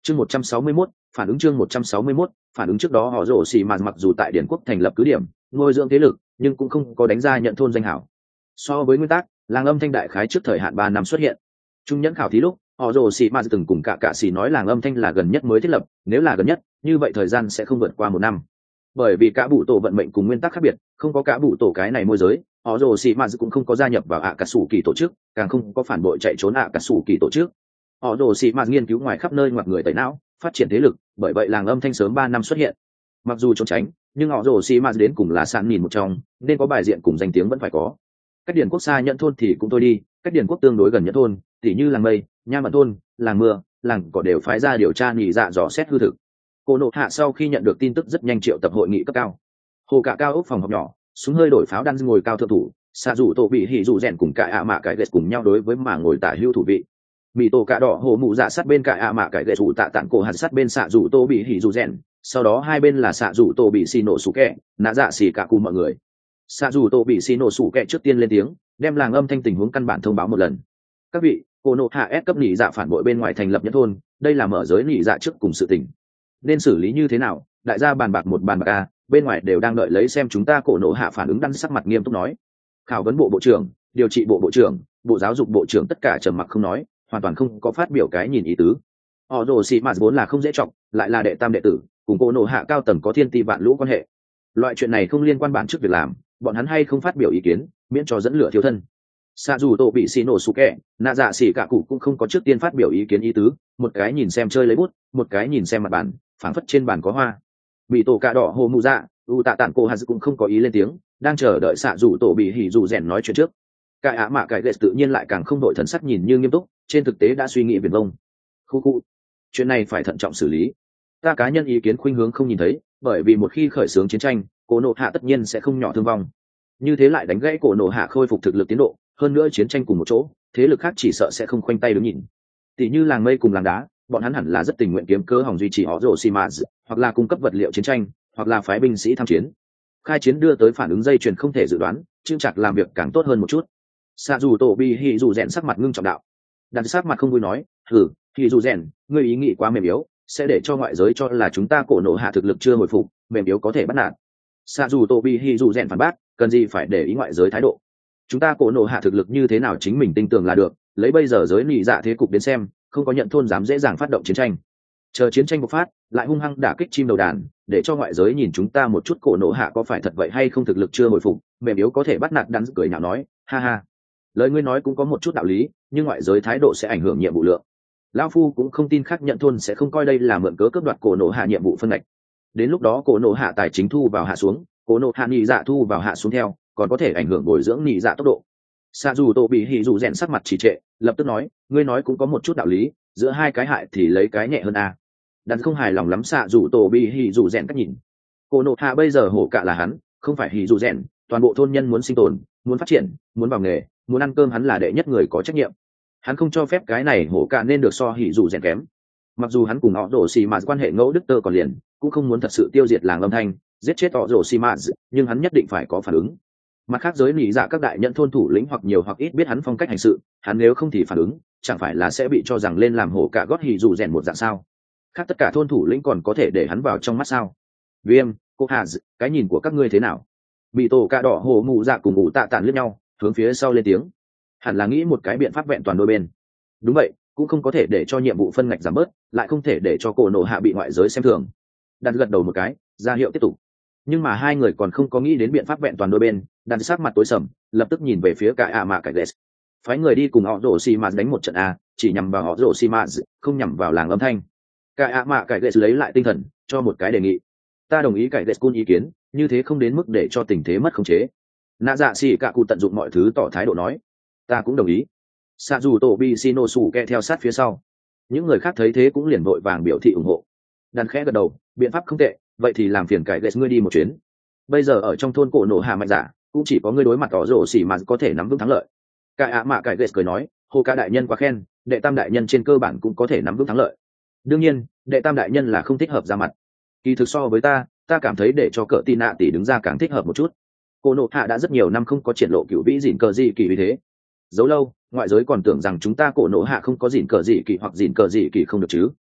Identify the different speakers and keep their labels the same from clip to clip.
Speaker 1: Chương 161, phản ứng chương 161, phản ứng trước đó họ rổ xì mạt mặc dù tại điển quốc thành lập cứ điểm, nuôi dưỡng thế lực, nhưng cũng không có đánh ra nhận thôn danh hảo. So với nguyên tắc, làng âm thanh đại khái trước thời hạn 3 năm xuất hiện. Trung nhẫn khảo thí lúc, họ rổ xì mạt từng cùng cả xì nói làng âm thanh là gần nhất mới thiết lập, nếu là gần nhất, như vậy thời gian sẽ không vượt qua 1 năm. Bởi vì cả bụ tổ vận mệnh cùng nguyên tắc khác biệt, không có cả bụ tổ cái này môi giới, họ rồ xì mạt cũng không có gia nhập vào cà sủ kỳ tổ chức, càng không có phản bội chạy trốn cà sủ kỳ tổ chức. Họ rồ xì mạt nghiên cứu ngoài khắp nơi ngoặt người tẩy não, phát triển thế lực, bởi vậy làng âm thanh sớm 3 năm xuất hiện. Mặc dù trốn tránh, nhưng họ rồ xì mạt đến cùng là sạn nhìn một trong, nên có bài diện cùng danh tiếng vẫn phải có. Cách điển quốc xa nhận thôn thì cũng thôi đi, cách điển quốc tương đối gần nhận thôn, tỉ như làng mây, nha mận thôn, làng mưa, làng cỏ đều phái ra điều tra nhị dạ dò xét hư thực. Cô nộ hạ sau khi nhận được tin tức rất nhanh triệu tập hội nghị cấp cao. Hồ cả cao ốc phòng họp nhỏ, súng hơi đổi pháo đan ngồi cao thượng thủ, xạ rủ tổ bị hỉ rủ rèn cùng cả mạ cái ghét cùng nhau đối với mà ngồi tả hưu thủ vị. Mì tổ cả đỏ hồ mụ dạ sát bên cả mạ cái ghét rủ tạ tạng cổ hạt sát bên xạ rủ tổ bị hỉ rủ rèn, sau đó hai bên là xạ rủ tổ bị xì nổ sủ kẹ, nã dạ xì cả cùng mọi người. Xạ rủ tổ bị xì nổ sủ kẹ trước tiên lên tiếng, đem làng âm thanh tình huống căn bản thông báo một lần. Các vị, cô nộ hạ ép cấp nhị dạ phản bội bên ngoài thành lập nhất thôn, đây là mở giới nhị dạ trước cùng sự tình. Nên xử lý như thế nào? Đại gia bàn bạc một bàn bạc bên ngoài đều đang đợi lấy xem chúng ta cổ nộ hạ phản ứng. Đăng sắc mặt nghiêm túc nói. Khảo vấn bộ bộ trưởng, điều trị bộ bộ trưởng, bộ giáo dục bộ trưởng tất cả trầm mặc không nói, hoàn toàn không có phát biểu cái nhìn ý tứ. Họ rồ xì mạt vốn là không dễ trọng, lại là đệ tam đệ tử, cùng cổ nộ hạ cao tầng có thiên ti vạn lũ quan hệ. Loại chuyện này không liên quan bản trước việc làm, bọn hắn hay không phát biểu ý kiến, miễn cho dẫn lửa thiếu thân. Xạ dù tổ bị xì nổ sụ kẹ, nạ dạ xì cả cụ cũng không có trước tiên phát biểu ý kiến ý tứ, một cái nhìn xem chơi lấy bút, một cái nhìn xem mặt bàn, phảng phất trên bàn có hoa. Bị tổ cà đỏ hồ mù dạ, tạ tản cô hạt cũng không có ý lên tiếng, đang chờ đợi xạ dù tổ bị hỉ dù rèn nói chuyện trước. Cái mạ cái ghét tự nhiên lại càng không đội thần sắc nhìn như nghiêm túc, trên thực tế đã suy nghĩ viển vông. Khu chuyện này phải thận trọng xử lý. Ta cá nhân ý kiến khuynh hướng không nhìn thấy, bởi vì một khi khởi xướng chiến tranh, cổ nộ hạ tất nhiên sẽ không nhỏ thương vong. Như thế lại đánh gãy cổ nộ hạ khôi phục thực lực tiến độ, hơn nữa chiến tranh cùng một chỗ, thế lực khác chỉ sợ sẽ không khoanh tay đứng nhìn. Tỷ như làng mây cùng làng đá, bọn hắn hẳn là rất tình nguyện kiếm cơ hỏng duy trì họ rồ xì mạt, hoặc là cung cấp vật liệu chiến tranh, hoặc là phái binh sĩ tham chiến. Khai chiến đưa tới phản ứng dây chuyền không thể dự đoán, chương chặt làm việc càng tốt hơn một chút. Xạ dù tổ bị hỉ dù rèn sắc mặt ngưng trọng đạo, đặt sắc mặt không vui nói, hỉ dù rèn, ngươi ý nghĩ quá mềm yếu, sẽ để cho ngoại giới cho là chúng ta cổ nộ hạ thực lực chưa hồi phục, mềm yếu có thể bắt nạt. Xạ dù tổ bị hỉ dù rèn phản bác, cần gì phải để ý ngoại giới thái độ. Chúng ta cổ nộ hạ thực lực như thế nào chính mình tin tưởng là được, lấy bây giờ giới nị dạ thế cục đến xem, không có nhận thôn dám dễ dàng phát động chiến tranh. Chờ chiến tranh bộc phát, lại hung hăng đả kích chim đầu đàn, để cho ngoại giới nhìn chúng ta một chút cổ nộ hạ có phải thật vậy hay không, thực lực chưa hồi phục, mềm yếu có thể bắt nạt. Đắn cười nhạo nói, ha ha, lời ngươi nói cũng có một chút đạo lý, nhưng ngoại giới thái độ sẽ ảnh hưởng nhiệm vụ lượng. Lão phu cũng không tin khác nhận thôn sẽ không coi đây là mượn cớ cướp đoạt cổ nộ hạ nhiệm vụ phân ngạch. Đến lúc đó cổ nộ hạ tài chính thu vào hạ xuống, cổ nộ hạ nhị dạ thu vào hạ xuống theo, còn có thể ảnh hưởng bồi dưỡng nhị dạ tốc độ. Xạ dù tổ bị hỉ dù rèn sắc mặt trì trệ, lập tức nói, ngươi nói cũng có một chút đạo lý, giữa hai cái hại thì lấy cái nhẹ hơn a. Đắn không hài lòng lắm xạ dù tổ bị hỉ dù rèn cách nhìn. Cổ nộ hạ bây giờ hổ cạ là hắn, không phải hỉ dù rèn, toàn bộ thôn nhân muốn sinh tồn, muốn phát triển, muốn vào nghề, muốn ăn cơm, hắn là đệ nhất người có trách nhiệm. Hắn không cho phép cái này hổ cạ nên được so hỉ dù rèn kém. Mặc dù hắn cùng họ rồ xì mạt quan hệ ngẫu đức tơ còn liền, cũng không muốn thật sự tiêu diệt làng âm thanh, giết chết họ rồ xì mạt, nhưng hắn nhất định phải có phản ứng. Mặt khác giới nỉ dạ các đại nhận thôn thủ lĩnh hoặc nhiều hoặc ít biết hắn phong cách hành sự, hắn nếu không thì phản ứng, chẳng phải là sẽ bị cho rằng lên làm hổ cả gót hỉ dù rèn một dạng sao? Khác tất cả thôn thủ lĩnh còn có thể để hắn vào trong mắt sao? Viêm, cô hà, cái nhìn của các ngươi thế nào? Bị tổ cà đỏ hồ mù dạ cùng ủ tạ tản liếc nhau, hướng phía sau lên tiếng. Hẳn là nghĩ một cái biện pháp vẹn toàn đôi bên. Đúng vậy, cũng không có thể để cho nhiệm vụ phân ngạch giảm bớt, lại không thể để cho cổ nộ hạ bị ngoại giới xem thường. Đặt gật đầu một cái, ra hiệu tiếp tục. Nhưng mà hai người còn không có nghĩ đến biện pháp vẹn toàn đôi bên. Đặt sắc mặt tối sầm, lập tức nhìn về phía cả mạ cái ghét, phái người đi cùng họ rồ xì mạt đánh một trận chỉ nhằm vào họ rồ xì mạt, không nhằm vào làng âm thanh. Cả mạ cái ghét lấy lại tinh thần, cho một cái đề nghị. Ta đồng ý cái ghét cun ý kiến, như thế không đến mức để cho tình thế mất khống chế. Nạ dạ xì cả cụ tận dụng mọi thứ tỏ thái độ nói, ta cũng đồng ý. Xạ dù tổ bi xino sủ kẹ theo sát phía sau, những người khác thấy thế cũng liền vội vàng biểu thị ủng hộ. Đàn khẽ gật đầu, biện pháp không tệ, vậy thì làm phiền cái ghét ngươi đi một chuyến. Bây giờ ở trong thôn cổ nổ hạ mạnh giả, cũng chỉ có ngươi đối mặt tỏ rổ xỉ mà có thể nắm vững thắng lợi. Cái mạ cái ghét cười nói, hồ ca đại nhân quá khen, đệ tam đại nhân trên cơ bản cũng có thể nắm vững thắng lợi. Đương nhiên, đệ tam đại nhân là không thích hợp ra mặt. Kỳ thực so với ta cảm thấy để cho cỡ tin nạ tỷ đứng ra càng thích hợp một chút. Cổ nổ hạ đã rất nhiều năm không có triển lộ cựu vĩ dỉn cờ gì kỳ vì thế. Dấu lâu, ngoại giới còn tưởng rằng chúng ta cổ nổ hạ không có dỉn cờ gì kỳ hoặc dỉn cờ gì kỳ không được chứ.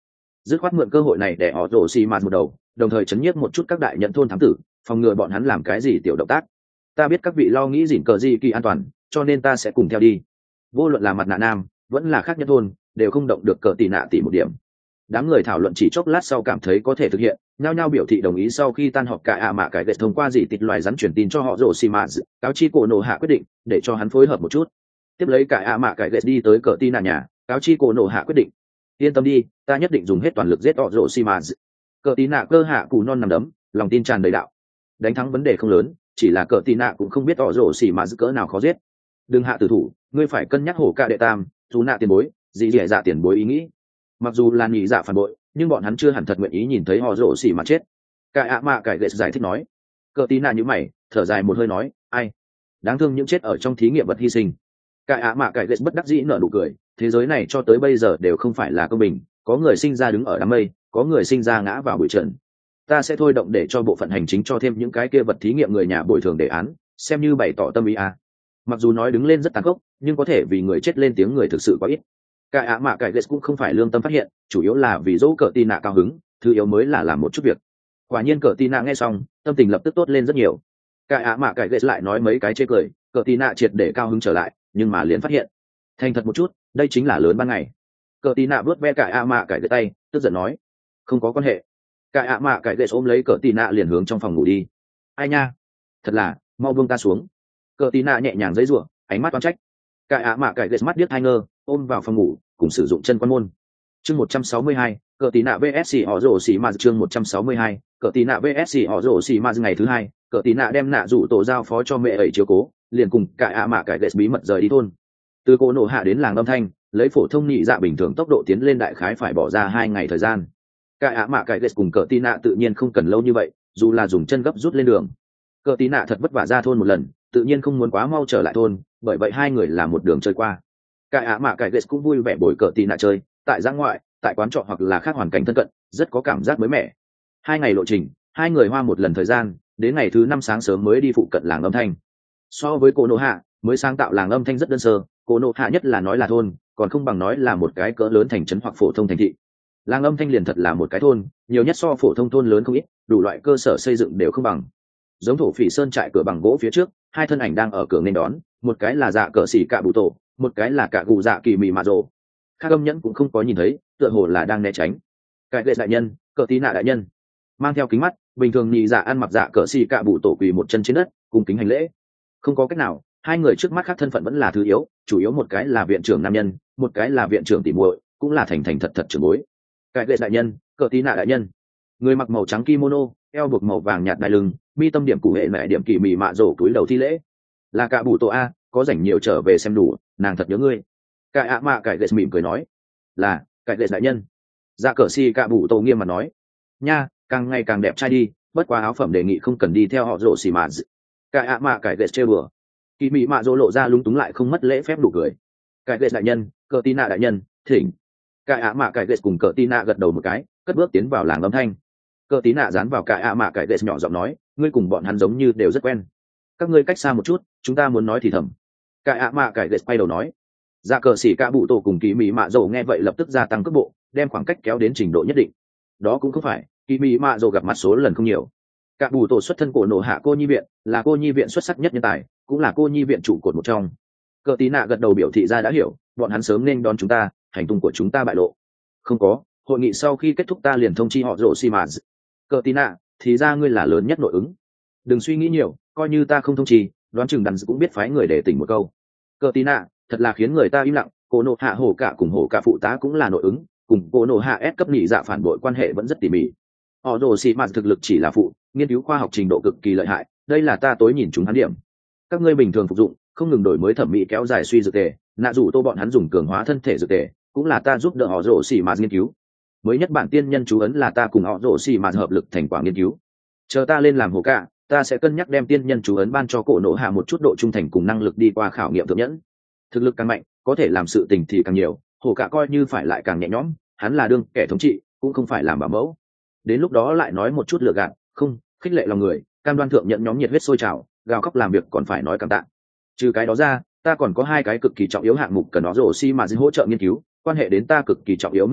Speaker 1: dứt khoát mượn cơ hội này để họ rổ xì mạt một đầu, đồng thời chấn nhiếp một chút các đại nhận thôn thám tử, phòng ngừa bọn hắn làm cái gì tiểu động tác. Ta biết các vị lo nghĩ dỉn cờ gì kỳ an toàn, cho nên ta sẽ cùng theo đi. Vô luận là mặt nạ nam vẫn là khác nhân thôn đều không động được cờ tì nạ tỷ một điểm. Đám người thảo luận chỉ chốc lát sau cảm thấy có thể thực hiện, nhao nhao biểu thị đồng ý. Sau khi tan họp, cả mạ cải vệ thông qua dị tịt loài rắn truyền tin cho họ rổ xì mạt, cáo chi cổ nổ hạ quyết định để cho hắn phối hợp một chút. Tiếp lấy cả mạ cải vệ đi tới cờ tì nạ nhà, cáo chi cổ nổ hạ quyết định. Yên tâm đi, ta nhất định dùng hết toàn lực giết họ rổ xì mạt. Cờ tì nạ cơ hạ cù non nằm đấm, lòng tin tràn đầy đạo. Đánh thắng vấn đề không lớn, chỉ là cờ tì nạ cũng không biết họ rổ xì mạt cỡ nào khó giết. Đừng hạ tử thủ, ngươi phải cân nhắc hổ ca đệ tam, dù nạ tiền bối, dị dẻ dạ tiền bối ý nghĩ. Mặc dù là nhị dạ phản bội, nhưng bọn hắn chưa hẳn thật nguyện ý nhìn thấy họ rổ xì mà chết. Cả mạ cải ghệ giải thích nói. Cờ tí nạ như mày, thở dài một hơi nói, ai đáng thương những chết ở trong thí nghiệm vật hy sinh. Cả mạ cải ghệ bất đắc dĩ nở nụ cười, thế giới này cho tới bây giờ đều không phải là công bình, có người sinh ra đứng ở đám mây, có người sinh ra ngã vào bụi trần. Ta sẽ thôi động để cho bộ phận hành chính cho thêm những cái kia vật thí nghiệm người nhà bồi thường đề án, xem như bày tỏ tâm ý à. Mặc dù nói đứng lên rất tàn khốc, nhưng có thể vì người chết lên tiếng người thực sự quá ít. Cả mạ cải ghệ cũng không phải lương tâm phát hiện, chủ yếu là vì dỗ cờ tì nạ cao hứng, thứ yếu mới là làm một chút việc. Quả nhiên cờ tì nạ nghe xong, tâm tình lập tức tốt lên rất nhiều. Cả mạ cải ghệ lại nói mấy cái chê cười, cờ tì nạ triệt để cao hứng trở lại, nhưng mà liền phát hiện thành thật một chút, đây chính là lớn ban ngày. Cờ tì nạ vớt ve cả mạ cải ghệ tay, tức giận nói, không có quan hệ. Cả mạ cải ghệ ôm lấy cờ tì nạ liền hướng trong phòng ngủ đi. Ai nha, thật là mau buông ta xuống. Cờ tì nạ nhẹ nhàng giãy giụa, ánh mắt oán trách. Cả mạ cải ghệ mắt điếc hai ngơ, ôm vào phòng ngủ cùng sử dụng chân quan môn. Chương 162, cờ tí nạ vs họ rổ xì mà. Chương 162, cờ tí nạ vs họ rổ xì mà. Ngày thứ hai, cờ tí nạ đem nạ rủ tổ giao phó cho mẹ ấy chiếu cố, liền cùng cả mạ cải ghệ bí mật rời đi thôn. Từ cô nổ hạ đến làng âm thanh, lấy phổ thông nhị dạ bình thường tốc độ tiến lên đại khái phải bỏ ra 2 ngày thời gian. Cả mạ cải ghệ cùng cờ tí nạ tự nhiên không cần lâu như vậy, dù là dùng chân gấp rút lên đường. Cờ tí nạ thật vất vả ra thôn một lần, tự nhiên không muốn quá mau trở lại thôn, bởi vậy hai người làm một đường chơi qua. Cả mạ cải ghệ cũng vui vẻ bồi cờ tì nạ chơi, tại giã ngoại, tại quán trọ hoặc là khác hoàn cảnh thân cận, rất có cảm giác mới mẻ. 2 ngày lộ trình, hai người hoa một lần thời gian, đến ngày thứ 5 sáng sớm mới đi phụ cận làng âm thanh. So với cô nô hạ, mới sáng tạo làng âm thanh rất đơn sơ, cô nô hạ nhất là nói là thôn, còn không bằng nói là một cái cỡ lớn thành trấn hoặc phổ thông thành thị. Làng âm thanh liền thật là một cái thôn, nhiều nhất so phổ thông thôn lớn không ít, đủ loại cơ sở xây dựng đều không bằng. Giống thổ phỉ sơn trại cửa bằng gỗ phía trước, hai thân ảnh đang ở cửa nên đón, một cái là dạ cờ xỉ cạ bụ tổ, một cái là cả gù dạ kỳ mị mạ rồ. Khác âm nhẫn cũng không có nhìn thấy, tựa hồ là đang né tránh. Cái lệ đại nhân, cờ tí nạ đại nhân, mang theo kính mắt, bình thường nhị dạ ăn mặc dạ cờ xỉ cạ bụ tổ quỳ một chân trên đất, cùng kính hành lễ. Không có cách nào, hai người trước mắt khác thân phận vẫn là thứ yếu, chủ yếu một cái là viện trưởng nam nhân, một cái là viện trưởng tỉ muội, cũng là thành thành thật thật trưởng bối. Cái lệ đại nhân, cờ tí nạ đại nhân, người mặc màu trắng kimono, eo buộc màu vàng nhạt đai lưng, mi tâm điểm cụ hệ mẹ điểm kỳ mị mạ rồ túi đầu thi lễ. Là cả bụ tổ a, có rảnh nhiều trở về xem đủ, nàng thật nhớ ngươi. Cả mạ cải ghệ mỉm cười nói, là cải ghệ đại nhân. Dạ cờ si cả bụ tổ nghiêm mặt nói, nha, càng ngày càng đẹp trai đi, bất quá áo phẩm đề nghị không cần đi theo họ rồ xì mà. Cả mạ cải ghệ trêu bừa, kỳ mị mạ rồ lộ ra lúng túng lại không mất lễ phép đủ cười. Cải ghệ đại nhân, cờ tí nạ đại nhân, thỉnh. Cả mạ cải ghệ cùng cờ tí nạ gật đầu một cái, cất bước tiến vào làng âm thanh. Cờ tí nạ dán vào cả mạ cải ghệ nhỏ giọng nói, ngươi cùng bọn hắn giống như đều rất quen. Các ngươi cách xa một chút, chúng ta muốn nói thì thầm. Cả mạ cải ghệ quay đầu nói. Dạ cờ xỉ cả bụ tổ cùng kỳ mỹ mạ dầu nghe vậy lập tức gia tăng cước bộ, đem khoảng cách kéo đến trình độ nhất định. Đó cũng không phải, kỳ mỹ mạ dầu gặp mặt số lần không nhiều. Cả bụ tổ xuất thân của nổ hạ cô nhi viện, là cô nhi viện xuất sắc nhất nhân tài, cũng là cô nhi viện trụ cột một trong. Cờ tí nạ gật đầu biểu thị ra đã hiểu, bọn hắn sớm nên đón chúng ta, hành tung của chúng ta bại lộ. Không có, hội nghị sau khi kết thúc ta liền thông chi họ rồ xi mà. Cờ tí nạ, thì ra ngươi là lớn nhất nội ứng. Đừng suy nghĩ nhiều, coi như ta không thông chi, đoán chừng đàn cũng biết phái người để tỉnh một câu. Cờ tí nạ, thật là khiến người ta im lặng, cô nộ hạ hổ cả cùng hổ cả phụ tá cũng là nội ứng, cùng cô nộ hạ ép cấp nhị dạ phản bội quan hệ vẫn rất tỉ mỉ. Họ rồ xì mạt thực lực chỉ là phụ, nghiên cứu khoa học trình độ cực kỳ lợi hại, đây là ta tối nhìn chúng hắn điểm. Các ngươi bình thường phục dụng, không ngừng đổi mới thẩm mỹ kéo dài suy dược tề, nạ dù tô bọn hắn dùng cường hóa thân thể dược tề, cũng là ta giúp đỡ họ rồ xì mạt nghiên cứu. Mới nhất bản tiên nhân chú ấn là ta cùng họ rồ xì mạt hợp lực thành quả nghiên cứu. Chờ ta lên làm hổ cả, ta sẽ cân nhắc đem tiên nhân chú ấn ban cho cổ nộ hạ một chút độ trung thành cùng năng lực đi qua khảo nghiệm thượng nhẫn. Thực lực càng mạnh, có thể làm sự tình thì càng nhiều, hổ cả coi như phải lại càng nhẹ nhõm, hắn là đương kẻ thống trị, cũng không phải làm bảo mẫu. Đến lúc đó lại nói một chút lừa gạt, không khích lệ lòng người, cam đoan thượng nhận nhóm nhiệt huyết sôi trào, gào khóc làm việc còn phải nói cảm tạ. Trừ cái đó ra, ta còn có 2 cái cực kỳ trọng yếu hạng mục cần nó rổ xi mà hỗ trợ nghiên cứu, quan hệ đến ta cực kỳ trọng yếu nhu đồ,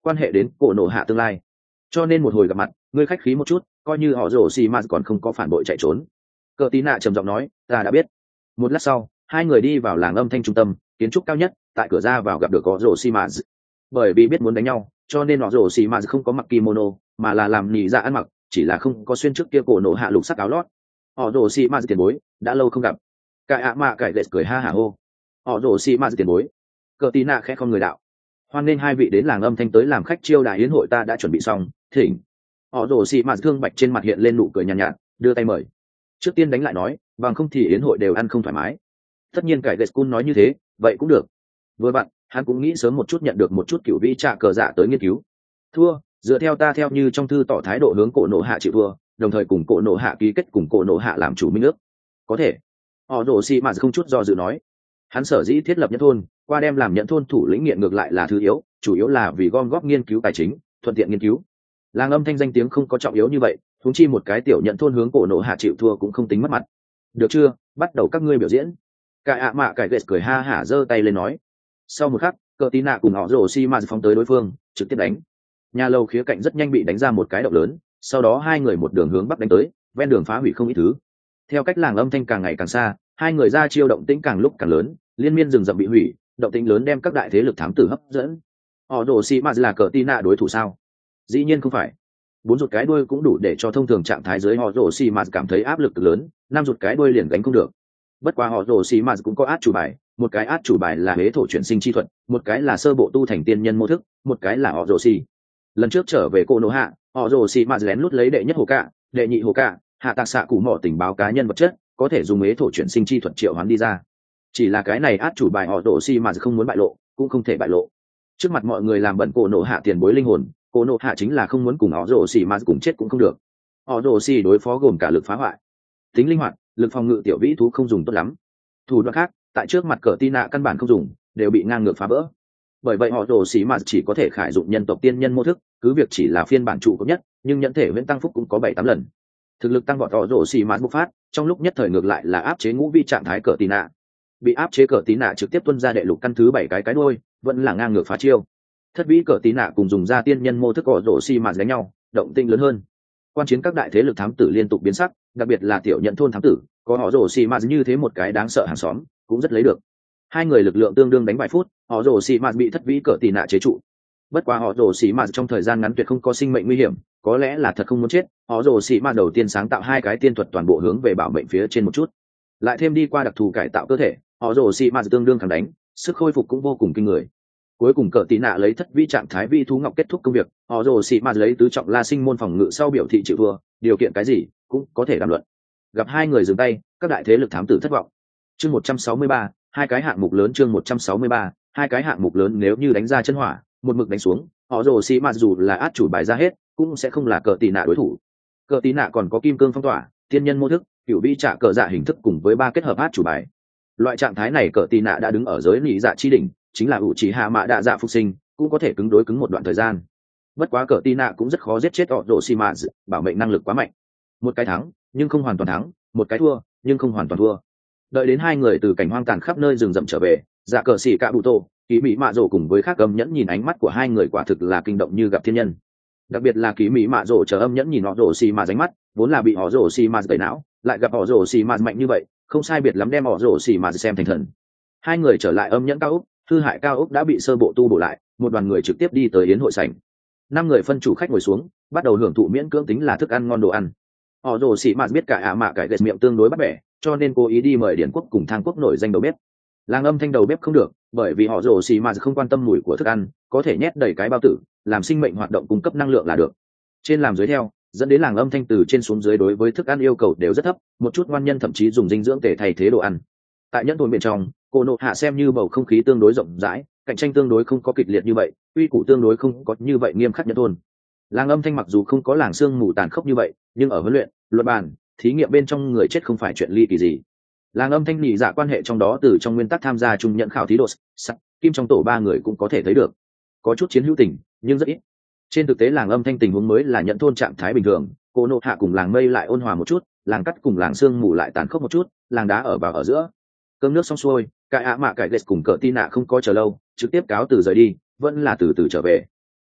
Speaker 1: quan hệ đến cổ nổ hạ tương lai. Cho nên một hồi gặp mặt, ngươi khách khí một chút, coi như họ rồ xì mà còn không có phản bội chạy trốn. Cờ tí nạ trầm giọng nói, ta đã biết. Một lát sau, hai người đi vào làng âm thanh trung tâm, kiến trúc cao nhất, tại cửa ra vào gặp được họ rồ xì mà. Bởi vì biết muốn đánh nhau, cho nên họ rồ xì mà không có mặc kimono, mà là làm nỉ dạ ăn mặc, chỉ là không có xuyên trước kia cổ nổ hạ lục sắc áo lót. Họ rồ xì mà tiền bối, đã lâu không gặp. Cải ạ mạ cải lệch cười ha hả hô. Họ rồ xì mà tiền bối. Cờ tí nạ khẽ không người đạo. Hoan nên hai vị đến làng âm thanh tới làm khách chiêu đãi yến hội, ta đã chuẩn bị xong, thỉnh. Họ rồ xì mà thương bạch trên mặt hiện lên nụ cười nhàn nhạt, đưa tay mời. Trước tiên đánh lại nói, bằng không thì yến hội đều ăn không thoải mái. Tất nhiên cải lệch nói như thế, vậy cũng được. Vừa bạn, hắn cũng nghĩ sớm một chút nhận được một chút cựu vĩ trạ cờ dạ tới nghiên cứu. Thua, dựa theo ta theo như trong thư tỏ thái độ hướng cổ nổ hạ chịu thua, đồng thời cùng cổ nổ hạ ký kết cùng cổ nổ hạ làm chủ minh ước. Có thể. Họ rồ xì mà không chút do dự nói. Hắn sở dĩ thiết lập nhẫn thôn, qua đem làm nhẫn thôn thủ lĩnh nghiện ngược lại là thứ yếu, chủ yếu là vì gom góp nghiên cứu tài chính, thuận tiện nghiên cứu. Làng âm thanh danh tiếng không có trọng yếu như vậy, huống chi một cái tiểu nhẫn thôn hướng cổ nổ hạ chịu thua cũng không tính mất mặt. Được chưa, bắt đầu các ngươi biểu diễn. Cải ạ mạ cải ghét cười ha hả giơ tay lên nói. Sau một khắc, cờ tí nạ cùng họ rồ xi ma phóng tới đối phương, trực tiếp đánh. Nhà lầu khía cạnh rất nhanh bị đánh ra một cái động lớn, sau đó hai người một đường hướng bắc đánh tới, ven đường phá hủy không ít thứ. Theo cách làng âm thanh càng ngày càng xa, hai người ra chiêu động tĩnh càng lúc càng lớn, liên miên rừng rậm bị hủy, động tĩnh lớn đem các đại thế lực thám tử hấp dẫn. Họ rồ xi ma là cờ tí nạ đối thủ sao? Dĩ nhiên không phải. Bốn rụt cái đuôi cũng đủ để cho thông thường trạng thái dưới họ rồ xi ma cảm thấy áp lực lớn, năm rụt cái đuôi liền gánh không được. Bất quá họ rồ xi ma cũng có át chủ bài, một cái át chủ bài là huế thổ chuyển sinh chi thuật, một cái là sơ bộ tu thành tiên nhân mô thức, một cái là họ rồ xi. Lần trước trở về cô nô hạ, họ rồ xi ma lén lút lấy đệ nhất hồ cạ, đệ nhị hồ cạ, hạ tạc xạ củ mỏ tình báo cá nhân vật chất, có thể dùng huế thổ chuyển sinh chi thuật triệu hoán đi ra. Chỉ là cái này át chủ bài họ rồ xi ma không muốn bại lộ, cũng không thể bại lộ. Trước mặt mọi người làm bẩn cô nô hạ tiền bối linh hồn, cô nô hạ chính là không muốn cùng họ rồ xi ma cùng chết cũng không được. Họ rồ xi đối phó gồm cả lực phá hoại, tính linh hoạt, lực phòng ngự tiểu vĩ thú không dùng tốt lắm. Thủ đoạn khác, tại trước mặt cờ tin nạ căn bản không dùng, đều bị ngang ngược phá vỡ. Bởi vậy họ rồ xì mà chỉ có thể khải dụng nhân tộc tiên nhân mô thức, cứ việc chỉ là phiên bản trụ cấp nhất, nhưng nhẫn thể viễn tăng phúc cũng có 7-8 lần. Thực lực tăng vọt họ rồ xì mà bộc phát, trong lúc nhất thời ngược lại là áp chế ngũ vi trạng thái cờ tin nạ. Bị áp chế cờ tin nạ trực tiếp tuân ra đệ lục căn thứ 7 cái đuôi, vẫn là ngang ngược phá chiêu. Thất vĩ cờ tin nạ cùng dùng ra tiên nhân mô thức họ rồ xì mà đánh nhau, động tinh lớn hơn. Quan chiến các đại thế lực thám tử liên tục biến sắc, đặc biệt là tiểu nhận thôn thám tử, có họ rồ xì mà như thế một cái đáng sợ hàng xóm, cũng rất lấy được. Hai người lực lượng tương đương đánh vài phút, họ rồ xì mà bị thất vĩ cờ tì nạ chế trụ. Bất quá họ rồ xì mà trong thời gian ngắn tuyệt không có sinh mệnh nguy hiểm, có lẽ là thật không muốn chết. Họ rồ xì mà đầu tiên sáng tạo hai cái tiên thuật toàn bộ hướng về bảo mệnh phía trên một chút, lại thêm đi qua đặc thù cải tạo cơ thể, họ rồ xì mà tương đương kháng đánh, sức khôi phục cũng vô cùng kinh người. Cuối cùng cờ tí nạ lấy thất vĩ trạng thái vi thú ngọc kết thúc công việc, họ rồ xì mà lấy tứ trọng la sinh môn phòng ngự sau biểu thị chịu thua, điều kiện cái gì cũng có thể đàm luận. Gặp hai người dừng tay, các đại thế lực thám tử thất vọng. Chương 163, hai cái hạng mục lớn. Chương 163, hai cái hạng mục lớn. Nếu như đánh ra chân hỏa, một mực đánh xuống, họ rồ xì mà dù là át chủ bài ra hết, cũng sẽ không là cờ tí nạ đối thủ. Cờ tí nạ còn có kim cương phong tỏa, tiên nhân mô thức, cựu vĩ trả cờ dạ hình thức cùng với 3 kết hợp át chủ bài. Loại trạng thái này cờ tí nạ đã đứng ở giới lý dạ chi đỉnh, chính là ủ chỉ hạ mạ đạ dạ phục sinh, cũng có thể cứng đối cứng một đoạn thời gian. Bất quá cờ tí nạ cũng rất khó giết chết họ rồ xì mà, bảo mệnh năng lực quá mạnh. Một cái thắng nhưng không hoàn toàn thắng, một cái thua nhưng không hoàn toàn thua. Đợi đến hai người từ cảnh hoang tàn khắp nơi rừng rậm trở về, dạ cờ xì cạ bụ tô, ký mỹ mạ rồ cùng với khác âm nhẫn nhìn ánh mắt của hai người quả thực là kinh động như gặp thiên nhân. Đặc biệt là ký mỹ mạ rồ chờ âm nhẫn nhìn họ rồ xì mà ránh mắt, vốn là bị họ rồ xì mà tẩy não, lại gặp họ rồ xì mà mạnh như vậy, không sai biệt lắm đem họ rồ xì mà xem thành thần. Hai người trở lại âm nhẫn cao ốc, hư hại cao ốc đã bị sơ bộ tu bổ lại, một đoàn người trực tiếp đi tới yến hội sảnh. 5 người phân chủ khách ngồi xuống, bắt đầu hưởng thụ miễn cưỡng tính là thức ăn ngon đồ ăn. Họ rồ xì mà biết cả ạ mạ cải ghét miệng tương đối bắt bẻ, cho nên cố ý đi mời điển quốc cùng thang quốc nổi danh đầu bếp. Làng âm thanh đầu bếp không được, bởi vì họ rồ xì mà không quan tâm mùi của thức ăn, có thể nhét đầy cái bao tử, làm sinh mệnh hoạt động cung cấp năng lượng là được. Trên làm dưới theo, dẫn đến làng âm thanh từ trên xuống dưới đối với thức ăn yêu cầu đều rất thấp, một chút ngoan nhân thậm chí dùng dinh dưỡng tể thay thế đồ ăn. Tại nhẫn thôn bên trong, cô nộ hạ xem như bầu không khí tương đối rộng rãi, cạnh tranh tương đối không có kịch liệt như vậy, uy củ tương đối không có như vậy nghiêm khắc nhẫn thôn. Làng âm thanh mặc dù không có làng xương mù tàn khốc như vậy, nhưng ở huấn luyện, luật bàn, thí nghiệm bên trong người chết không phải chuyện ly kỳ gì. Làng âm thanh nhị dạ quan hệ trong đó từ trong nguyên tắc tham gia chung nhận khảo thí độ sắc kim trong tổ 3 người cũng có thể thấy được, có chút chiến hữu tình nhưng rất ít. Trên thực tế làng âm thanh tình huống mới là nhận thôn trạng thái bình thường, cô nộ hạ cùng làng mây lại ôn hòa một chút, làng cắt cùng làng xương mù lại tàn khốc một chút, làng đá ở vào ở giữa. Cơm nước xong xuôi, cải ạ mạ cải ghét cùng cờ tin nạ không có chờ lâu, trực tiếp cáo từ rời đi, vẫn là từ từ trở về.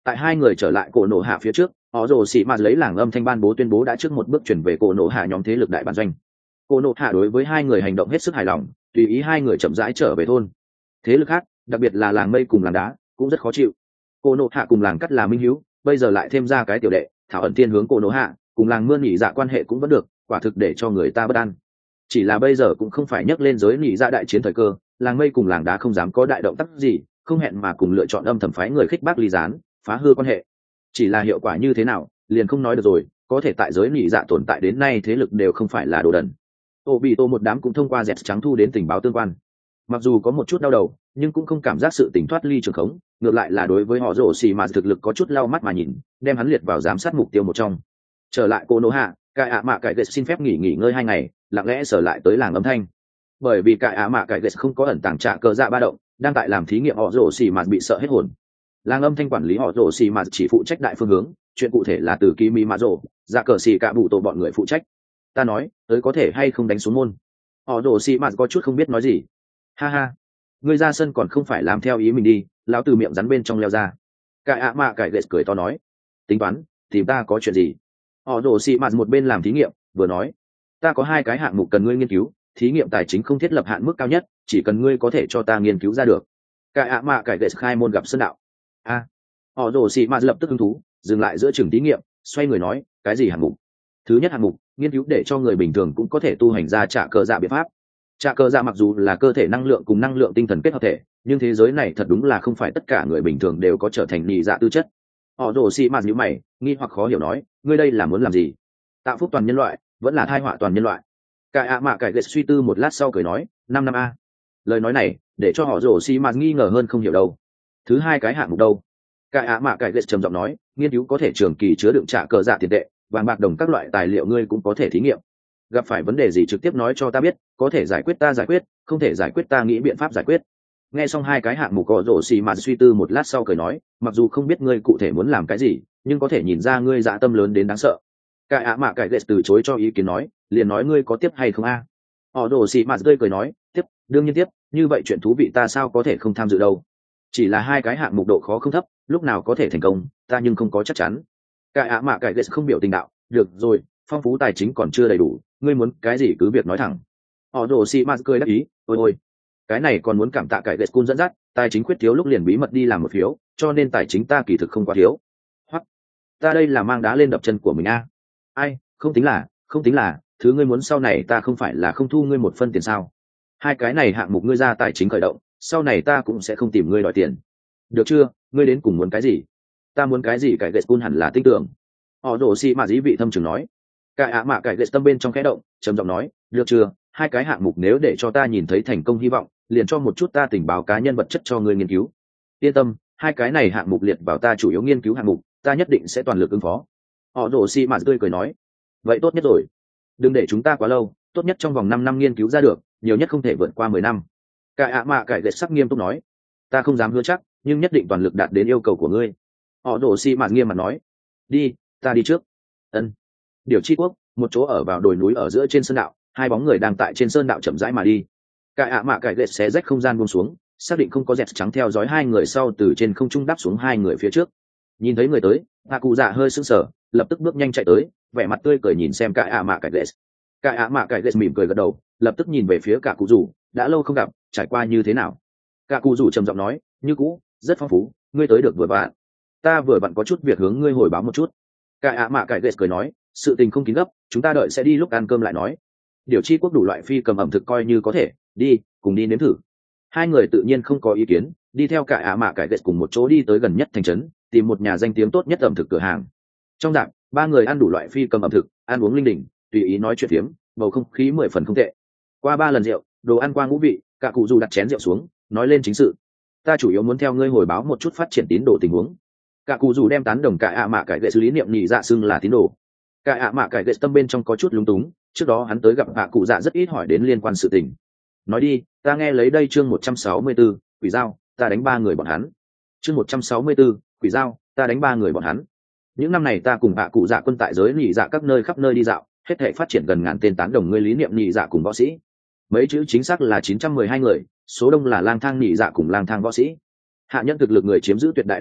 Speaker 1: Tại hai người trở lại cổ nổ hạ phía trước, họ rồ xì mà lấy làng âm thanh ban bố tuyên bố đã trước một bước chuyển về cổ nổ hạ nhóm thế lực đại bản doanh. Cổ nổ hạ đối với hai người hành động hết sức hài lòng, tùy ý hai người chậm rãi trở về thôn. Thế lực khác, đặc biệt là làng mây cùng làng đá, cũng rất khó chịu. Cổ nổ hạ cùng làng cắt là minh hiếu, bây giờ lại thêm ra cái tiểu đệ thảo ẩn tiên hướng cổ nổ hạ, cùng làng mưa nhị dạ quan hệ cũng vẫn được, quả thực để cho người ta bất an. Chỉ là bây giờ cũng không phải nhắc lên giới nhị dạ đại chiến thời cơ, làng mây cùng làng đá không dám có đại động tác gì, không hẹn mà cùng lựa chọn âm thầm phái người khích bác ly gián, phá hư quan hệ. Chỉ là hiệu quả như thế nào liền không nói được rồi, có thể tại giới nhị dạ tồn tại đến nay thế lực đều không phải là đồ đần. Ô bị tô một đám cũng thông qua dẹt trắng thu đến tình báo tương quan, mặc dù có một chút đau đầu nhưng cũng không cảm giác sự tình thoát ly trường khống, ngược lại là đối với họ rổ xì mà thực lực có chút lau mắt mà nhìn, đem hắn liệt vào giám sát mục tiêu một trong. Trở lại cô nô hạ, cải ạ mạ cải ghét xin phép nghỉ ngơi 2 ngày, lặng lẽ trở lại tới làng âm thanh. Bởi vì cải ạ mạ cải ghét không có ẩn tàng trạ cờ dạ ba động, đang tại làm thí nghiệm, họ rổ xì mà bị sợ hết hồn. Làng âm thanh quản lý họ rổ xì mà chỉ phụ trách đại phương hướng, chuyện cụ thể là từ kỳ mỹ mạ rổ dạ cờ xì cả bụ tổ bọn người phụ trách. Ta nói tới có thể hay không đánh xuống môn. Họ rổ xì mà có chút không biết nói gì. Ha ha, ngươi ra sân còn không phải làm theo ý mình đi, lão từ miệng rắn bên trong leo ra. Cải ạ mạ cải ghét cười to nói, tính toán tìm ta có chuyện gì? Họ rổ xì mà một bên làm thí nghiệm vừa nói, ta có 2 cái hạng mục cần ngươi nghiên cứu, thí nghiệm tài chính không thiết lập hạn mức cao nhất, chỉ cần ngươi có thể cho ta nghiên cứu ra được. Cải ạ mạ cải ghét khai môn gặp sơn đạo. A, họ rồ xì mà lập tức hứng thú, dừng lại giữa trường thí nghiệm, xoay người nói, cái gì hạng mục? Thứ nhất hạng mục, nghiên cứu để cho người bình thường cũng có thể tu hành ra trả cờ dạ biện pháp. Trả cờ dạ mặc dù là cơ thể năng lượng cùng năng lượng tinh thần kết hợp thể, nhưng thế giới này thật đúng là không phải tất cả người bình thường đều có trở thành nhị dạ tư chất. Họ rồ xì mà nhíu mày, nghi hoặc khó hiểu nói, ngươi đây là muốn làm gì? Tạo phúc toàn nhân loại, vẫn là tai họa toàn nhân loại? Cải ạ mạ cải ghét suy tư một lát sau cười nói, 5 năm a. Lời nói này để cho họ rồ xì mà nghi ngờ hơn không hiểu đâu. Thứ 2 cái hạng mục đâu? Cải ạ mạ cải ghét trầm giọng nói, nghiên cứu có thể trường kỳ chứa đựng trả cờ dạ tiền tệ, vàng bạc đồng các loại tài liệu ngươi cũng có thể thí nghiệm. Gặp phải vấn đề gì trực tiếp nói cho ta biết, có thể giải quyết ta giải quyết, không thể giải quyết ta nghĩ biện pháp giải quyết. Nghe xong 2 cái hạng mục, có rổ xì mà suy tư một lát sau cười nói, mặc dù không biết ngươi cụ thể muốn làm cái gì, nhưng có thể nhìn ra ngươi dạ tâm lớn đến đáng sợ. Cải ạ mạ cải ghét từ chối cho ý kiến nói, liền nói ngươi có tiếp hay không a? Họ rổ xì mà rơi cười nói, tiếp, đương nhiên tiếp, như vậy chuyện thú vị ta sao có thể không tham dự đâu. Chỉ là 2 cái hạng mục độ khó không thấp, lúc nào có thể thành công ta nhưng không có chắc chắn. Cải ạ mạ cải ghét không biểu tình đạo, được rồi, phong phú tài chính còn chưa đầy đủ, ngươi muốn cái gì cứ việc nói thẳng. Họ rồ xì ma cười đáp ý, ôi cái này còn muốn cảm tạ cải ghét cun dẫn dắt, tài chính khuyết thiếu lúc liền bí mật đi làm một phiếu, cho nên tài chính ta kỳ thực không quá thiếu. Hoặc ta đây là mang đá lên đập chân của mình a. Ai, không tính là thứ ngươi muốn sau này ta không phải là không thu ngươi một phân tiền sao? 2 cái này hạng mục ngươi ra tài chính khởi động, sau này ta cũng sẽ không tìm ngươi đòi tiền. Được chưa, ngươi đến cùng muốn cái gì? Ta muốn cái gì cải ghét cun hẳn là tin tưởng. Họ rồ xì mà dí vị thâm trường nói. Cải ạ mạ cải ghét tâm bên trong khẽ động, trầm giọng nói, được chưa, 2 cái hạng mục nếu để cho ta nhìn thấy thành công hy vọng, liền cho một chút ta tình báo cá nhân vật chất cho ngươi nghiên cứu. Yên tâm, 2 cái này hạng mục liệt vào ta chủ yếu nghiên cứu hạng mục, ta nhất định sẽ toàn lực ứng phó. Họ rồ xì mà tươi cười nói, vậy tốt nhất rồi, đừng để chúng ta quá lâu, tốt nhất trong vòng 5 năm nghiên cứu ra được, nhiều nhất không thể vượt qua 10 năm. Cải ạ mạ cải ghét sắc nghiêm túc nói, ta không dám hứa chắc, nhưng nhất định toàn lực đạt đến yêu cầu của ngươi. Họ rồ xì mà nghiêm mặt nói, đi, ta đi trước. Ân. Điều chi quốc, một chỗ ở vào đồi núi ở giữa trên sơn đạo, 2 bóng người đang tại trên sơn đạo chậm rãi mà đi. Cải ạ mạ cải ghét xé rách không gian buông xuống, xác định không có dẹt trắng theo dõi 2 người sau, từ trên không trung đáp xuống 2 người phía trước. Nhìn thấy người tới, hạ cụ dạ hơi sững sờ, lập tức bước nhanh chạy tới, vẻ mặt tươi cười nhìn xem cải ạ mạ cải ghét. Cải ạ mạ cải ghét mỉm cười gật đầu, lập tức nhìn về phía cả cụ rủ, đã lâu không gặp, trải qua như thế nào? Cả cụ rủ trầm giọng nói, như cũ, rất phong phú, ngươi tới được vừa vặn. Ta vừa vặn có chút việc hướng ngươi hồi báo một chút. Cải ạ mạ cải ghét cười nói, sự tình không kín gấp, chúng ta đợi sẽ đi lúc ăn cơm lại nói. Điều chi quốc đủ loại phi cầm ẩm thực coi như có thể, đi, cùng đi nếm thử. 2 người tự nhiên không có ý kiến, đi theo cải ạ mạ cải ghét cùng một chỗ đi tới gần nhất thành trấn, tìm một nhà danh tiếng tốt nhất ẩm thực cửa hàng. Trong dạp, 3 người ăn đủ loại phi cầm ẩm thực, ăn uống linh đình, tùy ý nói chuyện phiếm, bầu không khí 10 phần không tệ. Qua 3 lần rượu, đồ ăn qua ngũ vị, cả cụ dù đặt chén rượu xuống, nói lên chính sự. Ta chủ yếu muốn theo ngươi hồi báo một chút phát triển tín đồ tình huống. Cả cụ dù đem tán đồng cải ạ mạ cải ghét xử lý niệm nhị dạ xưng là tín đồ. Cải ạ mạ cải ghét tâm bên trong có chút lúng túng, trước đó hắn tới gặp cả cụ dạ rất ít hỏi đến liên quan sự tình. Nói đi, ta nghe lấy đây chương 164, quỷ dao, ta đánh 3 người bọn hắn. Chương 164, quỷ dao, ta đánh 3 người bọn hắn. Những năm này ta cùng cả cụ dạ quân tại giới nhị dạ các nơi khắp nơi đi dạo, hết thảy phát triển gần ngàn tên tán đồng ngươi lý niệm nhị dạ cùng võ sĩ. Mấy chữ chính xác là 912 người, số đông là lang thang nhị dạ cùng lang thang võ sĩ. Hạ nhân thực lực người chiếm giữ tuyệt đại đa số,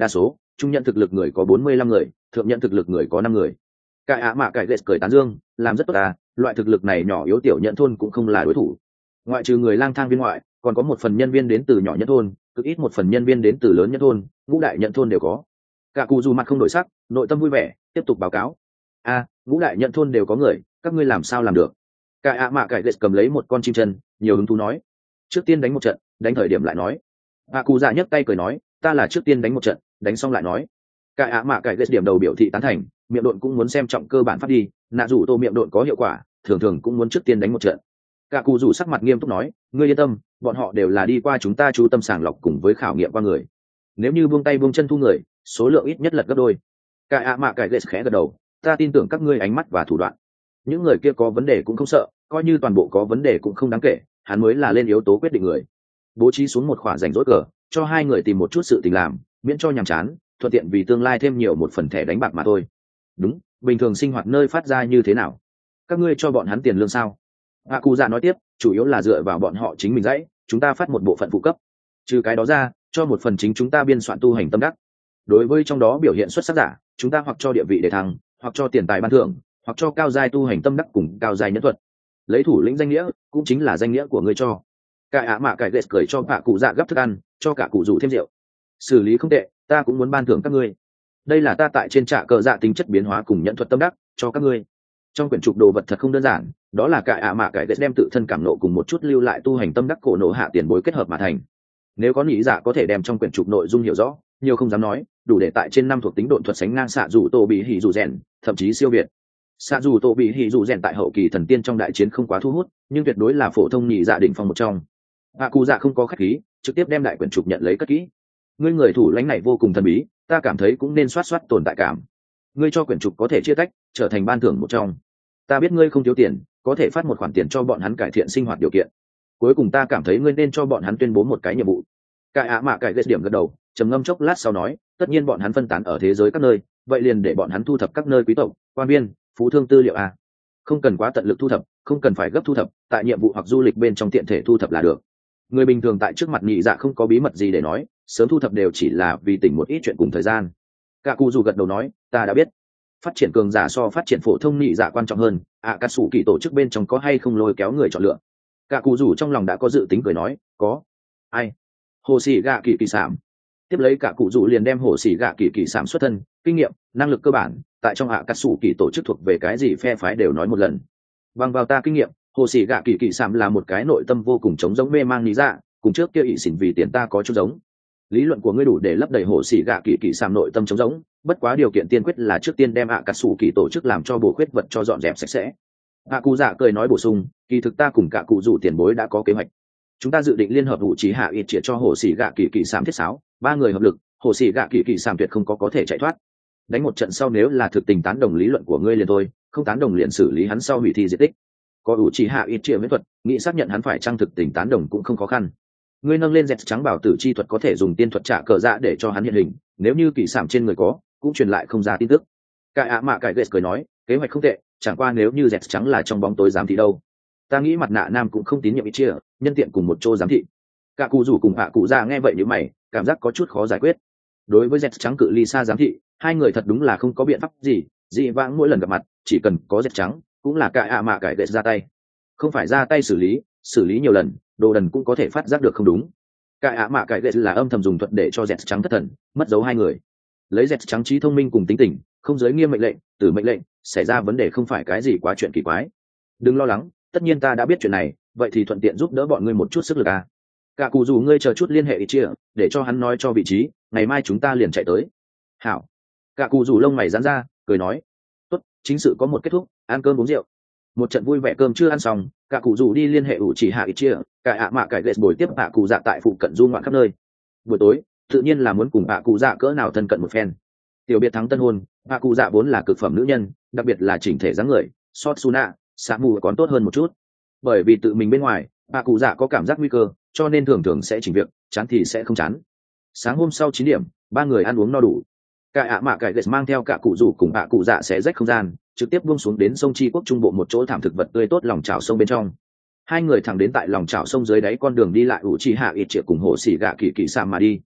Speaker 1: trung nhận thực lực người có 45 người, thượng nhận thực lực người có 5 người. Cải ạ mạ cải ghét cười tán dương, làm rất tốt à, loại thực lực này nhỏ yếu tiểu nhận thôn cũng không là đối thủ. Ngoại trừ người lang thang viên ngoại, còn có một phần nhân viên đến từ nhỏ nhận thôn, cực ít một phần nhân viên đến từ lớn nhận thôn, ngũ đại nhận thôn đều có. Cả cụ dù mặt không đổi sắc, nội tâm vui vẻ, tiếp tục báo cáo. Ngũ đại nhận thôn đều có người, các ngươi làm sao làm được? Cải ạ mạ cải ghét cầm lấy một con chim chân, nhiều hứng thú nói. Trước tiên đánh một trận, đánh thời điểm lại nói. Cụ dạ nhấc tay cười nói, ta là trước tiên đánh một trận, đánh xong lại nói. Cải ạ mạ cải ghét điểm đầu biểu thị tán thành, miệng độn cũng muốn xem trọng cơ bản pháp đi, nạ rủ tô miệng độn có hiệu quả, thường thường cũng muốn trước tiên đánh một trận. Cả cụ rủ sắc mặt nghiêm túc nói, ngươi yên tâm, bọn họ đều là đi qua chúng ta chú tâm sàng lọc cùng với khảo nghiệm qua người. Nếu như buông tay buông chân thu người, số lượng ít nhất lật gấp đôi. Cải ạ mạ cải ghét khẽ gật đầu, ta tin tưởng các ngươi ánh mắt và thủ đoạn. Những người kia có vấn đề cũng không sợ, coi như toàn bộ có vấn đề cũng không đáng kể, hắn mới là lên yếu tố quyết định người. Bố trí xuống một khỏa rảnh rỗi cờ, cho hai người tìm một chút sự tình làm, miễn cho nhàm chán, thuận tiện vì tương lai thêm nhiều một phần thẻ đánh bạc mà thôi. Đúng, bình thường sinh hoạt nơi phát ra như thế nào? Các ngươi cho bọn hắn tiền lương sao? Cụ dạ nói tiếp, chủ yếu là dựa vào bọn họ chính mình dãy, chúng ta phát một bộ phận phụ cấp. Trừ cái đó ra, cho một phần chính chúng ta biên soạn tu hành tâm đắc. Đối với trong đó biểu hiện xuất sắc giả, chúng ta hoặc cho địa vị để thăng, hoặc cho tiền tài ban thưởng, hoặc cho cao giai tu hành tâm đắc cùng cao giai nhẫn thuật. Lấy thủ lĩnh danh nghĩa, cũng chính là danh nghĩa của ngươi cho. Cải ạ mạ cải ghét cười cho cả cụ dạ gấp thức ăn, cho cả cụ rủ thêm rượu. Xử lý không tệ, ta cũng muốn ban thưởng các ngươi. Đây là ta tại trên trạ cờ dạ tính chất biến hóa cùng nhẫn thuật tâm đắc cho các ngươi. Trong quyển trục đồ vật thật không đơn giản, đó là cải ạ mạ cải ghét đem tự thân cảm nộ cùng một chút lưu lại tu hành tâm đắc cổ nộ hạ tiền bối kết hợp mà thành. Nếu có nghĩ giả có thể đem trong quyển trục nội dung hiểu rõ, nhiều không dám nói, đủ để tại trên năm thuộc tính độn thuật sánh ngang xạ dù tổ bị hỉ dù rèn, thậm chí siêu việt. Xạ dù tổ bị hỉ dù rèn tại hậu kỳ thần tiên trong đại chiến không quá thu hút, nhưng tuyệt đối là phổ thông nhị dạ đỉnh phong một trong. Cụ dạ không có khách khí, trực tiếp đem đại quyển trục nhận lấy cất kỹ. Ngươi người thủ lãnh này vô cùng thần bí, ta cảm thấy cũng nên soát soát tồn tại cảm. Ngươi cho quyển trục có thể chia tách, trở thành ban thưởng một trong. Ta biết ngươi không thiếu tiền, có thể phát một khoản tiền cho bọn hắn cải thiện sinh hoạt điều kiện. Cuối cùng ta cảm thấy ngươi nên cho bọn hắn tuyên bố một cái nhiệm vụ. Cải ạ mạ cải ghét điểm gật đầu, trầm ngâm chốc lát sau nói, tất nhiên bọn hắn phân tán ở thế giới các nơi, vậy liền để bọn hắn thu thập các nơi quý tộc, quan viên, phú thương tư liệu a. Không cần quá tận lực thu thập, không cần phải gấp thu thập, tại nhiệm vụ hoặc du lịch bên trong tiện thể thu thập là được. Người bình thường tại trước mặt nhị dạ không có bí mật gì để nói, sớm thu thập đều chỉ là vì tỉnh một ít chuyện cùng thời gian. Cả cụ dù gật đầu nói, ta đã biết. Phát triển cường giả so phát triển phổ thông nhị dạ quan trọng hơn, cà sủ kỳ tổ chức bên trong có hay không lôi kéo người chọn lựa. Cả cụ dù trong lòng đã có dự tính cười nói, có. Ai? Hồ sĩ gạ kỳ kỳ sảm. Tiếp lấy cả cụ dù liền đem hồ sĩ gạ kỳ kỳ sảm xuất thân, kinh nghiệm, năng lực cơ bản, tại trong cà sủ kỳ tổ chức thuộc về cái gì phe phái đều nói một lần. Bằng vào ta kinh nghiệm, hồ sĩ gạ kỳ kỳ sảm là một cái nội tâm vô cùng chống giống mê mang lý dạ, cùng trước kia ỷ xỉn vì tiền ta có chút giống. Lý luận của ngươi đủ để lấp đầy hồ sĩ gạ kỳ kỳ sảm nội tâm chống giống, bất quá điều kiện tiên quyết là trước tiên đem cà sủ kỳ tổ chức làm cho bổ khuyết vật cho dọn dẹp sạch sẽ. Cụ dạ cười nói bổ sung, kỳ thực ta cùng cả cụ rủ tiền bối đã có kế hoạch. Chúng ta dự định liên hợp vũ trí hạ ít triệt cho hồ sĩ gạ kỳ kỳ sảm thiết sáo, 3 người hợp lực, hồ sĩ gạ kỳ kỳ sảm tuyệt không có thể chạy thoát. Đánh một trận sau nếu là thực tình tán đồng lý luận của ngươi liền thôi, không tán đồng liền xử lý hắn sau hủy thi diệt tích. Có vũ trí hạ ít triệt miễn thuật, nghĩ xác nhận hắn phải trang thực tình tán đồng cũng không khó khăn. Ngươi nâng lên dẹt trắng bảo tử chi thuật có thể dùng tiên thuật trả cờ dạ để cho hắn hiện hình, nếu như kỳ sảm trên người có, cũng truyền lại không ra tin tức. Cải ạ mạ cải ghét cười nói, kế hoạch không tệ, chẳng qua nếu như dẹt trắng là trong bóng tối giám thị đâu. Ta nghĩ mặt nạ nam cũng không tín nhiệm ít chia, nhân tiện cùng một chỗ giám thị. Cả cụ rủ cùng cụ ra nghe vậy như mày, cảm giác có chút khó giải quyết. Đối với dẹt trắng cự ly xa giám thị, hai người thật đúng là không có biện pháp gì, dị vãng mỗi lần gặp mặt, chỉ cần có dẹt trắng, cũng là cải ạ mạ cải ghét ra tay. Không phải ra tay xử lý nhiều lần, đồ đần cũng có thể phát giác được không đúng. Cải ạ mạ cải ghét là âm thầm dùng thuật để cho dẹt trắng thất thần, mất dấu hai người. Lấy dẹt trắng trí thông minh cùng tính tình, không giới nghiêm mệnh lệnh, tử mệnh lệnh, xảy ra vấn đề không phải cái gì quá chuyện kỳ quái. Đừng lo lắng, tất nhiên ta đã biết chuyện này, vậy thì thuận tiện giúp đỡ bọn ngươi một chút sức lực à. Cả cụ dù ngươi chờ chút liên hệ ý chia, để cho hắn nói cho vị trí, ngày mai chúng ta liền chạy tới. Hảo. Cả cụ dù lông mày giãn ra, cười nói, tốt, chính sự có một kết thúc, ăn cơm uống rượu. Một trận vui vẻ cơm chưa ăn xong, cả cụ dù đi liên hệ ủ chỉ hạ ý chia, cả ạ mạ cải ghét bồi tiếp cả cụ dạ tại phụ cận du ngoạn khắp nơi. Buổi tối, tự nhiên là muốn cùng cả cụ dạ cỡ nào thân cận một phen. Tiểu biệt thắng tân hôn, cả cụ dạ vốn là cực phẩm nữ nhân, đặc biệt là chỉnh thể dáng người, sót suna, xạ mù còn tốt hơn một chút. Bởi vì tự mình bên ngoài, bà cụ dạ có cảm giác nguy cơ, cho nên thường thường sẽ chỉnh việc, chán thì sẽ không chán. Sáng hôm sau 9 điểm, 3 người ăn uống no đủ. Cả ạ mạ cải ghét mang theo cả cụ rủ cùng bà cụ dạ sẽ rách không gian, trực tiếp buông xuống đến sông Tri Quốc trung bộ một chỗ thảm thực vật tươi tốt lòng chảo sông bên trong. Hai người thẳng đến tại lòng chảo sông dưới đáy con đường đi lại ủ trì hạ ít triệu cùng hồ xỉ gạ kỳ kỳ sàm mà đi.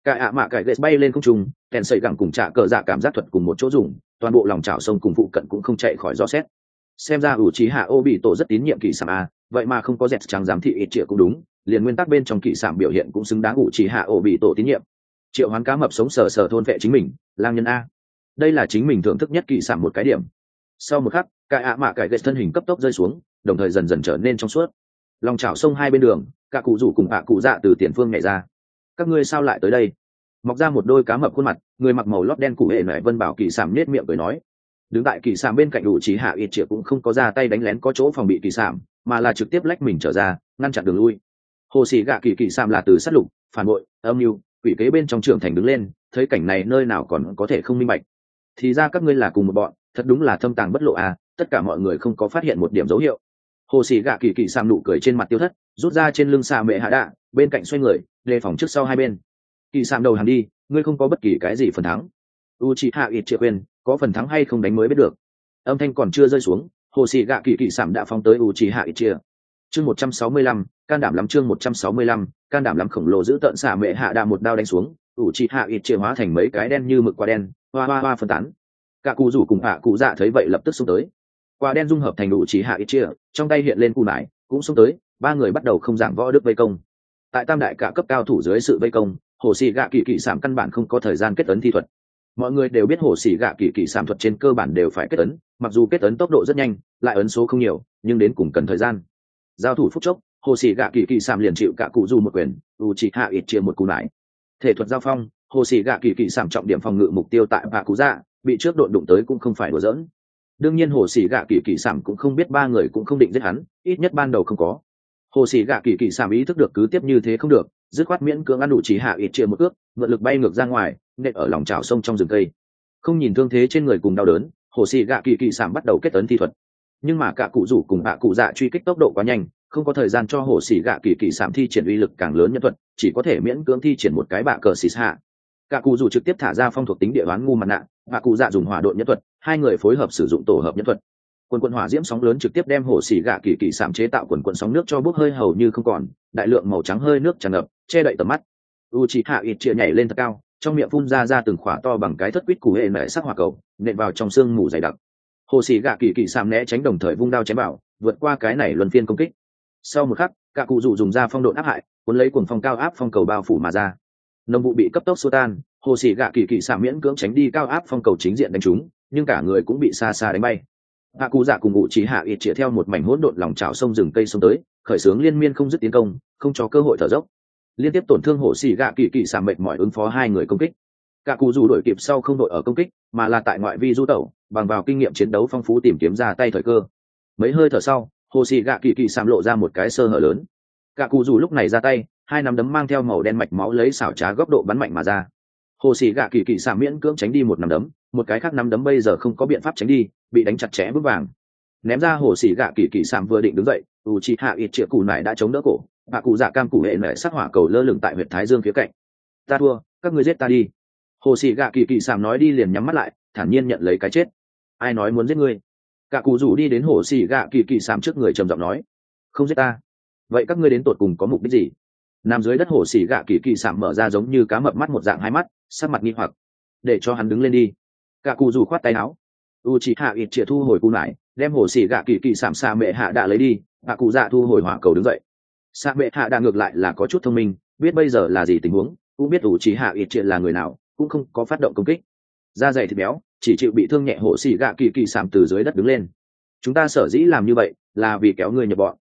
Speaker 1: Cả ạ mạ cải ghệ bay lên không trung, kèn sợi gẳng cùng trả cờ dạ cảm giác thuật cùng một chỗ dùng, toàn bộ lòng chảo sông cùng phụ cận cũng không chạy khỏi gió xét. Xem ra ủ trí hạ ô bị tổ rất tín nhiệm kỳ sảm a, vậy mà không có dẹt trắng giám thị ít triệu cũng đúng, liền nguyên tắc bên trong kỳ sảm biểu hiện cũng xứng đáng ủ trí hạ ô bị tổ tín nhiệm. Triệu hoán cá mập sống sờ sờ thôn vệ chính mình, lang nhân a, đây là chính mình thưởng thức nhất kỳ sảm một cái điểm. Sau một khắc, cái ạ mạ cải ghệ thân hình cấp tốc rơi xuống, đồng thời dần dần trở nên trong suốt. Lòng chảo sông hai bên đường, cả cụ rủ cùng ạ cụ dạ từ tiền phương nhảy ra. Các ngươi sao lại tới đây? Mọc ra một đôi cá mập khuôn mặt, người mặc màu lót đen cụ hệ nải vân bảo kỳ sảm nết miệng cười nói. Đứng tại kỳ sảm bên cạnh đủ trí hạ ít triệu cũng không có ra tay đánh lén có chỗ phòng bị kỳ sảm, mà là trực tiếp lách mình trở ra, ngăn chặn đường lui. Hồ sĩ gạ kỳ kỳ sảm là từ sát lục, phản bội, âm mưu, quỷ kế bên trong trưởng thành đứng lên, thấy cảnh này nơi nào còn có thể không minh bạch. Thì ra các ngươi là cùng một bọn, thật đúng là thâm tàng bất lộ à, tất cả mọi người không có phát hiện một điểm dấu hiệu. Hồ sĩ gạ kỳ kỳ sảm nụ cười trên mặt tiêu thất, rút ra trên lưng xà mẹ hạ đạ, bên cạnh xoay người, đề phòng trước sau hai bên. Kỳ sảm đầu hàng đi, ngươi không có bất kỳ cái gì phần thắng. Uchiha Itchia quên, có phần thắng hay không đánh mới biết được. Âm thanh còn chưa rơi xuống, hồ sĩ gạ kỳ kỳ sảm đã phóng tới Uchiha Itchia. Chương 165, can đảm lắm. Chương 165, can đảm lắm. Khổng lồ giữ tợn xả mẹ hạ đạ một đao đánh xuống, Uchiha Itchia hóa thành mấy cái đen như mực quả đen, hoa phân tán. Cả cụ rủ cùng hạ cụ dạ thấy vậy lập tức xông tới. Quả đen dung hợp thành Uchiha Itchia, trong tay hiện lên cù nải, cũng xông tới, ba người bắt đầu không giảng võ đức vây công. Tại tam đại cả cấp cao thủ dưới sự vây công, hồ sĩ gạ kỳ kỳ sảm căn bản không có thời gian kết ấn thi thuật. Mọi người đều biết hồ sĩ gạ kỳ kỳ sảm thuật trên cơ bản đều phải kết ấn, mặc dù kết ấn tốc độ rất nhanh, lại ấn số không nhiều, nhưng đến cùng cần thời gian. Giao thủ phút chốc, hồ sĩ gạ kỳ kỳ sảm liền chịu cả cụ du một quyền, Uchiha Itchia một cú nải. Thể thuật giao phong, hồ sĩ gạ kỳ kỳ sảm trọng điểm phòng ngự mục tiêu tại hạ cụ dạ, bị trước độn đụng tới cũng không phải đùa giỡn. Đương nhiên hồ sĩ gạ kỳ kỳ sảm cũng không biết ba người cũng không định giết hắn, ít nhất ban đầu không có. Hồ sĩ gạ kỳ kỳ sảm ý thức được cứ tiếp như thế không được, dứt khoát miễn cưỡng ăn đủ chỉ hạ ít chia một ước, vượt lực bay ngược ra ngoài, nện ở lòng chảo sông trong rừng cây. Không nhìn thương thế trên người cùng đau đớn, hồ sĩ gạ kỳ kỳ sảm bắt đầu kết ấn thi thuật. Nhưng mà cả cụ rủ cùng hạ cụ dạ truy kích tốc độ quá nhanh, không có thời gian cho hồ sĩ gạ kỳ kỳ sảm thi triển uy lực càng lớn nhân thuật, chỉ có thể miễn cưỡng thi triển một cái bạ cờ xì hạ. Cả cụ rủ trực tiếp thả ra phong thuộc tính địa đoán ngu mặt nạ, hạ cụ dạ dùng hỏa độn nhân thuật, hai người phối hợp sử dụng tổ hợp nhân thuật. Quần hỏa diễm sóng lớn trực tiếp đem hồ xỉ gạ kỳ kỳ sảm chế tạo quần sóng nước cho bốc hơi hầu như không còn, đại lượng màu trắng hơi nước tràn ngập, che đậy tầm mắt. Uchiha Itchia nhảy lên thật cao, trong miệng phun ra từng khỏa to bằng cái thất quýt củ hệ nảy sắc hỏa cầu, nện vào trong xương mù dày đặc. Hồ xỉ gạ kỳ kỳ sảm né tránh đồng thời vung đao chém bảo, vượt qua cái này luân phiên công kích. Sau một khắc, cả cụ dụ dùng ra phong độn áp hại, cuốn lấy cuồng phong cao áp phong cầu bao phủ mà ra. Nông vụ bị cấp tốc xua tan, hồ xỉ gạ kỳ kỳ sảm miễn cưỡng tránh đi cao áp phong cầu chính diện đánh trúng, nhưng cả người cũng bị xa xa đánh bay. Hạ cụ dạ cùng ngụ chỉ hạ ít chĩa theo một mảnh hỗn độn lòng chảo sông rừng cây sông tới, khởi xướng liên miên không dứt tiến công, không cho cơ hội thở dốc. Liên tiếp tổn thương hổ xì gạ kỳ kỳ sảm mệt mỏi ứng phó hai người công kích. Cả cụ dù đổi kịp sau không đội ở công kích, mà là tại ngoại vi du tẩu, bằng vào kinh nghiệm chiến đấu phong phú tìm kiếm ra tay thời cơ. Mấy hơi thở sau, hồ xì gạ kỳ kỳ sảm lộ ra một cái sơ hở lớn. Cả cụ dù lúc này ra tay, hai nắm đấm mang theo màu đen mạch máu lấy xảo trá góc độ bắn mạnh mà ra. Hồ xì gạ kỳ kỳ sảm miễn cưỡng tránh đi một nắm đấm, một cái khác nắm đấm bây giờ không có biện pháp tránh đi, bị đánh chặt chẽ vững vàng. Ném ra hồ xì gạ kỳ kỳ sảm vừa định đứng dậy, Uchiha Itchia cụ nải đã chống đỡ cổ, bà cụ dạ cam cụ hệ nảy sắc hỏa cầu lơ lửng tại huyệt thái dương phía cạnh. Ta thua, các ngươi giết ta đi. Hồ xì gạ kỳ kỳ sảm nói đi liền nhắm mắt lại, thản nhiên nhận lấy cái chết. Ai nói muốn giết ngươi? Cả cụ rủ đi đến hồ xì gạ kỳ kỳ sảm trước người trầm giọng nói, không giết ta. Vậy các ngươi đến tột cùng có mục đích gì? Nằm dưới đất hồ xì gạ kỳ kỳ sảm mở ra giống như cá mập mắt một dạng hai mắt, sắc mặt nghi hoặc. Để cho hắn đứng lên đi. Cả cụ rủ khoát tay áo. Uchiha Itchia thu hồi cú nải, đem hồ xì gạ kỳ kỳ sảm xa mẹ hạ đã lấy đi, bà cụ dạ thu hồi hỏa cầu đứng dậy. Xa mẹ hạ đã ngược lại là có chút thông minh, biết bây giờ là gì tình huống, cũng biết Uchiha Itchia là người nào, cũng không có phát động công kích. Da dày thịt béo, chỉ chịu bị thương nhẹ hồ xì gạ kỳ kỳ sảm từ dưới đất đứng lên. Chúng ta sở dĩ làm như vậy là vì kéo ngươi nhập bọn.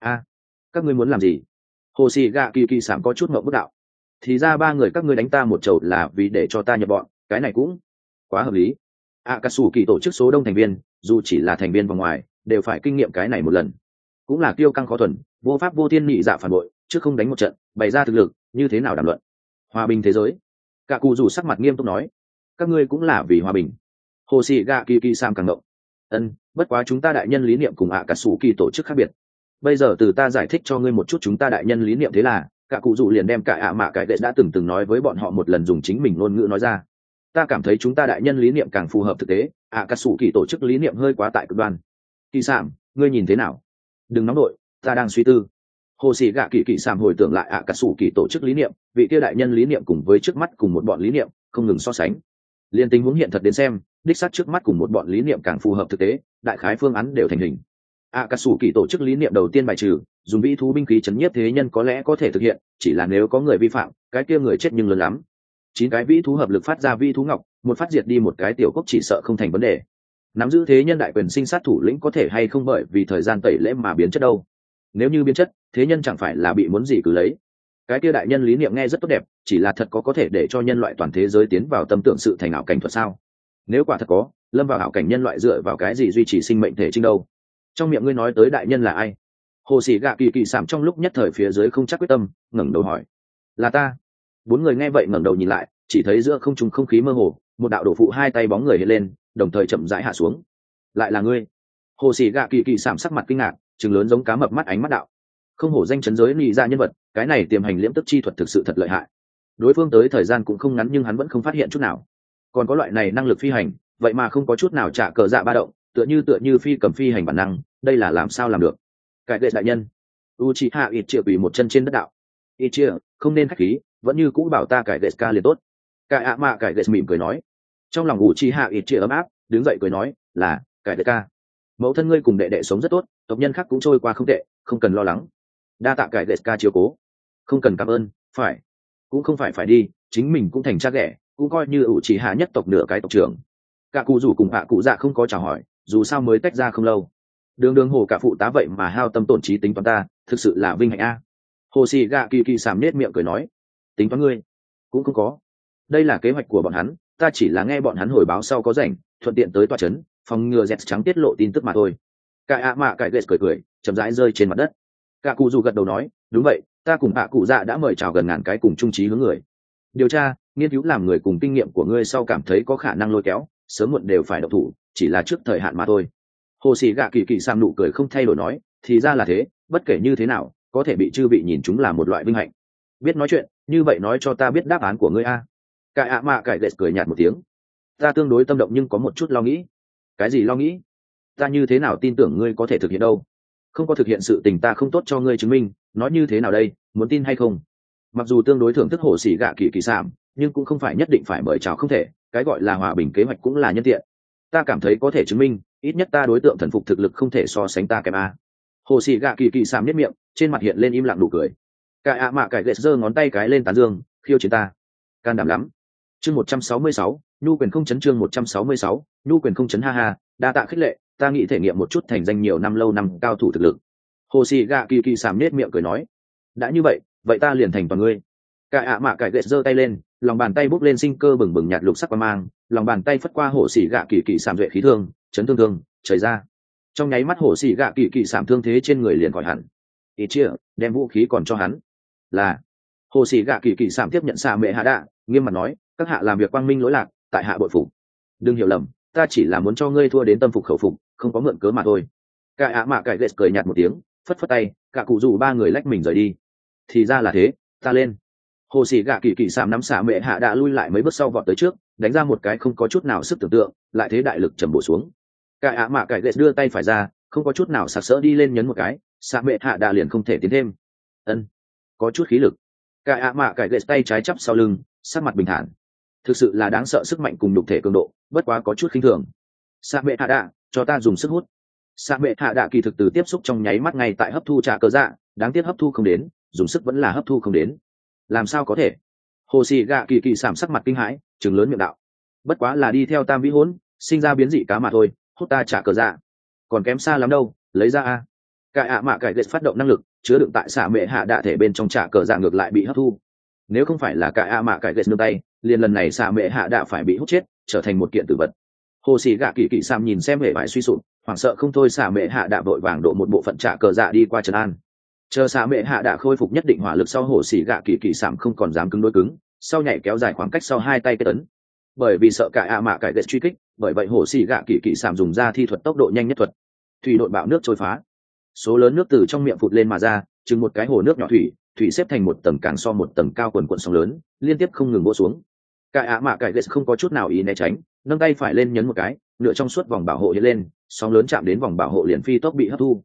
Speaker 1: Các ngươi muốn làm gì? Hồ xì gạ kỳ kỳ sảm có chút ngậm bức đạo. Thì ra ba người các ngươi đánh ta một chầu là vì để cho ta nhập bọn, cái này cũng quá hợp lý. Akatsuki tổ chức số đông thành viên, dù chỉ là thành viên vòng ngoài, đều phải kinh nghiệm cái này một lần. Cũng là kiêu căng khó thuần, vô pháp vô thiên nhị dạ phản bội, trước không đánh một trận, bày ra thực lực, như thế nào đàm luận? Hòa bình thế giới. Cả cụ dù sắc mặt nghiêm túc nói, các ngươi cũng là vì hòa bình. Hồ xì gạ kỳ kỳ sam càng động. Bất quá chúng ta đại nhân lý niệm cùng Akatsuki tổ chức khác biệt. Bây giờ từ ta giải thích cho ngươi một chút chúng ta đại nhân lý niệm thế là, cả cụ dù liền đem cả mạ cái đệ đã từng nói với bọn họ một lần dùng chính mình ngôn ngữ nói ra. Ta cảm thấy chúng ta đại nhân lý niệm càng phù hợp thực tế, Akatsuki tổ chức lý niệm hơi quá tại cực đoan. Kỳ Sảm, ngươi nhìn thế nào? Đừng nóng đội, ta đang suy tư. Hồ sĩ gạ kỳ kỳ sảm hồi tưởng lại ạ cà sủ kỳ tổ chức lý niệm, vị kia đại nhân lý niệm cùng với trước mắt cùng một bọn lý niệm không ngừng so sánh. Liên tình huống hiện thật đến xem, đích xác trước mắt cùng một bọn lý niệm càng phù hợp thực tế, đại khái phương án đều thành hình. ạ cà sủ kỳ tổ chức lý niệm đầu tiên bài trừ, dùng vĩ thú binh khí chấn nhiếp thế nhân có lẽ có thể thực hiện, chỉ là nếu có người vi phạm, cái kia người chết nhưng lớn lắm. 9 cái vĩ thú hợp lực phát ra vĩ thú ngọc, một phát diệt đi một cái tiểu quốc chỉ sợ không thành vấn đề. Nắm giữ thế nhân đại quyền sinh sát thủ lĩnh có thể hay không bởi vì thời gian tẩy lễ mà biến chất đâu? Nếu như biến chất, thế nhân chẳng phải là bị muốn gì cứ lấy. Cái kia đại nhân lý niệm nghe rất tốt đẹp, chỉ là thật có thể để cho nhân loại toàn thế giới tiến vào tâm tưởng sự thành ảo cảnh thuật sao? Nếu quả thật có, lâm vào ảo cảnh nhân loại dựa vào cái gì duy trì sinh mệnh thể trinh đâu? Trong miệng ngươi nói tới đại nhân là ai? Hồ sĩ gạ kỳ kỳ sảm trong lúc nhất thời phía dưới không chắc quyết tâm, ngẩng đầu hỏi. Là ta. 4 người nghe vậy ngẩng đầu nhìn lại, chỉ thấy giữa không trung không khí mơ hồ, một đạo đổ phụ hai tay bóng người hiện lên, đồng thời chậm rãi hạ xuống. Lại là ngươi? Hồ sĩ gạ kỳ kỳ sảm sắc mặt kinh ngạc, trừng lớn giống cá mập mắt ánh mắt đạo. Không hổ danh chấn giới lì ra nhân vật, cái này tiềm hành liễm tức chi thuật thực sự thật lợi hại. Đối phương tới thời gian cũng không ngắn nhưng hắn vẫn không phát hiện chút nào. Còn có loại này năng lực phi hành, vậy mà không có chút nào trả cờ dạ ba động, tựa như phi cầm phi hành bản năng, đây là làm sao làm được? Cải đệ đại nhân. Uchiha Itachi quỳ một chân trên đất đạo. Itachi, không nên khách khí, vẫn như cũ bảo ta cải đệ ca liền tốt. Cải ạ mạ cải đệ mỉm cười nói. Trong lòng Uchiha Itachi ấm áp, đứng dậy cười nói, là cải đệ ca. Mẫu thân ngươi cùng đệ đệ sống rất tốt, tộc nhân khác cũng trôi qua không tệ, không cần lo lắng. Đa tạ cải đệ ca chiếu cố. Không cần cảm ơn, phải, cũng không phải đi, chính mình cũng thành cha ghẻ, cũng coi như Uchiha nhất tộc nửa cái tộc trưởng. Cả cụ rủ cùng ạ cụ dạ không có chào hỏi, dù sao mới tách ra không lâu. Đường hồ cả phụ tá vậy mà hao tâm tổn trí tính toán ta, thực sự là vinh hạnh a. Hồ sĩ gạ kỳ kỳ sàm nết miệng cười nói, tính toán ngươi cũng không có, đây là kế hoạch của bọn hắn, ta chỉ là nghe bọn hắn hồi báo sau có rảnh, thuận tiện tới tòa trấn phòng ngừa dẹt trắng tiết lộ tin tức mà thôi. Cải ạ mạ cải ghét cười chậm rãi rơi trên mặt đất. Cả cụ dù gật đầu nói, đúng vậy, ta cùng ạ cụ dạ đã mời chào gần ngàn cái cùng trung trí hướng người điều tra nghiên cứu, làm người cùng kinh nghiệm của ngươi sau cảm thấy có khả năng lôi kéo, sớm muộn đều phải độc thủ, chỉ là trước thời hạn mà thôi. Hồ sĩ gạ kỳ kỳ sam nụ cười không thay đổi nói, thì ra là thế, bất kể như thế nào có thể bị chư vị nhìn chúng là một loại vinh hạnh. Biết nói chuyện, như vậy nói cho ta biết đáp án của ngươi a. Cải ạ mạ cải ghét cười nhạt một tiếng. Ta tương đối tâm động nhưng có một chút lo nghĩ. Cái gì lo nghĩ? Ta như thế nào tin tưởng ngươi có thể thực hiện đâu? Không có thực hiện sự tình ta không tốt cho ngươi chứng minh, nói như thế nào đây, muốn tin hay không? Mặc dù tương đối thưởng thức hồ sĩ gạ kỳ kỳ sảm, nhưng cũng không phải nhất định phải mời chào không thể, cái gọi là hòa bình kế hoạch cũng là nhân tiện. Ta cảm thấy có thể chứng minh, ít nhất ta đối tượng thần phục thực lực không thể so sánh ta kém a. Hồ sĩ gạ kỳ kỳ sảm nhếch miệng, trên mặt hiện lên im lặng nụ cười. Cải ạ mạ cải ghét giơ ngón tay cái lên tán dương, khiêu chiến ta, can đảm lắm. Chương 166, nhu quyền không chấn, chương 166, nhu quyền không chấn, ha ha, đa tạ khích lệ, ta nghĩ thể nghiệm một chút thành danh nhiều năm lâu năm cao thủ thực lực. Hồ sĩ gạ kỳ kỳ sảm nết miệng cười nói, đã như vậy, vậy ta liền thành toàn ngươi. Cải ạ mạ cải ghét giơ tay lên, lòng bàn tay bốc lên sinh cơ bừng bừng nhạt lục sắc quang mang, lòng bàn tay phất qua hồ sĩ gạ kỳ kỳ sảm duệ khí thương, chấn thương chảy ra. Trong nháy mắt hồ sĩ gạ kỳ kỳ sảm thương thế trên người liền khỏi hẳn. Ý chia, đem vũ khí còn cho hắn. Là. Hồ sĩ gạ kỳ kỳ sảm tiếp nhận xà mẹ hạ đạ, nghiêm mặt nói, các hạ làm việc quang minh lỗi lạc, tại hạ bội phục. Đừng hiểu lầm, ta chỉ là muốn cho ngươi thua đến tâm phục khẩu phục, không có mượn cớ mà thôi. Cải ạ mạ cải ghét cười nhạt một tiếng, phất phất tay, cả cụ rủ ba người lách mình rời đi. Thì ra là thế, ta lên. Hồ sĩ gạ kỳ kỳ sảm nắm xà mẹ hạ đạ lui lại mấy bước sau vọt tới trước, đánh ra một cái không có chút nào sức tưởng tượng, lại thế đại lực trầm bổ xuống. Cải ạ mạ cải ghét đưa tay phải ra, không có chút nào sặc sỡ đi lên nhấn một cái, xà mẹ hạ đạ liền không thể tiến thêm. Ân, có chút khí lực. Cải ạ mạ cải ghét tay trái chắp sau lưng, sắc mặt bình thản. Thực sự là đáng sợ sức mạnh cùng nhục thể cường độ, bất quá có chút khinh thường. Xạ mẹ hạ đạ, cho ta dùng sức hút. Xạ mẹ hạ đạ kỳ thực từ tiếp xúc trong nháy mắt ngay tại hấp thu trả cơ dạ, đáng tiếc hấp thu không đến, dùng sức vẫn là hấp thu không đến. Làm sao có thể? Hồ sĩ gạ kỳ kỳ sảm sắc mặt kinh hãi, trừng lớn miệng đạo. Bất quá là đi theo tam vĩ hỗn, sinh ra biến dị cá mà thôi, hút ta trả cơ dạ, còn kém xa lắm đâu, lấy ra a. Cải ạ mạ cải ghét phát động năng lực, chứa đựng tại xạ mẹ hạ đạ thể bên trong trả cơ dạ ngược lại bị hấp thu. Nếu không phải là cải ạ mạ cải ghét nương tay, liền lần này xạ mẹ hạ đạ phải bị hút chết, trở thành một kiện tử vật. Hồ sĩ gạ kỳ kỳ sam nhìn xem hệ vải suy sụp, hoảng sợ không thôi, xạ mẹ hạ đạ vội vàng độ một bộ phận trả cờ dạ đi qua trấn an. Chờ xạ mẹ hạ đạ khôi phục nhất định hỏa lực sau, hồ sĩ gạ kỳ kỳ sam không còn dám cứng đối cứng, sau nhảy kéo dài khoảng cách sau hai tay kết tấn. Bởi vì sợ cải ạ mạ cải ghét truy kích, bởi vậy hồ sĩ gạ kỳ kỳ sam dùng ra thi thuật tốc độ nhanh nhất thuật, thủy đội bạo nước trôi phá. Số lớn nước từ trong miệng phụt lên mà ra, chừng một cái hồ nước nhỏ thủy xếp thành một tầng càng so một tầng cao, quần quần sóng lớn liên tiếp không ngừng vỗ xuống. Cải ạ mạ cải ghét không có chút nào ý né tránh, nâng tay phải lên nhấn một cái, nửa trong suốt vòng bảo hộ hiện lên, sóng lớn chạm đến vòng bảo hộ liền phi tốc bị hấp thu.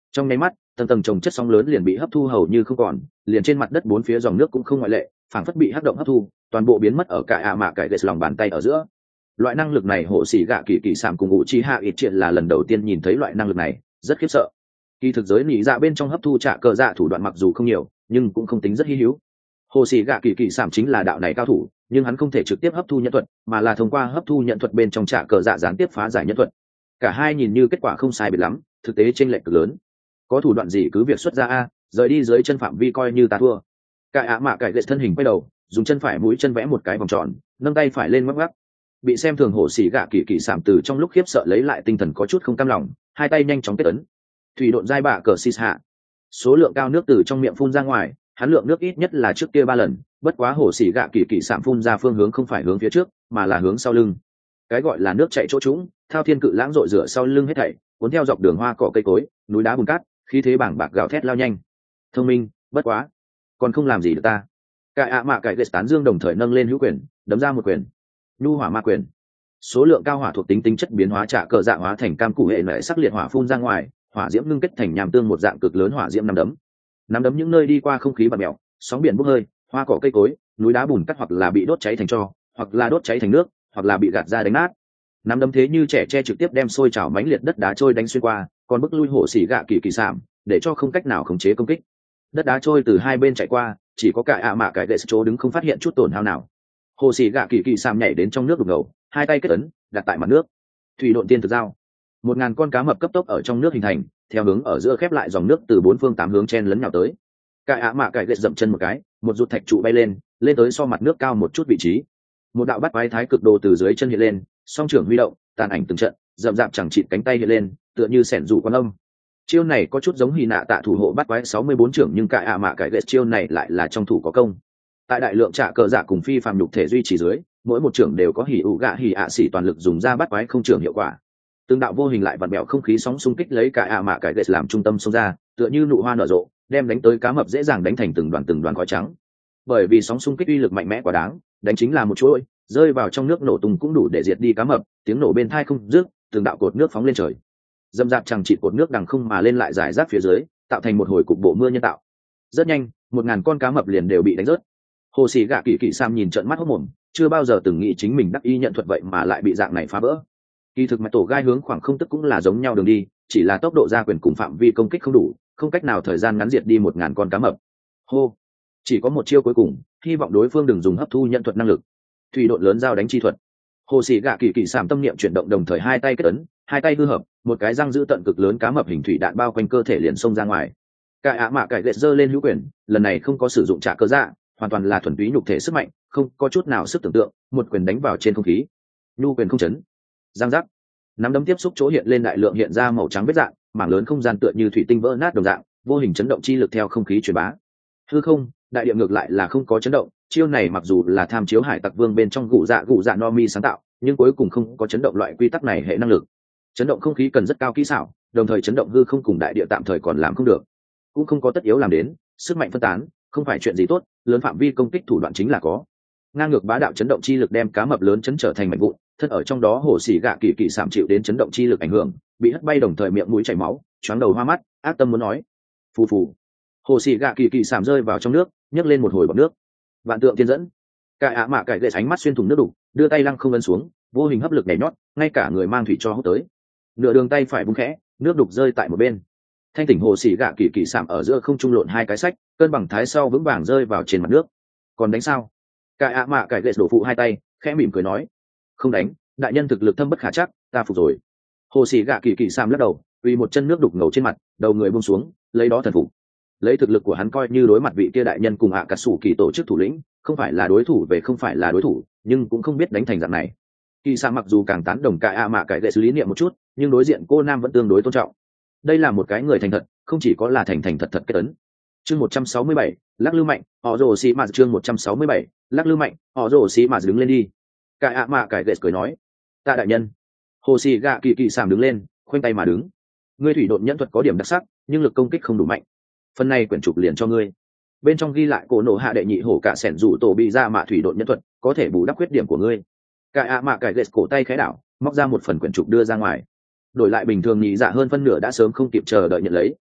Speaker 1: Trong nháy mắt tầng tầng chồng chất sóng lớn liền bị hấp thu hầu như không còn, liền trên mặt đất bốn phía dòng nước cũng không ngoại lệ, phảng phất bị hắc động hấp thu, toàn bộ biến mất ở cả ạ mạ cải ghệ lòng bàn tay ở giữa. Loại năng lực này hộ sĩ gạ kỳ kỳ sảm cùng ngụ chi hạ ít triệt là lần đầu tiên nhìn thấy loại năng lực này, rất khiếp sợ. Kỳ thực giới nỉ dạ bên trong hấp thu trả cờ dạ thủ đoạn mặc dù không nhiều, nhưng cũng không tính rất hi hữu. Hồ sĩ gạ kỳ kỳ sảm chính là đạo này cao thủ, nhưng hắn không thể trực tiếp hấp thu nhân thuật, mà là thông qua hấp thu nhận thuật bên trong trả cờ dạ gián tiếp phá giải nhân thuật. Cả hai nhìn như kết quả không sai biệt lắm, thực tế chênh lệch cực lớn. Có thủ đoạn gì cứ việc xuất ra a, rời đi dưới chân phạm vi coi như ta thua. Cả ạ mạ cải lệ thân hình quay đầu, dùng chân phải mũi chân vẽ một cái vòng tròn, nâng tay phải lên ngoắc ngoắc. Bị xem thường hổ xỉ gạ kỳ kỳ sảm từ trong lúc khiếp sợ lấy lại tinh thần có chút không cam lòng, hai tay nhanh chóng kết ấn. Thủy độn giai bạ cờ xì hạ, số lượng cao nước từ trong miệng phun ra ngoài, hắn lượng nước ít nhất là trước kia 3 lần, bất quá hổ xỉ gạ kỳ kỳ sảm phun ra phương hướng không phải hướng phía trước, mà là hướng sau lưng. Cái gọi là nước chảy chỗ trũng, thao thiên cự lãng rội rửa sau lưng hết thảy, cuốn theo dọc đường hoa cỏ cây cối, núi đá bùn cát, khí thế bảng bạc gào thét lao nhanh. Thông minh, bất quá, còn không làm gì được ta. Cải ạ mạ cải ghét tán dương đồng thời nâng lên hữu quyền, đấm ra một quyền. Nhu hỏa ma quyền. Số lượng cao hỏa thuộc tính tính chất biến hóa trả cờ dạ hóa thành cam cụ hệ nệ sắc liệt hỏa phun ra ngoài, hỏa diễm ngưng kết thành nham tương một dạng cực lớn hỏa diễm nắm đấm những nơi đi qua không khí bạt mèo, sóng biển bốc hơi, hoa cỏ cây cối, núi đá bùn cát hoặc là bị đốt cháy thành tro, hoặc là đốt cháy thành nước, hoặc là bị gạt ra đánh nát. Nắm đấm thế như trẻ tre trực tiếp đem sôi trào mãnh liệt đất đá trôi đánh xuyên qua, còn bức lui hổ xỉ gạ kỳ kỳ sảm, để cho không cách nào khống chế công kích. Đất đá trôi từ hai bên chạy qua, chỉ có cải ạ mạ cải ghệ chỗ đứng không phát hiện chút tổn hao nào. Hồ xỉ gạ kỳ kỳ sảm nhảy đến trong nước đục ngầu, hai tay kết ấn đặt tại mặt nước. Thủy độn tiên thực giao, 1000 con cá mập cấp tốc ở trong nước hình thành, theo hướng ở giữa khép lại dòng nước từ 4 phương 8 hướng chen lấn nhào tới. Cải ạ mạ cải ghệ dậm chân một cái, một rụt thạch trụ bay lên tới so mặt nước cao một chút vị trí. Một đạo bắt quái thái cực đồ từ dưới chân hiện lên, song trưởng huy động, tàn ảnh từng trận, rậm rạp chẳng chịt cánh tay hiện lên, tựa như xẻn dụ quan âm. Chiêu này có chút giống Hy Nạ Tạ thủ hộ bắt quái 64 trưởng, nhưng cải ạ mạ cải ghệ chiêu này lại là trong thủ có công. Tại đại lượng trả cờ dạ cùng phi phàm nhục thể duy trì dưới, mỗi một trưởng đều có hỉ ủ gạ hỉ ạ xỉ toàn lực dùng ra bắt quái không trưởng hiệu quả. Tương đạo vô hình lại vặn bẹo không khí sóng xung kích lấy cải ạ mạ cải ghệ làm trung tâm xông ra, tựa như nụ hoa nở rộ, đem đánh tới cá mập dễ dàng đánh thành từng đoàn khói trắng. Bởi vì sóng xung kích uy lực mạnh mẽ quá đáng, đánh chính là một chuỗi, rơi vào trong nước nổ tung cũng đủ để diệt đi cá mập, tiếng nổ bên tai không dứt, từng đạo cột nước phóng lên trời. Dâm dạp chẳng chỉ cột nước đằng không mà lên lại rải rác phía dưới, tạo thành một hồi cục bộ mưa nhân tạo. Rất nhanh, 1000 con cá mập liền đều bị đánh rớt. Hồ sĩ gạ kỳ kỳ sam nhìn trợn mắt hốt mồm, chưa bao giờ từng nghĩ chính mình đắc y nhận thuật vậy mà lại bị dạng này phá vỡ. Kỳ thực mạch tổ gai hướng khoảng không tức cũng là giống nhau đường đi, chỉ là tốc độ gia quyền cùng phạm vi công kích không đủ, không cách nào thời gian ngắn diệt đi 1000 con cá mập. Hô, chỉ có một chiêu cuối cùng, hy vọng đối phương đừng dùng hấp thu nhận thuật năng lực. Thủy độn lớn giao đánh chi thuật. Hồ sĩ gạ kỳ kỳ sảm tâm niệm chuyển động đồng thời hai tay kết ấn, hai tay hư hợp, một cái răng giữ tận cực lớn cá mập hình thủy đạn bao quanh cơ thể liền xông ra ngoài. Cải ạ mạ cải ghệ giơ lên hữu quyền, lần này không có sử dụng trả cơ dạ, hoàn toàn là thuần túy nhục thể sức mạnh, không có chút nào sức tưởng tượng, một quyền đánh vào trên không khí. Nhu quyền không chấn. Giang giác. Nắm đấm tiếp xúc chỗ hiện lên đại lượng hiện ra màu trắng vết dạng, mảng lớn không gian tựa như thủy tinh vỡ nát đồng dạng, vô hình chấn động chi lực theo không khí truyền bá. Hư không, đại địa ngược lại là không có chấn động, chiêu này mặc dù là tham chiếu hải tặc vương bên trong gụ dạ no mi sáng tạo, nhưng cuối cùng không có chấn động loại quy tắc này hệ năng lực. Chấn động không khí cần rất cao kỹ xảo, đồng thời chấn động hư không cùng đại địa tạm thời còn làm không được, cũng không có tất yếu làm đến. Sức mạnh phân tán không phải chuyện gì tốt, lớn phạm vi công kích thủ đoạn chính là có. Ngang ngược bá đạo chấn động chi lực đem cá mập lớn chấn trở thành mảnh vụn, thân ở trong đó hổ xỉ gạ kỳ kỳ sảm chịu đến chấn động chi lực ảnh hưởng, bị hất bay đồng thời miệng mũi chảy máu, choáng đầu hoa mắt, ác tâm muốn nói. Phù phù. Hồ xỉ gạ kỳ kỳ sảm rơi vào trong nước, nhấc lên một hồi bọt nước. Vạn tượng thiên dẫn. Cải ạ mạ cải ghệ ánh mắt xuyên thủng nước đục, đưa tay lăng không ấn xuống, vô hình hấp lực nhảy nhót, ngay cả người mang thủy cho hút tới. Nửa đường tay phải búng khẽ, nước đục rơi tại một bên. Thanh tỉnh hồ xỉ gạ kỳ kỳ sảm ở giữa không trung lộn hai cái sách, cân bằng thái sau vững vàng rơi vào trên mặt nước. Còn đánh sao? Cải ạ mạ cải ghệ đổ phụ hai tay, khẽ mỉm cười nói, không đánh, đại nhân thực lực thâm bất khả chắc, ta phục rồi. Hồ xỉ gạ kỳ kỳ sảm lắc đầu, uy một chân nước đục ngầu trên mặt, đầu người buông xuống, lấy đó thần phục. Lấy thực lực của hắn coi như đối mặt vị kia đại nhân cùng ạ cả sủ kỳ tổ chức thủ lĩnh, không phải là đối thủ về không phải là đối thủ, nhưng cũng không biết đánh thành dạng này. Kỳ sa mặc dù càng tán đồng cải ạ mạ cải ghệ xử lý niệm một chút, nhưng đối diện cô nam vẫn tương đối tôn trọng. Đây là một cái người thành thật, không chỉ có là thành thật kết ấn. Chương 167, lắc lư mạnh, họ rồ xì mà chương 167, lắc lư mạnh, họ rồ xì mà đứng lên đi. Cải ạ mạ cải ghệ cười nói, ta đại nhân. Hồ xì gạ kỳ kỳ sàm đứng lên, khoanh tay mà đứng. Ngươi thủy độn nhẫn thuật có điểm đặc sắc, nhưng lực công kích không đủ mạnh. Phần này quyển trục liền cho ngươi. Bên trong ghi lại cổ nổ hạ đệ nhị hổ cả sẻn rủ tổ bị ra mạ thủy độn nhẫn thuật, có thể bù đắp khuyết điểm của ngươi. Cải ạ mạ cải ghệ cổ tay khẽ đảo, móc ra một phần quyển trục đưa ra ngoài. Đổi lại bình thường nhị dạ hơn phân nửa đã sớm không kịp chờ đợi nhận lấy,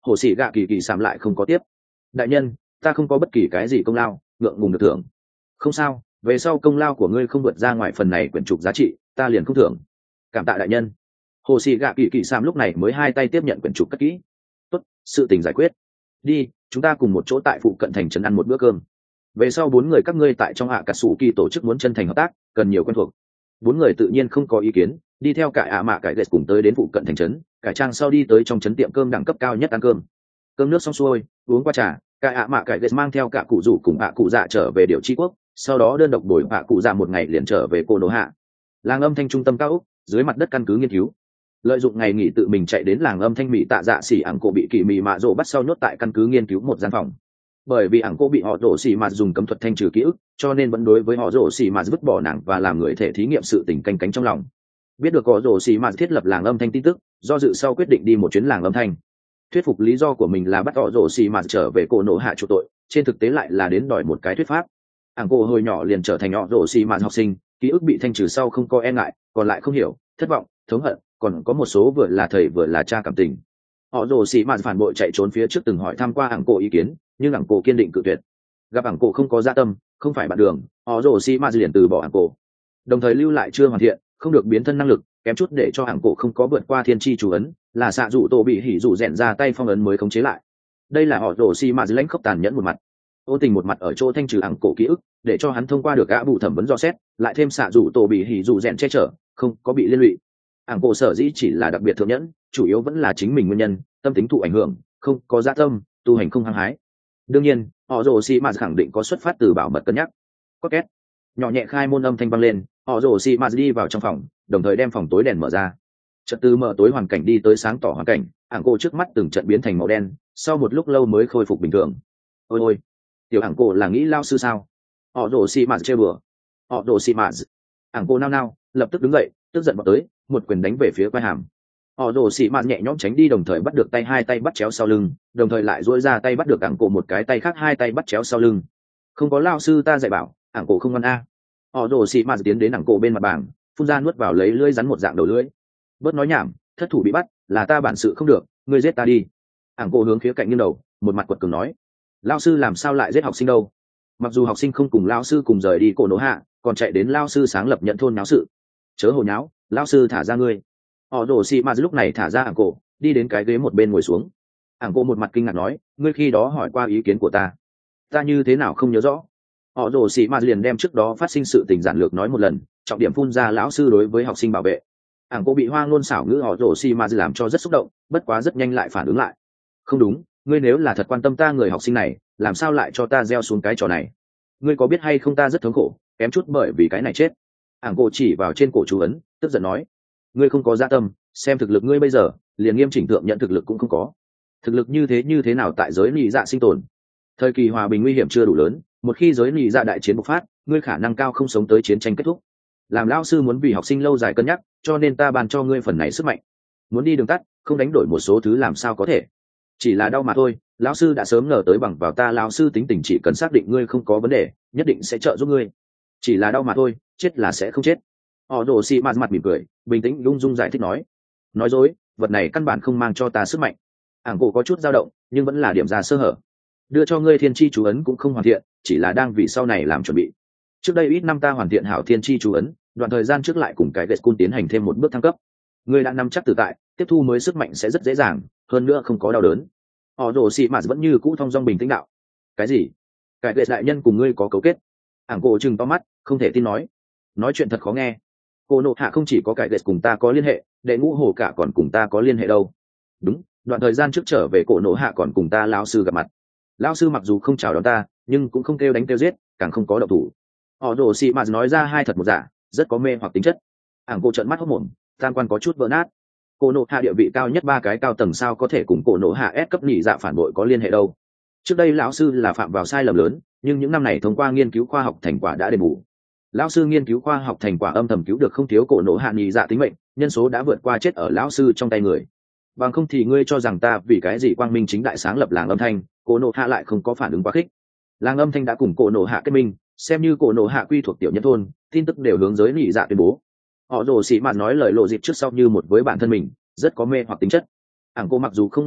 Speaker 1: hồ sĩ gạ kỳ kỳ sảm lại không có tiếp. Đại nhân, ta không có bất kỳ cái gì công lao, ngượng ngùng được thưởng. Không sao, về sau công lao của ngươi không vượt ra ngoài phần này quyển trục giá trị, ta liền không thưởng. Cảm tạ đại nhân. Hồ sĩ gạ kỳ kỳ sảm lúc này mới hai tay tiếp nhận quyển trục cất kỹ. Tốt, sự tình giải quyết. Đi, chúng ta cùng một chỗ tại phụ cận thành trấn ăn một bữa cơm. Về sau 4 người các ngươi tại trong hạ cà sủ kỳ tổ chức muốn chân thành hợp tác, cần nhiều quen thuộc. 4 người tự nhiên không có ý kiến, đi theo cải ạ mạ cải ghét cùng tới đến phụ cận thành trấn, cải trang sau đi tới trong trấn tiệm cơm đẳng cấp cao nhất ăn cơm. Cơm nước xong xuôi, uống qua trà, cải ạ mạ cải ghét mang theo cả cụ rủ cùng ạ cụ dạ trở về điều chi quốc, sau đó đơn độc đổi ạ cụ dạ một ngày liền trở về cô nô hạ. Làng âm thanh trung tâm cao ốc, dưới mặt đất căn cứ nghiên cứu. Lợi dụng ngày nghỉ tự mình chạy đến làng âm thanh mỹ tạ dạ xỉ ảng cổ bị kỳ mì mạ rộ bắt sau nhốt tại căn cứ nghiên cứu một gian phòng. Bởi vì ảng cô bị họ rổ xì mạt dùng cấm thuật thanh trừ ký ức, cho nên vẫn đối với họ rổ xì mạt vứt bỏ nàng và làm người thể thí nghiệm sự tình canh cánh trong lòng. Biết được họ rổ xì mạt thiết lập làng âm thanh tin tức, do dự sau quyết định đi một chuyến làng âm thanh. Thuyết phục lý do của mình là bắt họ rổ xì mạt trở về cổ nổ hạ chủ tội, trên thực tế lại là đến đòi một cái thuyết pháp. Ảng cô hồi nhỏ liền trở thành họ rổ xì mạt học sinh, ký ức bị thanh trừ sau không có e ngại, còn lại không hiểu, thất vọng, thống hận, còn có một số vừa là thầy vừa là cha cảm tình. Họ rồ xì mạt phản bội chạy trốn phía trước từng hỏi thăm qua ảng cổ ý kiến, nhưng ảng cổ kiên định cự tuyệt. Gặp ảng cổ không có dạ tâm, không phải bạn đường, họ rồ xì mạt liền từ bỏ ảng cổ, đồng thời lưu lại chưa hoàn thiện, không được biến thân năng lực, kém chút để cho ảng cổ không có vượt qua thiên chi chủ ấn, là xạ dụ tổ bị hỉ dụ rèn ra tay phong ấn mới khống chế lại. Đây là họ rồ xì mạt lãnh khốc tàn nhẫn một mặt, ô tình một mặt ở chỗ thanh trừ ảng cổ ký ức, để cho hắn thông qua được gã bù thẩm vấn dò xét, lại thêm xạ dụ tổ bị hỉ dụ rèn che chở, không có bị liên lụy. Ảng cổ sở dĩ chỉ là đặc biệt thượng nhẫn, chủ yếu vẫn là chính mình nguyên nhân, tâm tính thụ ảnh hưởng, không có dạ tâm, tu hành không hăng hái. Đương nhiên, họ rồ xì mạt khẳng định có xuất phát từ bảo mật cân nhắc. Có két, nhỏ nhẹ khai môn âm thanh vang lên, họ rồ xì mạt đi vào trong phòng, đồng thời đem phòng tối đèn mở ra. Chợt từ mở tối hoàn cảnh đi tới sáng tỏ hoàn cảnh, ảng cổ trước mắt từng trận biến thành màu đen, sau một lúc lâu mới khôi phục bình thường. Ôi ôi, tiểu ảng cổ là nghĩ lao sư sao? Họ rồ xì mạt chơi bừa. Họ rồ xì mạt. Ảng cổ nao nao, lập tức đứng dậy, tức giận vào tới, một quyền đánh về phía quai hàm. Họ rồ xì mạt nhẹ nhõm tránh đi, đồng thời bắt được tay hai tay bắt chéo sau lưng, đồng thời lại duỗi ra tay bắt được ảng cổ một cái tay khác hai tay bắt chéo sau lưng. Không có lao sư ta dạy bảo, ảng cổ không ngoan a. Họ rồ xì mạt tiến đến ảng cổ bên mặt bảng, phun ra nuốt vào lấy lưỡi rắn một dạng đầu lưỡi. Bớt nói nhảm, thất thủ bị bắt, là ta bản sự không được, ngươi giết ta đi. Ảng cổ hướng khía cạnh nghiêng đầu, một mặt quật cường nói, lao sư làm sao lại giết học sinh đâu? Mặc dù học sinh không cùng lao sư cùng rời đi cổ nổ hạ, còn chạy đến lao sư sáng lập nhận thôn náo sự. Chớ hồ nháo, lao sư thả ra ngươi. Họ rồ xì mạt lúc này thả ra ảng cổ, đi đến cái ghế một bên ngồi xuống. Ảng cổ một mặt kinh ngạc nói, ngươi khi đó hỏi qua ý kiến của ta như thế nào không nhớ rõ. Họ rồ xì mạt liền đem trước đó phát sinh sự tình giản lược nói một lần, trọng điểm phun ra lão sư đối với học sinh bảo vệ. Ảng cổ bị hoa ngôn xảo ngữ họ rồ xì mạt làm cho rất xúc động, bất quá rất nhanh lại phản ứng lại. Không đúng, ngươi nếu là thật quan tâm ta người học sinh này, làm sao lại cho ta gieo xuống cái trò này? Ngươi có biết hay không, ta rất thống khổ, kém chút bởi vì cái này chết. Ảng cổ chỉ vào trên cổ chú ấn, tức giận nói, ngươi không có dạ tâm, xem thực lực ngươi bây giờ, liền nghiêm chỉnh thượng nhận thực lực cũng không có. Thực lực như thế nào tại giới nhị dạ sinh tồn? Thời kỳ hòa bình nguy hiểm chưa đủ lớn, một khi giới nhị dạ đại chiến bộc phát, ngươi khả năng cao không sống tới chiến tranh kết thúc. Làm lão sư muốn vì học sinh lâu dài cân nhắc, cho nên ta ban cho ngươi phần này sức mạnh. Muốn đi đường tắt, không đánh đổi một số thứ làm sao có thể? Chỉ là đau mà thôi, lão sư đã sớm ngờ tới bằng vào ta lão sư tính tình, chỉ cần xác định ngươi không có vấn đề, nhất định sẽ trợ giúp ngươi. Chỉ là đau mà thôi, chết là sẽ không chết. Họ rồ xì mặt mỉm cười, bình tĩnh lung dung giải thích nói dối, vật này căn bản không mang cho ta sức mạnh. Ảng cổ có chút dao động, nhưng vẫn là điểm ra sơ hở. Đưa cho ngươi thiên chi chú ấn cũng không hoàn thiện, chỉ là đang vì sau này làm chuẩn bị. Trước đây ít năm ta hoàn thiện hảo thiên chi chú ấn, đoạn thời gian trước lại cùng cái Gets Kun tiến hành thêm một bước thăng cấp. Ngươi đã nắm chắc tự tại, tiếp thu mới sức mạnh sẽ rất dễ dàng, hơn nữa không có đau đớn. Họ rồ xì mặt vẫn như cũ thong dong bình tĩnh đạo. Cái gì? Cái Gets đại nhân cùng ngươi có cấu kết? Ảng cổ trừng to mắt, không thể tin nói chuyện thật khó nghe. Cô nộ hạ không chỉ có cái Gets cùng ta có liên hệ, đệ ngũ hổ cả còn cùng ta có liên hệ đâu. Đúng, đoạn thời gian trước trở về cổ nộ hạ còn cùng ta lão sư gặp mặt. Lão sư mặc dù không chào đón ta, nhưng cũng không kêu đánh kêu giết, càng không có động thủ. Họ rồ xì mạt nói ra hai thật một giả, rất có mê hoặc tính chất. Ảng cổ trợn mắt hốt mồm, tam quan có chút vỡ nát. Cổ nộ hạ địa vị cao nhất 3 cái cao tầng sao có thể cùng cổ nộ hạ S cấp nhị dạ phản bội có liên hệ đâu? Trước đây lão sư là phạm vào sai lầm lớn, nhưng những năm này thông qua nghiên cứu khoa học thành quả đã đền bù. Lão sư nghiên cứu khoa học thành quả âm thầm cứu được không thiếu cổ nộ hạ nhị dạ tính mệnh, nhân số đã vượt qua chết ở lão sư trong tay người. Bằng không thì ngươi cho rằng ta vì cái gì quang minh chính đại sáng lập làng âm thanh, cổ nộ hạ lại không có phản ứng quá khích. Làng âm thanh đã cùng cổ nộ hạ kết minh, xem như cổ nộ hạ quy thuộc tiểu nhân thôn, tin tức đều hướng giới nhị dạ tuyên bố. Họ rồ xì mạt nói lời lộ dịp trước sau như một với bản thân mình, rất có mê hoặc tính chất. Ảng cô mặc dù không ngu ngốc,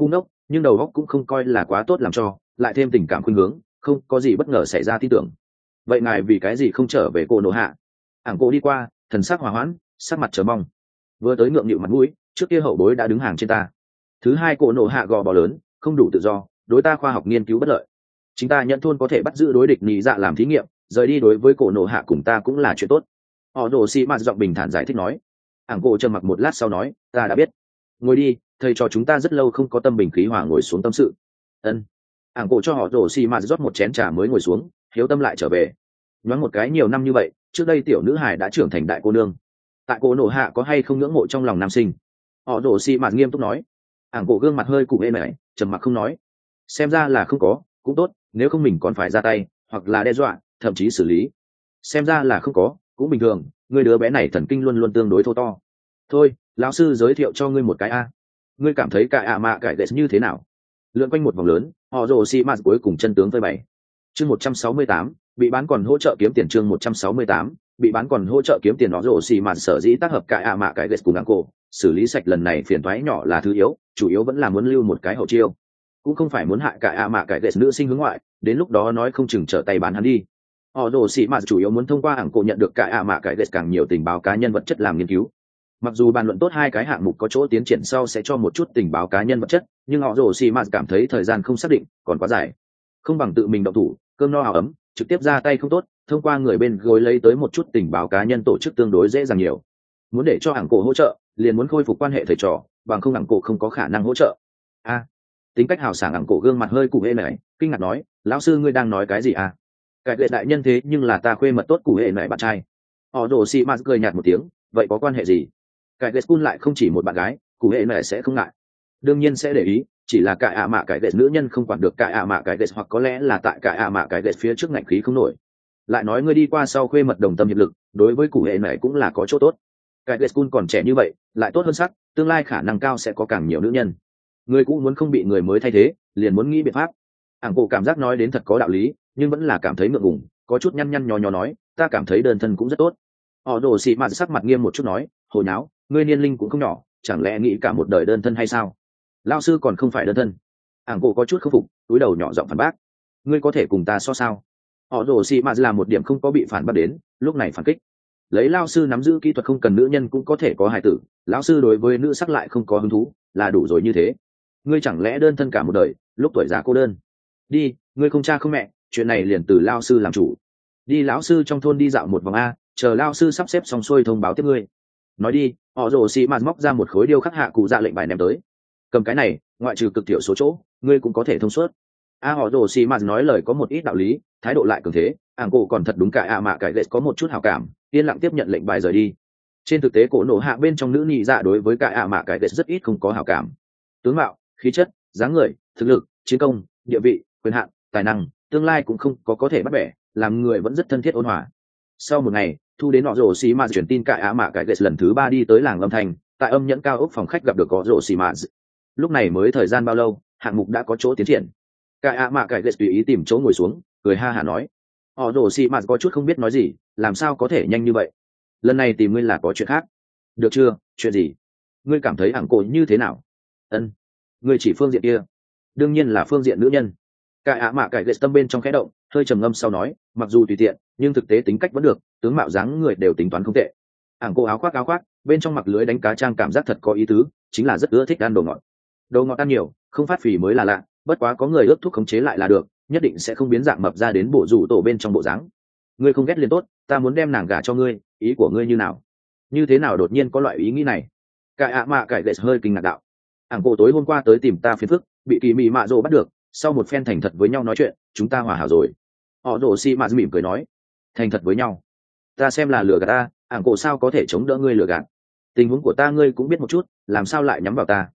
Speaker 1: nhưng đầu óc cũng không coi là quá tốt làm cho, lại thêm tình cảm khuynh hướng, không có gì bất ngờ xảy ra tin tưởng. Vậy ngài vì cái gì không trở về cô nổ hạ? Ảng cô đi qua, thần sắc hòa hoãn, sắc mặt chờ mong. Vừa tới ngượng nghịu mặt mũi, trước kia hậu bối đã đứng hàng trên ta. Thứ hai, cô nổ hạ gò bò lớn, không đủ tự do, đối ta khoa học nghiên cứu bất lợi. Chính ta nhận thôn có thể bắt giữ đối địch nhị dạ làm thí nghiệm, rời đi đối với cổ nổ hạ cùng ta cũng là chuyện tốt. Họ rồ xì mạt giọng bình thản giải thích nói. Ảng cô trầm mặc một lát sau nói, ta đã biết. Ngồi đi, thầy cho chúng ta rất lâu không có tâm bình khí hòa ngồi xuống tâm sự. Ân. Ảng cô cho họ rồ xì mạt rót một chén trà mới ngồi xuống, hiếu tâm lại trở về. Nhoáng một cái nhiều năm như vậy, trước đây tiểu nữ hải đã trưởng thành đại cô nương. Tại cô nổ hạ có hay không ngưỡng mộ trong lòng nam sinh? Họ rồ xì mạt nghiêm túc nói. Ảng cô gương mặt hơi cụ ê mày, trầm mặc không nói. Xem ra là không có, cũng tốt, nếu không mình còn phải ra tay, hoặc là đe dọa, thậm chí xử lý. Xem ra là không có, cũng bình thường, người đứa bé này thần kinh luôn luôn tương đối thô to. Thôi, lão sư giới thiệu cho ngươi một cái a. Ngươi cảm thấy cả ạ mạ cải đệ như thế nào? Lượn quanh một vòng lớn, họ rồ xì mạt cuối cùng chân tướng phơi bày. Chương 168, bị bán còn hỗ trợ kiếm tiền. Chương 168, bị bán còn hỗ trợ kiếm tiền. Họ rồ xì mạt sở dĩ tác hợp cả ạ mạ cải đệ cùng áng cổ, xử lý sạch lần này phiền toái nhỏ là thứ yếu, chủ yếu vẫn là muốn lưu một cái hậu chiêu, cũng không phải muốn hại cả ạ mạ cải đệ nữ sinh hướng ngoại, đến lúc đó nói không chừng trở tay bán hắn đi. Họ rồ xì mạt chủ yếu muốn thông qua áng cổ nhận được cả ạ mạ cải đệ càng nhiều tình báo cá nhân vật chất làm nghiên cứu. Mặc dù bàn luận tốt hai cái hạng mục có chỗ tiến triển sau sẽ cho một chút tình báo cá nhân vật chất, nhưng họ rồ xì mạt cảm thấy thời gian không xác định, còn quá dài, không bằng tự mình động thủ, cơm no áo ấm, trực tiếp ra tay không tốt, thông qua người bên gối lấy tới một chút tình báo cá nhân tổ chức tương đối dễ dàng nhiều. Muốn để cho ảng cổ hỗ trợ, liền muốn khôi phục quan hệ thầy trò, bằng không ảng cổ không có khả năng hỗ trợ. A, tính cách hào sảng ảng cổ gương mặt hơi cụ hễ này, kinh ngạc nói, lão sư ngươi đang nói cái gì à? Cái lệ đại nhân thế nhưng là ta khuê mật tốt cụ hệ này bạn trai. Họ rồ xì mạt cười nhạt một tiếng, vậy có quan hệ gì? Cái lệ school lại không chỉ một bạn gái, cụ hệ này sẽ không ngại, đương nhiên sẽ để ý, chỉ là cả ạ mạ cái lệ nữ nhân không quản được cả ạ mạ cái lệ, hoặc có lẽ là tại cả ạ mạ cái lệ phía trước ngạnh khí không nổi. Lại nói ngươi đi qua sau khuê mật đồng tâm hiệp lực, đối với cụ hệ này cũng là có chỗ tốt. Cái lệ school còn trẻ như vậy, lại tốt hơn sắc, tương lai khả năng cao sẽ có càng nhiều nữ nhân. Người cũ muốn không bị người mới thay thế, liền muốn nghĩ biện pháp. Ảng cổ cảm giác nói đến thật có đạo lý, nhưng vẫn là cảm thấy ngượng ngùng, có chút nhăn nhăn nhó nhó nói, ta cảm thấy đơn thân cũng rất tốt. Họ đồ xị mạt sắc mặt nghiêm một chút nói, hồi nháo, ngươi niên linh cũng không nhỏ, chẳng lẽ nghĩ cả một đời đơn thân hay sao? Lao sư còn không phải đơn thân. Ảng cổ có chút khâm phục, túi đầu nhỏ giọng phản bác, ngươi có thể cùng ta so sao? Họ đồ xị mạt là một điểm không có bị phản bác đến, lúc này phản kích, lấy lao sư nắm giữ kỹ thuật không cần nữ nhân cũng có thể có hài tử, lão sư đối với nữ sắc lại không có hứng thú, là đủ rồi như thế. Ngươi chẳng lẽ đơn thân cả một đời, lúc tuổi già cô đơn? Đi, ngươi không cha không mẹ, chuyện này liền từ lao sư làm chủ. Đi lão sư trong thôn đi dạo một vòng a, chờ lao sư sắp xếp xong xuôi thông báo tiếp ngươi. Nói đi, họ rồ xì mạt móc ra một khối điêu khắc hạ cụ dạ lệnh bài ném tới. Cầm cái này, ngoại trừ cực thiểu số chỗ, ngươi cũng có thể thông suốt. Họ rồ xì mạt nói lời có một ít đạo lý, thái độ lại cường thế, cổ còn thật đúng cả mạ cải lệ có một chút hảo cảm, yên lặng tiếp nhận lệnh bài rời đi. Trên thực tế cổ nổ hạ bên trong nữ nhị dạ đối với cả mạ cải lệ rất ít không có hảo cảm. Tướng mạo, khí chất, dáng người, thực lực, chiến công, địa vị, quyền hạn, tài năng, tương lai cũng không có thể bắt bẻ, làm người vẫn rất thân thiết ôn hòa. Sau một ngày, thu đến họ rồ xì mạt chuyển tin cả mạ cải lệ lần thứ 3 đi tới làng âm thành, tại âm nhẫn cao ốc phòng khách gặp được họ rồ xì mạt. Lúc này mới thời gian bao lâu, hạng mục đã có chỗ tiến triển. Cả mạ cải lệ tùy ý tìm chỗ ngồi xuống, cười ha hả nói, họ rồ xì mạt có chút không biết nói gì, làm sao có thể nhanh như vậy? Lần này tìm ngươi là có chuyện khác. Được chưa, chuyện gì? Ngươi cảm thấy cổ như thế nào? Ân, ngươi chỉ phương diện kia. Đương nhiên là phương diện nữ nhân. Cả mạ cải lệ tâm bên trong khẽ động, hơi trầm ngâm sau nói, mặc dù tùy tiện, nhưng thực tế tính cách vẫn được, tướng mạo dáng người đều tính toán không tệ. Cổ áo khoác, bên trong mặc lưới đánh cá trang cảm giác thật có ý tứ, chính là rất ưa thích ăn đồ ngọt. Đồ ngọt ăn nhiều, không phát phì mới là lạ, bất quá có người ướp thuốc khống chế lại là được, nhất định sẽ không biến dạng mập ra đến bộ rủ tổ bên trong bộ dáng. Ngươi không ghét liền tốt, ta muốn đem nàng gả cho ngươi, ý của ngươi như nào? Như thế nào đột nhiên có loại ý nghĩ này? Cả mạ cải lệ hơi kinh ngạc đạo. Cổ tối hôm qua tới tìm ta phiền phức, bị kỳ mị mạ rồ bắt được, sau một phen thành thật với nhau nói chuyện, chúng ta hòa hảo rồi. Họ rồ xì mạ mỉm cười nói, thành thật với nhau, ta xem là lừa gạt ta. Cổ sao có thể chống đỡ ngươi lừa gạt? Tình huống của ta ngươi cũng biết một chút, làm sao lại nhắm vào ta?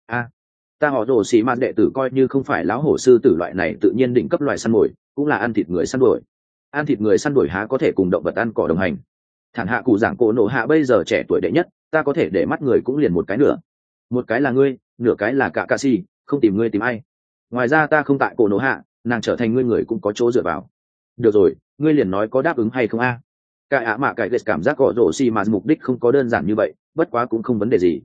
Speaker 1: Ta họ rồ xì mạt đệ tử coi như không phải lão hổ sư tử loại này tự nhiên định cấp loại săn mồi, cũng là ăn thịt người săn đuổi. Ăn thịt người săn đuổi há có thể cùng động vật ăn cỏ đồng hành? Thản hạ cụ giảng cổ nổ hạ bây giờ trẻ tuổi đệ nhất, ta có thể để mắt người cũng liền một cái nửa. Một cái là ngươi, nửa cái là cả ca si, không tìm ngươi tìm ai. Ngoài ra ta không tại cổ nổ hạ, nàng trở thành ngươi người cũng có chỗ dựa vào. Được rồi, ngươi liền nói có đáp ứng hay không a? Cả mạ cải lệ cảm giác họ rồ xì mạt mục đích không có đơn giản như vậy, bất quá cũng không vấn đề gì.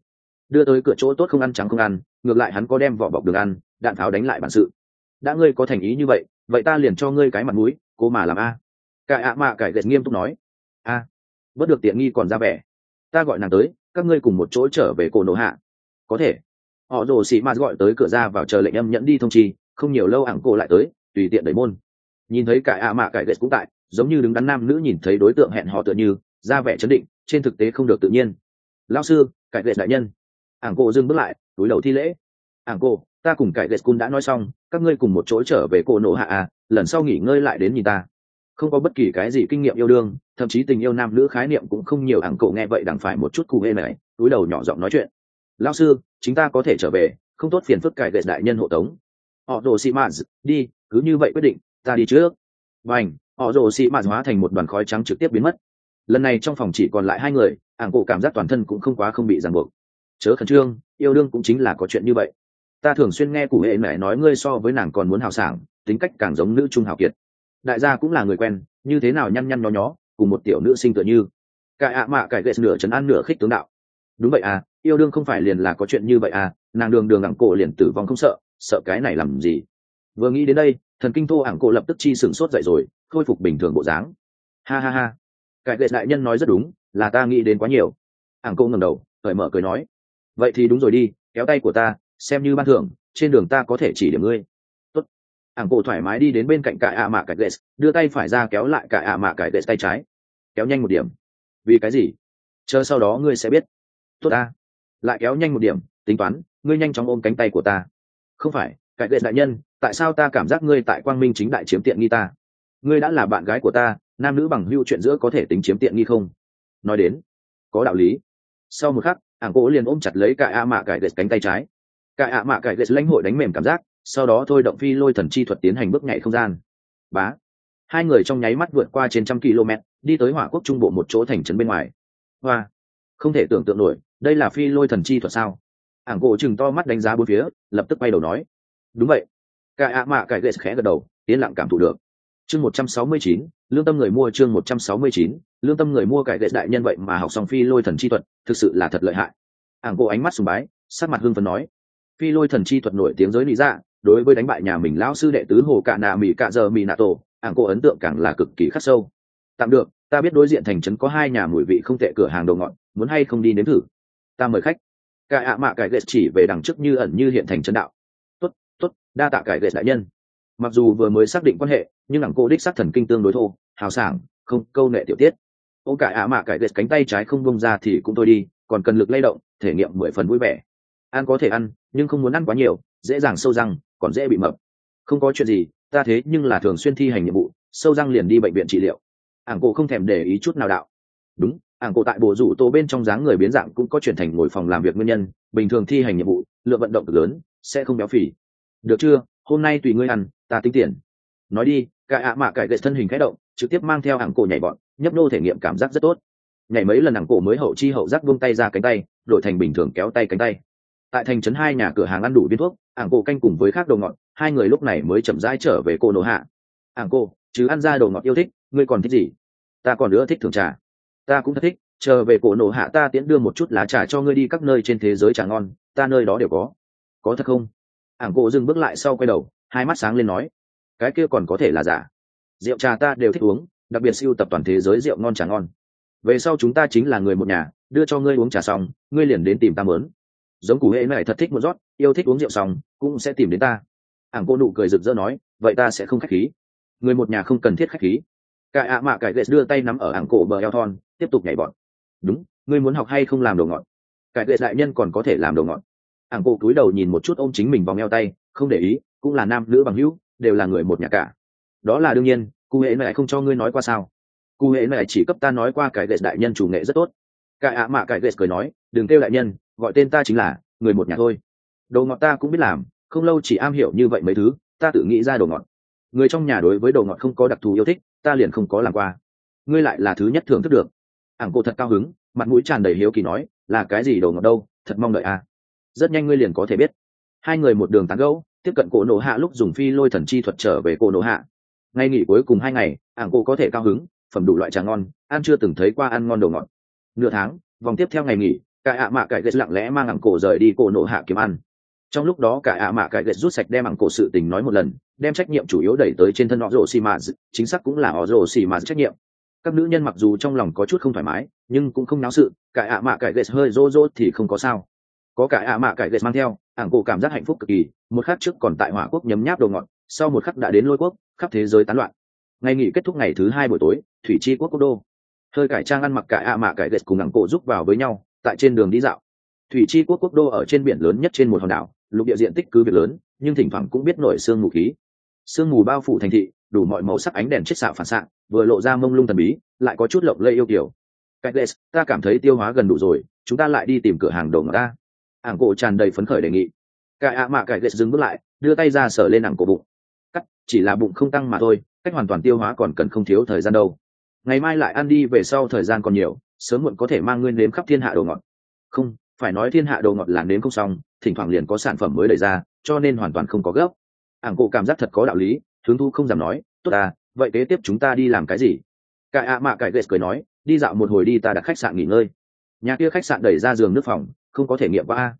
Speaker 1: đưa tới cửa chỗ tốt không ăn trắng không ăn, ngược lại hắn có đem vỏ bọc đường ăn, đạn pháo đánh lại bản sự. Đã ngươi có thành ý như vậy, vậy ta liền cho ngươi cái mặt mũi, cố mà làm a. Cải ạ mạ cải ghét nghiêm túc nói. A, bất được tiện nghi còn ra vẻ. Ta gọi nàng tới, các ngươi cùng một chỗ trở về cổ nổ hạ. Có thể. Họ rồ xì mà gọi tới cửa ra vào chờ lệnh âm nhẫn đi thông chi, không nhiều lâu ảng cô lại tới, tùy tiện đẩy môn. Nhìn thấy cải ạ mạ cải ghét cũng tại, giống như đứng đắn nam nữ nhìn thấy đối tượng hẹn hò tựa như, ra vẻ chấn định, trên thực tế không được tự nhiên. Lão sư, cải ghét đại nhân. Ảng cô dừng bước lại, túi đầu thi lễ. Ảng cô, ta cùng cải ghét cun đã nói xong, các ngươi cùng một chỗ trở về cổ nổ hạ à, lần sau nghỉ ngơi lại đến nhìn ta. Không có bất kỳ cái gì kinh nghiệm yêu đương, thậm chí tình yêu nam nữ khái niệm cũng không nhiều. Ảng cổ nghe vậy đằng phải một chút cụ hê này, túi đầu nhỏ giọng nói chuyện. Lão sư, chúng ta có thể trở về, không tốt phiền phức cải ghét đại nhân hộ tống. Họ rồ xì mạt, đi, cứ như vậy quyết định, ta đi trước. Vành, họ rồ xì mạt hóa thành một đoàn khói trắng trực tiếp biến mất. Lần này trong phòng chỉ còn lại hai người, Ảng cổ cảm giác toàn thân cũng không quá không bị ràng buộc. Chớ khẩn trương, yêu đương cũng chính là có chuyện như vậy. Ta thường xuyên nghe cụ hệ mẹ nói ngươi so với nàng còn muốn hào sảng, tính cách càng giống nữ trung hào kiệt. Đại gia cũng là người quen, như thế nào nhăn nhăn nhó nhó, cùng một tiểu nữ sinh tựa như. Cải ạ mạ cải ghét nửa trấn an nửa khích tướng đạo. Đúng vậy à, yêu đương không phải liền là có chuyện như vậy à, nàng đường đường Ảng cổ liền tử vong không sợ, sợ cái này làm gì. Vừa nghĩ đến đây, thần kinh thô Ảng cổ lập tức chi sửng sốt dậy rồi, khôi phục bình thường bộ dáng. Ha ha ha, cải ghét đại nhân nói rất đúng, là ta nghĩ đến quá nhiều. Ảng cổ ngẩng đầu, cởi mở cười nói. Vậy thì đúng rồi đi, kéo tay của ta, xem như ban thưởng, trên đường ta có thể chỉ điểm ngươi. Tốt. Ảng cổ thoải mái đi đến bên cạnh cải ạ mạ cải ghét, đưa tay phải ra kéo lại cải ạ mạ cải ghét tay trái. Kéo nhanh một điểm. Vì cái gì? Chờ sau đó ngươi sẽ biết. Tốt ta. Lại kéo nhanh một điểm, tính toán, ngươi nhanh chóng ôm cánh tay của ta. Không phải, cải ghét đại nhân, tại sao ta cảm giác ngươi tại quang minh chính đại chiếm tiện nghi ta? Ngươi đã là bạn gái của ta, nam nữ bằng hữu chuyện giữa có thể tính chiếm tiện nghi không? Nói đến, có đạo lý. Sau một khắc, Ảng cổ liền ôm chặt lấy cải ạ mạ cải ghét cánh tay trái. Cải ạ mạ cải ghét lãnh hội đánh mềm cảm giác, sau đó thôi động phi lôi thần chi thuật tiến hành bước nhảy không gian. Bá, hai người trong nháy mắt vượt qua trên 100 km, đi tới hỏa quốc trung bộ một chỗ thành trấn bên ngoài. Hoa, không thể tưởng tượng nổi, đây là phi lôi thần chi thuật sao? Ảng cổ chừng to mắt đánh giá bốn phía, lập tức quay đầu nói. Đúng vậy. Cải ạ mạ cải ghét khẽ gật đầu, tiến lặng cảm thụ được. Chương 169, lương tâm người mua. Chương 169, lương tâm người mua. Cải ghét đại nhân vậy mà học xong phi lôi thần chi thuật, thực sự là thật lợi hại. Ảng cổ ánh mắt sùng bái, sắc mặt hưng phấn nói. Phi lôi thần chi thuật nổi tiếng giới lý dạ, đối với đánh bại nhà mình lão sư đệ tứ hồ cạ nạ mỹ cạ giờ mỹ nạ tổ, Ảng cổ ấn tượng càng là cực kỳ khắc sâu. Tạm được, ta biết đối diện thành trấn có hai nhà mùi vị không tệ cửa hàng đồ ngọt, muốn hay không đi nếm thử? Ta mời khách. Cải ạ mạ cải ghét chỉ về đằng trước như ẩn như hiện thành trấn đạo. Tốt, tốt, đa tạ cải ghét đại nhân. Mặc dù vừa mới xác định quan hệ, nhưng Ảng cổ đích xác thần kinh tương đối thô, hào sảng, không câu nệ tiểu tiết. Ô cải ạ mạ cải ghét cánh tay trái không bông ra thì cũng thôi đi, còn cần lực lay động, thể nghiệm 10 phần vui vẻ. Ăn có thể ăn, nhưng không muốn ăn quá nhiều, dễ dàng sâu răng, còn dễ bị mập. Không có chuyện gì, ta thế nhưng là thường xuyên thi hành nhiệm vụ, sâu răng liền đi bệnh viện trị liệu. Ảng cổ không thèm để ý chút nào đạo. Đúng, Ảng cổ tại bộ rủ tô bên trong dáng người biến dạng cũng có chuyển thành ngồi phòng làm việc nguyên nhân, bình thường thi hành nhiệm vụ, lượng vận động cực lớn, sẽ không béo phì. Được chưa, hôm nay tùy ngươi ăn, ta tính tiền. Nói đi, cải ạ mạ cải ghét thân hình khẽ động, trực tiếp mang theo Ảng cổ nhảy bọn, nhấp nô thể nghiệm cảm giác rất tốt. Nhảy mấy lần Ảng cổ mới hậu chi hậu giác buông tay ra cánh tay, đổi thành bình thường kéo tay cánh tay. Tại thành trấn hai nhà cửa hàng ăn đủ viên thuốc, Ảng cổ canh cùng với khác đồ ngọt, hai người lúc này mới chậm rãi trở về cô nổ hạ. Ảng cổ, chứ ăn ra đồ ngọt yêu thích, ngươi còn thích gì? Ta còn nữa thích thường trà. Ta cũng thật thích, chờ về cổ nổ hạ ta tiễn đưa một chút lá trà cho ngươi đi các nơi trên thế giới trà ngon, ta nơi đó đều có. Có thật không? Ảng cổ dừng bước lại sau quay đầu, hai mắt sáng lên nói. Cái kia còn có thể là giả. Rượu trà ta đều thích uống, đặc biệt sưu tập toàn thế giới rượu ngon trà ngon. Về sau chúng ta chính là người một nhà, đưa cho ngươi uống trà xong, ngươi liền đến tìm ta mớn. Giống củ hệ này thật thích một rót, yêu thích uống rượu xong, cũng sẽ tìm đến ta. Ảng cô nụ cười rực rỡ nói, vậy ta sẽ không khách khí. Người một nhà không cần thiết khách khí. Cải ạ mạ cải ghét đưa tay nắm ở Ảng cổ bờ eo thon, tiếp tục nhảy bọn. Đúng, ngươi muốn học hay không làm đồ ngọt? Cải ghét đại nhân còn có thể làm đồ ngọt. Ảng cổ cúi đầu nhìn một chút ôm chính mình vòng eo tay, không để ý, cũng là nam nữ bằng hữu, đều là người một nhà cả. Đó là đương nhiên, cụ hệ này không cho ngươi nói qua sao? Cụ hệ này chỉ cấp ta nói qua cải ghét đại nhân chủ nghệ rất tốt. Cải ạ mạ cải ghét cười nói, đừng kêu đại nhân, gọi tên ta chính là người một nhà thôi. Đồ ngọt ta cũng biết làm, không lâu chỉ am hiểu như vậy mấy thứ, ta tự nghĩ ra đồ ngọt. Người trong nhà đối với đồ ngọt không có đặc thù yêu thích, ta liền không có làm qua. Ngươi lại là thứ nhất thưởng thức được. Ảng cổ thật cao hứng, mặt mũi tràn đầy hiếu kỳ nói, là cái gì đồ ngọt đâu, thật mong đợi à. Rất nhanh ngươi liền có thể biết. Hai người một đường tán gẫu, tiếp cận cổ nổ hạ lúc dùng phi lôi thần chi thuật trở về cổ nổ hạ. Ngày nghỉ cuối cùng 2 ngày, Ảng cổ có thể cao hứng, phẩm đủ loại trà ngon, ăn chưa từng thấy qua ăn ngon đồ ngọt. Nửa tháng, vòng tiếp theo ngày nghỉ, Cả ạ mạ cải ghét lặng lẽ mang ảng cổ rời đi cổ nộ hạ kiếm ăn. Trong lúc đó cả ạ mạ cải ghét rút sạch đem ảng cổ sự tình nói một lần, đem trách nhiệm chủ yếu đẩy tới trên thân họ rồ xì mà, chính xác cũng là họ rồ xì mà trách nhiệm. Các nữ nhân mặc dù trong lòng có chút không thoải mái, nhưng cũng không náo sự, cả ạ mạ cải ghét hơi rô rô thì không có sao. Có cả ạ mạ cải ghét mang theo, ảng cổ cảm giác hạnh phúc cực kỳ, một khắc trước còn tại hỏa quốc nhấm nháp đồ ngọt, sau một khắc đã đến lôi quốc, khắp thế giới tán loạn. Ngày nghỉ kết thúc ngày thứ 2 buổi tối, thủy chi quốc quốc đô. Hơi cải trang ăn mặc cả ạ mạ cải ghét cùng ảng cổ giúp vào với nhau, tại trên đường đi dạo. Thủy chi quốc quốc đô ở trên biển lớn nhất trên một hòn đảo, lục địa diện tích cứ việc lớn, nhưng thỉnh thoảng cũng biết nổi sương mù khí. Sương mù bao phủ thành thị, đủ mọi màu sắc ánh đèn chiết xạ phản xạ, vừa lộ ra mông lung thần bí, lại có chút lộng lẫy yêu kiều. Cải ghét, ta cảm thấy tiêu hóa gần đủ rồi, chúng ta lại đi tìm cửa hàng đồ ngọt ta. Ảng cổ tràn đầy phấn khởi đề nghị. Cả ạ mạ cải ghét dừng bước lại, đưa tay ra sờ lên ảng cổ bụng. Cắt, chỉ là bụng không tăng mà thôi, cách hoàn toàn tiêu hóa còn cần không thiếu thời gian đâu. Ngày mai lại ăn đi, về sau thời gian còn nhiều, sớm muộn có thể mang nguyên nếm khắp thiên hạ đồ ngọt. Không, phải nói thiên hạ đồ ngọt là nếm không xong, thỉnh thoảng liền có sản phẩm mới đẩy ra, cho nên hoàn toàn không có gấp. Ảng cổ cảm giác thật có đạo lý, hứng thú không dám nói. Tốt à, vậy kế tiếp chúng ta đi làm cái gì? Cả ạ mạ cải ghét cười nói, đi dạo một hồi đi, ta đặt khách sạn nghỉ ngơi. Nhà kia khách sạn đẩy ra giường nước phòng, không có thể nghiệm qua.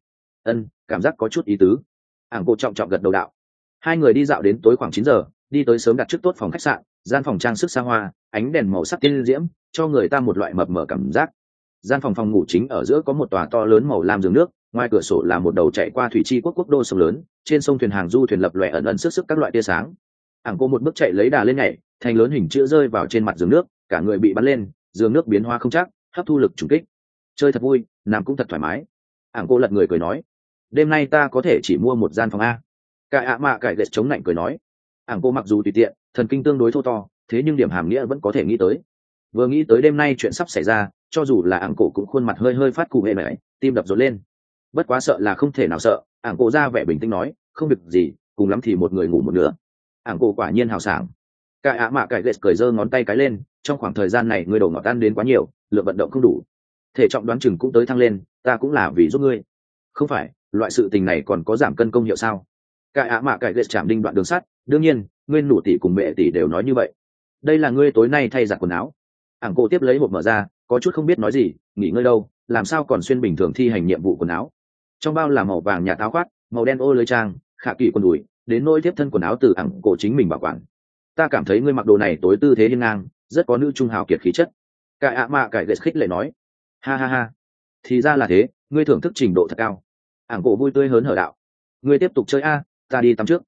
Speaker 1: Cảm giác có chút ý tứ. Ảng cổ trọng trọng gật đầu đạo. Hai người đi dạo đến tối khoảng 9 giờ, đi tới sớm đặt trước tốt phòng khách sạn, gian phòng trang sức xa hoa, ánh đèn màu sắc tiên diễm, cho người ta một loại mập mờ cảm giác. Gian phòng phòng ngủ chính ở giữa có một tòa to lớn màu lam giường nước, ngoài cửa sổ là một đầu chạy qua thủy chi quốc quốc đô sông lớn, trên sông thuyền hàng du thuyền lập lòe ẩn ẩn sức các loại tia sáng. Ảng cô một bước chạy lấy đà lên nhảy, thành lớn hình chữ rơi vào trên mặt giường nước, cả người bị bắn lên, giường nước biến hóa không chắc, hấp thu lực trùng kích. Chơi thật vui, nằm cũng thật thoải mái. Ảng cô lật người cười nói, đêm nay ta có thể chỉ mua một gian phòng a. Cả ạ mạ cải ghét chống lạnh cười nói. Ảng cô mặc dù tùy tiện, thần kinh tương đối thô to, thế nhưng điểm hàm nghĩa vẫn có thể nghĩ tới. Vừa nghĩ tới đêm nay chuyện sắp xảy ra, cho dù là Ảng cổ cũng khuôn mặt hơi hơi phát cụ hệ mẩy, tim đập rộn lên. Bất quá sợ là không thể nào sợ, Ảng cổ ra vẻ bình tĩnh nói, không việc gì, cùng lắm thì một người ngủ một nửa. Ảng cổ quả nhiên hào sảng. Cả ạ mạ cải ghét cười giơ ngón tay cái lên, trong khoảng thời gian này ngươi đồ ngọt ăn đến quá nhiều, lượng vận động không đủ, thể trọng đoán chừng cũng tới thăng lên, ta cũng là vì giúp ngươi. Không phải, loại sự tình này còn có giảm cân công hiệu sao? Cả ạ mạ cải ghét chạm đinh đoạn đường sắt, đương nhiên, ngươi nụ tỷ cùng mẹ tỷ đều nói như vậy. Đây là ngươi tối nay thay giặt quần áo. Ảng cổ tiếp lấy hộp mở ra, có chút không biết nói gì, nghỉ ngơi đâu, làm sao còn xuyên bình thường thi hành nhiệm vụ quần áo. Trong bao là màu vàng nhà táo khoác, màu đen ô lưới trang, khả kỳ quần đùi, đến nỗi tiếp thân quần áo từ Ảng cổ chính mình bảo quản. Ta cảm thấy ngươi mặc đồ này tối tư thế hiên ngang, rất có nữ trung hào kiệt khí chất. Cả ạ mạ cải ghét khích lệ nói, ha ha ha, thì ra là thế, ngươi thưởng thức trình độ thật cao. Ảng cổ vui tươi hớn hở đạo, ngươi tiếp tục chơi a, ta đi tắm trước.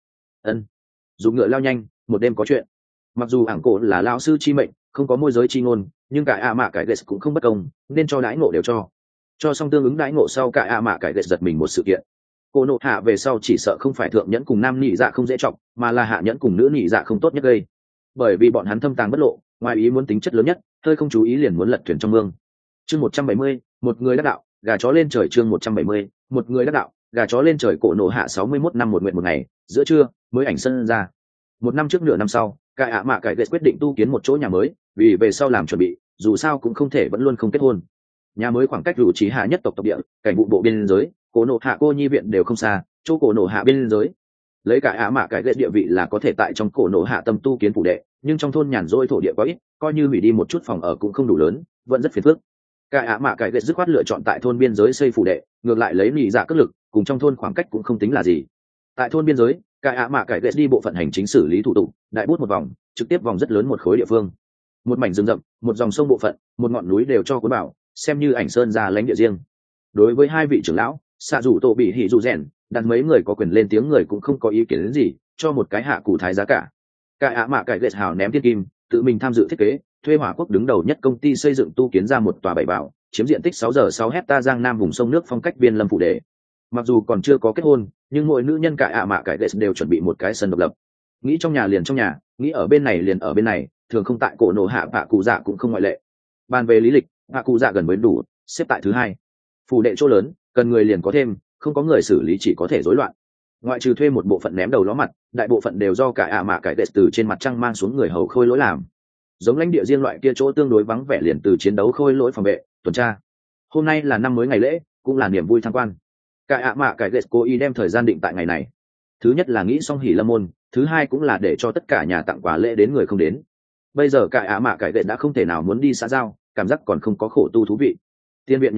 Speaker 1: Dùng ngựa lao nhanh, một đêm có chuyện. Mặc dù Ảng cổ là lão sư chi mệnh, không có môi giới chi ngôn, nhưng cả ạ mạ cải ghét cũng không bất công, nên cho đãi ngộ đều cho xong tương ứng đãi ngộ sau. Cả ạ mạ cải ghét giật mình một sự kiện, cô nộ hạ về sau chỉ sợ không phải thượng nhẫn cùng nam nhị dạ không dễ trọng, mà là hạ nhẫn cùng nữ nhị dạ không tốt nhất gây, bởi vì bọn hắn thâm tàng bất lộ, ngoài ý muốn tính chất lớn nhất, hơi không chú ý liền muốn lật thuyền trong mương. Chương 170, một người đắc đạo, gà chó lên trời. Chương 170, một người đắc đạo, gà chó lên trời. Cổ nộ hạ 61 năm một nguyện một ngày, giữa trưa mới ảnh sân ra. Một năm trước nửa năm sau, cả ạ mạ cải ghét quyết định tu kiến một chỗ nhà mới, vì về sau làm chuẩn bị, dù sao cũng không thể vẫn luôn không kết hôn. Nhà mới khoảng cách rủ trí hạ nhất tộc địa, cảnh vụ bộ biên giới, cổ nộ hạ cô nhi viện đều không xa, chỗ cổ nộ hạ biên giới. Lấy cả ạ mạ cải ghét địa vị là có thể tại trong cổ nộ hạ tâm tu kiến phủ đệ, nhưng trong thôn nhàn rỗi thổ địa quá ít, coi như hủy đi một chút phòng ở cũng không đủ lớn, vẫn rất phiền phức. Cả ạ mạ cải ghét dứt khoát lựa chọn tại thôn biên giới xây phủ đệ, ngược lại lấy nhị dạ cất lực, cùng trong thôn khoảng cách cũng không tính là gì. Tại thôn biên giới, cả ạ mạ cải ghét đi bộ phận hành chính xử lý thủ tục, đại bút một vòng, trực tiếp vòng rất lớn một khối địa phương. Một mảnh rừng rậm, một dòng sông bộ phận, một ngọn núi đều cho cuốn bảo, xem như ảnh sơn ra lãnh địa riêng. Đối với hai vị trưởng lão, xạ rủ tổ bị hỉ rủ rèn, đặt mấy người có quyền lên tiếng người cũng không có ý kiến đến gì, cho một cái hạ cụ thái giá cả. Cả ạ mạ cải ghét hào ném thiên kim, tự mình tham dự thiết kế, thuê hỏa quốc đứng đầu nhất công ty xây dựng tu kiến ra một tòa bảy bảo, chiếm diện tích 6 hecta giang nam vùng sông nước phong cách viên lâm phủ đệ. Mặc dù còn chưa có kết hôn, nhưng mỗi nữ nhân cả ạ mạ cải ghét đều chuẩn bị một cái sân độc lập. Nghĩ trong nhà liền trong nhà, nghĩ ở bên này liền ở bên này, thường không tại cổ nổ hạ bạ cụ dạ cũng không ngoại lệ. Bàn về lý lịch, bạ cụ dạ gần với đủ, xếp tại thứ hai. Phủ đệ chỗ lớn, cần người liền có thêm, không có người xử lý chỉ có thể rối loạn. Ngoại trừ thuê một bộ phận ném đầu ló mặt, đại bộ phận đều do cả ạ mạ cải ghét từ trên mặt trăng mang xuống người hầu khôi lỗi làm. Giống lãnh địa riêng loại kia chỗ tương đối vắng vẻ liền từ chiến đấu khôi lỗi phòng vệ, tuần tra. Hôm nay là năm mới ngày lễ, cũng là niềm vui tham quan. Cả ạ mạ cải ghét cố ý đem thời gian định tại ngày này. Thứ nhất là nghĩ xong hỉ lâm môn, thứ hai cũng là để cho tất cả nhà tặng quà lễ đến người không đến. Bây giờ cả ạ mạ cải ghét đã không thể nào muốn đi xã giao, cảm giác còn không có khổ tu thú vị. Tiên viện nhà ăn,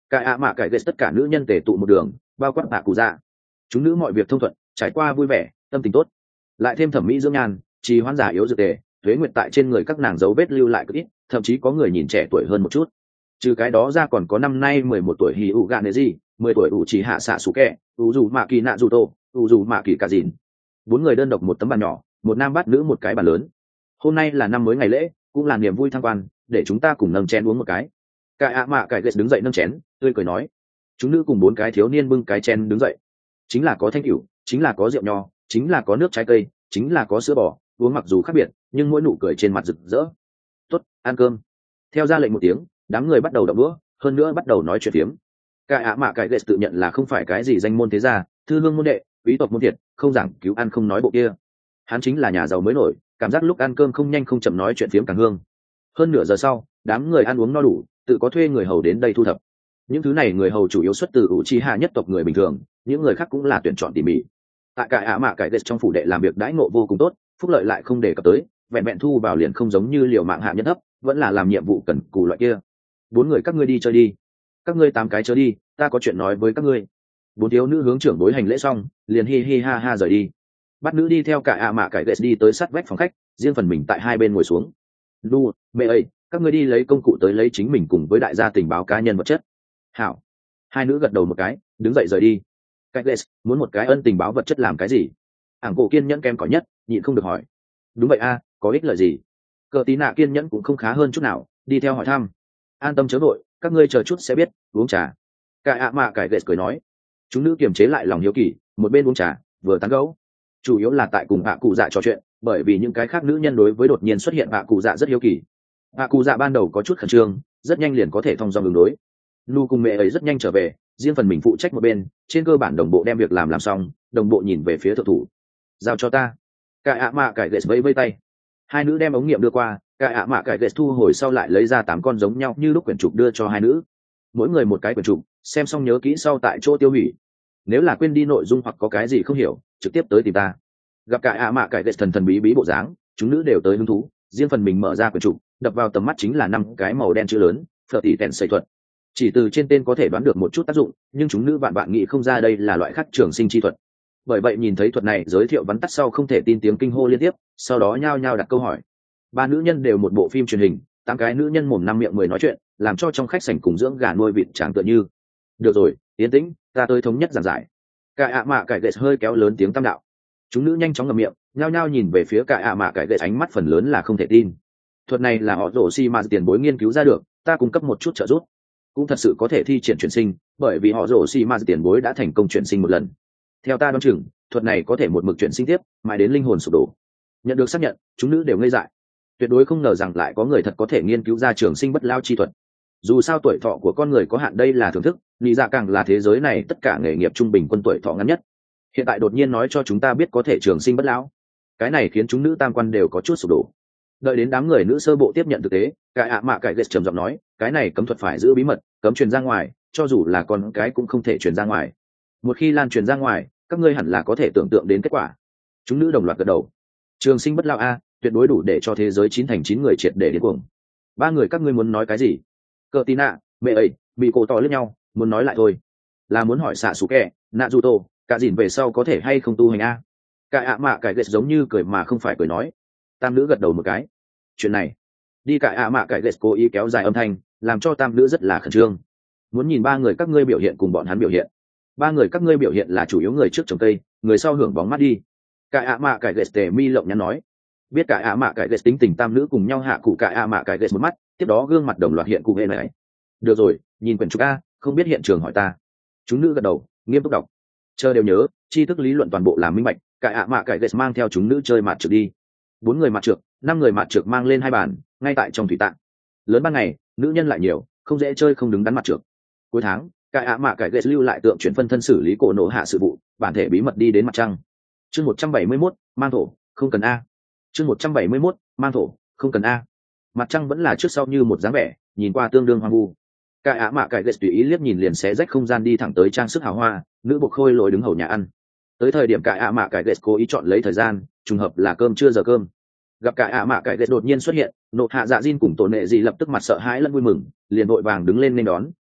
Speaker 1: Cả ạ mạ cải ghét tất cả nữ nhân tề tụ một đường, bao quát tạ cụ dạ. Chúng nữ mọi việc thông thuận, trải qua vui vẻ, tâm tình tốt. Lại thêm thẩm mỹ dưỡng nhan, trì hoãn giả yếu dược tề, thuế nguyệt tại trên người các nàng dấu vết lưu lại cực ít, thậm chí có người nhìn trẻ tuổi hơn một chút. Trừ cái đó ra còn có năm nay 11 tuổi Hỉ ủ gạ nệ gì, 10 tuổi ủ chỉ hạ xạ sủ kẹ, ủ dù mạ kỳ nạ dù tô, ủ dù mạ kỳ cả dìn. Bốn người đơn độc một tấm bàn nhỏ, một nam bát nữ một cái bàn lớn. Hôm nay là năm mới ngày lễ, cũng là niềm vui thăng quan, để chúng ta cùng nâng chén uống một cái. Cả ạ mạ cải ghét đứng dậy nâng chén, tươi cười nói. Chúng nữ cùng bốn cái thiếu niên bưng cái chén đứng dậy. Chính là có thanh cửu, chính là có rượu nho, chính là có nước trái cây, chính là có sữa bò, uống mặc dù khác biệt, nhưng mỗi nụ cười trên mặt rực rỡ. Tốt, ăn cơm. Theo ra lệnh một tiếng, đám người bắt đầu đập đũa, hơn nữa bắt đầu nói chuyện phiếm. Cả ạ mạ cải ghét tự nhận là không phải cái gì danh môn thế gia, thư hương môn đệ, quý tộc môn thiệt, không giảng cứu ăn không nói bộ kia. Hắn chính là nhà giàu mới nổi, cảm giác lúc ăn cơm không nhanh không chậm nói chuyện phiếm càng hương. Hơn nửa giờ sau, đám người ăn uống no đủ, tự có thuê người hầu đến đây thu thập. Những thứ này người hầu chủ yếu xuất từ Uchiha nhất tộc người bình thường, những người khác cũng là tuyển chọn tỉ mỉ. Tại cả ạ mạ cải ghét trong phủ đệ làm việc đãi ngộ vô cùng tốt, phúc lợi lại không đề cập tới, vẹn vẹn thu vào liền không giống như liều mạng hạ nhân thấp, vẫn là làm nhiệm vụ cần cù loại kia. Bốn người các ngươi đi chơi đi, các ngươi 8 cái chớ đi, ta có chuyện nói với các ngươi. Bốn thiếu nữ hướng trưởng bối hành lễ xong, liền hi hi ha ha rời đi. Bắt nữ đi theo cả ạ mạ cải ghét đi tới sát vách phòng khách, riêng phần mình tại hai bên ngồi xuống. Lu, mẹ ơi, các ngươi đi lấy công cụ tới lấy chính mình cùng với đại gia tình báo cá nhân vật chất. Hảo. Hai nữ gật đầu một cái, đứng dậy rời đi. Cách lệ muốn một cái ân tình báo vật chất làm cái gì? Ảng cổ kiên nhẫn kém cỏi nhất, nhịn không được hỏi. Đúng vậy a, có ích lợi gì? Cờ tí nạ kiên nhẫn cũng không khá hơn chút nào, đi theo hỏi thăm. An tâm chớ vội, các ngươi chờ chút sẽ biết. Uống trà. Cải ạ mạ cải lệ cười nói. Chúng nữ kiềm chế lại lòng hiếu kỳ, một bên uống trà vừa tán gẫu. Chủ yếu là tại cùng hạ cụ dạ trò chuyện, bởi vì những cái khác nữ nhân đối với đột nhiên xuất hiện hạ cụ dạ rất hiếu kỳ. Hạ cụ dạ ban đầu có chút khẩn trương, rất nhanh liền có thể thông dong ứng đối. Nu cùng mẹ ấy rất nhanh trở về, riêng phần mình phụ trách một bên, trên cơ bản đồng bộ đem việc làm xong, đồng bộ nhìn về phía thượng thủ. Giao cho ta. Cải ạ mạ cải ghét vẫy vẫy tay. Hai nữ đem ống nghiệm đưa qua, cải ạ mạ cải ghét thu hồi sau lại lấy ra 8 con giống nhau như lúc quyển trục đưa cho hai nữ. Mỗi người một cái quyển trục, xem xong nhớ kỹ sau tại chỗ tiêu hủy. Nếu là quên đi nội dung hoặc có cái gì không hiểu, trực tiếp tới tìm ta. Gặp cải ạ mạ cải ghét thần thần bí bí bộ dáng, chúng nữ đều tới hứng thú, riêng phần mình mở ra quyển trục, đập vào tầm mắt chính là 5 cái màu đen chữ lớn, phở tỷ tèn xây thuật. Chỉ từ trên tên có thể đoán được một chút tác dụng, nhưng chúng nữ bạn nghĩ không ra đây là loại khắc trường sinh chi thuật. Bởi vậy nhìn thấy thuật này giới thiệu vắn tắt sau không thể tin tiếng kinh hô liên tiếp, sau đó nhao nhao đặt câu hỏi. 3 nữ nhân đều một bộ phim truyền hình, 8 cái nữ nhân mồm 5 miệng 10 nói chuyện, làm cho trong khách sảnh cùng dưỡng gà nuôi vịt chẳng tựa như. Được rồi, yên tĩnh, ta tới thống nhất giảng giải. Cả ạ mạ cải ghét hơi kéo lớn tiếng tam đạo. Chúng nữ nhanh chóng ngậm miệng, nhao nhao nhìn về phía cả ạ mạ cải ghét, ánh mắt phần lớn là không thể tin. Thuật này là họ rổ xi mà tiền bối nghiên cứu ra được, ta cung cấp một chút trợ giúp, cũng thật sự có thể thi triển chuyển sinh, bởi vì họ rổ xi mà tiền bối đã thành công chuyển sinh một lần. Theo ta đoán chừng, thuật này có thể một mực chuyển sinh tiếp, mãi đến linh hồn sụp đổ. Nhận được xác nhận, chúng nữ đều ngây dại, tuyệt đối không ngờ rằng lại có người thật có thể nghiên cứu ra trường sinh bất lao chi thuật. Dù sao tuổi thọ của con người có hạn, đây là thưởng thức, nghĩ ra càng là thế giới này tất cả nghề nghiệp trung bình quân tuổi thọ ngắn nhất. Hiện tại đột nhiên nói cho chúng ta biết có thể trường sinh bất lão, cái này khiến chúng nữ tam quan đều có chút sụp đổ. Đợi đến đám người nữ sơ bộ tiếp nhận thực tế, cải ạ mạ cải ghét trầm giọng nói, cái này cấm thuật phải giữ bí mật, cấm truyền ra ngoài, cho dù là con cái cũng không thể truyền ra ngoài. Một khi lan truyền ra ngoài, các ngươi hẳn là có thể tưởng tượng đến kết quả. Chúng nữ đồng loạt gật đầu. Trường sinh bất lão a, tuyệt đối đủ để cho thế giới 9 thành 9 người triệt để điên cuồng. 3 người các ngươi muốn nói cái gì? Cờ tí nạ, mẹ ấy, bị cổ to lướt nhau, muốn nói lại thôi. Là muốn hỏi xạ sủ kẹ, nạ dù tô, cả dìn về sau có thể hay không tu hành a? Cải ạ mạ cải ghét giống như cười mà không phải cười nói. Tam nữ gật đầu một cái. Chuyện này, đi cải ạ mạ cải ghét cố ý kéo dài âm thanh, làm cho tam nữ rất là khẩn trương. Muốn nhìn 3 người các ngươi biểu hiện cùng bọn hắn biểu hiện. 3 người các ngươi biểu hiện là chủ yếu người trước trồng cây, người sau hưởng bóng mắt đi. Cải ạ mạ cải ghét tề mi lộng nhắn nói. Biết cải ạ mạ cải ghét tính tình tam nữ cùng nhau hạ cụ cải ạ mạ cải ghét một mắt, tiếp đó gương mặt đồng loạt hiện cụ hệ này. Được rồi, nhìn quyển trục a, không biết hiện trường hỏi ta. Chúng nữ gật đầu, nghiêm túc đọc. Chờ đều nhớ, tri thức lý luận toàn bộ làm minh bạch. Cải ạ mạ cải ghét mang theo chúng nữ chơi mặt trượt đi. 4 người mặt trượt, 5 người mặt trượt mang lên 2 bàn, ngay tại trong thủy tạng. Lớn ban ngày, nữ nhân lại nhiều, không dễ chơi không đứng đắn mặt trượt. Cuối tháng, cải ạ mạ cải ghét lưu lại tượng chuyển phân thân xử lý cổ nổ hạ sự vụ, bản thể bí mật đi đến mặt trăng. Chương 171, mang thổ, không cần a. Chương 171, mang thổ, không cần a. Mặt trăng vẫn là trước sau như một dáng vẻ, nhìn qua tương đương hoang vu. Cải ạ mạ cải ghét tùy ý liếc nhìn liền xé rách không gian đi thẳng tới trang sức hào hoa, nữ bộ khôi lội đứng hầu nhà ăn. Tới thời điểm cải ạ mạ cải ghét cố ý chọn lấy thời gian, trùng hợp là cơm trưa giờ cơm. Gặp cải ạ mạ cải ghét đột nhiên xuất hiện, nộ hạ dạ Jin cùng tổ nệ gì lập tức mặt sợ hãi lẫn vui mừng, liền vội vàng đứng lên nên đón,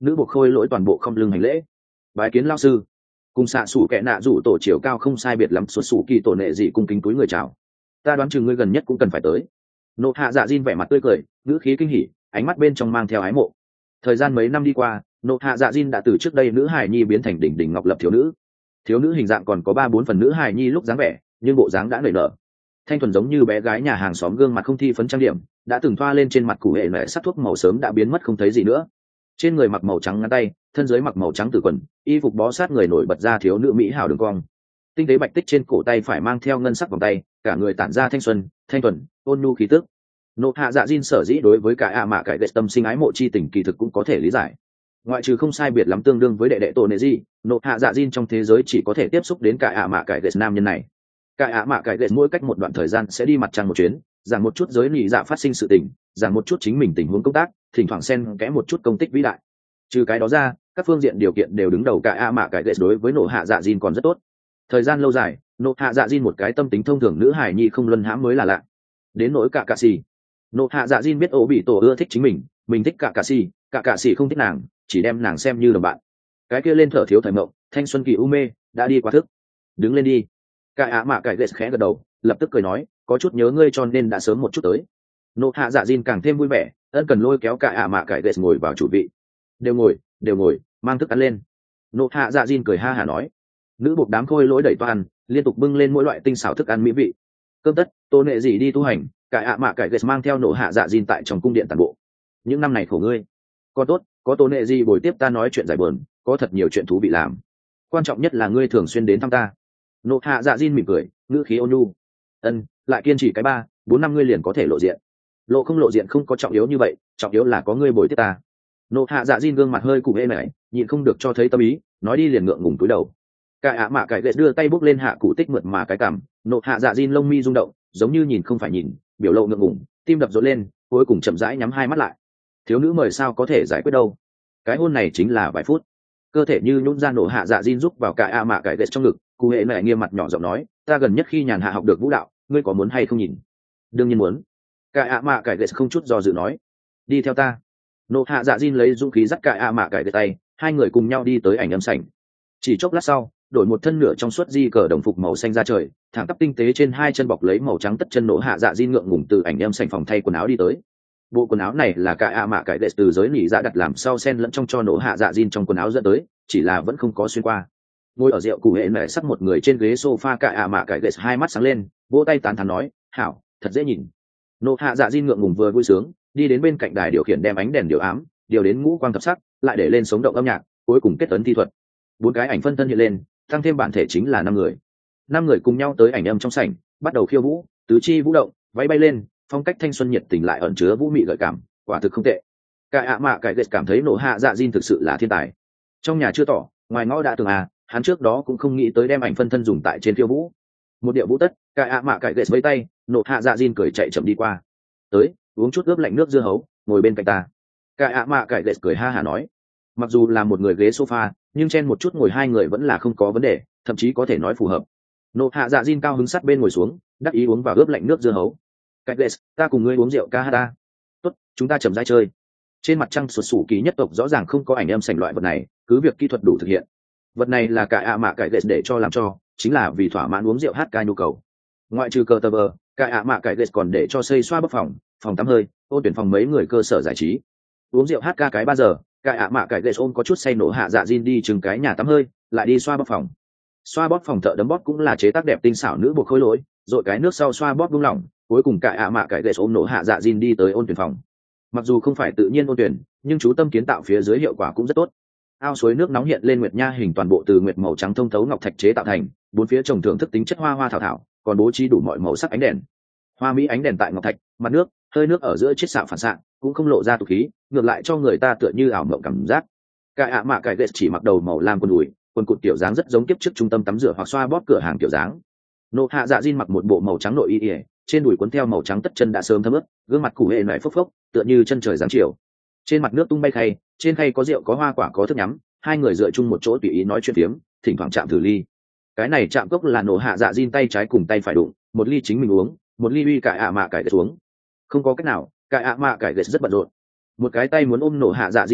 Speaker 1: nữ buộc khôi lỗi toàn bộ không lưng hành lễ. Bái kiến lao sư. Cùng xạ xủ kẻ nạ rủ tổ chiều cao không sai biệt lắm, xuất xù kỳ tổ nệ dị cung kính túi người chào. Ta đoán chừng ngươi gần nhất cũng cần phải tới. Nộ hạ dạ diên vẻ mặt tươi cười, ngữ khí kinh hỉ, ánh mắt bên trong mang theo ái mộ. Thời gian mấy năm đi qua, nộ hạ dạ diên đã từ trước đây nữ hài nhi biến thành đỉnh đỉnh ngọc lập thiếu nữ. Thiếu nữ hình dạng còn có 3-4 phần nữ hài nhi lúc dáng vẻ, nhưng bộ dáng đã nảy nở, thanh thuần giống như bé gái nhà hàng xóm, gương mặt không thi phấn trang điểm, đã từng thoa lên trên mặt cụ hệ mẹ sắc thuốc màu sớm đã biến mất không thấy gì nữa. Trên người mặc màu trắng ngắn tay, thân dưới mặc màu trắng tử quần, y phục bó sát người nổi bật ra thiếu nữ mỹ hảo đường cong. Tinh tế bạch tích trên cổ tay phải mang theo ngân sắc vòng tay, cả người tản ra thanh xuân, thanh thuần, ôn nhu khí tức. Nộ hạ dạ diên sở dĩ đối với cả ạ mạ cải ghét tâm sinh ái mộ chi tình, kỳ thực cũng có thể lý giải. Ngoại trừ không sai biệt lắm tương đương với đệ đệ tổ nệ gì, nộ hạ dạ diên trong thế giới chỉ có thể tiếp xúc đến cả ạ mạ cải ghét nam nhân này. Cả ạ mạ cải ghét mỗi cách một đoạn thời gian sẽ đi mặt trăng một chuyến, giảng một chút giới nhị dạ phát sinh sự tình, giảng một chút chính mình tình huống công tác, thỉnh thoảng xen kẽ một chút công tích vĩ đại. Trừ cái đó ra, các phương diện điều kiện đều đứng đầu, cả ạ mạ cải ghét đối với nộ hạ dạ diên còn rất tốt. Thời gian lâu dài, nộ hạ dạ diên một cái tâm tính thông thường nữ hài nhi không luân hãm mới là lạ. Đến nỗi cả cạ xì, nộ hạ dạ diên biết ổ bị tổ ưa thích chính mình thích cả cạ xì không thích nàng, chỉ đem nàng xem như đồng bạn. Cái kia lên thở thiếu thời mộng, thanh xuân kỳ u mê đã đi qua thức. Đứng lên đi. Cả ạ mạ cải ghét khẽ gật đầu, lập tức cười nói, có chút nhớ ngươi cho nên đã sớm một chút tới. Nộ hạ dạ diên càng thêm vui vẻ, ân cần lôi kéo cả ạ mạ cải ghét ngồi vào chủ vị. Đều ngồi, mang thức ăn lên. Nộ hạ dạ diên cười ha hả nói. Nữ buộc đám khôi lỗi đẩy toan, liên tục bưng lên mỗi loại tinh xảo thức ăn mỹ vị. Cơm tất, tô nệ gì đi tu hành, cả ạ mạ cải ghét mang theo nộ hạ dạ diên tại trong cung điện toàn bộ. Những năm này khổ ngươi. Còn tốt, có tô nệ gì bồi tiếp ta nói chuyện giải buồn, có thật nhiều chuyện thú vị làm. Quan trọng nhất là ngươi thường xuyên đến thăm ta. Nộ hạ dạ diên mỉm cười, ngữ khí ôn nhu. Lại kiên trì cái 3-4 năm ngươi liền có thể lộ diện. Lộ không lộ diện không có trọng yếu như vậy, trọng yếu là có ngươi bồi tiếp ta. Nộ hạ dạ diên gương mặt hơi cụ hễ mải, nhịn không được cho thấy tâm ý, nói đi liền ngượng ngùng cúi đầu. Cả ạ mạ cải ghét đưa tay bốc lên hạ cụ tích mượt mà cái cằm, nộ hạ dạ diên lông mi rung động, giống như nhìn không phải nhìn, biểu lộ ngượng ngùng, tim đập rộn lên, cuối cùng chậm rãi nhắm hai mắt lại. Thiếu nữ mời sao có thể giải quyết đâu, cái hôn này chính là vài phút. Cơ thể như nhún ra, nộ hạ dạ diên giúp vào cả ạ mạ cải ghét trong ngực, cụ hệ mẹ nghiêm mặt nhỏ giọng nói, ta gần nhất khi nhàn hạ học được vũ đạo, ngươi có muốn hay không nhìn? Đương nhiên muốn. Cả ạ mạ cải ghét không chút do dự nói, đi theo ta. Nộ hạ dạ diên lấy dũng khí dắt cả ạ mạ cải ghét tay, hai người cùng nhau đi tới ảnh âm sảnh. Chỉ chốc lát sau, đổi một thân nửa trong suốt di cờ đồng phục màu xanh ra trời, thẳng tắp tinh tế trên hai chân bọc lấy màu trắng tất chân, nộ hạ dạ diên ngượng ngùng từ ảnh âm sảnh phòng thay quần áo đi tới. Bộ quần áo này là cả ạ mạ cải ghét từ giới nỉ dạ đặt làm sau sen lẫn trong cho nộ hạ dạ diên trong quần áo dẫn tới, chỉ là vẫn không có xuyên qua. Ngồi ở rượu cụ hệ mẹ sắp một người trên ghế sofa, cả ạ mạ cải ghét hai mắt sáng lên, vỗ tay tán thán nói, hảo, thật dễ nhìn. Nộ hạ dạ diên ngượng ngùng vừa vui sướng, đi đến bên cạnh đài điều khiển đem ánh đèn điều ám, điều đến ngũ quang thập sắc, lại để lên sống động âm nhạc, cuối cùng kết ấn thi thuật. 4 cái ảnh phân thân hiện lên, tăng thêm bản thể chính là 5 người. 5 người cùng nhau tới ảnh âm trong sảnh, bắt đầu khiêu vũ, tứ chi vũ động, váy bay lên, phong cách thanh xuân nhiệt tình lại ẩn chứa vũ mị gợi cảm, quả thực không tệ. Cả ạ mạ cải ghét cảm thấy nộ hạ dạ diên thực sự là thiên tài. Trong nhà chưa tỏ, ngoài ngõ đã tường hắn trước đó cũng không nghĩ tới đem ảnh phân thân dùng tại trên khiêu vũ. Một điệu vũ tất, cả ạ mạ cải ghét với tay, nộ hạ dạ diên cười chạy chậm đi qua. Tới, uống chút ướp lạnh nước dưa hấu, ngồi bên cạnh ta. Cả ạ mạ cải ghét cười ha hả nói. Mặc dù là một người ghế sofa, nhưng chen một chút ngồi hai người vẫn là không có vấn đề, thậm chí có thể nói phù hợp. Nộ hạ dạ diên cao hứng sát bên ngồi xuống, đắc ý uống vào ướp lạnh nước dưa hấu. Cải ghét, ta cùng ngươi uống rượu ca hát ta. Tốt, chúng ta chậm rãi chơi. Trên mặt trăng sụt sủ kỳ nhất tộc rõ ràng không có ảnh âm sành loại vật này, cứ việc kỹ thuật đủ thực hiện. Vật này là cả ạ mạ cải ghét để cho làm cho, chính là vì thỏa mãn uống rượu hát ca nhu cầu. Ngoại trừ cờ tờ vờ, cả ạ mạ cải ghét còn để cho xây xoa bốc phòng tắm hơi, ôn tuyển phòng mấy người cơ sở giải trí. Uống rượu hát ca cái 3 giờ, cả ạ mạ cải ghét ôm có chút say nổ hạ dạ diên đi chừng cái nhà tắm hơi, lại đi xoa bóp phòng thợ đấm bóp cũng là chế tác đẹp tinh xảo nữ buộc khối lỗi, rồi cái nước sau xoa bóp buông lỏng, cuối cùng cả ạ mạ cải ghét ôm nổ hạ dạ diên đi tới ôn tuyển phòng. Mặc dù không phải tự nhiên ôn tuyển, nhưng chú tâm kiến tạo phía dưới hiệu quả cũng rất tốt. Ao suối nước nóng hiện lên nguyệt nha hình, toàn bộ từ nguyệt màu trắng thông thấu ngọc thạch chế tạo thành, bốn phía trồng thưởng thức tính chất hoa thảo, còn bố trí đủ mọi màu sắc ánh đèn. Hoa mỹ ánh đèn tại ngọc thạch, mặt nước, hơi nước ở giữa chiết xạ phản xạ, cũng không lộ ra tục khí, ngược lại cho người ta tựa như ảo mộng cảm giác. Cả ạ mạ cải ghét chỉ mặc đầu màu lam quần đùi, quần cụt kiểu dáng rất giống kiếp trước trung tâm tắm rửa hoặc xoa bóp cửa hàng kiểu dáng. Nộ hạ dạ diên mặc một bộ màu trắng nội y, trên đùi cuốn theo màu trắng tất chân đã sớm thấm ướt, gương mặt cụ hệ nảy phốc phốc, tựa như chân trời giáng chiều. Trên mặt nước tung bay khay, trên khay có rượu có hoa quả có thức nhắm, hai người dựa chung một chỗ tùy ý nói chuyện phiếm, thỉnh thoảng chạm thử ly. Cái này chạm cốc là nộ hạ dạ diên tay trái cùng tay phải đụng, một ly chính mình uống, một ly uy cả ạ mạ cải ghét uống. Không có cách nào, cả ạ mạ cải ghét rất bận rộn. Một cái tay muốn ôm nộ hạ dạ diên eo,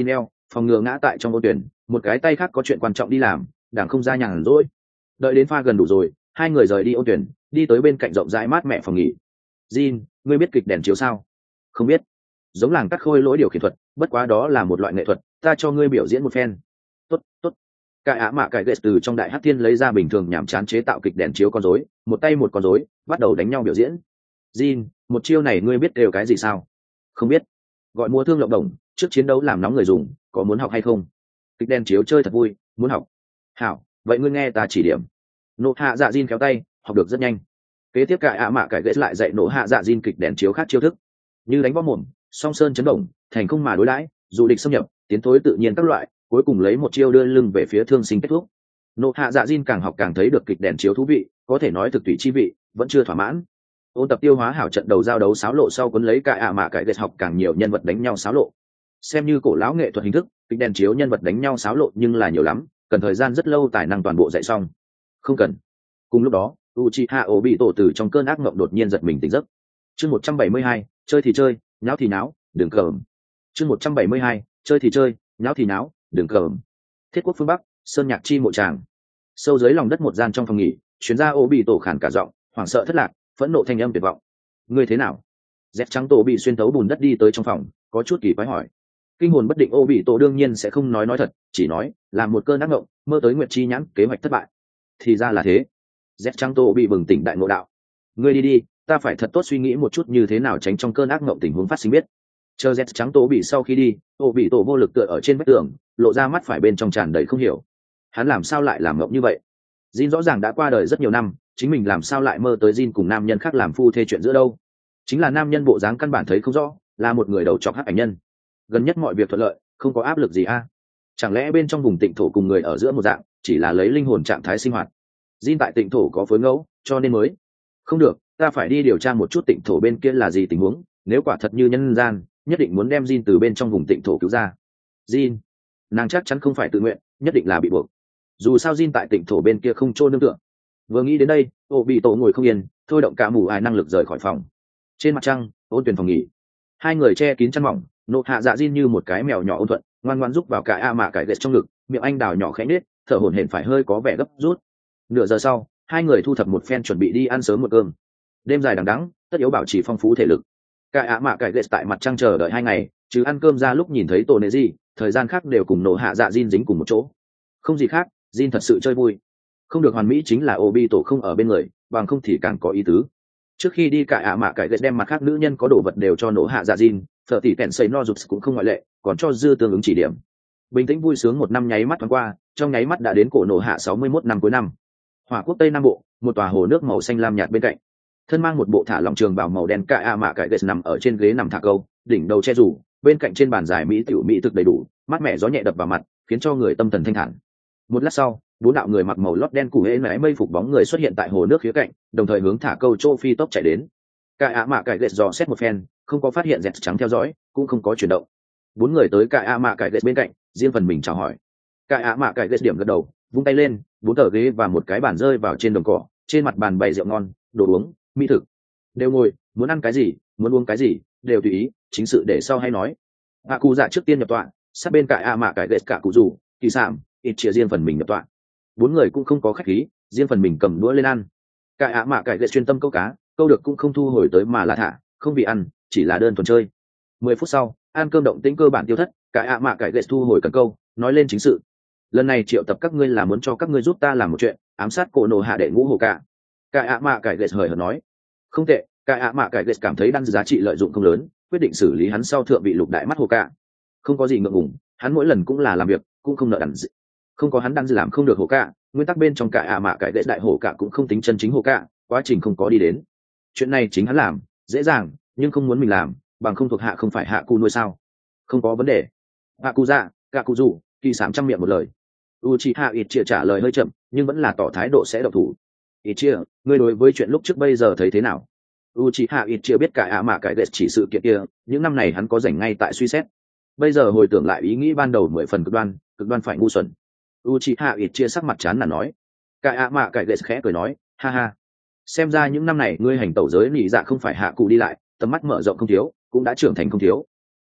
Speaker 1: phòng ngừa ngã tại trong ô tuyển, một cái tay khác có chuyện quan trọng đi làm, đảng không ra nhàn rỗi. Đợi đến pha gần đủ rồi, hai người rời đi ô tuyển, đi tới bên cạnh rộng rãi mát mẻ phòng nghỉ. Jin, ngươi biết kịch đèn chiếu sao? Không biết. Giống làng cắt khôi lỗi điều khiển thuật, bất quá đó là một loại nghệ thuật, ta cho ngươi biểu diễn một phen. Tốt, tốt. Cải ạ mạ cải ghét từ trong đại hắc thiên lấy ra bình thường nhảm chán chế tạo kịch đèn chiếu con rối, một tay một con rối, bắt đầu đánh nhau biểu diễn. Jin, một chiêu này ngươi biết đều cái gì sao? Không biết. Gọi múa thương lộng đồng, trước chiến đấu làm nóng người dùng, có muốn học hay không? Kịch đèn chiếu chơi thật vui, muốn học. Hảo, vậy ngươi nghe ta chỉ điểm. Nộ hạ dạ Jin khéo tay, học được rất nhanh. Kế tiếp cải ạ mạ cải ghét lại dạy nộ hạ dạ Jin kịch đèn chiếu khác chiêu thức, như đánh võ mồm, song sơn chấn động, thành không mà đối đãi, dù địch xâm nhập, tiến thối tự nhiên các loại, cuối cùng lấy một chiêu đưa lưng về phía thương sinh kết thúc. Nộ hạ dạ Jin càng học càng thấy được kịch đèn chiếu thú vị, có thể nói thực tùy chi vị, vẫn chưa thỏa mãn. Ôn tập tiêu hóa hảo trận đầu giao đấu xáo lộ sau cuốn lấy cải ạ mạ cải ghét học càng nhiều nhân vật đánh nhau xáo lộ. Xem như cổ lão nghệ thuật hình thức, kịch đèn chiếu nhân vật đánh nhau xáo lộ nhưng là nhiều lắm, cần thời gian rất lâu tài năng toàn bộ dạy xong. Không cần. Cùng lúc đó, Uchiha Obito từ trong cơn ác mộng đột nhiên giật mình tỉnh giấc. Chương 172, chơi thì chơi, nháo thì náo, đừng cờm. Chương 172, chơi thì chơi, nháo thì náo, đừng cờm. Thiết quốc phương Bắc, sơn nhạc chi mộ tràng. Sâu dưới lòng đất một gian trong phòng nghỉ, chuyên gia Obito khản cả giọng, hoảng sợ thất lạc, phẫn nộ thanh âm tuyệt vọng. Ngươi thế nào? Dép trắng tổ bị xuyên tấu bùn đất đi tới trong phòng, có chút kỳ quái hỏi. Kinh hồn bất định Obito đương nhiên sẽ không nói thật, chỉ nói là một cơn ác mộng, mơ tới Nguyệt Chi nhãn, kế hoạch thất bại. Thì ra là thế. Dép trắng tổ bị bừng tỉnh đại ngộ đạo. Ngươi đi, ta phải thật tốt suy nghĩ một chút như thế nào tránh trong cơn ác mộng tình huống phát sinh biết. Chờ Z trắng tổ bị sau khi đi, tổ bị tổ vô lực tựa ở trên vách tường, lộ ra mắt phải bên trong tràn đầy không hiểu. Hắn làm sao lại làm mộng như vậy? Jin rõ ràng đã qua đời rất nhiều năm, chính mình làm sao lại mơ tới Jin cùng nam nhân khác làm phu thê chuyện giữa đâu? Chính là nam nhân bộ dáng căn bản thấy không rõ, là một người đầu trọc hắc ảnh nhân. Gần nhất mọi việc thuận lợi, không có áp lực gì a? Chẳng lẽ bên trong vùng tịnh thổ cùng người ở giữa một dạng, chỉ là lấy linh hồn trạng thái sinh hoạt? Jin tại tịnh thổ có phối ngẫu, cho nên mới không được, ta phải đi điều tra một chút tịnh thổ bên kia là gì tình huống, nếu quả thật như nhân gian, nhất định muốn đem Jin từ bên trong vùng tịnh thổ cứu ra. Jin, nàng chắc chắn không phải tự nguyện, nhất định là bị buộc. Dù sao Jin tại tịnh thổ bên kia không trôn nương tựa. Vừa nghĩ đến đây, bị tổ ngồi không yên, thôi động cả mù ải năng lực rời khỏi phòng. Trên mặt trăng, ôn tuyển phòng nghỉ, hai người che kín chăn mỏng, nộ hạ dạ Jin như một cái mèo nhỏ ôn thuận, ngoan ngoãn giúp vào cả a mạ cải ghét trong ngực, miệng anh đào nhỏ khẽ nết, thở hổn hển phải hơi có vẻ gấp rút. Nửa giờ sau, hai người thu thập một phen chuẩn bị đi ăn sớm một cơm. Đêm dài đằng đẵng, tất yếu bảo trì phong phú thể lực. Cả ạ mạ cải ghét tại mặt trăng chờ đợi 2 ngày, chứ ăn cơm ra lúc nhìn thấy tổ nệ gì, thời gian khác đều cùng nổ hạ dạ Jin dính cùng một chỗ. Không gì khác, Jin thật sự chơi vui. Không được hoàn mỹ chính là Obito không ở bên người, bằng không thì càng có ý tứ. Trước khi đi cả ạ mạ cải ghét đem mặt khác nữ nhân có đồ vật đều cho nổ hạ dạ Jin, thợ tỷ kẹn xây no rụt cũng không ngoại lệ, còn cho dư tương ứng chỉ điểm. Bình tĩnh vui sướng một năm nháy mắt thoáng qua, trong nháy mắt đã đến cổ nổ hạ 61 năm cuối năm. Hỏa quốc Tây Nam Bộ, một tòa hồ nước màu xanh lam nhạt bên cạnh, thân mang một bộ thả lỏng trường bào màu đen cả a mạ cải ghét nằm ở trên ghế nằm thả câu, đỉnh đầu che rủ, bên cạnh trên bàn dài mỹ tiểu mỹ thực đầy đủ, mát mẻ gió nhẹ đập vào mặt, khiến cho người tâm thần thanh thản. Một lát sau, 4 đạo người mặc màu lót đen củ hễ mái mây phục bóng người xuất hiện tại hồ nước khía cạnh, đồng thời hướng thả câu châu phi tốc chạy đến. Cả a mạ cải ghét dò xét một phen, không có phát hiện dẹt trắng theo dõi, cũng không có chuyển động. 4 người tới cả a mạ cải ghét bên cạnh, riêng phần mình chào hỏi. Cả a mạ cải ghét điểm gật đầu, vung tay lên, 4 tờ ghế và một cái bàn rơi vào trên đồng cỏ, trên mặt bàn bày rượu ngon, đồ uống, mỹ thực. Đều ngồi, muốn ăn cái gì, muốn uống cái gì, đều tùy ý, chính sự để sau hay nói. A cụ dạ trước tiên nhập tọa, sát bên cạnh a mạ cải ghét cả cụ rủ, kỳ sảm, ít chia riêng phần mình nhập tọa. 4 người cũng không có khách khí, riêng phần mình cầm đũa lên ăn. Cải a mạ cải ghét chuyên tâm câu cá, câu được cũng không thu hồi tới mà là thả, không vì ăn, chỉ là đơn thuần chơi. 10 phút sau, ăn cơm động tĩnh cơ bản tiêu thất, cải a mạ cải ghét thu hồi cần câu, nói lên chính sự. Lần này triệu tập các ngươi là muốn cho các ngươi giúp ta làm một chuyện, ám sát cổ nổ hạ đệ ngũ hồ cả. Cải a mạ cải ghét hời hợt nói. Không tệ, cải a mạ cải ghét cảm thấy đan giá trị lợi dụng không lớn, quyết định xử lý hắn sau thượng vị lục đại mắt hồ cả. Không có gì ngượng ngùng, hắn mỗi lần cũng là làm việc, cũng không nợ đàn gì. Không có hắn đan làm không được hồ cả, nguyên tắc bên trong cải a mạ cải ghét đại hồ cả cũng không tính chân chính hồ cả, quá trình không có đi đến. Chuyện này chính hắn làm, dễ dàng, nhưng không muốn mình làm, bằng không thuộc hạ không phải hạ cu nuôi sao? Không có vấn đề. Hạ cu dạ, cả cụ rủ, kỳ sám trăm miệng một lời. Uchiha Itachi trả lời hơi chậm, nhưng vẫn là tỏ thái độ sẽ độc thủ. Itachi, ngươi đối với chuyện lúc trước bây giờ thấy thế nào? Uchiha Itachi biết cả ạ mạ cải ghét chỉ sự kiện kia, những năm này hắn có rảnh ngay tại suy xét. Bây giờ hồi tưởng lại ý nghĩ ban đầu 10 phần cực đoan phải ngu xuẩn. Uchiha Itachi sắc mặt chán là nói. Cả ạ mạ cải ghét khẽ cười nói, ha ha. Xem ra những năm này ngươi hành tẩu giới nhị dạ không phải hạ cụ đi lại, tầm mắt mở rộng không thiếu, cũng đã trưởng thành không thiếu.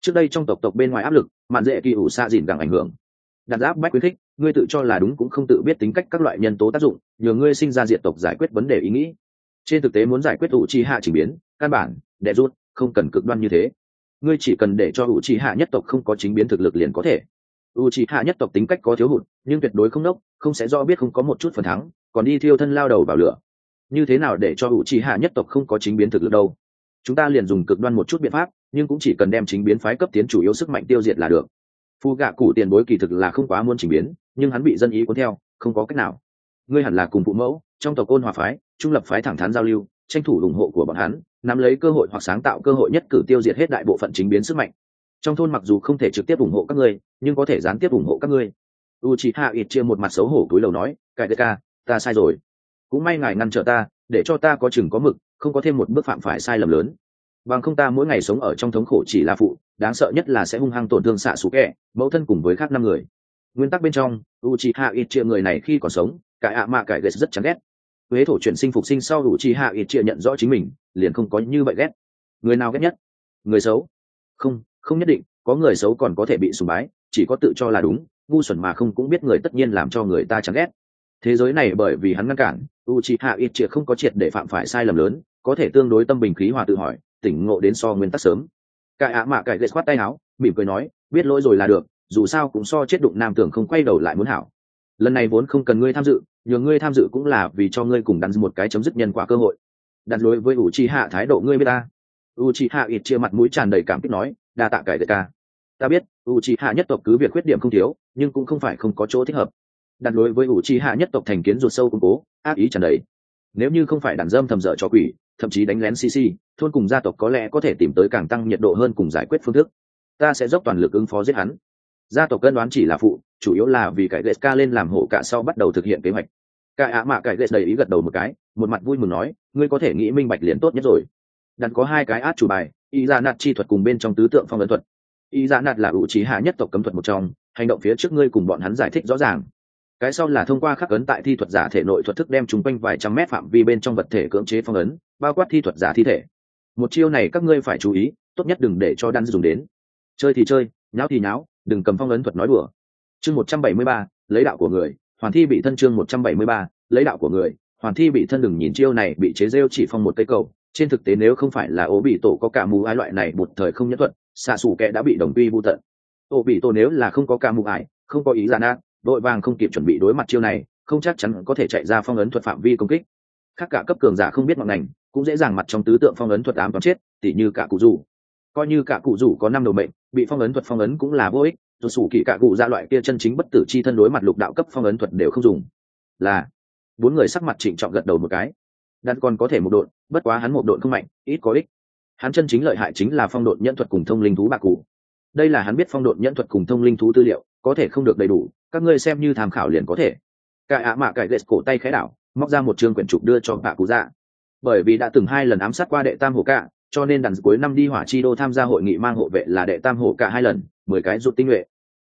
Speaker 1: Trước đây trong tộc bên ngoài áp lực, mạn dễ kỳ ủ xạ dìn gẳng ảnh hưởng. Đặt áp bách khuyến khích, ngươi tự cho là đúng cũng không tự biết tính cách các loại nhân tố tác dụng, nhờ ngươi sinh ra diệt tộc giải quyết vấn đề ý nghĩ. Trên thực tế muốn giải quyết ủ trì hạ chỉnh biến, căn bản đè rút không cần cực đoan như thế. Ngươi chỉ cần để cho ủ trì hạ nhất tộc không có chính biến thực lực liền có thể. ủ trì hạ nhất tộc tính cách có thiếu hụt, nhưng tuyệt đối không nốc, không sẽ do biết không có một chút phần thắng, còn đi thiêu thân lao đầu vào lửa. Như thế nào để cho ủ trì hạ nhất tộc không có chính biến thực lực đâu? Chúng ta liền dùng cực đoan một chút biện pháp, nhưng cũng chỉ cần đem chính biến phái cấp tiến chủ yếu sức mạnh tiêu diệt là được. Phu gạ cụ tiền bối kỳ thực là không quá muốn chỉnh biến, nhưng hắn bị dân ý cuốn theo, không có cách nào. Ngươi hẳn là cùng phụ mẫu trong tộc ôn hòa phái trung lập phái thẳng thắn giao lưu, tranh thủ ủng hộ của bọn hắn, nắm lấy cơ hội hoặc sáng tạo cơ hội nhất cử tiêu diệt hết đại bộ phận chính biến sức mạnh. Trong thôn mặc dù không thể trực tiếp ủng hộ các ngươi, nhưng có thể gián tiếp ủng hộ các ngươi. Uchiha Itachi một mặt xấu hổ cúi đầu nói, "Cải ca, ta sai rồi. Cũng may ngài ngăn trở ta, để cho ta có chừng có mực, không có thêm một bước phạm phải sai lầm lớn. Bằng không ta mỗi ngày sống ở trong thống khổ chỉ là phụ, đáng sợ nhất là sẽ hung hăng tổn thương xạ sủ kẹ, mẫu thân cùng với khác 5 người." Nguyên tắc bên trong, Uchiha Itachi người này khi còn sống, cải ạ mạ cải ghét rất chán ghét. Huế thổ chuyển sinh phục sinh sau Uchiha Itachi nhận rõ chính mình, liền không có như vậy ghét. Người nào ghét nhất? Người xấu? Không, không nhất định, có người xấu còn có thể bị sùng bái, chỉ có tự cho là đúng, ngu xuẩn mà không cũng biết người tất nhiên làm cho người ta chán ghét. Thế giới này bởi vì hắn ngăn cản, Uchiha Itachi không có triệt để phạm phải sai lầm lớn, có thể tương đối tâm bình khí hòa tự hỏi, tỉnh ngộ đến so nguyên tắc sớm. Cải ạ mạ cải ghét khoát tay áo, mỉm cười nói, biết lỗi rồi là được, dù sao cũng so chết đụng nam tưởng không quay đầu lại muốn hảo. Lần này vốn không cần ngươi tham dự, nhờ ngươi tham dự cũng là vì cho ngươi cùng đặt một cái chấm dứt nhân quả cơ hội. Đặt đối với Uchiha thái độ ngươi biết ta. Uchiha Itachi mặt mũi tràn đầy cảm kích nói, đa tạ cải ca. Ta biết, Uchiha nhất tộc cứ việc khuyết điểm không thiếu, nhưng cũng không phải không có chỗ thích hợp. Đặt đối với Uchiha nhất tộc thành kiến ruột sâu củng cố, ác ý tràn đầy. Nếu như không phải đàn dâm thầm dở cho quỷ, thậm chí đánh lén CC, thôn cùng gia tộc có lẽ có thể tìm tới càng tăng nhiệt độ hơn cùng giải quyết phương thức. Ta sẽ dốc toàn lực ứng phó giết hắn. Gia tộc cân đoán chỉ là phụ, chủ yếu là vì cải ca lên làm hộ cả sau bắt đầu thực hiện kế hoạch. Cải ạ mạ cải đầy ý gật đầu một cái, một mặt vui mừng nói, ngươi có thể nghĩ minh bạch liền tốt nhất rồi. Đặt có 2 cái át chủ bài, ý ra nạt chi thuật cùng bên trong tứ tượng phong ấn thuật. Ý ra nạt là Uchiha nhất tộc cấm thuật một trong, hành động phía trước ngươi cùng bọn hắn giải thích rõ ràng. Cái sau là thông qua khắc ấn tại thi thuật giả thể nội thuật thức đem chúng quanh vài trăm mét phạm vi bên trong vật thể cưỡng chế phong ấn, bao quát thi thuật giả thi thể. Một chiêu này các ngươi phải chú ý, tốt nhất đừng để cho đan dùng đến. Chơi thì chơi, nháo thì nháo, đừng cầm phong ấn thuật nói đùa. Chương 173, lấy đạo của người, hoàn thi bị thân. Chương 173, lấy đạo của người, hoàn thi bị thân. Đừng nhìn chiêu này bị chế rêu chỉ phong một cây cầu, trên thực tế nếu không phải là ố bị tổ có cả mù ái loại này một thời không nhất thuật, xạ xù kẻ đã bị đồng quy vu tận. Ố bị tổ nếu là không có cả mù ái, không có ý giàn nát, đội vàng không kịp chuẩn bị đối mặt chiêu này, không chắc chắn có thể chạy ra phong ấn thuật phạm vi công kích. Khác cả cấp cường giả không biết ngọn ngành, cũng dễ dàng mặt trong tứ tượng phong ấn thuật ám toán chết, tỉ như cả cụ rủ. Coi như cả cụ rủ có 5 đầu mệnh, bị phong ấn thuật phong ấn cũng là vô ích, dù sủ kỳ cả cụ ra loại kia chân chính bất tử chi thân đối mặt lục đạo cấp phong ấn thuật đều không dùng. Là 4 người sắc mặt trịnh trọng gật đầu một cái. Đan còn có thể một độn, bất quá hắn một độn không mạnh, ít có ích. Hắn chân chính lợi hại chính là phong độn nhẫn thuật cùng thông linh thú bạc cụ. Đây là hắn biết phong độn nhẫn thuật cùng thông linh thú tư liệu, có thể không được đầy đủ, các ngươi xem như tham khảo liền có thể. Cải ạ mạ cải ghét cổ tay khẽ đảo, móc ra một chương quyển trục đưa cho bạc cụ ra. Bởi vì đã từng 2 lần ám sát qua đệ tam hổ cả, cho nên đàn cuối năm đi hỏa chi đô tham gia hội nghị mang hộ vệ là đệ tam hổ cả 2 lần, 10 cái rụt tinh nhuệ.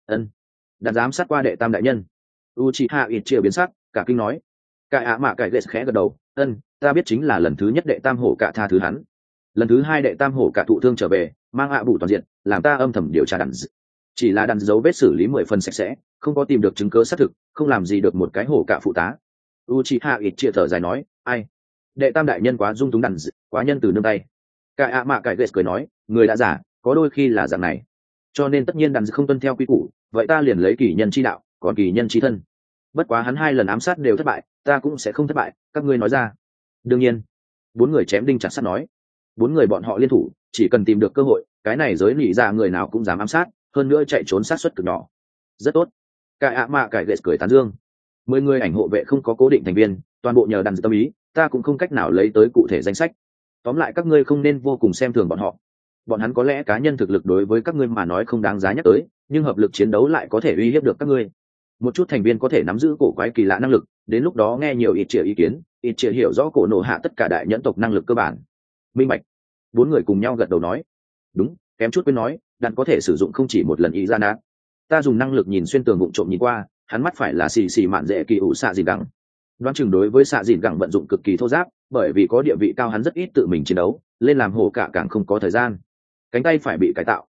Speaker 1: Đàn giám sát qua đệ tam đại nhân. Uchiha Itachi biến sắc, cả kinh nói. Cải ạ mạ cải ghét khẽ gật đầu, ta biết chính là lần thứ nhất đệ tam hổ cả tha thứ hắn. Lần thứ 2 đệ tam hổ cả thụ thương trở về, mang ạ bù toàn diện, làm ta âm thầm điều tra đàn. Chỉ là đàn dấu vết xử lý 10 phần sạch sẽ, không có tìm được chứng cứ xác thực, không làm gì được một cái hổ cả phụ tá. Uchiha Itachi thở dài nói, ai? Đệ tam đại nhân quá dung túng đàn, quá nhân từ nương tay. Cải ạ mạ cải ghét cười nói, người đã giả, có đôi khi là dạng này. Cho nên tất nhiên đàn không tuân theo quy củ, vậy ta liền lấy kỳ nhân chi đạo, còn kỳ nhân chi thân. Bất quá hắn 2 lần ám sát đều thất bại, ta cũng sẽ không thất bại, các ngươi nói ra. Đương nhiên. 4 người chém đinh chặt sắt nói. 4 người bọn họ liên thủ, chỉ cần tìm được cơ hội, cái này giới nỉ ra người nào cũng dám ám sát, hơn nữa chạy trốn sát suất cực nhỏ. Rất tốt. Cải ạ mạ cải ghét cười tán dương. 10 người ảnh hộ vệ không có cố định thành viên, toàn bộ nhờ đàn tâm ý, ta cũng không cách nào lấy tới cụ thể danh sách. Tóm lại các ngươi không nên vô cùng xem thường bọn họ. Bọn hắn có lẽ cá nhân thực lực đối với các ngươi mà nói không đáng giá nhắc tới, nhưng hợp lực chiến đấu lại có thể uy hiếp được các ngươi. Một chút thành viên có thể nắm giữ cổ quái kỳ lạ năng lực, đến lúc đó nghe nhiều ít triệu ý kiến, ít triệu hiểu rõ cổ nổ hạ tất cả đại nhẫn tộc năng lực cơ bản. Minh bạch. 4 người cùng nhau gật đầu nói. Đúng, kém chút quên nói, đạn có thể sử dụng không chỉ một lần ý ra nát. Ta dùng năng lực nhìn xuyên tường vụng trộm nhìn qua, hắn mắt phải là xì xì mạn dễ kỳ ủ xạ dìn gẳng. Đoán chừng đối với xạ dìn gẳng vận dụng cực kỳ thô giáp, bởi vì có địa vị cao hắn rất ít tự mình chiến đấu, lên làm hổ cả càng không có thời gian. Cánh tay phải bị cải tạo,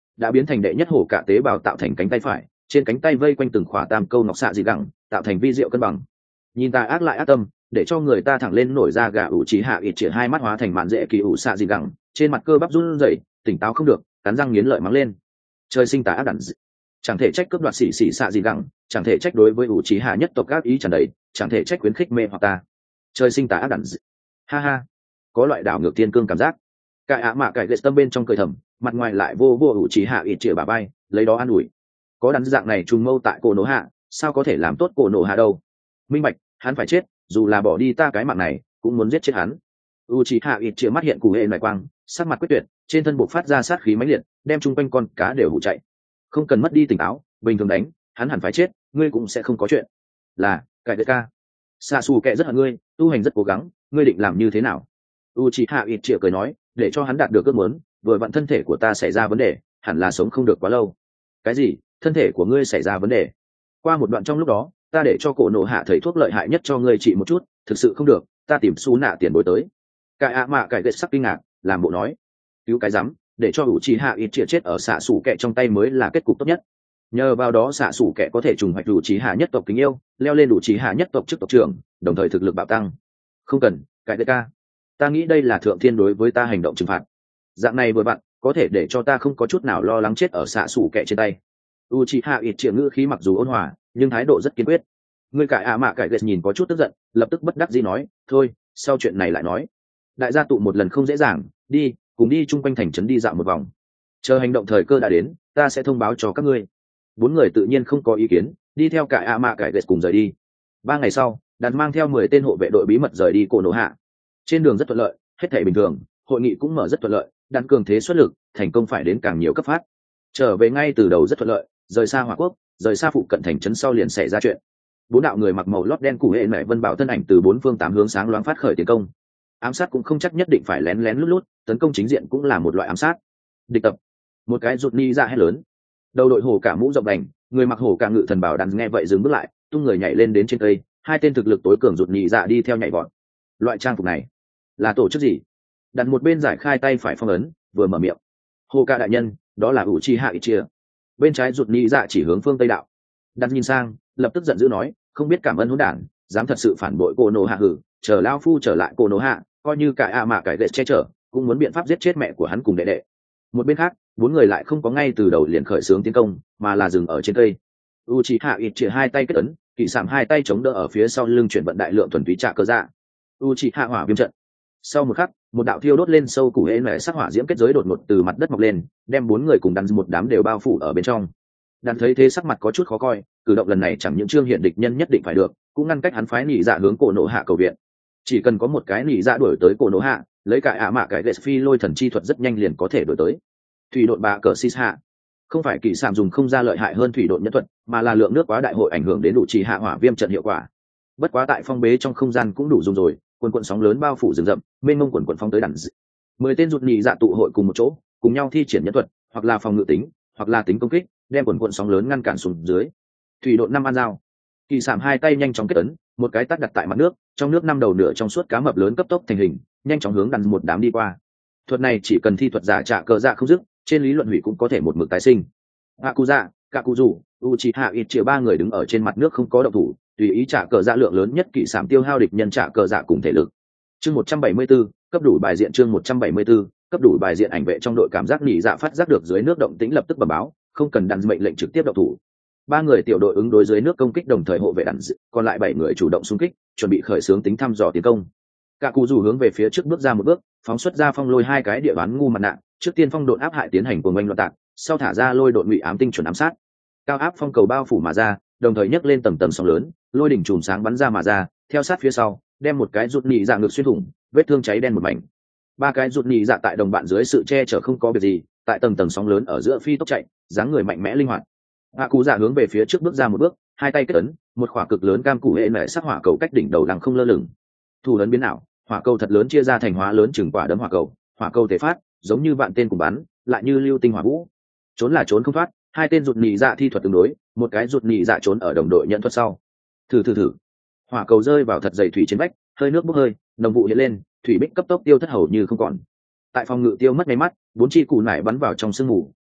Speaker 1: đã biến thành đệ nhất hổ cả tế bào tạo thành cánh tay phải, trên cánh tay vây quanh từng khỏa tam câu ngọc xạ dị gẳng, tạo thành vi diệu cân bằng. Nhìn ta ác lại ác tâm, để cho người ta thẳng lên nổi da gà. Ủ trí hạ ít chĩa hai mắt hóa thành mạn dễ kỳ ủ xạ dị gẳng, trên mặt cơ bắp run rẩy, tỉnh táo không được, cắn răng nghiến lợi mắng lên. Trời sinh tà ác đản dị. Chẳng thể trách cướp đoạt xỉ xạ dị gẳng, chẳng thể trách đối với ủ trí hạ nhất tộc các ý tràn đầy, chẳng thể trách khuyến khích mê hoặc ta. Trời sinh tà ác đản dị. Ha ha, có loại đảo ngược thiên cương cảm giác. Cải ạ mạ cải ghét tâm bên trong cười thầm, mặt ngoài lại vô vô ủ trí hạ ít chĩa bà bay, lấy đó an ủi. Có đắn dạng này trùng mâu tại cổ nổ hạ, sao có thể làm tốt cổ nổ hạ đâu? Minh bạch, hắn phải chết, dù là bỏ đi ta cái mạng này cũng muốn giết chết hắn. Uchiha Itachi mắt hiện cù hệ nội quang, sắc mặt quyết tuyệt, trên thân bộc phát ra sát khí mãnh liệt, đem chung quanh con cá đều hụ chạy. Không cần mất đi tỉnh táo, bình thường đánh, hắn hẳn phải chết, ngươi cũng sẽ không có chuyện. Là, cải đệ ca. Sasuke rất hận ngươi, tu hành rất cố gắng, ngươi định làm như thế nào? Uchiha Itachi cười nói, để cho hắn đạt được ước muốn, vừa vặn thân thể của ta xảy ra vấn đề, hẳn là sống không được quá lâu. Cái gì? Thân thể của ngươi xảy ra vấn đề? Qua một đoạn trong lúc đó, ta để cho cổ nổ hạ thầy thuốc lợi hại nhất cho ngươi trị một chút, thực sự không được, ta tìm xu nạ tiền bối tới. Cải ạ mạ cải ghét sắc kinh ngạc, làm bộ nói, cứu cái rắm, để cho Uchiha Itachi chết ở xạ sủ kẹ trong tay mới là kết cục tốt nhất. Nhờ vào đó xạ sủ kẹ có thể trùng hoạch Uchiha nhất tộc kính yêu, leo lên Uchiha nhất tộc chức tộc trưởng, đồng thời thực lực bạo tăng. Không cần, cải đệ ca, ta nghĩ đây là thượng thiên đối với ta hành động trừng phạt. Dạng này vừa vặn, có thể để cho ta không có chút nào lo lắng chết ở xạ sủ kẹ trên tay. Uchiha Itachi ngữ khí mặc dù ôn hòa, nhưng thái độ rất kiên quyết. Người cải ạ mạ cải ghét nhìn có chút tức giận, lập tức bất đắc dĩ nói, thôi, sau chuyện này lại nói. Đại gia tụ một lần không dễ dàng, đi, cùng đi chung quanh thành trấn đi dạo một vòng. Chờ hành động thời cơ đã đến, ta sẽ thông báo cho các ngươi. 4 người tự nhiên không có ý kiến, đi theo cải ạ mạ cải ghét cùng rời đi. 3 ngày sau, đàn mang theo 10 tên hộ vệ đội bí mật rời đi cổ nổ hạ. Trên đường rất thuận lợi, hết thảy bình thường, hội nghị cũng mở rất thuận lợi, đàn cường thế xuất lực, thành công phải đến càng nhiều cấp phát. Trở về ngay từ đầu rất thuận lợi, rời xa Hỏa Quốc, rời xa phụ cận thành trấn sau liền xảy ra chuyện. 4 đạo người mặc màu lót đen củ hệ mẹ vân bảo thân ảnh từ 4 phương 8 hướng sáng loáng phát khởi tiến công. Ám sát cũng không chắc nhất định phải lén lén lút lút, tấn công chính diện cũng là một loại ám sát. Địch tập. Một cái rụt ni ra hét lớn. Đầu đội hổ cả mũ rộng đành, người mặc hổ cả ngự thần bảo đàn nghe vậy dừng bước lại, tung người nhảy lên đến trên cây, 2 tên thực lực tối cường rụt ni ra đi theo nhảy vọt. Loại trang phục này là tổ chức gì? Đặt một bên giải khai tay phải phong ấn, vừa mở miệng. Hổ cả đại nhân, đó là Uchiha Itachi. Bên trái rụt ni ra chỉ hướng phương tây đạo. Đặt nhìn sang, lập tức giận dữ nói, không biết cảm ơn hỗn đản, dám thật sự phản bội cô nô hạ hử, chờ lao phu trở lại cô nô hạ, coi như cải ạ mạ cải ghét che chở, cũng muốn biện pháp giết chết mẹ của hắn cùng đệ đệ. Một bên khác, 4 người lại không có ngay từ đầu liền khởi xướng tiến công, mà là dừng ở trên cây. Uchiha Itachi 2 tay kết ấn, Kỵ Sảm 2 tay chống đỡ ở phía sau lưng chuyển vận đại lượng thuần túy trạ cơ dạ. Uchiha hỏa viêm trận. Sau một khắc, một đạo thiêu đốt lên sâu củ hễ mẹ sắc hỏa diễm kết giới đột ngột từ mặt đất mọc lên, đem 4 người cùng đàn một đám đều bao phủ ở bên trong. Đàn thấy thế sắc mặt có chút khó coi, cử động lần này chẳng những trương hiện địch nhân nhất định phải được, cũng ngăn cách hắn phái nỉ dạ hướng cổ nổ hạ cầu viện. Chỉ cần có một cái nỉ dạ đuổi tới cổ nổ hạ, lấy cải ạ mạ cải ghét phi lôi thần chi thuật rất nhanh liền có thể đuổi tới. Thủy độn bạ cờ sis hạ, không phải kỳ sạm dùng không ra lợi hại hơn thủy độn nhân thuật, mà là lượng nước quá đại hội ảnh hưởng đến đủ trì hạ hỏa viêm trận hiệu quả. Bất quá tại phong bế trong không gian cũng đủ dùng rồi, quần quần sóng lớn bao phủ rừng rậm, mênh mông quần quần phong tới đàn. 10 tên rụt nỉ dạ tụ hội cùng một chỗ, cùng nhau thi triển nhân thuật, hoặc là phòng ngự tính, hoặc là tính công kích, đem quần quần sóng lớn ngăn cản xuống dưới. Thủy độn 5 an dao. Kỳ sạm 2 tay nhanh chóng kết ấn, một cái tát đặt tại mặt nước, trong nước 5 đầu nửa trong suốt cá mập lớn cấp tốc thành hình, nhanh chóng hướng đàn một đám đi qua. Thuật này chỉ cần thi thuật giả trả cờ dạ không dứt, trên lý luận hủy cũng có thể một mực tái sinh. Akuza, Kakuzu, Uchiha Itachi 3 người đứng ở trên mặt nước không có động thủ, tùy ý trả cờ dạ lượng lớn nhất kỵ sảm tiêu hao địch nhân trả cờ dạ cùng thể lực. Chương 174, cấp đủ bài diện chương 174, cấp đủ bài diện ảnh vệ trong đội cảm giác nỉ dạ phát giác được dưới nước động tĩnh lập tức bẩm báo, không cần đàn mệnh lệnh trực tiếp động thủ. 3 người tiểu đội ứng đối dưới nước công kích đồng thời hộ vệ đàn, còn lại 7 người chủ động xung kích, chuẩn bị khởi xướng tính thăm dò tiến công. Kakuzu hướng về phía trước bước ra một bước, phóng xuất ra phong lôi 2 cái địa bán ngu mặt nạ, trước tiên phong độn áp hại tiến hành cuồng oanh loạn tạc, sau thả ra lôi độn ngụy ám tinh chuẩn ám sát. Cao áp phong cầu bao phủ mà ra, đồng thời nhấc lên tầng tầng sóng lớn, lôi đỉnh chùm sáng bắn ra mà ra, theo sát phía sau, đem một cái rụt nhị dạ ngực xuyên thủng, vết thương cháy đen một mảnh. 3 cái rụt nhị dạ tại đồng bạn dưới sự che chở không có việc gì, tại tầng tầng sóng lớn ở giữa phi tốc chạy, dáng người mạnh mẽ linh hoạt. Hạ Cú Dạ hướng về phía trước bước ra một bước, 2 tay kết ấn, một quả cực lớn cam củ hệ mẹ sắc hỏa cầu cách đỉnh đầu lăng không lơ lửng. Thủ ấn biến ảo, hỏa cầu thật lớn chia ra thành hóa lớn chừng quả đấm hỏa cầu, hỏa cầu thể phát, giống như vạn tên cùng bắn, lại như lưu tinh hỏa vũ. Trốn là trốn không thoát, 2 tên rụt nhị dạ thi thuật tương đối, một cái rụt nhị dạ trốn ở đồng đội nhận thuật sau. Thử, hỏa cầu rơi vào thật dày thủy trên vách, hơi nước bốc hơi, nồng vụ hiện lên, thủy bích cấp tốc tiêu thất hầu như không còn. Tại phòng ngự tiêu mất mấy mắt, 4 chi củ nải bắn vào trong sương mù,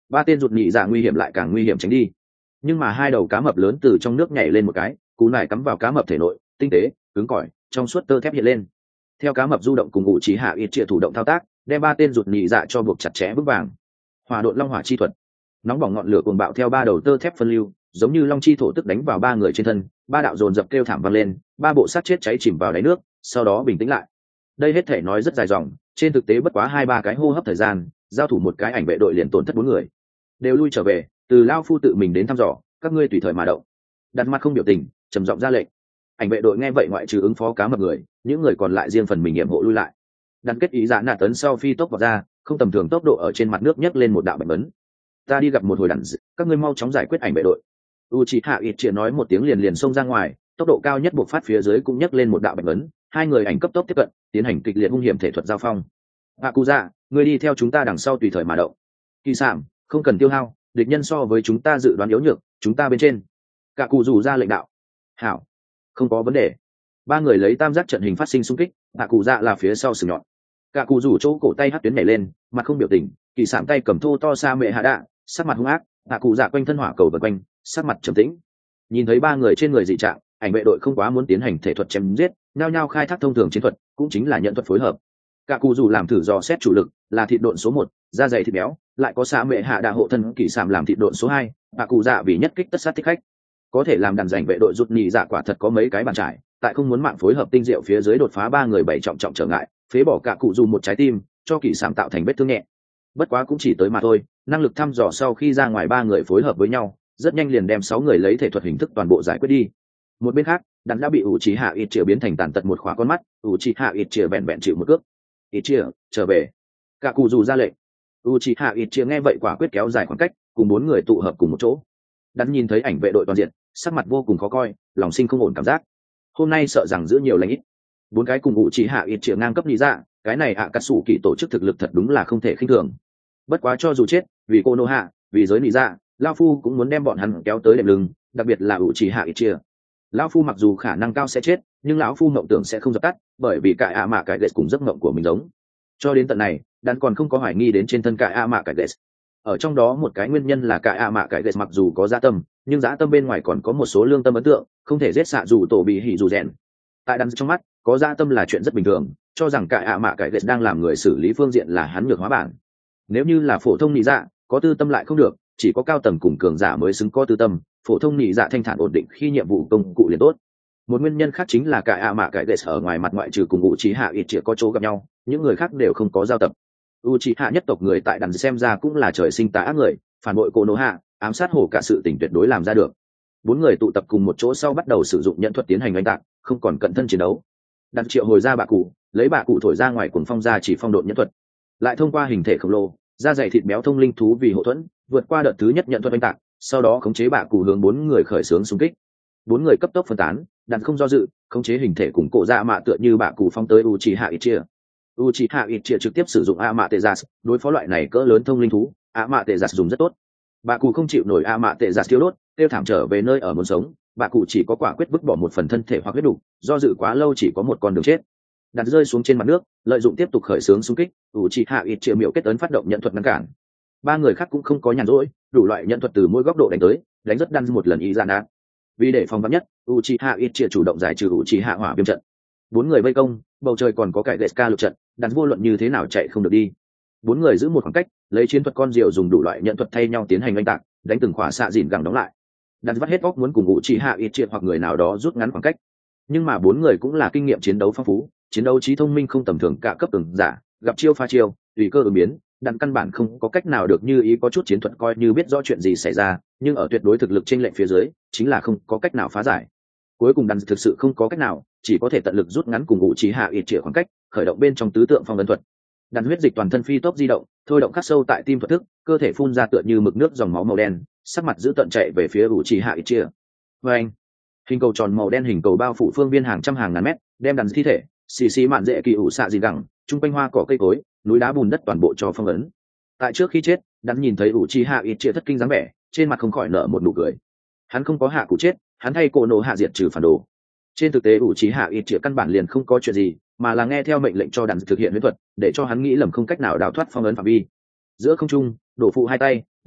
Speaker 1: ba tên rụt nhị dạ nguy hiểm lại càng nguy hiểm tránh đi. Nhưng mà hai đầu cá mập lớn từ trong nước nhảy lên một cái, cú nải cắm vào cá mập thể nội, tinh tế cứng cỏi trong suốt tơ thép hiện lên. Theo cá mập du động cùng ngụ trí hạ ít chia thủ động thao tác, đem ba tên rụt nhị dạ cho buộc chặt chẽ vững vàng. Hỏa độn long hỏa chi thuật, nóng bỏng ngọn lửa cuồng bạo theo ba đầu tơ thép phân lưu, giống như long chi thổ tức đánh vào ba người trên thân, ba đạo dồn dập kêu thảm vang lên, ba bộ xác chết cháy chìm vào đáy nước, sau đó bình tĩnh lại. Đây hết thể nói rất dài dòng, trên thực tế bất quá 2-3 cái hô hấp thời gian, giao thủ một cái ảnh vệ đội liền tổn thất 4 người, đều lui trở về. Từ lao phu tự mình đến thăm dò, các ngươi tùy thời mà động. Đặt mặt không biểu tình, trầm giọng ra lệnh. Ảnh vệ đội nghe vậy ngoại trừ ứng phó cá mập người, những người còn lại riêng phần mình nghiệm hộ lui lại. Đặt kết ý dạ nạ tấn sau phi tốc vào ra, không tầm thường tốc độ ở trên mặt nước nhấc lên một đạo bệnh ấn. Ta đi gặp một hồi đàn các ngươi mau chóng giải quyết ảnh vệ đội. Uchiha Itchia nói một tiếng liền xông ra ngoài, tốc độ cao nhất buộc phát phía dưới cũng nhấc lên một đạo bệnh ấn, hai người ảnh cấp tốc tiếp cận, tiến hành kịch liệt hung hiểm thể thuật giao phong. Akuza, ngươi đi theo chúng ta đằng sau tùy thời mà động. Kỳ Sạm, không cần tiêu hao, địch nhân so với chúng ta dự đoán yếu nhược, chúng ta bên trên. Cả cụ rủ ra lệnh đạo. Hảo, không có vấn đề. Ba người lấy tam giác trận hình phát sinh xung kích, Akuza là phía sau sừng nhọn. Cả cụ rủ chỗ cổ tay hất tuyến nhảy lên, mặt không biểu tình, Kỳ Sạm tay cầm thô to sa mẹ hạ đạ, sắc mặt hung ác, Akuza quanh thân hỏa cầu vần quanh, sắc mặt trầm tĩnh. Nhìn thấy ba người trên người dị trạng, ảnh vệ đội không quá muốn tiến hành thể thuật chém giết, nhao nhao khai thác thông thường chiến thuật, cũng chính là nhận thuật phối hợp. Cả cụ dù làm thử dò xét chủ lực là thịt độn số 1, da dày thịt béo, lại có sa mẹ hạ đạ hộ thân Kỳ Sạm làm thịt độn số 2, bà cụ dạ vì nhất kích tất sát thích khách. Có thể làm đàn giành vệ đội rút nhị dạ quả thật có mấy cái bàn trải, tại không muốn mạng phối hợp tinh diệu phía dưới đột phá ba người bảy trọng trở ngại, phế bỏ cả cụ dù một trái tim, cho Kỳ Sạm tạo thành vết thương nhẹ. Bất quá cũng chỉ tới mà thôi, năng lực thăm dò sau khi ra ngoài ba người phối hợp với nhau, rất nhanh liền đem 6 người lấy thể thuật hình thức toàn bộ giải quyết đi. Một bên khác, đàn đã bị Uchiha Itchia biến thành tàn tật một khóa con mắt, Uchiha Itchia vẹn vẹn chịu một cước. Itchia, trở về. Cả cụ dù ra lệnh. Uchiha Itchia nghe vậy quả quyết kéo dài khoảng cách, cùng 4 người tụ hợp cùng một chỗ. Đàn nhìn thấy ảnh vệ đội toàn diện, sắc mặt vô cùng khó coi, lòng sinh không ổn cảm giác. Hôm nay sợ rằng giữ nhiều lành ít. 4 cái cùng Uchiha Itchia ngang cấp lý dạ, cái này Akatsuki tổ chức thực lực thật đúng là không thể khinh thường. Bất quá cho dù chết, vì Konoha, vì giới lý dạ, lão phu cũng muốn đem bọn hắn kéo tới đệm lưng, đặc biệt là Uchiha Itchia. Lão phu mặc dù khả năng cao sẽ chết, nhưng lão phu mộng tưởng sẽ không dập tắt, bởi vì cải mạ cải lệ cùng giấc mộng của mình giống. Cho đến tận này, đàn còn không có hoài nghi đến trên thân cải mạ cải lệ. Ở trong đó một cái nguyên nhân là cải mạ cải lệ mặc dù có dã tâm, nhưng dã tâm bên ngoài còn có một số lương tâm ấn tượng, không thể giết xạ dù tổ bị hỉ dù rèn. Tại đàn trong mắt, có dã tâm là chuyện rất bình thường, cho rằng cải mạ cải lệ đang làm người xử lý phương diện là hắn nhược hóa bản. Nếu như là phổ thông nhị dạ, có tư tâm lại không được, chỉ có cao tầng cùng cường giả mới xứng có tư tâm, phổ thông nhị dạ thanh thản ổn định khi nhiệm vụ công cụ liền tốt. Một nguyên nhân khác chính là cải mạ cải lệ ở ngoài mặt ngoại trừ cùng Uchiha Itchia có chỗ gặp nhau, những người khác đều không có giao tập. Uchiha nhất tộc người tại đàn xem ra cũng là trời sinh tà ác người, phản bội Konoha, ám sát hổ cả sự tình tuyệt đối làm ra được. 4 người tụ tập cùng một chỗ sau bắt đầu sử dụng nhận thuật tiến hành đánh tạc, không còn cận thân chiến đấu. Đàn triệu hồi ra bạ cụ, lấy bạ cụ thổi ra ngoài cuồng phong ra chỉ phong độn nhận thuật, lại thông qua hình thể khổng lồ, da dày thịt béo thông linh thú vì hậu thuẫn, vượt qua đợt thứ nhất nhận thuật đánh tạc, sau đó khống chế bạ cụ hướng 4 người khởi xướng xung kích. 4 người cấp tốc phân tán, đàn không do dự, khống chế hình thể cùng cổ dạ mạ tựa như bạ cụ phong tới Uchiha Itchia. Uchiha Itchia trực tiếp sử dụng Amaterasu đối phó loại này cỡ lớn thông linh thú, Amaterasu dùng rất tốt. Bạ cụ không chịu nổi Amaterasu tiêu đốt, tiêu thảm trở về nơi ở muốn sống, bạ cụ chỉ có quả quyết vứt bỏ một phần thân thể hoặc huyết đủ, do dự quá lâu chỉ có một con đường chết. Đặt rơi xuống trên mặt nước, lợi dụng tiếp tục khởi xướng xung kích, Uchiha Itchia miệu kết ấn phát động nhận thuật ngăn cản. 3 người khác cũng không có nhàn rỗi, đủ loại nhận thuật từ mỗi góc độ đánh tới, đánh rất đan một lần ý ra nát. Vì để phòng vắn nhất, Uchiha Itchia chủ động giải trừ Uchiha hỏa viêm trận. 4 người vây công, bầu trời còn có cải Geska lực trận, đặt vô luận như thế nào chạy không được đi. 4 người giữ một khoảng cách, lấy chiến thuật con diều dùng đủ loại nhận thuật thay nhau tiến hành đánh tạc, đánh từng khỏa xạ dìn gẳng đóng lại. Đặt vắt hết óc muốn cùng Uchiha Itchia hoặc người nào đó rút ngắn khoảng cách. Nhưng mà 4 người cũng là kinh nghiệm chiến đấu phong phú, chiến đấu trí thông minh không tầm thường cả cấp từng giả, gặp chiêu phá chiêu, tùy cơ ứng biến, đàn căn bản không có cách nào được như ý, có chút chiến thuật coi như biết rõ chuyện gì xảy ra, nhưng ở tuyệt đối thực lực chênh lệch phía dưới, chính là không có cách nào phá giải. Cuối cùng đàn thực sự không có cách nào, chỉ có thể tận lực rút ngắn cùng Uchiha Itchia khoảng cách, khởi động bên trong tứ tượng phong ấn thuật. Đàn huyết dịch toàn thân phi tốc di động, thôi động khắc sâu tại tim thuật thức, cơ thể phun ra tựa như mực nước dòng máu màu đen, sắc mặt giữ tận chạy về phía Uchiha Itchia. Vâng, hình cầu tròn màu đen hình cầu bao phủ phương viên hàng trăm hàng ngàn mét, đem đàn thi thể xì mạn dễ kỳ ủ xạ gì gẳng, chung quanh hoa cỏ cây cối, núi đá bùn đất toàn bộ cho phong ấn. Tại trước khi chết, đàn nhìn thấy Uchiha Itchia thất kinh dáng vẻ, trên mặt không khỏi nở một nụ cười. Hắn không có hạ cụ chết, hắn thay cổ nổ hạ diệt trừ phản đồ. Trên thực tế Uchiha Itchia căn bản liền không có chuyện gì, mà là nghe theo mệnh lệnh cho đàn thực hiện huyễn thuật, để cho hắn nghĩ lầm không cách nào đào thoát phong ấn phạm vi. Giữa không trung, đổ phụ hai tay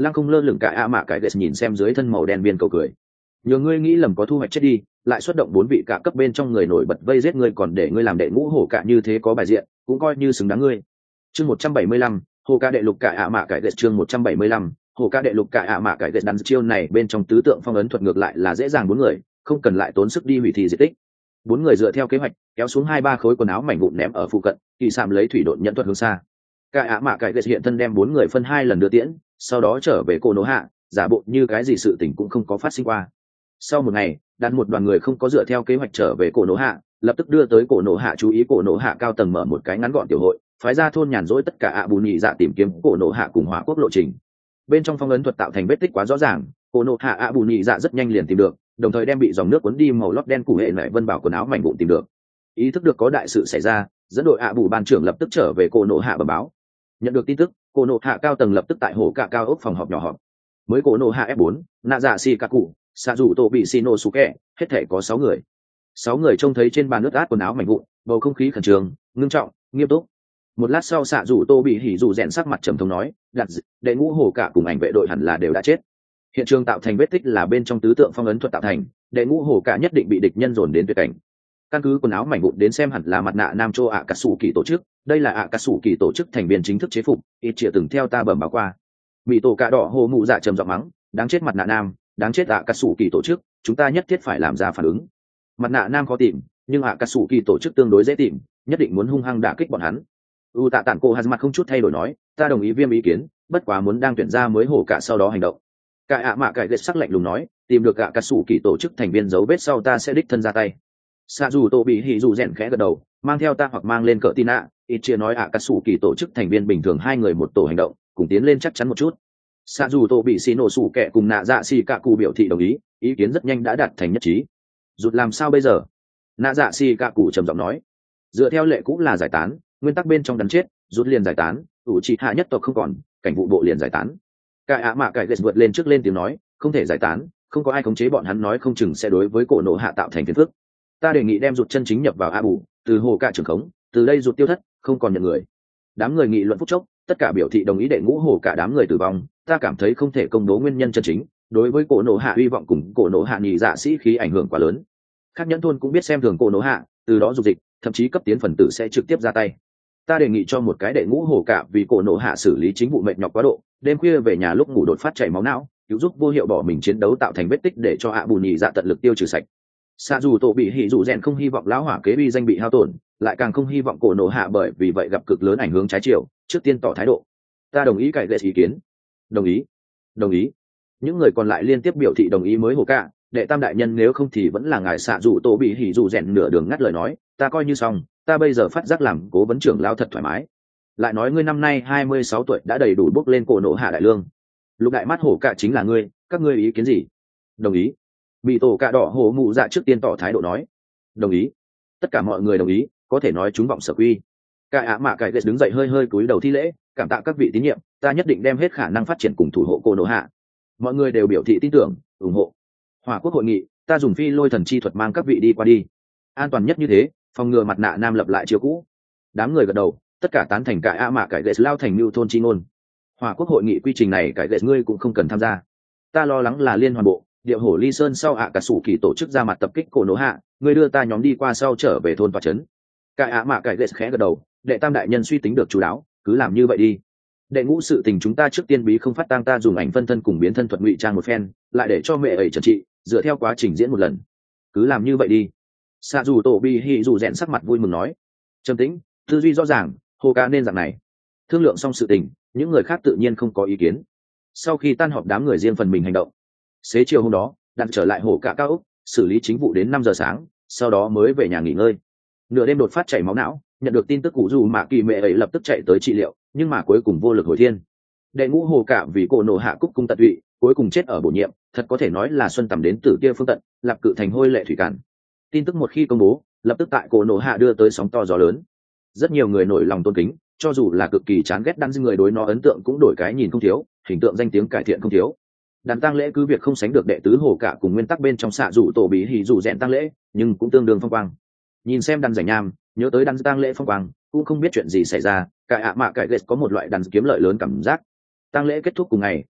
Speaker 1: Lăng không lơ lửng cả ạ mạ cải ghét nhìn xem dưới thân màu đen viên cầu cười. Nhờ ngươi nghĩ lầm có thu hoạch chết đi, lại xuất động 4 vị cả cấp bên trong người nổi bật vây giết ngươi, còn để ngươi làm đệ ngũ hổ cả như thế có bài diện, cũng coi như xứng đáng ngươi. Chương 175, hồ ca đệ lục cả ạ mạ cải ghét. Chương 175, hồ ca đệ lục cả ạ mạ cải ghét. Đắn chiêu này bên trong tứ tượng phong ấn thuật ngược lại là dễ dàng 4 người, không cần lại tốn sức đi hủy thi diệt tích. 4 người dựa theo kế hoạch kéo xuống 2-3 khối quần áo mảnh vụn ném ở phụ cận, kỳ sạm lấy thủy độn nhận thuật hướng xa. Cả ạ mạ cải ghét hiện thân đem 4 người phân 2 lần đưa tiễn, sau đó trở về cổ nổ hạ, giả bộ như cái gì sự tình cũng không có phát sinh qua. Sau một ngày, đặt một đoàn người không có dựa theo kế hoạch trở về cổ nổ hạ, lập tức đưa tới cổ nổ hạ chú ý. Cổ nổ hạ cao tầng mở một cái ngắn gọn tiểu hội, phái ra thôn nhàn rỗi tất cả ạ bù nhị dạ tìm kiếm cổ nổ hạ cùng hỏa quốc lộ trình. Bên trong phong ấn thuật tạo thành vết tích quá rõ ràng, cổ nổ hạ ạ bù nhị dạ rất nhanh liền tìm được, đồng thời đem bị dòng nước cuốn đi màu lót đen củ hệ nảy vân bảo quần áo mảnh vụn tìm được. Ý thức được có đại sự xảy ra, dẫn đội ạ bù ban trưởng lập tức trở về cổ nổ hạ bẩm báo. Nhận được tin tức, cổ nổ hạ cao tầng lập tức tại hồ cả cao ốc phòng họp nhỏ họp. Mới cổ nổ hạ F4, nạ dạ xì cả cụ, xạ dù tô bị xì nổ sủ kẹ, hết thể có 6 người. 6 người trông thấy trên bàn ướt át quần áo mảnh vụn, bầu không khí khẩn trương, ngưng trọng, nghiêm túc. Một lát sau xạ dù tô bị hỉ dù rèn sắc mặt trầm thống nói, đặt đệ ngũ hồ cả cùng ảnh vệ đội hẳn là đều đã chết. Hiện trường tạo thành vết tích là bên trong tứ tượng phong ấn thuật tạo thành, đệ ngũ hồ cả nhất định bị địch nhân dồn đến tuyệt cảnh. Căn cứ quần áo mảnh vụn đến xem hẳn là mặt nạ nam chô ạ cà sủ kỳ tổ chức, đây là ạ cà sủ kỳ tổ chức thành viên chính thức chế phục, ít chia từng theo ta bẩm báo qua. Mỹ tổ cà đỏ hồ mụ dạ trầm giọng mắng, đáng chết mặt nạ nam, đáng chết ạ cà sủ kỳ tổ chức, chúng ta nhất thiết phải làm ra phản ứng. Mặt nạ nam khó tìm, nhưng ạ cà sủ kỳ tổ chức tương đối dễ tìm, nhất định muốn hung hăng đả kích bọn hắn. U tạ tản cô hạt mặt không chút thay đổi nói, ta đồng ý viêm ý kiến, bất quá muốn đang tuyển ra mới hổ cả sau đó hành động. Cải ạ mạ cải ghét sắc lạnh lùng nói, tìm được ạ cà sủ kỳ tổ chức thành viên dấu vết sau ta sẽ đích thân ra tay. Xạ dù tô bị hỉ dù rèn khẽ gật đầu, mang theo ta hoặc mang lên cỡ tin ạ. Ít chia nói ạ cà sủ kỳ tổ chức thành viên bình thường 2 người một tổ hành động, cùng tiến lên chắc chắn một chút. Xạ dù tô bị xì nổ sủ kẹ cùng nạ dạ xì cả cụ biểu thị đồng ý, ý kiến rất nhanh đã đạt thành nhất trí. Rụt làm sao bây giờ? Nạ dạ xì cả cụ trầm giọng nói, dựa theo lệ cũng là giải tán, nguyên tắc bên trong đắn chết, rút liền giải tán, ủ trị hạ nhất tộc không còn, cảnh vụ bộ liền giải tán. Cải ạ mạ cải ghét vượt lên trước lên tiếng nói, không thể giải tán, không có ai khống chế bọn hắn, nói không chừng sẽ đối với cổ nổ hạ tạo thành phiền phức. Ta đề nghị đem rụt chân chính nhập vào a bù, từ hồ cả trưởng khống, từ đây rụt tiêu thất, không còn nhận người. Đám người nghị luận phút chốc, tất cả biểu thị đồng ý đệ ngũ hồ cả đám người tử vong. Ta cảm thấy không thể công bố nguyên nhân chân chính, đối với cổ nổ hạ hy vọng cùng cổ nổ hạ nhị dạ sĩ khí ảnh hưởng quá lớn. Khác nhẫn thôn cũng biết xem thường cổ nổ hạ, từ đó dục dịch, thậm chí cấp tiến phần tử sẽ trực tiếp ra tay. Ta đề nghị cho một cái đệ ngũ hồ cả vì cổ nổ hạ xử lý chính vụ mệt nhọc quá độ, đêm khuya về nhà lúc ngủ đột phát chảy máu não, cứu giúp vô hiệu bỏ mình chiến đấu tạo thành vết tích để cho hạ bù nhị dạ tận lực tiêu trừ sạch. Xạ dù tổ bị hỉ dù rèn không hy vọng lão hỏa kế uy danh bị hao tổn, lại càng không hy vọng cổ nổ hạ bởi vì vậy gặp cực lớn ảnh hưởng trái chiều, trước tiên tỏ thái độ. Ta đồng ý cải ghét ý kiến. Đồng ý. Đồng ý. Những người còn lại liên tiếp biểu thị đồng ý. Mới hồ cả, đệ tam đại nhân nếu không thì vẫn là ngài xạ dù tổ bị hỉ dù rèn nửa đường ngắt lời nói, ta coi như xong, ta bây giờ phát giác làm cố vấn trưởng lão thật thoải mái. Lại nói ngươi năm nay 26 tuổi đã đầy đủ bước lên cổ nổ hạ đại lương. Lục đại mắt hổ cả chính là ngươi, các ngươi ý kiến gì? Đồng ý. Bị tổ cạ đỏ hổ mụ dạ trước tiên tỏ thái độ nói, đồng ý. Tất cả mọi người đồng ý, có thể nói chúng vọng sở quy. Cải ạ mạ cải ghét đứng dậy hơi hơi cúi đầu thi lễ, cảm tạ các vị tín nhiệm, ta nhất định đem hết khả năng phát triển cùng thủ hộ cổ nổ hạ. Mọi người đều biểu thị tin tưởng, ủng hộ. Hỏa quốc hội nghị, ta dùng phi lôi thần chi thuật mang các vị đi qua đi, an toàn nhất như thế, phòng ngừa mặt nạ nam lập lại chiều cũ. Đám người gật đầu, tất cả tán thành cải ạ mạ cải ghét lao thành mưu thôn chi ngôn. Hỏa quốc hội nghị quy trình này cải ghét ngươi cũng không cần tham gia. Ta lo lắng là liên hoàn bộ điệu hổ ly sơn sau ạ cả sủ kỳ tổ chức ra mặt tập kích cổ nổ hạ, ngươi đưa ta nhóm đi qua sau trở về thôn và trấn. Cải ạ mạ cải ghét khẽ gật đầu, đệ tam đại nhân suy tính được chú đáo, cứ làm như vậy đi. Đệ ngũ sự tình chúng ta trước tiên bí không phát tang, ta dùng ảnh phân thân cùng biến thân thuật ngụy trang một phen, lại để cho mẹ ấy trần trị, dựa theo quá trình diễn một lần. Cứ làm như vậy đi. Xạ dù tổ bi hỉ dù rèn sắc mặt vui mừng nói, trầm tĩnh, tư duy rõ ràng, hồ ca nên dạng này. Thương lượng xong sự tình, những người khác tự nhiên không có ý kiến. Sau khi tan họp, đám người riêng phần mình hành động. Xế chiều hôm đó, đặt trở lại hồ cả cao ốc, xử lý chính vụ đến 5 giờ sáng, sau đó mới về nhà nghỉ ngơi. Nửa đêm đột phát chảy máu não, nhận được tin tức cụ dù mạ kỳ mẹ ấy lập tức chạy tới trị liệu, nhưng mà cuối cùng vô lực hồi thiên. Đệ ngũ hồ cả vì cổ nổ hạ cúc cung tận tụy, cuối cùng chết ở bổ nhiệm, thật có thể nói là xuân tầm đến từ kia phương tận, lạp cự thành hôi lệ thủy cản. Tin tức một khi công bố, lập tức tại cổ nổ hạ đưa tới sóng to gió lớn. Rất nhiều người nổi lòng tôn kính, cho dù là cực kỳ chán ghét đan người đối nó ấn tượng cũng đổi cái nhìn không thiếu, hình tượng danh tiếng cải thiện không thiếu. Đàn tang lễ cứ việc không sánh được đệ tứ hồ cả cùng nguyên tắc bên trong xạ rủ tổ bí hỉ rủ rèn tang lễ, nhưng cũng tương đương phong quang. Nhìn xem đàn giải nham, nhớ tới đàn tang lễ phong quang, cũng không biết chuyện gì xảy ra, cải ạ mạ cải ghét có một loại đàn kiếm lợi lớn cảm giác. Tang lễ kết thúc cùng ngày,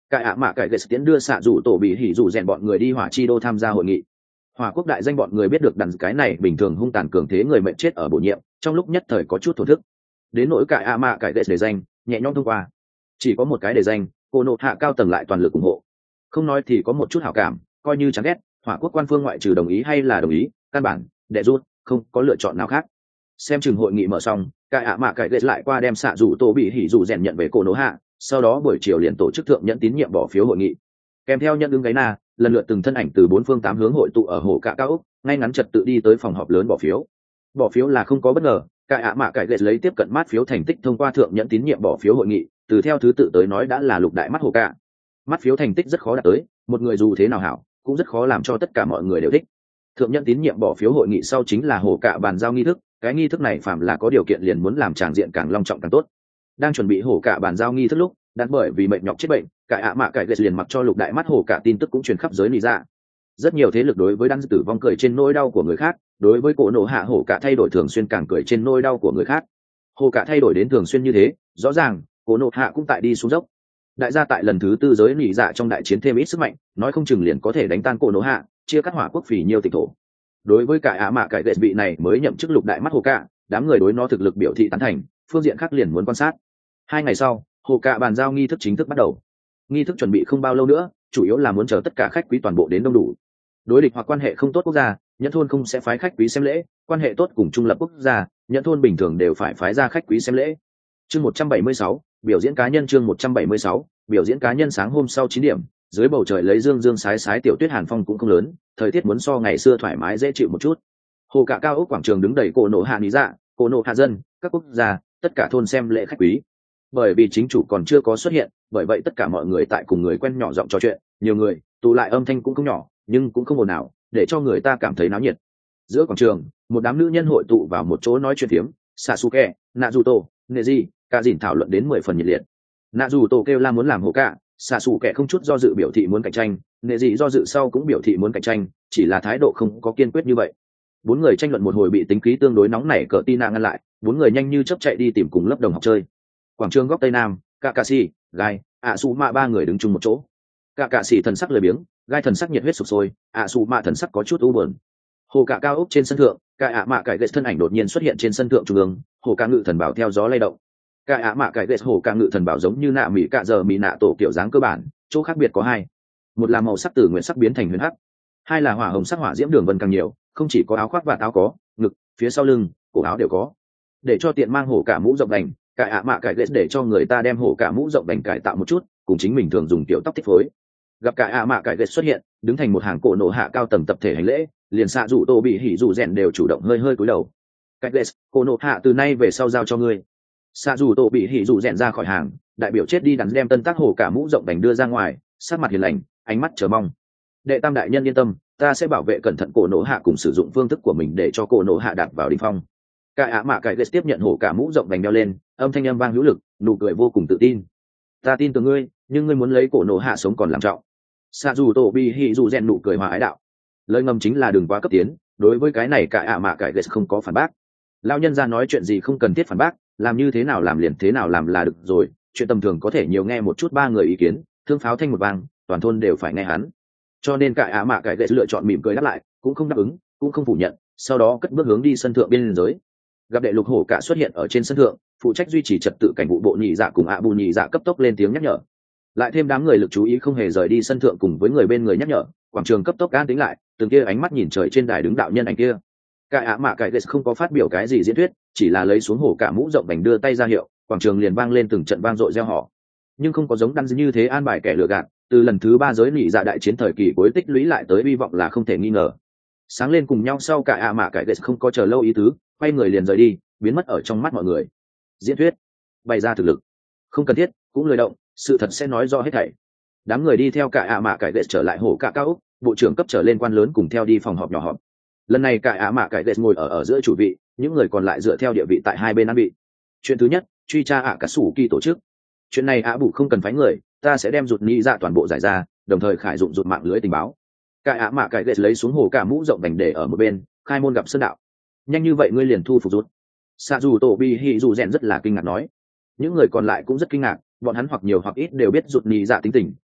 Speaker 1: Cải ạ mạ cải ghệ tiến đưa xạ rủ tổ bị hỉ rủ rèn bọn người đi hỏa chi đô tham gia hội nghị. Hỏa quốc đại danh bọn người biết được đàn cái này bình thường hung tàn cường thế người mệnh chết ở bổ nhiệm, trong lúc nhất thời có chút thổ thức. Đến nỗi cải ạ mạ cải ghệ đề danh nhẹ nhõm thông qua, chỉ có một cái đề danh, cô nộ hạ cao tầng lại toàn lực ủng hộ. Không nói thì có một chút hảo cảm, coi như chán ghét, hỏa quốc quan phương ngoại trừ đồng ý hay là đồng ý, căn bản đệ rút không có lựa chọn nào khác. Xem chừng hội nghị mở xong, cải ạ mạ cải ghệ lại qua đem xạ rủ tổ bị hỉ rủ rèn nhận về cô nộ hạ, sau đó buổi chiều liền tổ chức thượng nhẫn tín nhiệm bỏ phiếu hội nghị, kèm theo nhận ứng gáy na lần lượt từng thân ảnh từ 4 phương 8 hướng hội tụ ở hồ cạ cao ốc, ngay ngắn trật tự đi tới phòng họp lớn bỏ phiếu. Bỏ phiếu là không có bất ngờ, cải ạ mạ cải ghệ lấy tiếp cận mát phiếu thành tích thông qua thượng nhẫn tín nhiệm bỏ phiếu hội nghị, từ theo thứ tự tới nói đã là lục đại mắt hồ cạ. Mắt phiếu thành tích rất khó đạt tới, một người dù thế nào hảo cũng rất khó làm cho tất cả mọi người đều thích. Thượng nhẫn tín nhiệm bỏ phiếu hội nghị sau chính là hồ cạ bàn giao nghi thức, cái nghi thức này phạm là có điều kiện liền muốn làm tràng diện càng long trọng càng tốt. Đang chuẩn bị hồ cạ bàn giao nghi thức lúc, đạn bởi vì mệt nhọc chết bệnh, cải ạ mạ cải ghệ liền mặc cho lục đại mắt hồ cạ tin tức cũng truyền khắp giới lý dạ. Rất nhiều thế lực đối với đăng tử vong cười trên nỗi đau của người khác, đối với cổ nổ hạ hồ cạ thay đổi thường xuyên càng cười trên nỗi đau của người khác. Hồ cạ thay đổi đến thường xuyên như thế, rõ ràng cổ nổ hạ cũng tại đi xuống dốc. Đại gia tại lần thứ tư giới lý dạ trong đại chiến thêm ít sức mạnh, nói không chừng liền có thể đánh tan cổ nổ hạ, chia cắt hỏa quốc phỉ nhiều tịch thổ. Đối với cải ạ mạ cải ghệ vị này mới nhậm chức lục đại mắt hồ cạ, đám người đối nó thực lực biểu thị tán thành, phương diện khác liền muốn quan sát. 2 ngày sau, hồ cạ bàn giao nghi thức chính thức bắt đầu. Nghi thức chuẩn bị không bao lâu nữa, chủ yếu là muốn chờ tất cả khách quý toàn bộ đến đông đủ. Đối địch hoặc quan hệ không tốt quốc gia, nhận thôn không sẽ phái khách quý xem lễ, quan hệ tốt cùng trung lập quốc gia, nhận thôn bình thường đều phải phái ra khách quý xem lễ. Chương 176, biểu diễn cá nhân. Chương 176, biểu diễn cá nhân. Sáng hôm sau 9 điểm, dưới bầu trời lấy dương dương sái sái tiểu tuyết hàn phong cũng không lớn, thời tiết muốn so ngày xưa thoải mái dễ chịu một chút. Hồ cạ cao ốc quảng trường đứng đầy cổ nổ hạ lý dạ, cổ nổ hạ dân, các quốc gia, tất cả thôn xem lễ khách quý. Bởi vì chính chủ còn chưa có xuất hiện, bởi vậy tất cả mọi người tại cùng người quen nhỏ giọng trò chuyện, nhiều người tụ lại, âm thanh cũng không nhỏ nhưng cũng không ồn ào, để cho người ta cảm thấy náo nhiệt. Giữa quảng trường, một đám nữ nhân hội tụ vào một chỗ nói chuyện phiếm, Sasuke, Naruto, Neji, cả dìn thảo luận đến 10 phần nhiệt liệt. Naruto kêu la muốn làm hồ cạ, Sasuke không chút do dự biểu thị muốn cạnh tranh, Neji do dự sau cũng biểu thị muốn cạnh tranh, chỉ là thái độ không có kiên quyết như vậy. 4 người tranh luận một hồi bị tính khí tương đối nóng nảy cỡ Tina ngăn lại, 4 người nhanh như chớp chạy đi tìm cùng lớp đồng học chơi. Quảng trường góc tây nam, Kakashi, Gai, Asuma 3 người đứng chung một chỗ. Kakashi thần sắc lười biếng, Gai thần sắc nhiệt huyết sục sôi, Asuma thần sắc có chút u buồn. Hồ cạ cao ốc trên sân thượng, cải ạ mạ cải ghệ thân ảnh đột nhiên xuất hiện trên sân thượng trung ương, hồ cạ ngự thần bảo theo gió lay động. Cải ạ mạ cải ghệ hồ cạ ngự thần bảo giống như nạ mỹ cạ giờ mỹ nạ tổ kiểu dáng cơ bản, chỗ khác biệt có 2. Một là màu sắc từ nguyện sắc biến thành huyền hắc, 2 là hỏa hồng sắc hỏa diễm đường vân càng nhiều, không chỉ có áo khoác và áo có, ngực, phía sau lưng, cổ áo đều có. Để cho tiện mang hổ cả mũ rộng đành, cải ạ mạ cải ghệ để cho người ta đem hổ cả mũ rộng đành cải tạo một chút, cùng chính mình thường dùng tiểu tóc thích phối. Gặp cải ạ mạ cải ghệ xuất hiện, đứng thành một hàng cổ nổ hạ cao tầng tập thể hành lễ, liền xạ rủ tô bị hỉ rủ rèn đều chủ động hơi hơi cúi đầu. Cải ghệ, cổ nổ hạ từ nay về sau giao cho ngươi. Xạ rủ tô bị hỉ rủ rèn ra khỏi hàng, đại biểu chết đi đắn đem tân tác hổ cả mũ rộng đành đưa ra ngoài, sát mặt hiền lành, ánh mắt chờ mong. Đệ tam đại nhân yên tâm, ta sẽ bảo vệ cẩn thận cổ nổ hạ cùng sử dụng phương thức của mình để cho cổ nổ hạ đạp vào đỉnh phong. Cải ạ mạ cải ghệ tiếp nhận hổ cả mũ rộng đành đeo lên, âm thanh âm vang hữu lực, nụ cười vô cùng tự tin. Ta tin tưởng ngươi, nhưng ngươi muốn lấy cổ nổ hạ sống còn làm trọng. Xạ dù tổ bị hỉ dù rèn nụ cười hòa ái đạo. Lời ngầm chính là đừng quá cấp tiến, đối với cái này cải ạ mạ cải ghệ không có phản bác. Lão nhân ra nói chuyện gì không cần thiết phản bác, làm như thế nào làm liền thế nào làm là được rồi, chuyện tầm thường có thể nhiều nghe một chút 3 người ý kiến, thương pháo thanh một vang, toàn thôn đều phải nghe hắn. Cho nên cải ạ mạ cải ghệ lựa chọn mỉm cười đáp lại, cũng không đáp ứng, cũng không phủ nhận, sau đó cất bước hướng đi sân thượng biên giới. Gặp đệ lục hổ cả xuất hiện ở trên sân thượng, phụ trách duy trì trật tự cảnh vụ bộ nhị dạ cùng ạ bù nhị dạ cấp tốc lên tiếng nhắc nhở. Lại thêm đám người lực chú ý không hề rời đi sân thượng cùng với người bên người nhắc nhở, quảng trường cấp tốc an tĩnh lại, từng kia ánh mắt nhìn trời trên đài đứng đạo nhân ảnh kia. Cải ạ mạ cải ghệ không có phát biểu cái gì diễn thuyết, chỉ là lấy xuống hổ cả mũ rộng bành đưa tay ra hiệu, quảng trường liền vang lên từng trận vang dội reo hò. Nhưng không có giống đan như thế an bài kẻ lừa gạt, từ lần thứ 3 giới nhị dạ đại chiến thời kỳ cuối tích lũy lại tới hy vọng là không thể nghi ngờ. Sáng lên cùng nhau sau cải ạ mạ cải ghệ không có chờ lâu ý tứ, quay người liền rời đi, biến mất ở trong mắt mọi người. Diễn thuyết, bày ra thực lực, không cần thiết, cũng lười động, sự thật sẽ nói rõ hết thảy. Đám người đi theo cải ạ mạ cải ghệ trở lại hổ cả cao ốc, bộ trưởng cấp trở lên quan lớn cùng theo đi phòng họp nhỏ họp. Lần này cải ạ mạ cải ghệ ngồi ở giữa chủ vị, những người còn lại dựa theo địa vị tại hai bên ăn vị. Chuyện thứ nhất, truy tra ạ cả sủ kỳ tổ chức. Chuyện này ạ bù không cần phái người, ta sẽ đem rụt nhị dạ toàn bộ giải ra, đồng thời khải dụng rụt mạng lưới tình báo. Cải ạ mạ cải ghệ lấy xuống hồ cả mũ rộng vành để ở một bên, khai môn gặp sơn đạo. Nhanh như vậy ngươi liền thu phục rút. Xạ dù tổ bi hỉ dù rèn rất là kinh ngạc nói. Những người còn lại cũng rất kinh ngạc, bọn hắn hoặc nhiều hoặc ít đều biết rụt nhị dạ tính tình,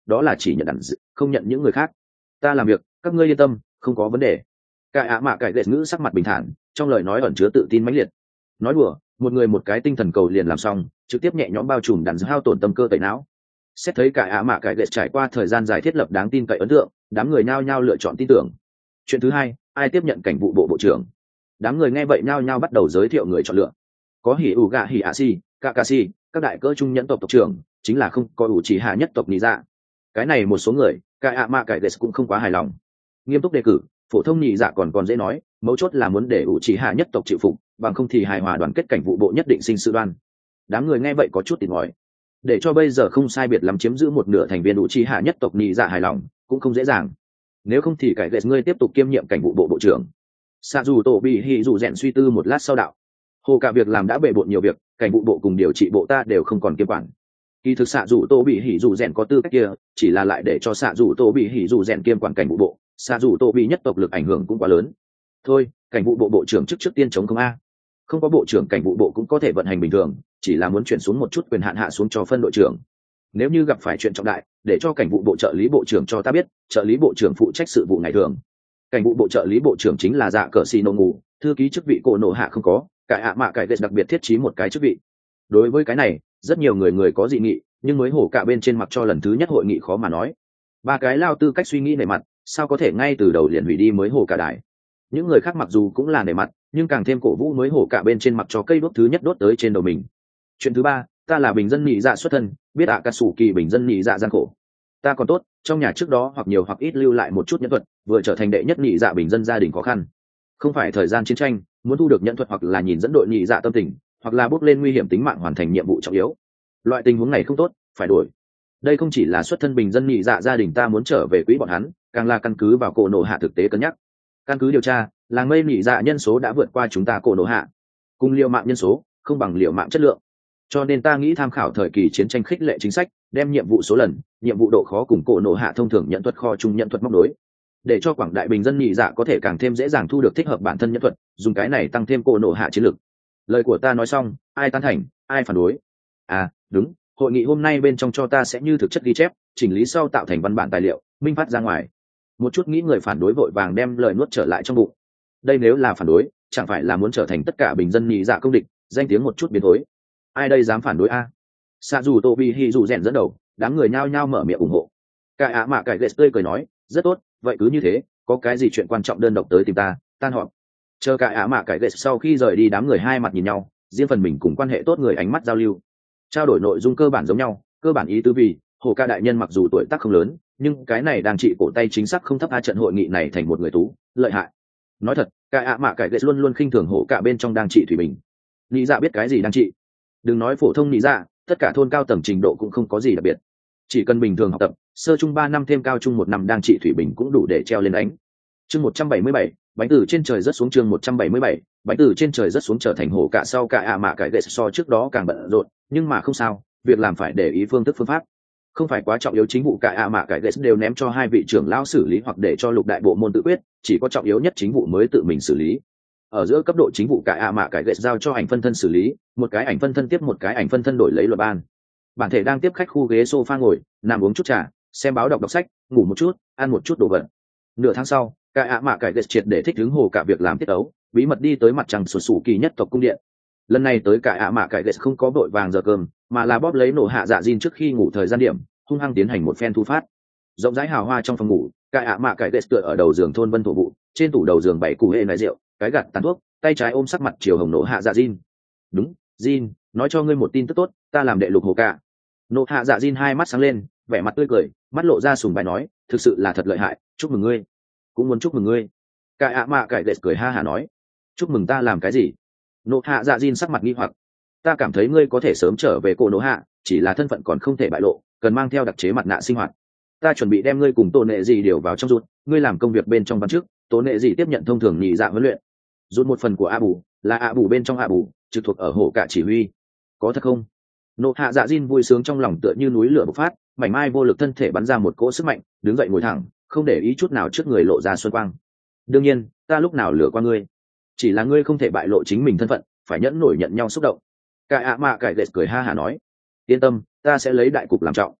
Speaker 1: đó là chỉ nhận đẳng dự, không nhận những người khác. Ta làm việc các ngươi yên tâm, không có vấn đề. Cải ạ mạ cải lệ ngữ sắc mặt bình thản, trong lời nói ẩn chứa tự tin mãnh liệt. Nói đùa, một người một cái tinh thần cầu liền làm xong, trực tiếp nhẹ nhõm bao trùm đàn hao tổn tâm cơ tẩy não. Xét thấy cải ạ mạ cải lệ trải qua thời gian dài thiết lập đáng tin cậy ấn tượng, đám người nhao nhao lựa chọn tin tưởng. Chuyện thứ hai, ai tiếp nhận cảnh vụ bộ bộ trưởng? Đám người nghe vậy nhao nhao bắt đầu giới thiệu người chọn lựa. Có hỉ ủ gạ hỉ ạ si, kakashi, các đại cỡ trung nhẫn tộc tộc trưởng, chính là không có ủ chỉ hạ nhất tộc lý dạ. Cái này một số người, cải ạ mạ cải lệ cũng không quá hài lòng. Nghiêm túc đề cử, phổ thông nhị dạ còn dễ nói, mấu chốt là muốn để ủ chỉ hạ nhất tộc chịu phục, bằng không thì hài hòa đoàn kết cảnh vụ bộ nhất định sinh sự đoan. Đám người nghe vậy có chút tỉ mỏi. Để cho bây giờ không sai biệt lắm chiếm giữ một nửa thành viên ủ chỉ hạ nhất tộc nhị dạ hài lòng cũng không dễ dàng. Nếu không thì cải lệ ngươi tiếp tục kiêm nhiệm cảnh vụ bộ bộ trưởng. Xạ dù tổ bị hỉ dù rèn suy tư một lát sau đạo, hồ cả việc làm đã bề bộn nhiều việc, cảnh vụ bộ cùng điều trị bộ ta đều không còn kiêm quản. Kỳ thực xạ dù tổ bị hỉ dù rèn có tư cách kia, chỉ là lại để cho xạ dù tổ bị hỉ dù rèn kiêm quản cảnh vụ bộ, xạ dù tổ bị nhất tộc lực ảnh hưởng cũng quá lớn. Thôi, cảnh vụ bộ bộ trưởng trước tiên chống không a. Không có bộ trưởng cảnh vụ bộ cũng có thể vận hành bình thường, chỉ là muốn chuyển xuống một chút quyền hạn hạ xuống cho phân đội trưởng. Nếu như gặp phải chuyện trọng đại, để cho cảnh vụ bộ trợ lý bộ trưởng cho ta biết, trợ lý bộ trưởng phụ trách sự vụ ngày thường. Cảnh vụ bộ trợ lý bộ trưởng chính là dạ cờ xì nổ ngủ, thư ký chức vị cổ nổ hạ không có, cải ạ mạ cải lệ đặc biệt thiết trí một cái chức vị. Đối với cái này, rất nhiều người có dị nghị, nhưng mới hổ cả bên trên mặc cho lần thứ nhất hội nghị khó mà nói. Ba cái lao tư cách suy nghĩ nề mặt, sao có thể ngay từ đầu liền hủy đi mới hổ cả đài. Những người khác mặc dù cũng là nề mặt, nhưng càng thêm cổ vũ mới hổ cả bên trên mặc cho cây đốt thứ nhất đốt tới trên đầu mình. Chuyện thứ ba, ta là bình dân nhị dạ xuất thân, biết ạ cà sủ kỳ bình dân nhị dạ gian khổ. Ta còn tốt, trong nhà trước đó hoặc nhiều hoặc ít lưu lại một chút nhẫn thuật, vừa trở thành đệ nhất nhị dạ bình dân gia đình khó khăn. Không phải thời gian chiến tranh, muốn thu được nhẫn thuật hoặc là nhìn dẫn đội nhị dạ tâm tình, hoặc là bước lên nguy hiểm tính mạng hoàn thành nhiệm vụ trọng yếu. Loại tình huống này không tốt, phải đổi. Đây không chỉ là xuất thân bình dân nhị dạ gia đình ta muốn trở về quỹ bọn hắn, càng là căn cứ vào cổ nổ hạ thực tế cân nhắc. Căn cứ điều tra, làng mây nhị dạ nhân số đã vượt qua chúng ta cổ nổ hạ. Cùng liều mạng nhân số, không bằng liều mạng chất lượng. Cho nên ta nghĩ tham khảo thời kỳ chiến tranh khích lệ chính sách, đem nhiệm vụ số lần, nhiệm vụ độ khó cùng cổ nổ hạ thông thường nhận thuật kho chung nhận thuật móc nối, để cho quảng đại bình dân nhị dạ có thể càng thêm dễ dàng thu được thích hợp bản thân nhận thuật, dùng cái này tăng thêm cổ nổ hạ chiến lược. Lời của ta nói xong, ai tán thành, ai phản đối? À, đúng, hội nghị hôm nay bên trong cho ta sẽ như thực chất ghi chép, chỉnh lý sau tạo thành văn bản tài liệu, minh phát ra ngoài. Một chút nghĩ người phản đối vội vàng đem lời nuốt trở lại trong bụng. Đây nếu là phản đối, chẳng phải là muốn trở thành tất cả bình dân nhị dạ công địch, danh tiếng một chút biến thối. Ai đây dám phản đối a? Xạ dù tô bị hỉ dù rèn dẫn đầu, đám người nhao nhao mở miệng ủng hộ. Cải ạ mạ cải lệ tươi cười nói, rất tốt, vậy cứ như thế, có cái gì chuyện quan trọng đơn độc tới tìm ta, tan họp. Chờ cải ạ mạ cải lệ sau khi rời đi, đám người hai mặt nhìn nhau, riêng phần mình cùng quan hệ tốt người ánh mắt giao lưu, trao đổi nội dung cơ bản giống nhau, cơ bản ý tứ vì hồ ca đại nhân mặc dù tuổi tác không lớn, nhưng cái này đang trị cổ tay chính xác không thấp. A trận hội nghị này thành một người tú lợi hại. Nói thật, cải ạ mạ cải lệ luôn luôn khinh thường hồ cả bên trong đang trị thủy bình. Nghĩ dạ biết cái gì đang trị, đừng nói phổ thông nghĩ dạ, tất cả thôn cao tầng trình độ cũng không có gì đặc biệt, chỉ cần bình thường học tập, sơ trung 3 năm thêm cao trung 1 năm đang trị thủy bình cũng đủ để treo lên đánh. Chương 177, bánh từ trên trời rất xuống. Chương 177, bánh từ trên trời rất xuống. Trở thành hổ cả sau cả ạ mạ cải lệ so trước đó càng bận rộn, nhưng mà không sao, việc làm phải để ý phương thức phương pháp, không phải quá trọng yếu chính vụ cả ạ mạ cải lệ đều ném cho hai vị trưởng lão xử lý hoặc để cho lục đại bộ môn tự quyết, chỉ có trọng yếu nhất chính vụ mới tự mình xử lý. Ở giữa cấp độ chính vụ cả ạ mạ cải lệ giao cho ảnh phân thân xử lý, một cái ảnh phân thân tiếp một cái ảnh phân thân đổi lấy luật ban. Bản thể đang tiếp khách khu ghế sofa ngồi, nằm uống chút trà, xem báo đọc sách, ngủ một chút, ăn một chút đồ vật. Nửa tháng sau, cả ạ mạ cải lệ triệt để thích ứng hồ cả việc làm tiết ấu, bí mật đi tới mặt trăng sụt sù kỳ nhất tộc cung điện. Lần này tới cả ạ mạ cải lệ không có vội vàng giờ cơm, mà là bóp lấy nổ hạ dạ Jin trước khi ngủ thời gian điểm, hung hăng tiến hành một phen thu phát. Rộng rãi hào hoa trong phòng ngủ, cả ạ mạ cải lệ tựa ở đầu giường thôn vân thổ vụ, trên tủ đầu giường bảy củ hệ nải rượu, cái gạt tàn thuốc, tay trái ôm sắc mặt chiều hồng nổ hạ dạ Jin. Đúng, Jin, nói cho ngươi một tin tức tốt, ta làm đệ lục hồ cả. Nộ hạ dạ Jin hai mắt sáng lên, vẻ mặt tươi cười, mắt lộ ra sùng bài nói, thực sự là thật lợi hại, chúc mừng ngươi. Cũng muốn chúc mừng ngươi. Cả ạ mạ cải lệ cười ha hả nói, chúc mừng ta làm cái gì? Nộ hạ dạ Jin sắc mặt nghi hoặc, ta cảm thấy ngươi có thể sớm trở về cổ nổ hạ, chỉ là thân phận còn không thể bại lộ, cần mang theo đặc chế mặt nạ sinh hoạt. Ta chuẩn bị đem ngươi cùng tổ nệ gì điều vào trong rút, ngươi làm công việc bên trong ban trước, tổ nệ gì tiếp nhận thông thường nhị dạ huấn luyện. Rút một phần của a bù, là a bù bên trong a bù, trực thuộc ở hổ cả chỉ huy. Có thật không? Nộ hạ dạ Jin vui sướng trong lòng tựa như núi lửa bộc phát, mảnh mai vô lực thân thể bắn ra một cỗ sức mạnh, đứng dậy ngồi thẳng, không để ý chút nào trước người lộ ra xuân quang. Đương nhiên, ta lúc nào lừa qua ngươi, chỉ là ngươi không thể bại lộ chính mình thân phận, phải nhẫn nổi nhận nhau xúc động. Cải ạ mạ cải lệ cười ha hả nói, yên tâm, ta sẽ lấy đại cục làm trọng.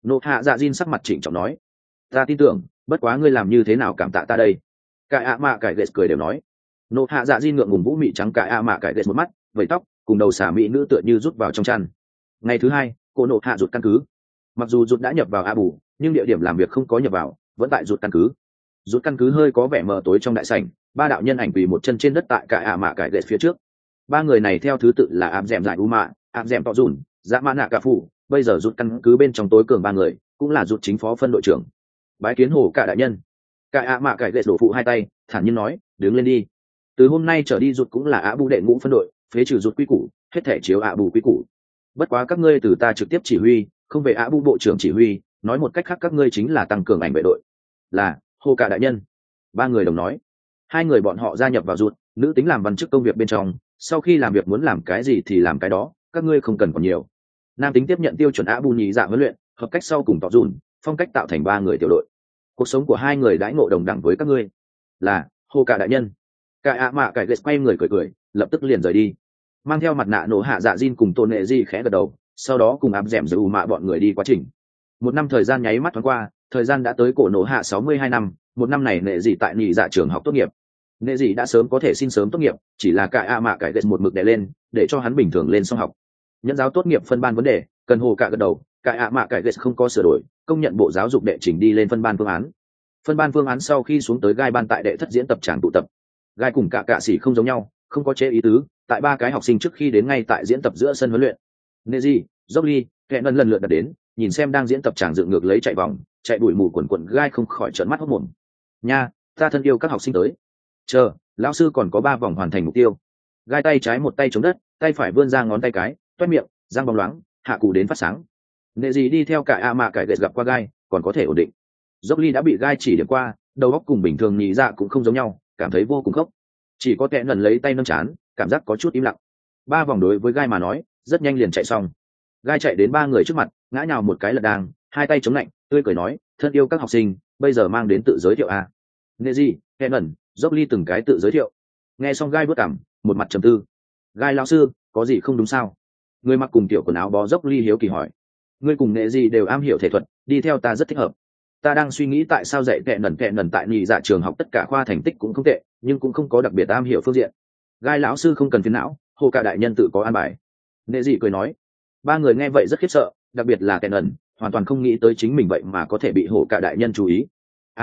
Speaker 1: Nộ hạ dạ Jin sắc mặt chỉnh trọng nói, ta tin tưởng, bất quá ngươi làm như thế nào cảm tạ ta đây. Cải ạ mạ cải ghét cười đều nói. Nộ hạ dạ Jin ngượng ngùng vũ mị trắng cải ạ mạ cải ghét một mắt, vẩy tóc cùng đầu xả mỹ nữ tựa như rút vào trong chăn. Ngày thứ hai, cô nộ hạ rụt căn cứ. Mặc dù rụt đã nhập vào a bù, nhưng địa điểm làm việc không có nhập vào, vẫn tại rụt căn cứ. Rụt căn cứ hơi có vẻ mờ tối trong đại sảnh, ba đạo nhân ảnh quỳ một chân trên đất tại cải ạ mạ cải ghét phía trước. Ba người này theo thứ tự là áp dẻm giải u mạ, áp dẻm tọ dùn, dạ mã nạ cả phụ. Bây giờ rụt căn cứ bên trong tối cường ba người, cũng là rụt chính phó phân đội trưởng. Bái kiến hồ cả đại nhân. Cải ạ mạ cải ghét đổ phụ hai tay, thản nhiên nói, đứng lên đi. Từ hôm nay trở đi rụt cũng là ạ bù đệ ngũ phân đội, phế trừ rụt quy củ, hết thể chiếu ạ bù quy củ. Bất quá các ngươi từ ta trực tiếp chỉ huy, không về ạ bù bộ trưởng chỉ huy, nói một cách khác các ngươi chính là tăng cường ảnh vệ đội. Là hồ cả đại nhân. Ba người đồng nói. Hai người bọn họ gia nhập vào rụt, nữ tính làm văn chức công việc bên trong, sau khi làm việc muốn làm cái gì thì làm cái đó, các ngươi không cần còn nhiều. Nam tính tiếp nhận tiêu chuẩn ạ bù nhì dạ huấn luyện, hợp cách sau cùng tọ dùn, phong cách tạo thành ba người tiểu đội. Cuộc sống của hai người đãi ngộ đồng đẳng với các ngươi. Là hồ cả đại nhân. Cải ạ mạ cải ghét quay người cười, lập tức liền rời đi, mang theo mặt nạ nổ hạ dạ Jin cùng tôn nệ di khẽ gật đầu, sau đó cùng áp dẻm giữ mạ bọn người đi quá trình. Một năm thời gian nháy mắt thoáng qua, thời gian đã tới cổ nổ hạ 62 năm. Một năm này nệ dị tại nhị dạ trường học tốt nghiệp. Nệ dị đã sớm có thể xin sớm tốt nghiệp, chỉ là cải ạ mạ cải ghét một mực đè lên, để cho hắn bình thường lên xong học. Nhận giáo tốt nghiệp phân ban vấn đề, cần hồ cả gật đầu, cải ạ mạ cải ghét không có sửa đổi, công nhận bộ giáo dục đệ trình đi lên phân ban phương án. Phân ban phương án sau khi xuống tới gai ban tại đệ thất diễn tập tràng tụ tập. Gai cùng cả sĩ không giống nhau, không có chế ý tứ, tại ba cái học sinh trước khi đến ngay tại diễn tập giữa sân huấn luyện. Neji, Jockey, kẻ lần lượt đặt đến, nhìn xem đang diễn tập tràng dựng ngược lấy chạy vòng, chạy đuổi mù quần quần gai không khỏi trợn mắt hốt mồm. Nha, ta thân yêu các học sinh tới. Chờ, lão sư còn có 3 vòng hoàn thành mục tiêu. Gai tay trái một tay chống đất, tay phải vươn ra ngón tay cái, toét miệng, răng bóng loáng, hạ cù đến phát sáng. Neji đi theo cả a mạ cải ghét gặp qua gai, còn có thể ổn định. Jockey đã bị gai chỉ điểm qua, đầu óc cùng bình thường nhị dạ cũng không giống nhau, cảm thấy vô cùng khốc. Chỉ có kẻ lần lấy tay nâng chán, cảm giác có chút im lặng. 3 vòng đối với gai mà nói rất nhanh liền chạy xong. Gai chạy đến 3 người trước mặt, ngã nhào một cái lật đàng, hai tay chống lạnh, tươi cười nói, thân yêu các học sinh, bây giờ mang đến tự giới thiệu a. Neji, Kenan, Jockey từng cái tự giới thiệu. Nghe xong gai bước cảm, một mặt trầm tư. Gai lão sư, có gì không đúng sao? Người mặc cùng tiểu quần áo bó Jockey hiếu kỳ hỏi. Ngươi cùng Neji đều am hiểu thể thuật, đi theo ta rất thích hợp. Ta đang suy nghĩ tại sao dạy kệ nần tại nhị dạ trường học tất cả khoa thành tích cũng không tệ, nhưng cũng không có đặc biệt am hiểu phương diện. Gai lão sư không cần phiền não, hồ cả đại nhân tự có an bài. Nệ dị cười nói. 3 người nghe vậy rất khiếp sợ, đặc biệt là kệ nần, hoàn toàn không nghĩ tới chính mình vậy mà có thể bị hồ cả đại nhân chú ý.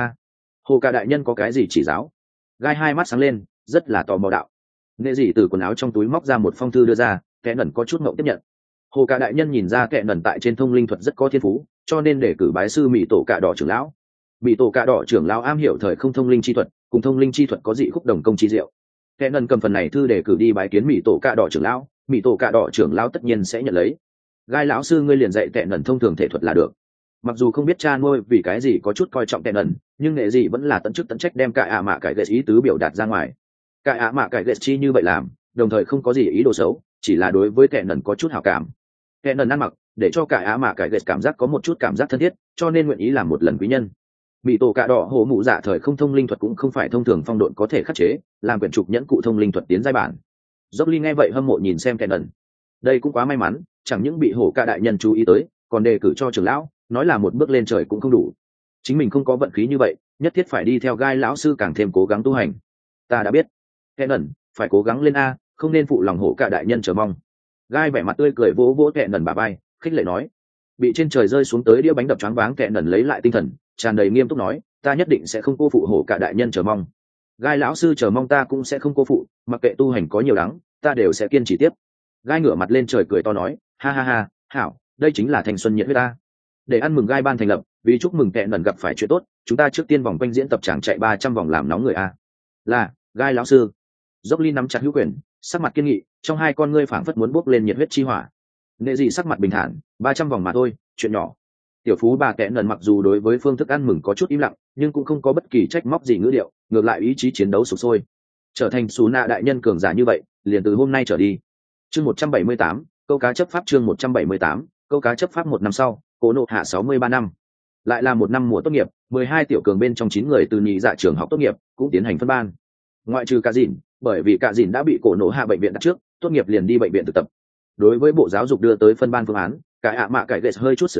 Speaker 1: Hồ cả đại nhân có cái gì chỉ giáo? Gai hai mắt sáng lên, rất là tò mò đạo. Nệ dị từ quần áo trong túi móc ra một phong thư đưa ra, kệ nần có chút ngậu tiếp nhận. Hồ cả đại nhân nhìn ra kệ nần tại trên thông linh thuật rất có thiên phú, cho nên để cử bái sư mỹ tổ cạ đỏ trưởng lão. Mỹ tổ cạ đỏ trưởng lão am hiểu thời không thông linh chi thuật, cùng thông linh chi thuật có dị khúc đồng công chi diệu. Kẻ ngân cầm phần này thư để cử đi bái kiến mỹ tổ cạ đỏ trưởng lão, mỹ tổ cạ đỏ trưởng lão tất nhiên sẽ nhận lấy. Gai lão sư ngươi liền dạy kẻ ngân thông thường thể thuật là được. Mặc dù không biết cha nuôi vì cái gì có chút coi trọng kẻ ngân, nhưng nghệ gì vẫn là tận chức tận trách đem cả ạ mạ cải ghét ý tứ biểu đạt ra ngoài. Cả ạ mạ cải ghét chi như vậy làm, đồng thời không có gì ý đồ xấu, chỉ là đối với kẻ ngân có chút hảo cảm. Kẻ ngân ăn mặc để cho cả ạ mạ cải ghét cảm giác có một chút cảm giác thân thiết, cho nên nguyện ý làm một lần quý nhân. Mỹ tổ cạ đỏ hồ mụ dạ thời không thông linh thuật cũng không phải thông thường phong độn có thể khắc chế, làm quyển trục nhẫn cụ thông linh thuật tiến giai bản. Jockey nghe vậy hâm mộ nhìn xem Kenan. Đây cũng quá may mắn, chẳng những bị hổ ca đại nhân chú ý tới, còn đề cử cho trưởng lão, nói là một bước lên trời cũng không đủ. Chính mình không có vận khí như vậy, nhất thiết phải đi theo gai lão sư càng thêm cố gắng tu hành. Ta đã biết. Kenan, phải cố gắng lên a, không nên phụ lòng hổ ca đại nhân chờ mong. Gai vẻ mặt tươi cười vỗ vỗ Kenan bả vai, khích lệ nói. Bị trên trời rơi xuống tới đĩa bánh đập choáng váng Kenan lấy lại tinh thần, tràn đầy nghiêm túc nói, ta nhất định sẽ không cô phụ hổ cả đại nhân chờ mong. Gai lão sư chờ mong ta cũng sẽ không cô phụ, mặc kệ tu hành có nhiều đắng, ta đều sẽ kiên trì tiếp. Gai ngửa mặt lên trời cười to nói, ha ha ha, hảo, đây chính là thanh xuân nhiệt huyết ta. Để ăn mừng gai ban thành lập, vì chúc mừng Kenan gặp phải chuyện tốt, chúng ta trước tiên vòng quanh diễn tập tràng chạy 300 vòng làm nóng người a. Là, Gai lão sư. Jockey nắm chặt hữu quyền, sắc mặt kiên nghị, trong hai con ngươi phảng phất muốn bốc lên nhiệt huyết chi hỏa. Nệ dị sắc mặt bình thản, 300 vòng mà thôi, chuyện nhỏ. Tiểu phú bà Kenan mặc dù đối với phương thức ăn mừng có chút im lặng, nhưng cũng không có bất kỳ trách móc gì ngữ điệu, ngược lại ý chí chiến đấu sục sôi. Trở thành Sú Nạ đại nhân cường giả như vậy, liền từ hôm nay trở đi. Chương 178, câu cá chấp pháp chương 178, câu cá chấp pháp một năm sau, Cố Nộ Hạ 63 năm. Lại là một năm mùa tốt nghiệp, 12 tiểu cường bên trong 9 người từ nhị dạ trường học tốt nghiệp, cũng tiến hành phân ban. Ngoại trừ Cả Dìn, bởi vì Cả Dìn đã bị Cố Nộ Hạ bệnh viện đặt trước, tốt nghiệp liền đi bệnh viện thực tập. Đối với bộ giáo dục đưa tới phân ban phương án, cả ạ mạ cải ghét hơi chút sửa chữa,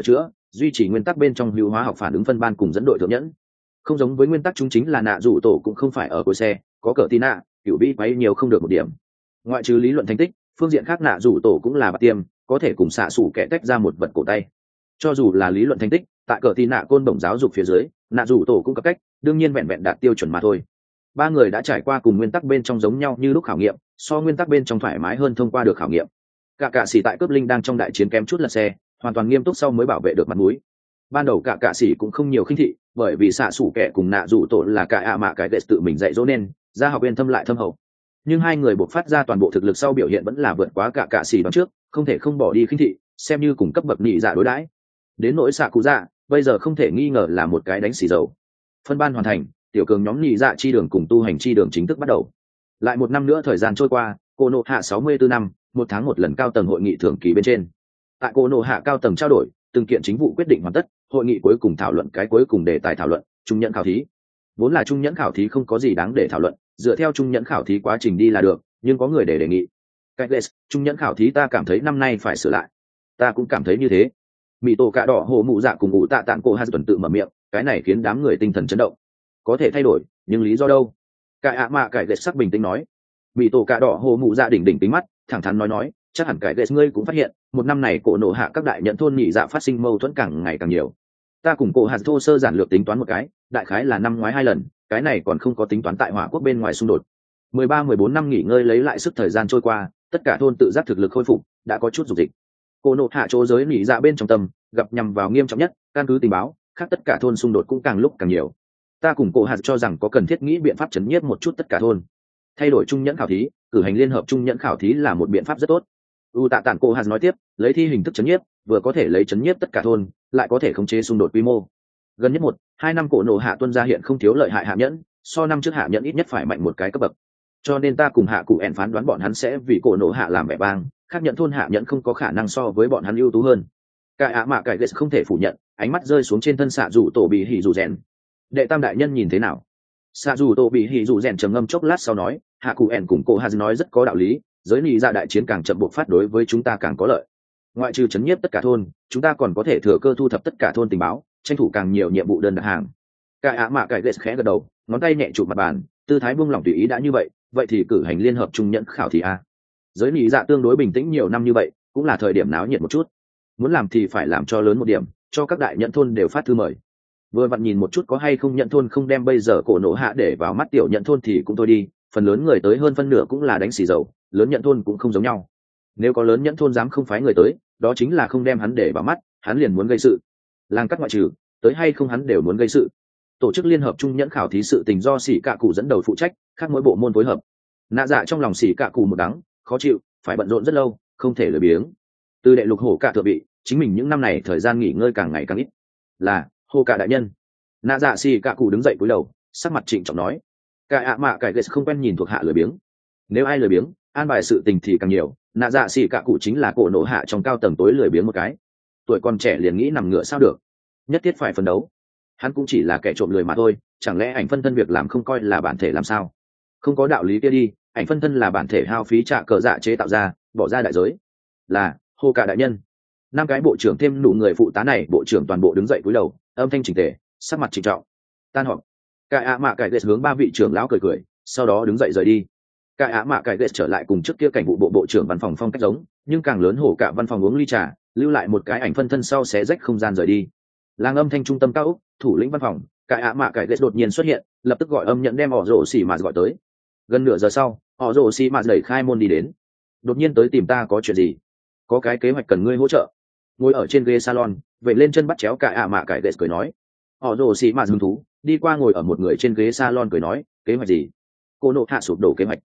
Speaker 1: duy trì nguyên tắc bên trong hữu hóa học phản ứng phân ban cùng dẫn đội thượng nhẫn. Không giống với nguyên tắc chúng chính là nạ rủ tổ cũng không phải ở cuối xe, có cờ tí nạ cựu vĩ quấy nhiều không được một điểm. Ngoại trừ lý luận thành tích, phương diện khác nạ rủ tổ cũng là bạc tiêm, có thể cùng xạ xủ kẻ tách ra một vật cổ tay. Cho dù là lý luận thành tích, tại cờ tí nạ côn đồng giáo dục phía dưới, nạ rủ tổ cũng có cách, đương nhiên vẹn vẹn đạt tiêu chuẩn mà thôi. Ba người đã trải qua cùng nguyên tắc bên trong giống nhau như lúc khảo nghiệm, so nguyên tắc bên trong thoải mái hơn thông qua được khảo nghiệm. Cả cạ sĩ tại cướp linh đang trong đại chiến kém chút lật xe, hoàn toàn nghiêm túc sau mới bảo vệ được mặt mũi. Ban đầu cả cạ sĩ cũng không nhiều khinh thị, bởi vì xạ xủ kẻ cùng nạ rủ tổ là cả ạ mạ cái đệ tự mình dạy dỗ nên ra học viên thâm lại thâm hậu. Nhưng hai người buộc phát ra toàn bộ thực lực sau biểu hiện vẫn là vượt quá cả cạ sĩ đón trước, không thể không bỏ đi khinh thị, xem như cùng cấp bậc nhị dạ đối đãi. Đến nỗi xạ cụ dạ, bây giờ không thể nghi ngờ là một cái đánh xì dầu. Phân ban hoàn thành, tiểu cường nhóm nhị dạ chi đường cùng tu hành chi đường chính thức bắt đầu. Lại một năm nữa thời gian trôi qua, cô nộ hạ 64 năm, một tháng một lần cao tầng hội nghị thường kỳ bên trên. Tại cô nộ hạ cao tầng trao đổi, từng kiện chính vụ quyết định hoàn tất, hội nghị cuối cùng thảo luận cái cuối cùng đề tài thảo luận, trung nhẫn khảo thí. Vốn là trung nhẫn khảo thí không có gì đáng để thảo luận, dựa theo trung nhẫn khảo thí quá trình đi là được, nhưng có người để đề nghị. Cái lệ, trung nhẫn khảo thí ta cảm thấy năm nay phải sửa lại. Ta cũng cảm thấy như thế. Mị tổ cạ đỏ hồ mụ dạ cùng ngụ tạ tạng cô hai tuần tự mở miệng, cái này khiến đám người tinh thần chấn động. Có thể thay đổi, nhưng lý do đâu? Cái ạ mạ cái lệ sắc bình tĩnh nói. Mị tổ cạ đỏ hồ mụ dạ đỉnh đỉnh tính mắt, thẳng thắn nói, chắc hẳn cái lệ ngươi cũng phát hiện, một năm này cổ nộ hạ các đại nhận thôn nhị dạ phát sinh mâu thuẫn càng ngày càng nhiều. Ta cùng cổ hạt thô sơ giản lược tính toán một cái, đại khái là năm ngoái 2 lần, cái này còn không có tính toán tại hỏa quốc bên ngoài xung đột. 13-14 năm nghỉ ngơi lấy lại sức thời gian trôi qua, tất cả thôn tự giác thực lực khôi phục, đã có chút dục dịch. Cổ nộ hạ chỗ giới nhị dạ bên trong tâm, gặp nhằm vào nghiêm trọng nhất, căn cứ tình báo, khác tất cả thôn xung đột cũng càng lúc càng nhiều. Ta cùng cổ hạt cho rằng có cần thiết nghĩ biện pháp chấn nhiếp một chút tất cả thôn. Thay đổi trung nhẫn khảo thí, cử hành liên hợp trung nhẫn khảo thí là một biện pháp rất tốt. Tạ tản cổ hạt nói tiếp, lấy thi hình thức chấn nhiếp, vừa có thể lấy chấn nhiếp tất cả thôn, lại có thể khống chế xung đột quy mô. Gần nhất 1-2 năm cổ nộ hạ tuân gia hiện không thiếu lợi hại hạ nhẫn, so năm trước hạ nhẫn ít nhất phải mạnh một cái cấp bậc. Cho nên ta cùng hạ cụ ẻn phán đoán bọn hắn sẽ vì cổ nộ hạ làm vẻ bang, khác nhận thôn hạ nhẫn không có khả năng so với bọn hắn ưu tú hơn. Cái ạ mạ cái ghét không thể phủ nhận, ánh mắt rơi xuống trên thân xạ dù tổ bị hỉ dù rèn. Đệ tam đại nhân nhìn thế nào? Xạ dù tổ bị hỉ dù rèn trầm ngâm chốc lát sau nói, hạ cụ ẻn cùng cổ hà nói rất có đạo lý, giới lý ra đại chiến càng chậm buộc phát đối với chúng ta càng có lợi. Ngoại trừ chấn nhiếp tất cả thôn, chúng ta còn có thể thừa cơ thu thập tất cả thôn tình báo, tranh thủ càng nhiều nhiệm vụ đơn đặt hàng. Cái ạ mạ cái ghét khẽ gật đầu, ngón tay nhẹ chụp mặt bàn, tư thái buông lỏng tùy ý đã như vậy, vậy thì cử hành liên hợp trung nhẫn khảo thí a. Giới lý dạ tương đối bình tĩnh nhiều năm như vậy, cũng là thời điểm náo nhiệt một chút. Muốn làm thì phải làm cho lớn một điểm, cho các đại nhận thôn đều phát thư mời. Vừa vặn nhìn một chút có hay không nhận thôn không đem bây giờ cổ nộ hạ để vào mắt tiểu nhận thôn thì cũng thôi đi, phần lớn người tới hơn phân nửa cũng là đánh xì dầu, lớn nhận thôn cũng không giống nhau. Nếu có lớn nhận thôn dám không phái người tới, đó chính là không đem hắn để vào mắt, hắn liền muốn gây sự. Làng cắt ngoại trừ, tới hay không hắn đều muốn gây sự. Tổ chức liên hợp trung nhẫn khảo thí sự tình do xỉ cạ cụ dẫn đầu phụ trách, khác mỗi bộ môn phối hợp. Nạ dạ trong lòng xỉ cạ cụ một đắng, khó chịu, phải bận rộn rất lâu, không thể lười biếng. Từ đệ lục hổ cạ thừa bị, chính mình những năm này thời gian nghỉ ngơi càng ngày càng ít. Là hổ cạ đại nhân. Nạ dạ xỉ cạ cụ đứng dậy cúi đầu, sắc mặt trịnh trọng nói, cái ạ mạ cái ghét không quen nhìn thuộc hạ lười biếng. Nếu ai lười biếng, an bài sự tình thì càng nhiều. Nạ dạ xỉ cạ cụ chính là cổ nộ hạ trong cao tầng tối lười biếng một cái. Tuổi còn trẻ liền nghĩ nằm ngựa sao được, nhất thiết phải phấn đấu. Hắn cũng chỉ là kẻ trộm lười mà thôi, chẳng lẽ ảnh phân thân việc làm không coi là bản thể làm sao? Không có đạo lý kia đi, ảnh phân thân là bản thể hao phí trả cờ dạ chế tạo ra, bỏ ra đại giới. Là hô cả đại nhân. 5 cái bộ trưởng thêm đủ người phụ tá này, bộ trưởng toàn bộ đứng dậy cúi đầu, âm thanh chỉnh tề, sắc mặt trịnh trọng. Tan họp. Cái ạ mạ cái ghét hướng 3 vị trưởng lão cười cười, sau đó đứng dậy rời đi. Cái ạ mạ cái ghét trở lại cùng trước kia cảnh vụ bộ trưởng văn phòng phong cách giống, nhưng càng lớn hổ cả văn phòng uống ly trà, lưu lại một cái ảnh phân thân sau xé rách không gian rời đi. Làng âm thanh trung tâm cao ốc, thủ lĩnh văn phòng, cái ạ mạ cái ghét đột nhiên xuất hiện, lập tức gọi âm nhận đem họ rổ xỉ mà gọi tới. Gần nửa giờ sau, họ rổ xỉ mà đẩy khai môn đi đến. Đột nhiên tới tìm ta có chuyện gì? Có cái kế hoạch cần ngươi hỗ trợ. Ngồi ở trên ghế salon, vậy lên chân bắt chéo cái ạ mạ cái ghét cười nói. Họ rổ xỉ mà hứng thú, đi qua ngồi ở một người trên ghế salon cười nói, kế hoạch gì? Cô nộ hạ sụp đổ kế hoạch.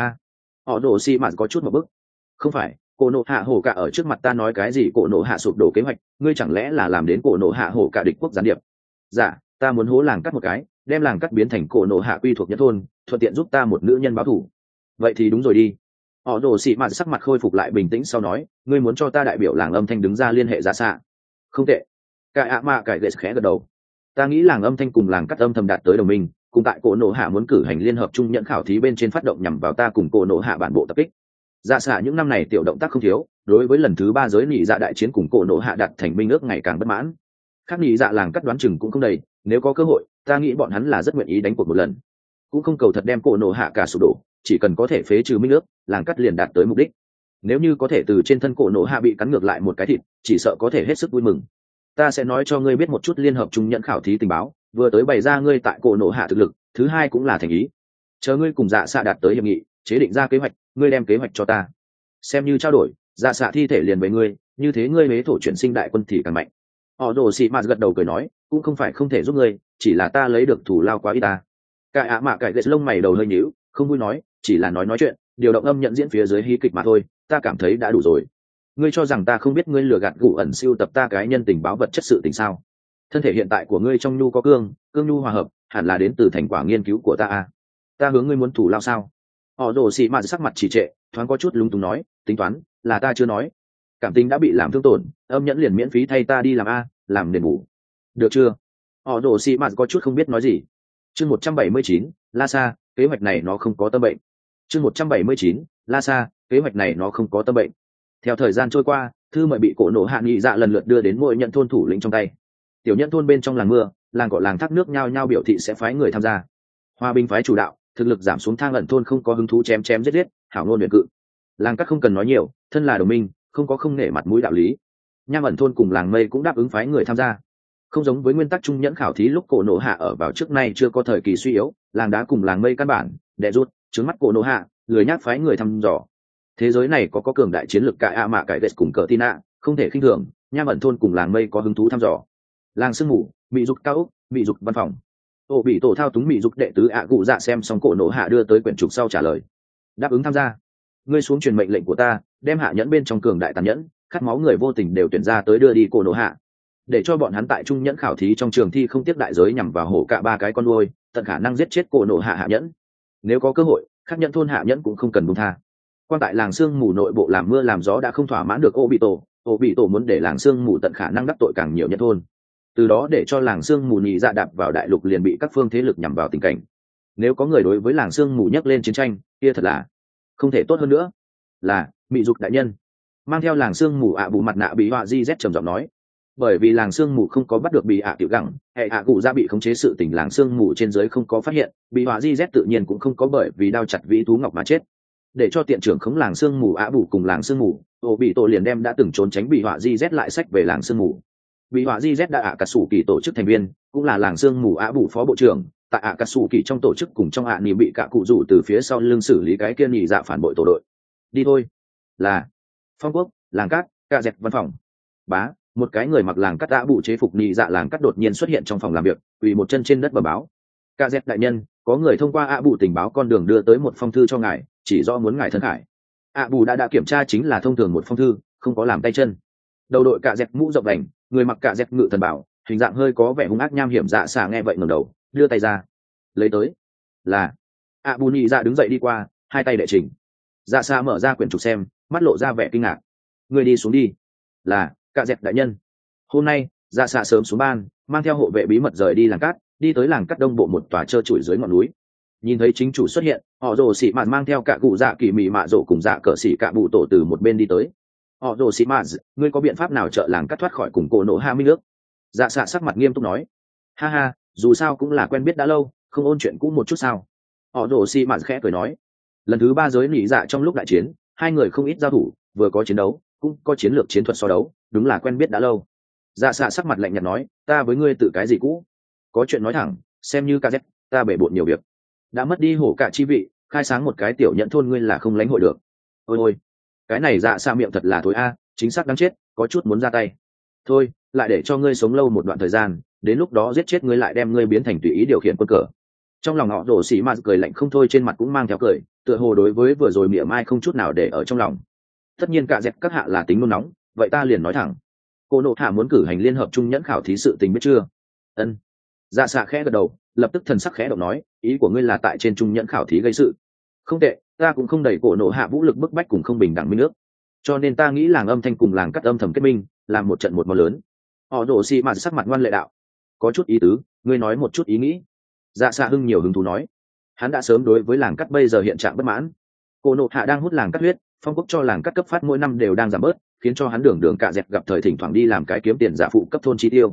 Speaker 1: Họ rổ xỉ mà có chút một bức. Không phải, cổ nộ hạ hổ cả ở trước mặt ta nói cái gì cổ nộ hạ sụp đổ kế hoạch, ngươi chẳng lẽ là làm đến cổ nộ hạ hổ cả địch quốc gián điệp? Dạ, ta muốn hố làng cắt một cái, đem làng cắt biến thành cổ nộ hạ quy thuộc nhất thôn, thuận tiện giúp ta một nữ nhân báo thù. Vậy thì đúng rồi đi. Họ đổ xị mạt sắc mặt khôi phục lại bình tĩnh sau nói, ngươi muốn cho ta đại biểu làng âm thanh đứng ra liên hệ ra xạ? Không tệ. Cái ạ mạ cải ghệ khẽ gật đầu. Ta nghĩ làng âm thanh cùng làng cắt âm thầm đạt tới đồng minh, cùng tại cổ nộ hạ muốn cử hành liên hợp trung nhận khảo thí bên trên phát động nhằm vào ta cùng cổ nộ hạ bản bộ tập kích. Dạ xạ những năm này tiểu động tác không thiếu, đối với lần thứ 3 giới nị dạ đại chiến cùng cổ nộ hạ đặt thành minh ước ngày càng bất mãn. khác nghĩ dạ làng cắt đoán chừng cũng không đầy, nếu có cơ hội ta nghĩ bọn hắn là rất nguyện ý đánh cuộc một lần, cũng không cầu thật đem cổ nổ hạ cả sụp đổ, chỉ cần có thể phế trừ minh nước, làng cắt liền đạt tới mục đích. Nếu như có thể từ trên thân cổ nổ hạ bị cắn ngược lại một cái thịt, chỉ sợ có thể hết sức vui mừng. Ta sẽ nói cho ngươi biết một chút liên hợp trung nhẫn khảo thí tình báo, vừa tới bày ra ngươi tại cổ nổ hạ thực lực, thứ hai cũng là thành ý. Chờ ngươi cùng dạ xạ đạt tới hiệp nghị, chế định ra kế hoạch, ngươi đem kế hoạch cho ta, xem như trao đổi, dạ xạ thi thể liền với ngươi, như thế ngươi huế thổ chuyển sinh đại quân thì càng mạnh. Họ rồ xị mạt gật đầu cười nói, cũng không phải không thể giúp ngươi, chỉ là ta lấy được thủ lao quá ít ta. Cải ạ mạ cải ghét lông mày đầu hơi nhíu, không vui nói, chỉ là nói chuyện, điều động âm nhận diễn phía dưới hí kịch mà thôi, ta cảm thấy đã đủ rồi. Ngươi cho rằng ta không biết ngươi lừa gạt gụ ẩn siêu tập ta cái nhân tình báo vật chất sự tình sao? Thân thể hiện tại của ngươi trong nhu có cương nhu hòa hợp, hẳn là đến từ thành quả nghiên cứu của ta à? Ta hướng ngươi muốn thủ lao sao? Họ rồ xị mạt sắc mặt chỉ trệ, thoáng có chút lúng túng nói, tính toán là ta chưa nói, cảm tình đã bị làm thương tổn, âm nhẫn liền miễn phí thay ta đi làm a, làm đền bù, được chưa? Họ rồ xị mạt có chút không biết nói gì. Chương 179, La Sa, kế hoạch này nó không có tâm bệnh. Chương 179, La Sa, kế hoạch này nó không có tâm bệnh. Theo thời gian trôi qua, thư mời bị cổ nổ hạ nghị dạ lần lượt đưa đến mỗi nhận thôn thủ lĩnh trong tay. Tiểu nhận thôn bên trong làng mưa, làng cỏ làng thác nước nhao nhao biểu thị sẽ phái người tham gia. Hòa bình phái chủ đạo, thực lực giảm xuống thang ẩn thôn không có hứng thú chém chém giết giết, hảo ngôn luyện cự. Làng cát không cần nói nhiều, thân là đồng minh, không có không nể mặt mũi đạo lý. Nham ẩn thôn cùng làng mây cũng đáp ứng phái người tham gia. Không giống với nguyên tắc trung nhẫn khảo thí lúc cổ nổ hạ ở vào trước nay chưa có thời kỳ suy yếu, làng đá cùng làng mây căn bản đè rút trứng mắt cổ nổ hạ, lười nhác phái người thăm dò. Thế giới này có cường đại chiến lược cải ạ mạ cải ghét cùng cờ tina, không thể khinh thường. Nham ẩn thôn cùng làng mây có hứng thú thăm dò. Làng sương mù, bị dục cao ốc, bị dục văn phòng. Tổ bị tổ thao túng bị dục đệ tứ ạ cụ dạ xem xong cổ nổ hạ đưa tới quyển trục sau trả lời, đáp ứng tham gia. Ngươi xuống truyền mệnh lệnh của ta, đem hạ nhẫn bên trong cường đại tàn nhẫn khát máu người vô tình đều tuyển ra tới đưa đi cổ nổ hạ, để cho bọn hắn tại trung nhẫn khảo thí trong trường thi không tiếp đại giới nhằm vào hổ cả ba cái con nuôi, tận khả năng giết chết cổ nổ hạ hạ nhẫn. Nếu có cơ hội, khắc nhẫn thôn hạ nhẫn cũng không cần buông tha. Quan tại làng sương mù nội bộ làm mưa làm gió đã không thỏa mãn được ô bị tổ muốn để làng sương mù tận khả năng đắc tội càng nhiều nhất thôn, từ đó để cho làng sương mù nhị dạ đạp vào đại lục liền bị các phương thế lực nhằm vào tình cảnh. Nếu có người đối với làng sương mù nhắc lên chiến tranh, kia thật là không thể tốt hơn nữa. Là mị dục đại nhân mang theo làng sương mù bù mặt nạ bị họa di z trầm giọng nói, bởi vì làng sương mù không có bắt được bị tiểu gẳng hệ cụ ra bị khống chế sự tình làng sương mù trên dưới không có phát hiện, bị họa di z tự nhiên cũng không có bởi vì đao chặt vĩ thú ngọc mà chết. Để cho tiện trưởng khống làng sương mù bù cùng làng sương mù ô bị tổ liền đem đã từng trốn tránh bị họa di z lại sách về làng sương mù. Bị họa di z đã cả sủ kỳ tổ chức thành viên, cũng là làng sương mù bù phó bộ trưởng, tại cả sủ kỳ trong tổ chức cùng trong nỉ bị cả cụ rủ từ phía sau lưng xử lý cái kia nhị dạ phản bội tổ đội. Đi thôi. Là Phong Quốc, làng cát, cạ dẹt văn phòng. Bá, một cái người mặc làng cát bù chế phục nhị dạ làng cát đột nhiên xuất hiện trong phòng làm việc, quỳ một chân trên đất bẩm báo, cạ dẹt đại nhân, có người thông qua bù tình báo con đường đưa tới một phong thư cho ngài, chỉ do muốn ngài thân khải. Bù đã kiểm tra, chính là thông thường một phong thư, không có làm tay chân. Đầu đội cạ dẹt mũ rộng đành, người mặc cạ dẹt ngự thần bảo, hình dạng hơi có vẻ hung ác nham hiểm dạ xà nghe vậy ngẩng đầu, đưa tay ra lấy tới. Là bù nhị dạ đứng dậy đi qua, hai tay đệ trình. Dạ xà mở ra quyển trục xem, mắt lộ ra vẻ kinh ngạc. Người đi xuống đi. Là cạ dẹt đại nhân. Hôm nay dạ xà sớm xuống ban, mang theo hộ vệ bí mật rời đi làng cát, đi tới làng cát đông bộ một tòa trơ trụi dưới ngọn núi. Nhìn thấy chính chủ xuất hiện, họ rồ xị mạt mang theo cả cụ dạ kỳ mị mạ rồ cùng dạ cờ xị cả bụ tổ từ một bên đi tới. Họ rồ xị mạt, ngươi có biện pháp nào trợ làng cát thoát khỏi cùng cổ nổ hạ minh nước? Dạ xạ sắc mặt nghiêm túc nói. Ha ha, dù sao cũng là quen biết đã lâu, không ôn chuyện cũ một chút sao? Họ rồ xị mạt khẽ cười nói. Lần thứ 3 giới nỉ dạ trong lúc đại chiến, hai người không ít giao thủ, vừa có chiến đấu, cũng có chiến lược chiến thuật so đấu, đúng là quen biết đã lâu. Dạ xạ sắc mặt lạnh nhạt nói, ta với ngươi tự cái gì cũ? Có chuyện nói thẳng, xem như KZ, ta bể bộn nhiều việc. Đã mất đi hổ cả chi vị, khai sáng một cái tiểu nhận thôn ngươi là không lánh hội được. Ôi ôi, cái này dạ xạ miệng thật là thối a, chính xác đáng chết, có chút muốn ra tay. Thôi, lại để cho ngươi sống lâu một đoạn thời gian, đến lúc đó giết chết ngươi lại đem ngươi biến thành tùy ý điều khiển quân cờ. Trong lòng họ rồ xì mà cười lạnh không thôi, trên mặt cũng mang theo cười, tựa hồ đối với vừa rồi mỉa mai không chút nào để ở trong lòng. Tất nhiên cả dẹp các hạ là tính nôn nóng, vậy ta liền nói thẳng, cô nộ hạ muốn cử hành liên hợp trung nhẫn khảo thí sự tình biết chưa? Ân. Dạ xạ khẽ gật đầu, lập tức thần sắc khẽ động nói, ý của ngươi là tại trên trung nhẫn khảo thí gây sự. Không tệ, ta cũng không đẩy cổ nộ hạ vũ lực bức bách cùng không bình đẳng minh nước, cho nên ta nghĩ làng âm thanh cùng làng cắt âm thầm kết minh, làm một trận một món lớn. Họ rồ xì mà sắc mặt ngoan lệ đạo, có chút ý tứ, ngươi nói một chút ý nghĩ. Dạ xạ hưng nhiều hứng thú nói, hắn đã sớm đối với làng cắt bây giờ hiện trạng bất mãn. Cổ nộ hạ đang hút làng cắt huyết, Phong Quốc cho làng cắt cấp phát mỗi năm đều đang giảm bớt, khiến cho hắn đường cả dẹp gặp thời thỉnh thoảng đi làm cái kiếm tiền giả phụ cấp thôn chi tiêu.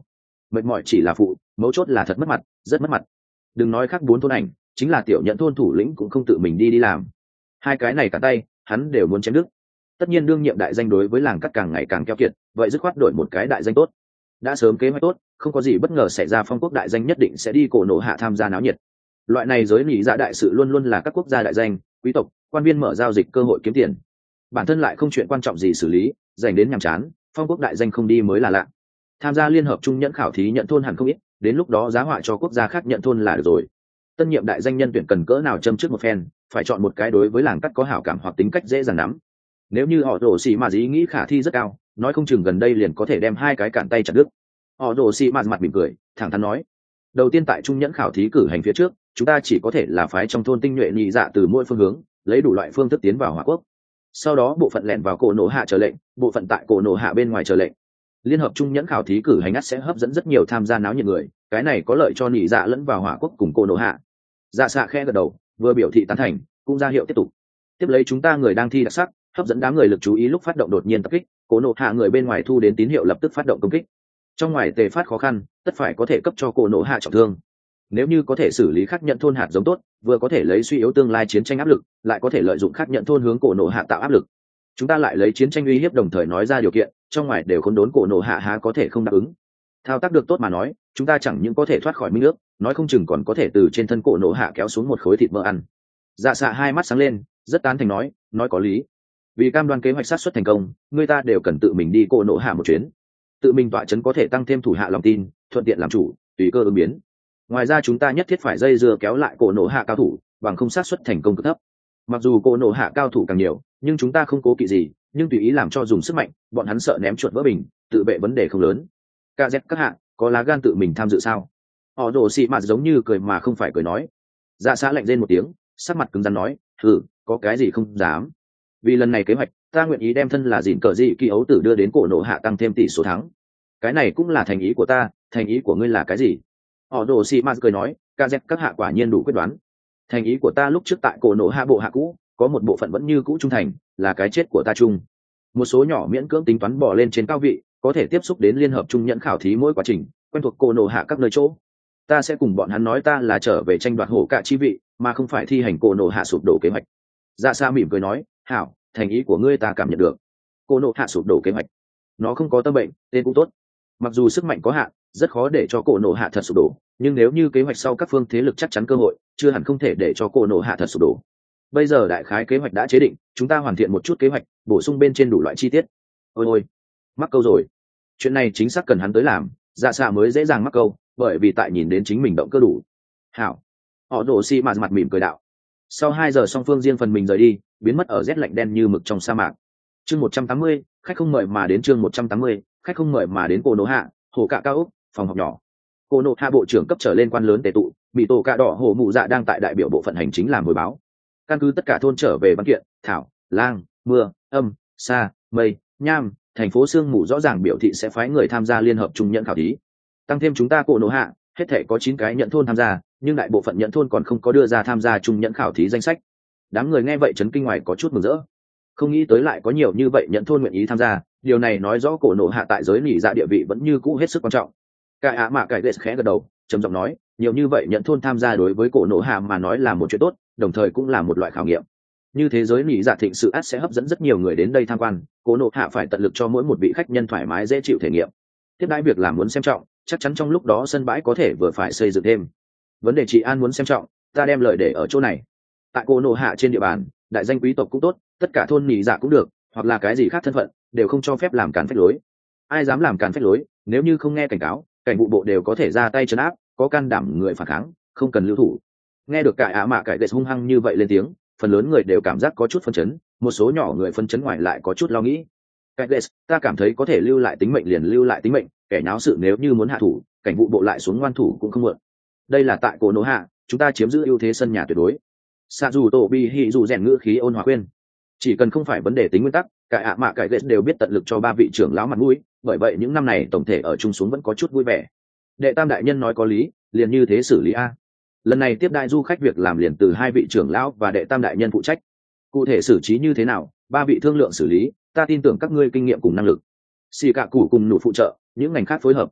Speaker 1: mệt mỏi chỉ là phụ, mấu chốt là thật mất mặt, rất mất mặt. Đừng nói khác 4 thôn ảnh, chính là tiểu nhận thôn thủ lĩnh cũng không tự mình đi làm. Hai cái này cả tay hắn đều muốn chém đứt. Tất nhiên đương nhiệm đại danh đối với làng cắt càng ngày càng keo kiệt, vậy dứt khoát đổi một cái đại danh tốt. Đã sớm kế hoạch tốt, không có gì bất ngờ xảy ra, Phong quốc đại danh nhất định sẽ đi cổ nổ hạ tham gia náo nhiệt. Loại này giới lý dạ đại sự luôn luôn là các quốc gia đại danh, quý tộc, quan viên mở giao dịch cơ hội kiếm tiền. Bản thân lại không chuyện quan trọng gì xử lý, dành đến nhàm chán, Phong quốc đại danh không đi mới là lạ. Tham gia liên hợp trung nhẫn khảo thí nhận thôn hẳn không ít, đến lúc đó giá họa cho quốc gia khác nhận thôn là được rồi. Tân nhiệm đại danh nhân tuyển cần cỡ nào châm trước một phen, phải chọn một cái đối với làng cắt có hảo cảm hoặc tính cách dễ dàng nắm. Nếu như họ rồ xì mà ý nghĩ khả thi rất cao, nói không chừng gần đây liền có thể đem hai cái cản tay chặt đứt. Họ rồ xì mặt mỉm cười, thẳng thắn nói: đầu tiên tại trung nhẫn khảo thí cử hành phía trước, chúng ta chỉ có thể là phái trong thôn tinh nhuệ nhị dạ từ mỗi phương hướng, lấy đủ loại phương thức tiến vào hỏa quốc. Sau đó bộ phận lẻn vào cổ nổ hạ chờ lệnh, bộ phận tại cổ nổ hạ bên ngoài chờ lệnh. Liên hợp trung nhẫn khảo thí cử hành ắt sẽ hấp dẫn rất nhiều tham gia náo nhiệt người, cái này có lợi cho nhị dạ lẫn vào hỏa quốc cùng cổ nổ hạ. Dạ xạ khẽ gật đầu, vừa biểu thị tán thành, cũng ra hiệu tiếp tục. Tiếp lấy chúng ta người đang thi đặc sắc, hấp dẫn đám người lực chú ý lúc phát động đột nhiên tập kích, cổ nổ hạ người bên ngoài thu đến tín hiệu lập tức phát động công kích. Trong ngoài tề phát khó khăn, tất phải có thể cấp cho cổ nổ hạ trọng thương. Nếu như có thể xử lý khác nhận thôn hạt giống tốt, vừa có thể lấy suy yếu tương lai chiến tranh áp lực, lại có thể lợi dụng khác nhận thôn hướng cổ nổ hạ tạo áp lực. Chúng ta lại lấy chiến tranh uy hiếp đồng thời nói ra điều kiện, trong ngoài đều khốn đốn cổ nổ hạ há có thể không đáp ứng. Thao tác được tốt mà nói, chúng ta chẳng những có thể thoát khỏi minh ước, nói không chừng còn có thể từ trên thân cổ nổ hạ kéo xuống một khối thịt mỡ ăn. Dạ xạ hai mắt sáng lên, rất tán thành nói có lý. Vì cam đoan kế hoạch sát xuất thành công, người ta đều cần tự mình đi cổ nổ hạ một chuyến, tự mình tọa chấn có thể tăng thêm thủ hạ lòng tin, thuận tiện làm chủ, tùy cơ ứng biến. Ngoài ra chúng ta nhất thiết phải dây dưa kéo lại cổ nổ hạ cao thủ, bằng không sát xuất thành công cực thấp. Mặc dù cổ nổ hạ cao thủ càng nhiều, nhưng chúng ta không cố kỵ gì, nhưng tùy ý làm cho dùng sức mạnh, bọn hắn sợ ném chuột vỡ bình, tự vệ vấn đề không lớn. KZ các hạ, có lá gan tự mình tham dự sao? Họ rồ xị mạt giống như cười mà không phải cười nói. Dạ xã lạnh rên một tiếng, sắc mặt cứng rắn nói: có cái gì không dám. Vì lần này kế hoạch, ta nguyện ý đem thân là dịn cờ dị kỳ ấu tử đưa đến cổ nổ hạ tăng thêm tỷ số thắng. Cái này cũng là thành ý của ta, thành ý của ngươi là cái gì? Họ rồ xị mạt cười nói: KZ các hạ quả nhiên đủ quyết đoán. Thành ý của ta lúc trước tại cổ nổ hạ bộ hạ cũ, có một bộ phận vẫn như cũ trung thành, là cái chết của ta chung. Một số nhỏ miễn cưỡng tính toán bỏ lên trên cao vị, có thể tiếp xúc đến liên hợp trung nhẫn khảo thí mỗi quá trình, quen thuộc cổ nổ hạ các nơi chỗ. Ta sẽ cùng bọn hắn nói ta là trở về tranh đoạt hổ cả chi vị, mà không phải thi hành cổ nổ hạ sụp đổ kế hoạch. Dạ xa mỉm cười nói: hảo, thành ý của ngươi ta cảm nhận được. Cổ nổ hạ sụp đổ kế hoạch, nó không có tâm bệnh, tên cũng tốt. Mặc dù sức mạnh có hạn, rất khó để cho cổ nổ hạ thật sụp đổ, nhưng nếu như kế hoạch sau các phương thế lực chắc chắn cơ hội, chưa hẳn không thể để cho cổ nổ hạ thật sụp đổ. Bây giờ đại khái kế hoạch đã chế định, chúng ta hoàn thiện một chút kế hoạch, bổ sung bên trên đủ loại chi tiết. Ôi, mắc câu rồi. Chuyện này chính xác cần hắn tới làm, dạ xạ mới dễ dàng mắc câu, bởi vì tại nhìn đến chính mình động cơ đủ. Hảo. Họ đổ xi mặt mỉm cười đạo. Sau 2 giờ song phương riêng phần mình rời đi, biến mất ở rét lạnh đen như mực trong sa mạc. Chương 180, khách không mời mà đến. Chương 180, khách không mời mà đến cổ nổ hạ, hồ cạ cao ốc, phòng học nhỏ. Cổ nổ hạ bộ trưởng cấp trở lên quan lớn tề tụ, bị tổ cạ đỏ hồ mụ dạ đang tại đại biểu bộ phận hành chính làm hồi báo. Căn cứ tất cả thôn trở về văn kiện, thảo, lang, mưa, âm, sa, mây, nham, thành phố sương mù rõ ràng biểu thị sẽ phái người tham gia liên hợp trung nhận khảo thí. Tăng thêm chúng ta cổ nổ hạ, hết thể có 9 cái nhận thôn tham gia, nhưng đại bộ phận nhận thôn còn không có đưa ra tham gia trung nhận khảo thí danh sách. Đám người nghe vậy chấn kinh ngoài có chút mừng rỡ. Không nghĩ tới lại có nhiều như vậy nhận thôn nguyện ý tham gia, điều này nói rõ cổ nổ hạ tại giới nỉ dạ địa vị vẫn như cũ hết sức quan trọng. Cai Á Mạ Cai Ghét khẽ gật đầu, trầm giọng nói: nhiều như vậy nhận thôn tham gia đối với cổ nổ hạ mà nói là một chuyện tốt, đồng thời cũng là một loại khảo nghiệm. Như thế giới nỉ dạ thịnh sự ắt sẽ hấp dẫn rất nhiều người đến đây tham quan, cổ nổ hạ phải tận lực cho mỗi một vị khách nhân thoải mái dễ chịu thể nghiệm. Tiếp đãi việc làm muốn xem trọng, chắc chắn trong lúc đó sân bãi có thể vừa phải xây dựng thêm. Vấn đề trị an muốn xem trọng, ta đem lời để ở chỗ này. Tại cổ nổ hạ trên địa bàn, đại danh quý tộc cũng tốt, tất cả thôn nỉ dạ cũng được, hoặc là cái gì khác thân phận, đều không cho phép làm càn phách lối. Ai dám làm càn phách lối, nếu như không nghe cảnh cáo, cảnh vụ bộ đều có thể ra tay trấn áp, có can đảm người phản kháng, không cần lưu thủ. Nghe được Cai Á Mạ Cai Ghét hung hăng như vậy lên tiếng, phần lớn người đều cảm giác có chút phân chấn, một số nhỏ người phân chấn ngoài lại có chút lo nghĩ. Cai Ghét, ta cảm thấy có thể lưu lại tính mệnh liền lưu lại tính mệnh, kẻ náo sự nếu như muốn hạ thủ, cảnh vụ bộ lại xuống ngoan thủ cũng không muộn. Đây là tại cổ nổ hạ, chúng ta chiếm giữ ưu thế sân nhà tuyệt đối. Sa dù tổ bi hỉ dù rèn ngữ khí ôn hòa khuyên, chỉ cần không phải vấn đề tính nguyên tắc, Cai Á Mạ Cai Ghét đều biết tận lực cho 3 vị trưởng lão mặt mũi, bởi vậy những năm này tổng thể ở chung xuống vẫn có chút vui vẻ. Đệ tam đại nhân nói có lý, liền như thế xử lý a. Lần này tiếp đại du khách việc làm liền từ 2 vị trưởng lão và đệ tam đại nhân phụ trách. Cụ thể xử trí như thế nào, 3 vị thương lượng xử lý, ta tin tưởng các ngươi kinh nghiệm cùng năng lực. Xì cả cụ cùng nụ phụ trợ, những ngành khác phối hợp.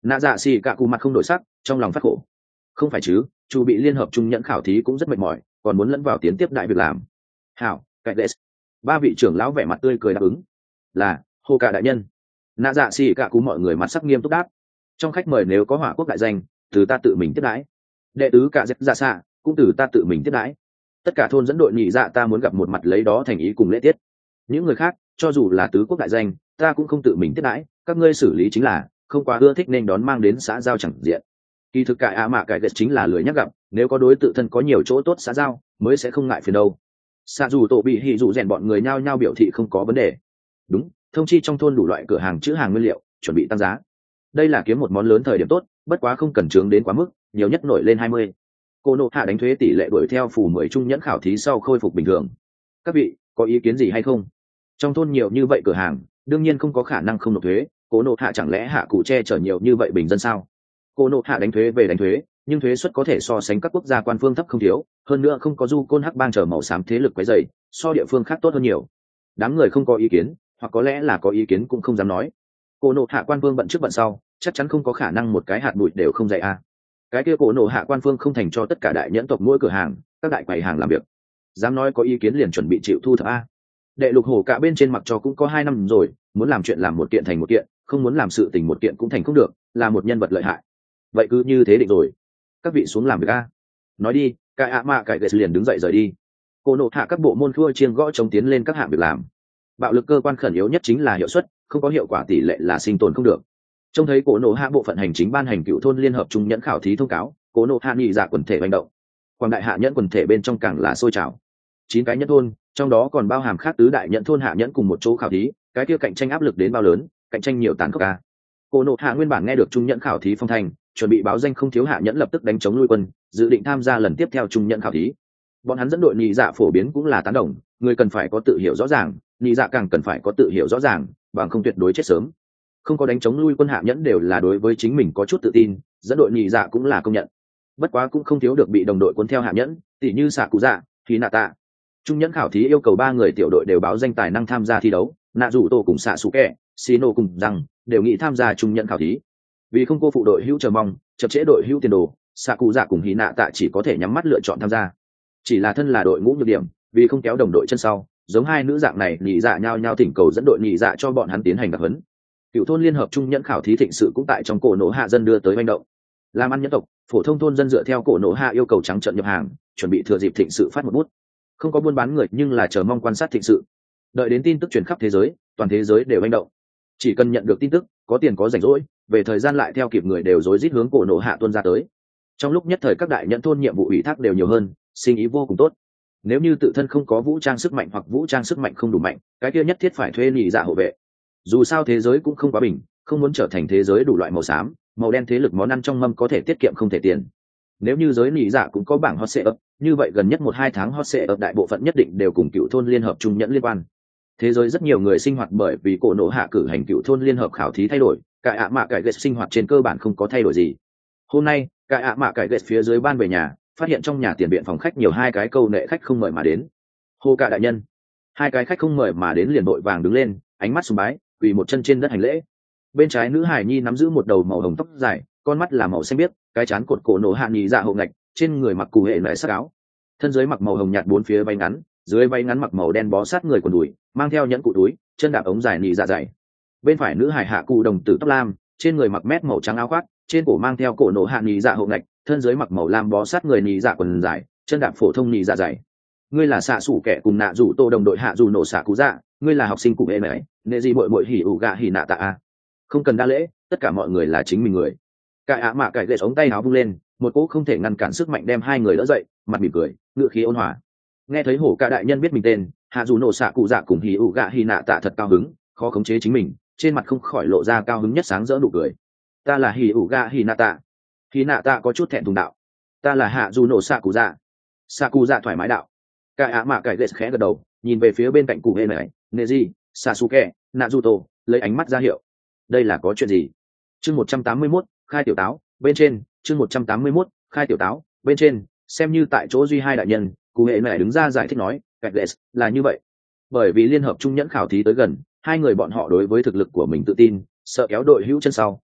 Speaker 1: nạ dạ xì cả cụ mặt không đổi sắc, trong lòng phát khổ. Không phải chứ, chu bị liên hợp trung nhẫn khảo thí cũng rất mệt mỏi, còn muốn lẫn vào tiến tiếp đại việc làm. Hảo, cạnh đệ. Ba vị trưởng lão vẻ mặt tươi cười đáp ứng. Là hô cả đại nhân. Nạ dạ xì cả cụ mọi người mặt sắc nghiêm túc đáp. Trong khách mời nếu có hỏa quốc đại danh, từ ta tự mình tiếp đãi. Đệ tứ cả dẹp ra xa, cũng từ ta tự mình tiếp đãi. Tất cả thôn dẫn đội nhị dạ ta muốn gặp một mặt lấy đó thành ý cùng lễ tiết. Những người khác, cho dù là tứ quốc đại danh, ta cũng không tự mình tiếp đãi, các ngươi xử lý chính là không quá ưa thích nên đón mang đến xã giao chẳng diện. Kỳ thực cải mạ cải ghét chính là lười nhắc gặp, nếu có đối tự thân có nhiều chỗ tốt xã giao mới sẽ không ngại phiền đâu. Xạ dù tổ bị hỉ dù rèn bọn người nhao nhao biểu thị không có vấn đề. Đúng, thông chi trong thôn đủ loại cửa hàng chữ hàng nguyên liệu chuẩn bị tăng giá. Đây là kiếm một món lớn thời điểm tốt, bất quá không cần trướng đến quá mức, nhiều nhất nổi lên 20. Cô nộ hạ đánh thuế tỷ lệ đuổi theo phủ 10 trung nhẫn khảo thí sau khôi phục bình thường. Các vị có ý kiến gì hay không? Trong thôn nhiều như vậy cửa hàng, đương nhiên không có khả năng không nộp thuế. Cô nộ hạ chẳng lẽ hạ cụ che chở nhiều như vậy bình dân sao? Cô nộ hạ đánh thuế về đánh thuế, nhưng thuế suất có thể so sánh các quốc gia quan phương thấp không thiếu, hơn nữa không có du côn hắc bang chờ màu xám thế lực quấy dày, so địa phương khác tốt hơn nhiều. Đám người không có ý kiến, hoặc có lẽ là có ý kiến cũng không dám nói. Cô nộ hạ quan vương bận trước bận sau, chắc chắn không có khả năng một cái hạt bụi đều không dạy a. Cái kia cổ nộ hạ quan phương không thành cho tất cả đại nhẫn tộc mỗi cửa hàng, các đại quầy hàng làm việc. Dám nói có ý kiến liền chuẩn bị chịu thu thập a. Đệ lục hổ cả bên trên mặc cho cũng có 2 năm rồi, muốn làm chuyện làm một kiện thành một kiện, không muốn làm sự tình một kiện cũng thành không được, là một nhân vật lợi hại. Vậy cứ như thế định rồi, các vị xuống làm việc a. Nói đi, cái ạ mạ cải ghét liền đứng dậy rời đi. Cô nộ hạ các bộ môn thua chiêng gõ chống tiến lên các hạng việc làm. Bạo lực cơ quan khẩn yếu nhất chính là hiệu suất, không có hiệu quả tỷ lệ là sinh tồn không được. Trông thấy cổ nộ hạ bộ phận hành chính ban hành cựu thôn liên hợp trung nhẫn khảo thí thông cáo, cổ nộ hạ nghị dạ quần thể hành động. Quảng đại hạ nhẫn quần thể bên trong càng là sôi trào. 9 cái nhẫn thôn, trong đó còn bao hàm khác tứ đại nhẫn thôn hạ nhẫn cùng một chỗ khảo thí, cái kia cạnh tranh áp lực đến bao lớn, cạnh tranh nhiều tàn khốc ca. Cổ nộ hạ nguyên bản nghe được trung nhẫn khảo thí phong thành, chuẩn bị báo danh không thiếu hạ nhẫn lập tức đánh chống lui quân, dự định tham gia lần tiếp theo trung nhẫn khảo thí. Bọn hắn dẫn đội nhị dạ phổ biến cũng là tán đồng, người cần phải có tự hiểu rõ ràng, nhị dạ càng cần phải có tự hiểu rõ ràng, bằng không tuyệt đối chết sớm. Không có đánh chống lui quân hạ nhẫn đều là đối với chính mình có chút tự tin, dẫn đội nhị dạ cũng là công nhận. Bất quá cũng không thiếu được bị đồng đội cuốn theo hạ nhẫn, tỉ như xạ cụ dạ, thì nạ tạ. Trung nhẫn khảo thí yêu cầu 3 người tiểu đội đều báo danh tài năng tham gia thi đấu, nạ rủ tổ cùng xạ sủ kẹ, xino cùng rằng đều nghĩ tham gia trung nhẫn khảo thí. Vì không cô phụ đội hữu chờ mong, chậm trễ đội hữu tiền đồ, xạ cụ dạ cùng hí nạ tạ chỉ có thể nhắm mắt lựa chọn tham gia. Chỉ là thân là đội ngũ nhược điểm, vì không kéo đồng đội chân sau, giống hai nữ dạng này nhị dạ nhao nhao thỉnh cầu dẫn đội nhị dạ cho bọn hắn tiến hành đặc huấn. Cựu thôn liên hợp trung nhẫn khảo thí thịnh sự cũng tại trong cổ nổ hạ dân đưa tới manh động. Làm ăn nhân tộc, phổ thông thôn dân dựa theo cổ nổ hạ yêu cầu trắng trợn nhập hàng, chuẩn bị thừa dịp thịnh sự phát một bút. Không có buôn bán người nhưng là chờ mong quan sát thịnh sự. Đợi đến tin tức truyền khắp thế giới, toàn thế giới đều manh động. Chỉ cần nhận được tin tức, có tiền có rảnh rỗi, về thời gian lại theo kịp người đều rối rít hướng cổ nổ hạ tuôn ra tới. Trong lúc nhất thời các đại nhẫn thôn nhiệm vụ ủy thác đều nhiều hơn, sinh ý vô cùng tốt. Nếu như tự thân không có vũ trang sức mạnh hoặc vũ trang sức mạnh không đủ mạnh, cái kia nhất thiết phải thuê nhị dạ hộ vệ. Dù sao thế giới cũng không quá bình, không muốn trở thành thế giới đủ loại màu xám, màu đen thế lực món ăn trong mâm có thể tiết kiệm không thể tiền. Nếu như giới nhị dạ cũng có bảng hot sale up, như vậy gần nhất 1-2 tháng hot sale up đại bộ phận nhất định đều cùng cựu thôn liên hợp trung nhẫn liên quan. Thế giới rất nhiều người sinh hoạt bởi vì cổ nổ hạ cử hành cựu thôn liên hợp khảo thí thay đổi, cải ạ mạ cải ghét sinh hoạt trên cơ bản không có thay đổi gì. Hôm nay cải ạ mạ cải ghét phía dưới ban về nhà, phát hiện trong nhà tiền viện phòng khách nhiều 2 cái câu nệ khách không mời mà đến. Hô cả đại nhân. 2 cái khách không mời mà đến liền vội vàng đứng lên, ánh mắt sùng bái, quỳ một chân trên đất hành lễ. Bên trái nữ hải nhi nắm giữ một đầu màu hồng tóc dài, con mắt là màu xanh biếc, cái trán cột cổ nổ hạ nhị dạ hộ ngạch, trên người mặc cụ hệ lại sắc áo, thân dưới mặc màu hồng nhạt 4 phía váy ngắn, dưới váy ngắn mặc màu đen bó sát người quần đùi, mang theo nhẫn cụ túi, chân đạp ống dài nhị dạ dày. Bên phải nữ hải hạ cụ đồng tử tóc lam, trên người mặc mét màu trắng áo khoác, trên cổ mang theo cổ nổ hạ nhị dạ hộ ngạch, thân dưới mặc màu lam bó sát người nhị dạ quần dài, chân đạp phổ thông nhị dạ dày. Ngươi là xạ sủ kẻ cùng nạ rủ tô đồng đội hạ dù nổ xạ cú dạ, ngươi là học sinh cụ hệ mày, nệ gì bội bội hỉ ủ gạ hỉ nạ tạ a. Không cần đa lễ, tất cả mọi người là chính mình người. Cải ạ mạ cải ghét ống tay áo vung lên, một cỗ không thể ngăn cản sức mạnh đem 2 người đỡ dậy, mặt mỉm cười, ngựa khí ôn hòa. Nghe thấy hổ ca đại nhân biết mình tên, hạ dù nổ xạ cụ dạ cùng hỉ ủ gạ hỉ nạ tạ thật cao hứng, khó khống chế chính mình, trên mặt không khỏi lộ ra cao hứng nhất sáng rỡ nụ cười. Ta là hỉ ủ gạ hỉ nạ tạ. Hỉ nạ tạ có chút thẹn thùng đạo. Ta là hạ dù nổ xạ cụ dạ. Xạ cụ dạ thoải mái đạo. Cải ạ mạ cải ghét khẽ gật đầu, nhìn về phía bên cạnh cụ hệ này, Neji, Sasuke, Naruto, lấy ánh mắt ra hiệu. Đây là có chuyện gì? Chương 181, khai tiểu táo, bên trên, chương 181, khai tiểu táo, bên trên, xem như tại chỗ duy hai đại nhân, cụ hệ này đứng ra giải thích nói, Cải là như vậy. Bởi vì liên hợp trung nhẫn khảo thí tới gần, 2 người bọn họ đối với thực lực của mình tự tin, sợ kéo đội hữu chân sau,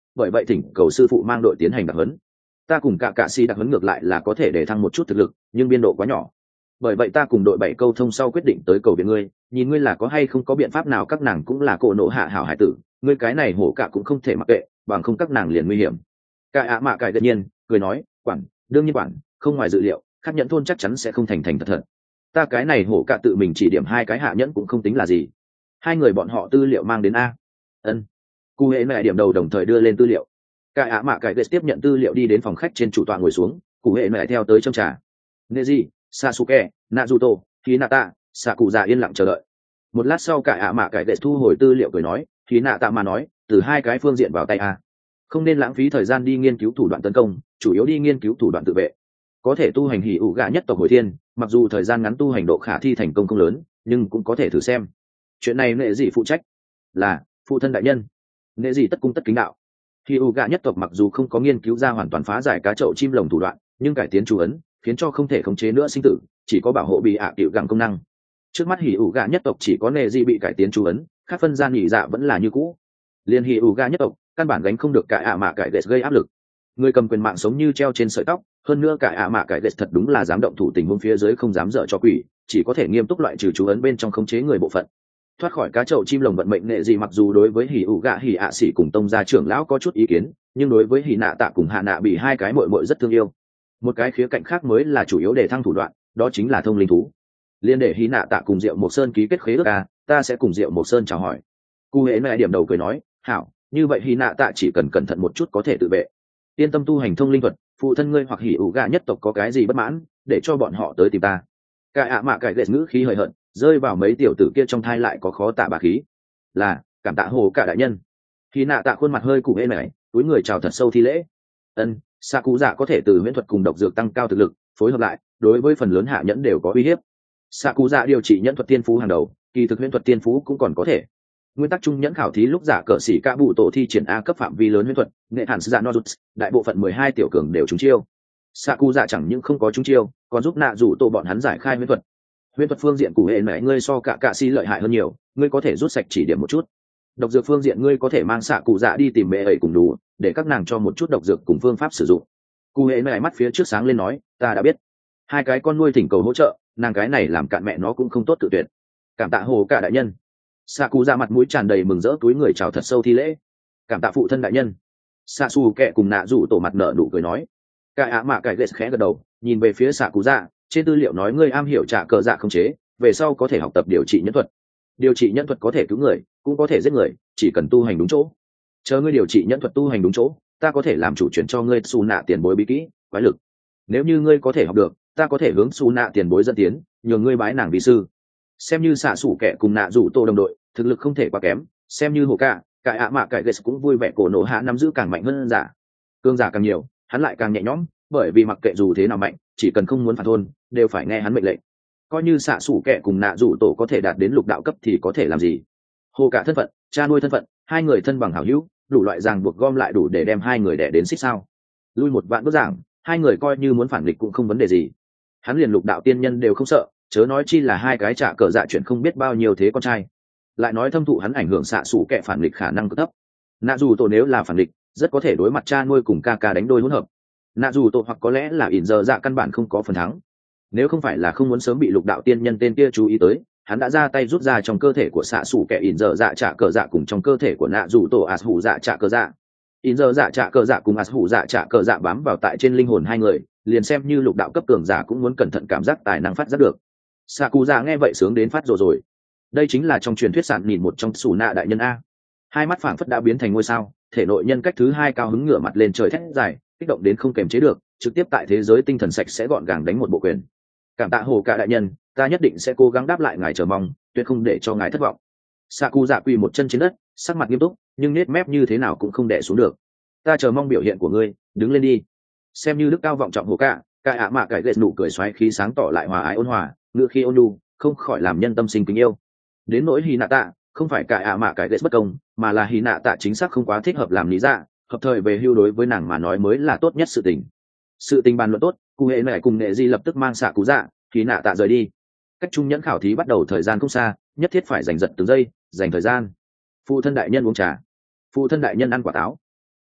Speaker 1: bởi vậy thỉnh cầu sư phụ mang đội tiến hành đặc huấn. Ta cùng cả sĩ đặc huấn ngược lại là có thể để thăng một chút thực lực, nhưng biên độ quá nhỏ. Bởi vậy ta cùng đội 7 câu thông sau quyết định tới cầu viện ngươi, nhìn ngươi là có hay không có biện pháp nào. Các nàng cũng là cổ nộ hạ hảo hải tử, ngươi cái này hổ cả cũng không thể mặc kệ, bằng không các nàng liền nguy hiểm. Cả ạ mạ cải tất nhiên cười nói, quản, đương nhiên quản, không ngoài dự liệu, khác nhẫn thôn chắc chắn sẽ không thành thật thật. Ta cái này hổ cả tự mình chỉ điểm 2 cái hạ nhẫn cũng không tính là gì. 2 người bọn họ tư liệu mang đến a. Ân. Cụ hệ mẹ điểm đầu đồng thời đưa lên tư liệu. Cả ạ mạ cải tiếp nhận tư liệu đi đến phòng khách trên chủ tọa ngồi xuống, cụ hệ mẹ theo tới châm trà. Neji, Sasuke, Naruto, Hinata, Sakuza yên lặng chờ đợi. Một lát sau cả ạ mạ cải thu hồi tư liệu cười nói, Hinata mà nói, từ 2 cái phương diện vào tay a. Không nên lãng phí thời gian đi nghiên cứu thủ đoạn tấn công, chủ yếu đi nghiên cứu thủ đoạn tự vệ. Có thể tu hành hỉ ủ gạ nhất tộc hồi thiên, mặc dù thời gian ngắn tu hành độ khả thi thành công không lớn, nhưng cũng có thể thử xem. Chuyện này nệ gì phụ trách? Là phụ thân đại nhân. Nệ gì tất cung tất kính đạo. Hỉ ủ gạ nhất tộc mặc dù không có nghiên cứu ra hoàn toàn phá giải cá chậu chim lồng thủ đoạn, nhưng cải tiến chú ấn khiến cho không thể khống chế nữa sinh tử, chỉ có bảo hộ bị ạ tiểu gẳng công năng. Trước mắt hỉ ủ gạ nhất tộc chỉ có nệ gì bị cải tiến chú ấn, khác phân gian nhị dạ vẫn là như cũ. Liên hỉ ủ gạ nhất tộc căn bản gánh không được cả ạ mạ cải gây áp lực. Người cầm quyền mạng sống như treo trên sợi tóc, hơn nữa cả ạ mạ cải thật đúng là dám động thủ tình huống phía dưới không dám dở cho quỷ, chỉ có thể nghiêm túc loại trừ chú ấn bên trong khống chế người bộ phận. Thoát khỏi cá chậu chim lồng vận mệnh nệ gì mặc dù đối với hỉ ủ gạ hỉ ạ sĩ cùng tông gia trưởng lão có chút ý kiến, nhưng đối với hỉ nạ tạ cùng hạ nạ bị 2 cái muội muội rất thương yêu. Một cái khía cạnh khác mới là chủ yếu để thăng thủ đoạn, đó chính là thông linh thú. Liên để hỉ nạ tạ cùng Diệu Mộc Sơn ký kết khế ước ta sẽ cùng Diệu Mộc Sơn chào hỏi. Cụ hệ mẹ điểm đầu cười nói, hảo, như vậy hỉ nạ tạ chỉ cần cẩn thận một chút có thể tự vệ. Yên tâm tu hành thông linh thuật, phụ thân ngươi hoặc hỉ ủ gạ nhất tộc có cái gì bất mãn, để cho bọn họ tới tìm ta. Cả ạ mạ cải ngữ khí hời hợt, rơi vào mấy tiểu tử kia trong thai lại có khó tạ bà khí. Là, cảm tạ hồ cả đại nhân. Hỉ nạ tạ khuôn mặt hơi cụ hê mày, túi người chào thật sâu thi lễ. Ân, xạ cụ dạ có thể từ huyễn thuật cùng độc dược tăng cao thực lực, phối hợp lại, đối với phần lớn hạ nhẫn đều có uy hiếp. Xạ cụ dạ điều trị nhẫn thuật tiên phú hàng đầu, kỳ thực huyễn thuật tiên phú cũng còn có thể. Nguyên tắc chung nhẫn khảo thí lúc giả cờ sĩ cả bụ tổ thi triển A cấp phạm vi lớn huyễn thuật, nghệ hàn dạ nozuts, đại bộ phận 12 tiểu cường đều trúng chiêu. Saku dạ chẳng những không có trúng chiêu, còn giúp nạ rủ tổ bọn hắn giải khai huyễn thuật. Huyễn thuật phương diện của hệ mẹ ngươi so cả si lợi hại hơn nhiều, ngươi có thể rút sạch chỉ điểm một chút. Độc dược phương diện ngươi có thể mang Saku dạ đi tìm mẹ ấy cùng đủ, để các nàng cho một chút độc dược cùng phương pháp sử dụng. Cụ hệ mẹ mắt phía trước sáng lên nói, ta đã biết. 2 cái con nuôi thỉnh cầu hỗ trợ, nàng cái này làm cạn mẹ nó cũng không tốt tự tuyệt. Cảm tạ hồ cả đại nhân. Saku ra mặt mũi tràn đầy mừng rỡ túi người chào thật sâu thi lễ. Cảm tạ phụ thân đại nhân. Sasu kẹ cùng nạ rủ tổ mặt nở nụ cười nói. Cái ạ mạ cải ghét khẽ gật đầu, nhìn về phía Saku ra, trên tư liệu nói ngươi am hiểu trả cờ dạ không chế, về sau có thể học tập điều trị nhân thuật. Điều trị nhân thuật có thể cứu người, cũng có thể giết người, chỉ cần tu hành đúng chỗ. Chờ ngươi điều trị nhân thuật tu hành đúng chỗ, ta có thể làm chủ chuyển cho ngươi Su nạ tiền bối bí kỹ, quái lực. Nếu như ngươi có thể học được, ta có thể hướng Su nạ tiền bối dẫn tiến, nhường ngươi bái nàng vi sư. Xem như xạ sủ kẻ cùng nạ rủ tổ đồng đội, thực lực không thể quá kém, xem như hồ cả, cái ạ mạ cải ghét cũng vui vẻ cổ nổ hạ nắm giữ càng mạnh hơn giả. Cương giả càng nhiều, hắn lại càng nhẹ nhõm, bởi vì mặc kệ dù thế nào mạnh, chỉ cần không muốn phản thôn, đều phải nghe hắn mệnh lệnh. Coi như xạ sủ kẻ cùng nạ rủ tổ có thể đạt đến lục đạo cấp thì có thể làm gì? Hồ cả thân phận, cha nuôi thân phận, 2 người thân bằng hảo hữu, đủ loại ràng buộc gom lại đủ để đem 2 người đẻ đến xích sao? Lui một vạn bước giảng, 2 người coi như muốn phản nghịch cũng không vấn đề gì. Hắn liền lục đạo tiên nhân đều không sợ, chớ nói chi là 2 cái trả cờ dạ chuyện không biết bao nhiêu thế con trai. Lại nói thâm thụ hắn ảnh hưởng xạ sủ kẻ phản nghịch khả năng cực thấp. Nạ dù tổ nếu là phản nghịch, rất có thể đối mặt cha nuôi cùng ca ca đánh đôi hỗn hợp. Nạ dù tổ hoặc có lẽ là ỉn giờ dạ căn bản không có phần thắng. Nếu không phải là không muốn sớm bị lục đạo tiên nhân tên kia chú ý tới, hắn đã ra tay rút ra trong cơ thể của xạ sủ kẻ ỉn giờ dạ trả cờ dạ cùng trong cơ thể của nạ dù tổ ạt hủ dạ trả cờ dạ. ỉn giờ dạ trả cờ dạ cùng ạt hủ dạ trả cờ dạ bám vào tại trên linh hồn 2 người, liền xem như lục đạo cấp cường giả cũng muốn cẩn thận cảm giác tài năng phát giác được. Sakuza nghe vậy sướng đến phát rồi. Đây chính là trong truyền thuyết sản nhìn một trong sủ nạ đại nhân a. 2 mắt phảng phất đã biến thành ngôi sao, thể nội nhân cách thứ 2 cao hứng ngửa mặt lên trời thét dài, kích động đến không kềm chế được, trực tiếp tại thế giới tinh thần sạch sẽ gọn gàng đánh một bộ quyền. Cảm tạ hồ cả đại nhân, ta nhất định sẽ cố gắng đáp lại ngài chờ mong, tuyệt không để cho ngài thất vọng. Sakuza quỳ một chân trên đất, sắc mặt nghiêm túc, nhưng nết mép như thế nào cũng không đè xuống được. Ta chờ mong biểu hiện của ngươi, đứng lên đi. Xem như đức cao vọng trọng hồ cả, cái ạ mạ cải ghét nụ cười xoáy khí sáng tỏ lại hòa ái ôn hòa, ngựa khi ôn nhu, không khỏi làm nhân tâm sinh kính yêu. Đến nỗi Hinata, không phải cái ạ mạ cải ghét bất công, mà là Hinata chính xác không quá thích hợp làm lý dạ, hợp thời về hưu đối với nàng mà nói mới là tốt nhất sự tình. Sự tình bàn luận tốt, cụ hệ này cùng nghệ di lập tức mang xạ cú dạ, Hinata rời đi. Cách trung nhẫn khảo thí bắt đầu thời gian không xa, nhất thiết phải giành giật từng giây, dành thời gian. Phụ thân đại nhân uống trà, phụ thân đại nhân ăn quả táo.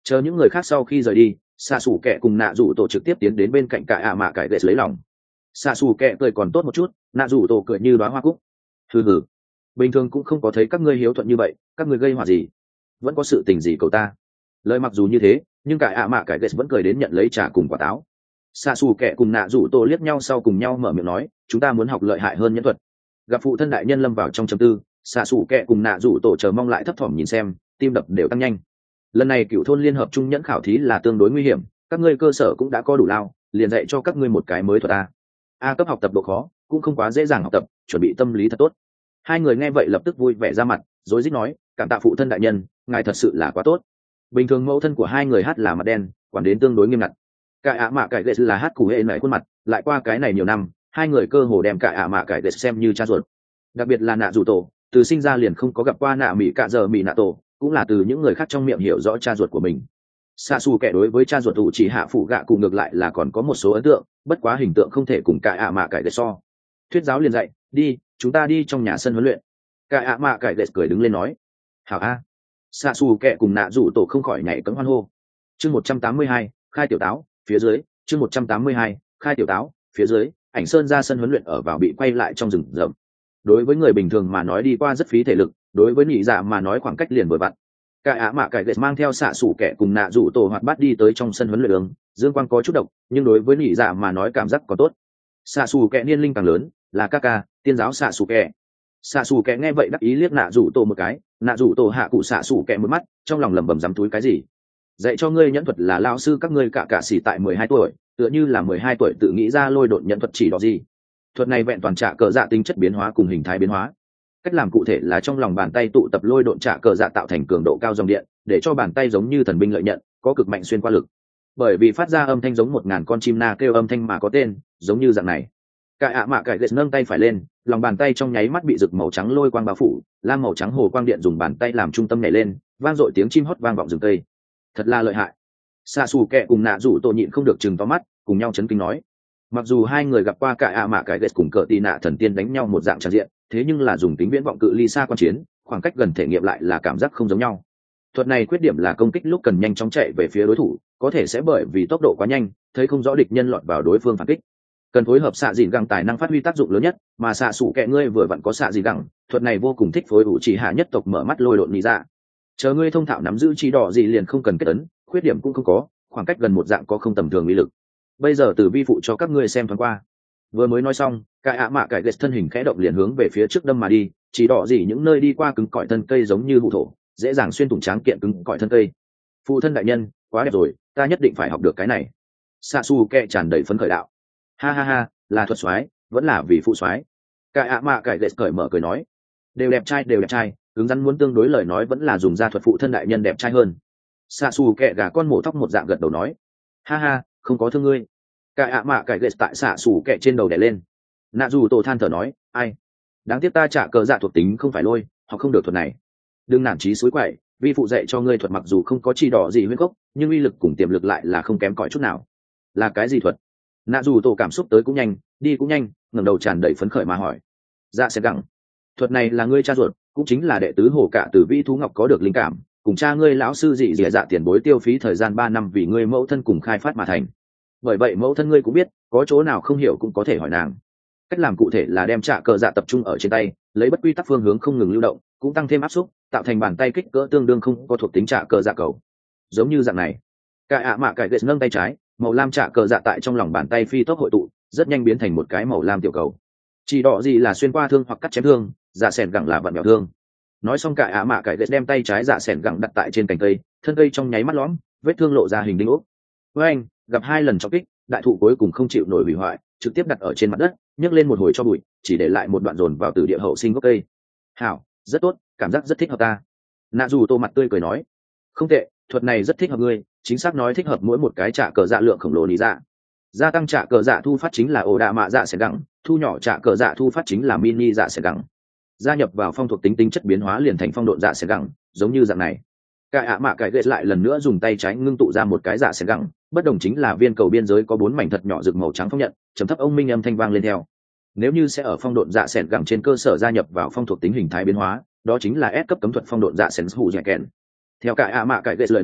Speaker 1: Chờ những người khác sau khi rời đi, xạ xù kẹ cùng nạ rủ tổ trực tiếp tiến đến bên cạnh cả ạ mạ cải ghệ lấy lòng. Xạ xù kẹ cười còn tốt một chút, nạ rủ tổ cười như đoá hoa cúc. Hừ, bình thường cũng không có thấy các ngươi hiếu thuận như vậy, các ngươi gây họa gì, vẫn có sự tình gì cậu ta. Lời mặc dù như thế, nhưng cả ạ mạ cải ghệ vẫn cười đến nhận lấy trà cùng quả táo. Xạ xù kẹ cùng nạ rủ tổ liếc nhau sau cùng nhau mở miệng nói, chúng ta muốn học lợi hại hơn nhẫn thuật. Gặp phụ thân đại nhân lâm vào trong trầm tư, xạ xù kẹ cùng nạ rủ tổ chờ mong lại thấp thỏm nhìn xem, tim đập đều tăng nhanh. Lần này cựu thôn liên hợp trung nhẫn khảo thí là tương đối nguy hiểm, các ngươi cơ sở cũng đã có đủ lao, liền dạy cho các ngươi một cái mới thuật a cấp học tập độ khó cũng không quá dễ dàng học tập, chuẩn bị tâm lý thật tốt. Hai người nghe vậy lập tức vui vẻ ra mặt, rối rít nói, cảm tạ phụ thân đại nhân, ngài thật sự là quá tốt. Bình thường mẫu thân của hai người hát là mặt đen, quản đến tương đối nghiêm ngặt. Cả ạ mạ cải ghệ là hát củ hệ nảy khuôn mặt, lại qua cái này nhiều năm, hai người cơ hồ đem cả ạ mạ cải ghệ xem như cha ruột. Đặc biệt là nạ dù tổ, từ sinh ra liền không có gặp qua nạ mỹ cạ giờ mỹ nạ tổ, cũng là từ những người khác trong miệng hiểu rõ cha ruột của mình. Xạ xù kẻ đối với cha ruột ủ chỉ hạ phụ gạ cụ ngược lại là còn có một số ấn tượng, bất quá hình tượng không thể cùng cả ạ mạ cải ghệ so. Thuyết giáo liền dạy, đi, chúng ta đi trong nhà sân huấn luyện. Cả ạ mạ cải ghệ cười đứng lên nói, hảo a. Xạ xù kẻ cùng nạ rủ tổ không khỏi nhảy cẫng hoan hô. Chương 182, khai tiểu táo, phía dưới, chương 182, khai tiểu táo, phía dưới, ảnh sơn ra sân huấn luyện ở vào bị quay lại trong rừng rậm. Đối với người bình thường mà nói đi qua rất phí thể lực, đối với nhị dạ mà nói khoảng cách liền vừa vặn. Cả ạ mạ cải ghệ mang theo xạ xủ kẻ cùng nạ rủ tổ hoạt bát đi tới trong sân huấn luyện đường, dương quang có chút độc, nhưng đối với nhị dạ mà nói cảm giác còn tốt. Xạ xù kẻ niên linh càng lớn, là ca tiên giáo xạ xù kẻ. Xạ xù kẻ nghe vậy đắc ý liếc nạ rủ tổ một cái, nạ rủ tổ hạ cụ xạ xù kẻ một mắt, trong lòng lẩm bẩm dám túi cái gì. Dạy cho ngươi nhẫn thuật là lao sư các ngươi cả xỉ tại 12 tuổi, tựa như là 12 tuổi tự nghĩ ra lôi độn nhẫn thuật chỉ đó gì. Thuật này vẹn toàn trả cờ dạ tính chất biến hóa cùng hình thái biến hóa. Cách làm cụ thể là trong lòng bàn tay tụ tập lôi độn trả cờ dạ tạo thành cường độ cao dòng điện, để cho bàn tay giống như thần binh lợi nhận, có cực mạnh xuyên qua lực. Bởi vì phát ra âm thanh giống 1000 con chim na kêu âm thanh mà có tên, giống như dạng này. Cả ạ mạ cải ghệ nâng tay phải lên, lòng bàn tay trong nháy mắt bị rực màu trắng lôi quang bao phủ, lam màu trắng hồ quang điện dùng bàn tay làm trung tâm nhảy lên, vang dội tiếng chim hót vang vọng rừng cây. Thật là lợi hại. Xạ xù kẹ cùng nạ rủ tổ nhịn không được chừng to mắt, cùng nhau chấn kinh nói. Mặc dù hai người gặp qua cả ạ mạ cải ghệ cùng cờ tì nạ thần tiên đánh nhau một dạng tràn diện, thế nhưng là dùng tính viễn vọng cự ly xa quan chiến, khoảng cách gần thể nghiệm lại là cảm giác không giống nhau. Thuật này khuyết điểm là công kích lúc cần nhanh chóng chạy về phía đối thủ, có thể sẽ bởi vì tốc độ quá nhanh, thấy không rõ địch nhân lọt vào đối phương phản kích. Cần phối hợp xạ dìn gẳng tài năng phát huy tác dụng lớn nhất, mà xạ sủ kẹ ngươi vừa vặn có xạ dìn gẳng, thuật này vô cùng thích phối ủ chỉ hạ nhất tộc mở mắt lôi độn lý ra. Chờ ngươi thông thạo nắm giữ chỉ đỏ gì liền không cần kết ấn, khuyết điểm cũng không có, khoảng cách gần một dạng có không tầm thường uy lực. Bây giờ từ vi phụ cho các ngươi xem thoáng qua. Vừa mới nói xong, cái ạ mạ cải ghét thân hình khẽ động liền hướng về phía trước đâm mà đi, chỉ đỏ gì những nơi đi qua cứng cỏi thân cây giống như hụ thổ, dễ dàng xuyên thủng tráng kiện cứng cỏi thân cây. Phụ thân đại nhân, quá đẹp rồi, ta nhất định phải học được cái này. Sa su kẹ tràn đầy phấn khởi đạo. Ha ha ha, là thuật soái, vẫn là vì phụ soái. Cái ạ mạ cải ghét cởi mở cười nói, đều đẹp trai, cứng rắn muốn tương đối lời nói vẫn là dùng ra thuật phụ thân đại nhân đẹp trai hơn. Sa su kẹ gà con mổ thóc một dạng gật đầu nói, ha ha, không có thương ngươi. Cái ạ mạ cải ghét tại xạ xù kẹ trên đầu đè lên. Nạ dù tổ than thở nói, ai, đáng tiếc ta trả cờ dạ thuộc tính không phải lôi, họ không được thuật này. Đừng nản chí suối quậy, vi phụ dạy cho ngươi thuật mặc dù không có chỉ đỏ gì huyết gốc, nhưng uy lực cùng tiềm lực lại là không kém cỏi chút nào. Là cái gì thuật? Nạ dù tổ cảm xúc tới cũng nhanh, đi cũng nhanh, ngẩng đầu tràn đầy phấn khởi mà hỏi. Dạ sẽ gặng. Thuật này là ngươi cha ruột, cũng chính là đệ tứ hồ cả từ Vi Thú Ngọc có được linh cảm, cùng cha ngươi lão sư dị dẻ dạ tiền bối tiêu phí thời gian 3 năm vì ngươi mẫu thân cùng khai phát mà thành. Bởi vậy mẫu thân ngươi cũng biết, có chỗ nào không hiểu cũng có thể hỏi nàng. Cách làm cụ thể là đem trả cờ dạ tập trung ở trên tay, lấy bất quy tắc phương hướng không ngừng lưu động, cũng tăng thêm áp suất, tạo thành bàn tay kích cỡ tương đương không có thuộc tính trả cờ dạ cầu. Giống như dạng này. Cái ạ mạ cải ghét nâng tay trái, màu lam trả cờ dạ tại trong lòng bàn tay phi tốc hội tụ, rất nhanh biến thành một cái màu lam tiểu cầu. Chỉ đỏ gì là xuyên qua thương hoặc cắt chém thương, dạ sẻn gẳng là vặn vẹo thương. Nói xong cái ạ mạ cải ghét đem tay trái dạ sẻn gẳng đặt tại trên cành cây, thân cây trong nháy mắt lõm, vết thương lộ ra hình đinh ốc. Với anh, gặp 2 lần trọng kích, đại thụ cuối cùng không chịu nổi hủy hoại, trực tiếp đặt ở trên mặt đất, nhấc lên một hồi cho bụi, chỉ để lại một đoạn dồn vào từ địa hậu sinh gốc cây. Hảo, rất tốt, cảm giác rất thích hợp ta. Nạ dù tô mặt tươi cười nói, không tệ, thuật này rất thích hợp ngươi, chính xác nói thích hợp mỗi một cái trả cờ dạ lượng khổng lồ lý dạ. Gia tăng trả cờ dạ thu phát chính là ổ đạ mạ dạ sẽ gẳng, thu nhỏ trả cờ dạ thu phát chính là mini dạ sẽ gẳng. Gia nhập vào phong thuộc tính tính chất biến hóa liền thành phong độn dạ sẽ gẳng, giống như dạng này. Cái ạ mạ cải ghét lại lần nữa dùng tay trái ngưng tụ ra một cái dạ sẽ gẳng, bất đồng chính là viên cầu biên giới có 4 mảnh thật nhỏ rực màu trắng phong nhận, trầm thấp ông minh âm thanh vang lên theo. Nếu như sẽ ở phong độn dạ sẻn gẳng trên cơ sở gia nhập vào phong thuộc tính hình thái biến hóa, đó chính là S cấp cấm thuật phong độn dạ sẻn hủ dạ kèn. Theo cái ạ mạ cải ghét lời nói,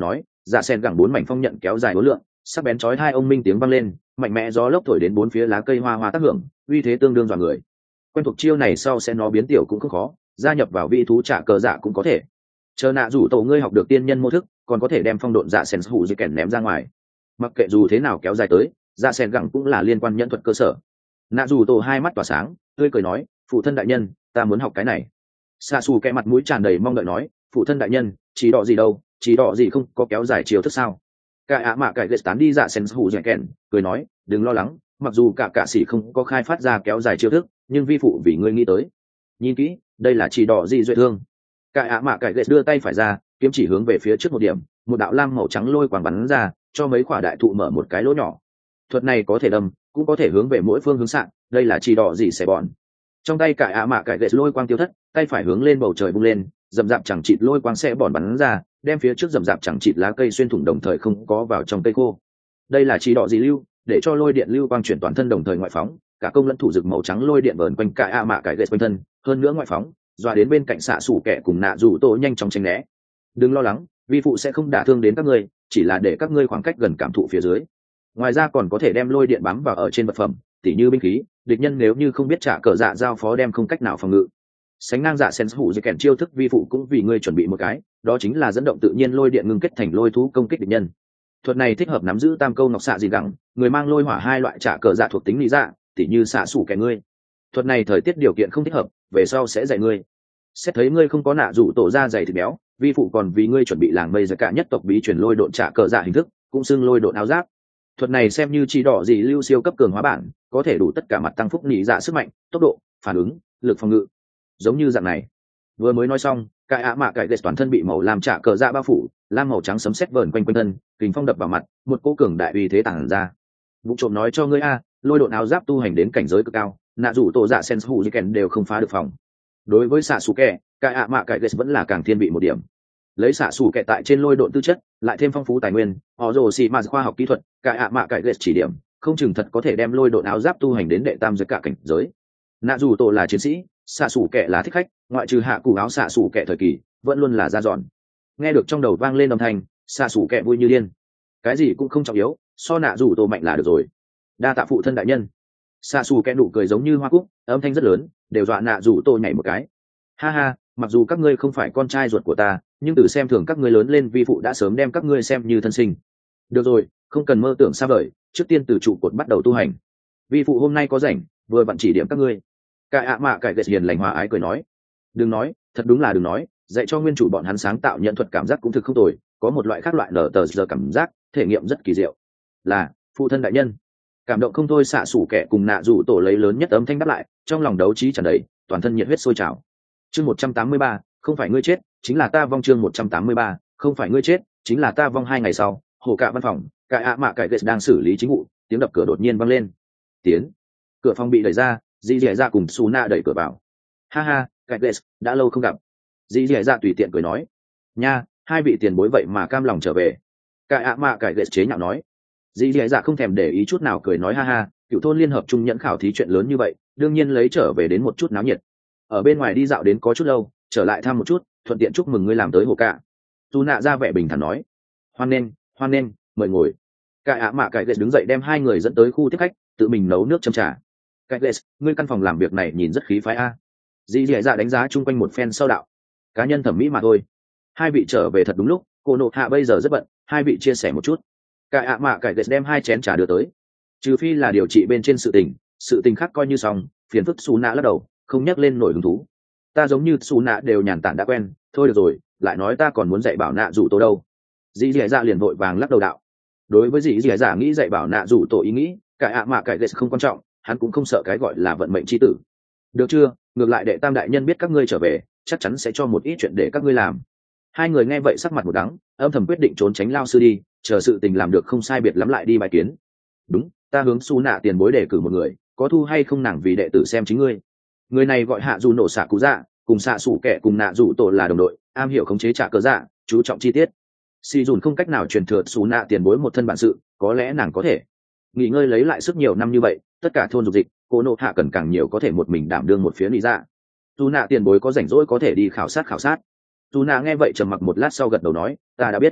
Speaker 1: dạ sen gẳng 4 mảnh phong nhận kéo dài đối lượng, sắc bén chói hai ông minh tiếng vang lên, mạnh mẽ gió lốc thổi đến bốn phía lá cây hoa hoa tác hưởng, uy thế tương đương dọa người. Quen thuộc chiêu này sau sẽ nó biến tiểu cũng không khó, gia nhập vào vị thú trả cờ dạ cũng có thể. Chờ nạ rủ tổ ngươi học được tiên nhân mô thức, còn có thể đem phong độn dạ sen hủ dây kèn ném ra ngoài. Mặc kệ dù thế nào kéo dài tới, dạ sen gẳng cũng là liên quan nhẫn thuật cơ sở. Nạ rủ tổ hai mắt tỏa sáng, tươi cười nói, phụ thân đại nhân, ta muốn học cái này. Xạ xù kẹ mặt mũi tràn đầy mong đợi nói, phụ thân đại nhân, chỉ đỏ gì đâu, chỉ đỏ gì không có kéo dài chiều thức sao? Cải ạ mạ cải ghét tán đi dạ sen hủ dẻ kèn, cười nói, đừng lo lắng, mặc dù cả sĩ không có khai phát ra kéo dài chiêu thức, nhưng vi phụ vì ngươi nghĩ tới. Nhìn kỹ, đây là chỉ đỏ gì duệ thương. Cải ạ mạ cải ghét đưa tay phải ra, kiếm chỉ hướng về phía trước một điểm, một đạo lam màu trắng lôi quang bắn ra, cho mấy quả đại thụ mở một cái lỗ nhỏ. Thuật này có thể đâm, cũng có thể hướng về mỗi phương hướng xạ, đây là chỉ đỏ gì sẽ bọn. Trong tay cải ạ mạ cải ghét lôi quang tiêu thất, tay phải hướng lên bầu trời bung lên, dầm dạp chẳng chịt lôi quang sẽ bòn bắn ra, đem phía trước dầm dạp chẳng chịt lá cây xuyên thủng đồng thời không có vào trong cây khô. Đây là chỉ đỏ gì lưu, để cho lôi điện lưu quang chuyển toàn thân đồng thời ngoại phóng, cả công lẫn thủ rực màu trắng lôi điện vờn quanh cải ạ mạ cải ghét quanh thân, hơn nữa ngoại phóng, dọa đến bên cạnh xạ sủ kẻ cùng nạ rủ tổ nhanh chóng tránh né. Đừng lo lắng, vi phụ sẽ không đả thương đến các ngươi, chỉ là để các ngươi khoảng cách gần cảm thụ phía dưới. Ngoài ra còn có thể đem lôi điện bám vào ở trên vật phẩm, tỉ như binh khí, địch nhân nếu như không biết trả cờ dạ giao phó đem không cách nào phòng ngự. Sánh ngang dạ sen hủ dây kèn chiêu thức vi phụ cũng vì ngươi chuẩn bị một cái, đó chính là dẫn động tự nhiên lôi điện ngưng kết thành lôi thú công kích địch nhân. Thuật này thích hợp nắm giữ tam câu nọc xạ gì gẳng, người mang lôi hỏa hai loại trả cờ dạ thuộc tính lý dạ, tỉ như xạ sủ kẻ ngươi. Thuật này thời tiết điều kiện không thích hợp, về sau sẽ dạy ngươi. Xét thấy ngươi không có nạ rủ tổ ra dày thịt béo, vi phụ còn vì ngươi chuẩn bị làng mây giặc cả nhất tộc bí truyền lôi độn trả cờ dạ hình thức, cũng xưng lôi độn áo giáp. Thuật này xem như chỉ đỏ gì lưu siêu cấp cường hóa bản, có thể đủ tất cả mặt tăng phúc nhị dạ sức mạnh, tốc độ, phản ứng, lực phòng ngự. Giống như dạng này. Vừa mới nói xong, cái ạ mạ cải ghét toàn thân bị màu làm trả cờ dạ bao phủ, lam màu trắng sấm sét vờn quanh quanh thân, kình phong đập vào mặt, một cỗ cường đại uy thế tàng ra. Vụ trộm nói cho ngươi a, lôi độn áo giáp tu hành đến cảnh giới cực cao, nạ rủ tổ dạ sen hủ kèn đều không phá được phòng. Đối với xạ xù kẹ, cái ạ mạ cải ghét vẫn là càng thiên vị một điểm. Lấy xạ xù kẹ tại trên lôi độn tư chất, lại thêm phong phú tài nguyên, họ rồ xì mà khoa học kỹ thuật, cái ạ mạ cải ghét chỉ điểm, không chừng thật có thể đem lôi độn áo giáp tu hành đến đệ tam giới cả cảnh giới. Nạ rủ tổ là chiến sĩ, xạ xù kẹ là thích khách, ngoại trừ hạ cù áo xạ xù kẹ thời kỳ vẫn luôn là ra dọn. Nghe được trong đầu vang lên âm thanh, xạ xù kẹ vui như điên. Cái gì cũng không trọng yếu, so nạ rủ tổ mạnh là được rồi. Đa tạ phụ thân đại nhân. Xạ xù kẹ nụ cười giống như hoa cúc, âm thanh rất lớn, đều dọa nạ rủ tổ nhảy một cái. Ha ha, mặc dù các ngươi không phải con trai ruột của ta, nhưng từ xem thường các ngươi lớn lên vi phụ đã sớm đem các ngươi xem như thân sinh. Được rồi, không cần mơ tưởng xa vời, trước tiên từ trụ cột bắt đầu tu hành. Vi phụ hôm nay có rảnh, vừa vặn chỉ điểm các ngươi. Cái ạ mạ cải ghét hiền lành hòa ái cười nói, đừng nói, thật đúng là đừng nói, dạy cho nguyên chủ bọn hắn sáng tạo nhận thuật cảm giác cũng thực không tồi, có một loại khác loại nở tờ giờ cảm giác, thể nghiệm rất kỳ diệu. Là phụ thân đại nhân. Cảm động không thôi, xạ sủ kẻ cùng nạ rủ tổ lấy lớn nhất âm thanh đáp lại, trong lòng đấu trí tràn đầy, toàn thân nhiệt huyết sôi trào. Chương 183, không phải ngươi chết, chính là ta vong. Chương 183, không phải ngươi chết, chính là ta vong. 2 ngày sau, hồ cạ văn phòng, cái ạ mạ cải ghét đang xử lý chính vụ, tiếng đập cửa đột nhiên vang lên. Tiến. Cửa phòng bị đẩy ra, dì dì dạ cùng su na đẩy cửa vào. Ha ha, cải ghét, đã lâu không gặp. Dì dì dạ tùy tiện cười nói. Nha, hai vị tiền bối vậy mà cam lòng trở về. Cái ạ mạ cải ghét chế nhạo nói. Dì dì dạ không thèm để ý chút nào, cười nói ha ha, cựu thôn liên hợp trung nhẫn khảo thí chuyện lớn như vậy, đương nhiên lấy trở về đến một chút náo nhiệt. Ở bên ngoài đi dạo đến có chút lâu, trở lại thăm một chút, thuận tiện chúc mừng ngươi làm tới hồ cạ. Su nạ ra vẻ bình thản nói. Hoan nghênh, mời ngồi. Cái ạ mạ cải ghét đứng dậy đem hai người dẫn tới khu tiếp khách, tự mình nấu nước châm trà. Cái ghét, ngươi căn phòng làm việc này nhìn rất khí phái a. Dì dì dạ đánh giá chung quanh một phen sau đạo. Cá nhân thẩm mỹ mà thôi. Hai vị trở về thật đúng lúc, cô nộ hạ bây giờ rất bận, hai vị chia sẻ một chút. Cái ạ mạ cải ghét đem 2 chén trà đưa tới. Trừ phi là điều trị bên trên sự tình khác coi như xong, phiền phức Su nạ lắc đầu, không nhắc lên nổi hứng thú. Ta giống như Su nạ đều nhàn tản đã quen, thôi được rồi, lại nói ta còn muốn dạy bảo nạ rủ tổ đâu. Dì dì dạ liền vội vàng lắc đầu đạo. Đối với dì dì dạ nghĩ dạy bảo nạ rủ tổ ý nghĩ, cái ạ mạ cải ghét không quan trọng, hắn cũng không sợ cái gọi là vận mệnh chi tử. Được chưa, ngược lại đệ tam đại nhân biết các ngươi trở về, chắc chắn sẽ cho một ít chuyện để các ngươi làm. Hai người nghe vậy sắc mặt một đắng, âm thầm quyết định trốn tránh lao sư đi, chờ sự tình làm được không sai biệt lắm lại đi bài kiến. Đúng, ta hướng Su nạ tiền bối đề cử một người, có thu hay không nàng vì đệ tử xem chính ngươi. Người này gọi hạ dù nổ xạ cú dạ, cùng xạ sủ kẻ cùng nạ rủ tổ là đồng đội, am hiểu khống chế trả cờ dạ, chú trọng chi tiết. Si dùn không cách nào truyền thừa Su nạ tiền bối một thân bản sự, có lẽ nàng có thể nghỉ ngơi lấy lại sức. Nhiều năm như vậy, tất cả thôn dục dịch, cô nộ hạ cần càng nhiều có thể một mình đảm đương một phía lý dạ. Su nạ tiền bối có rảnh rỗi có thể đi khảo sát. Su nạ nghe vậy trầm mặc một lát sau gật đầu nói, ta đã biết.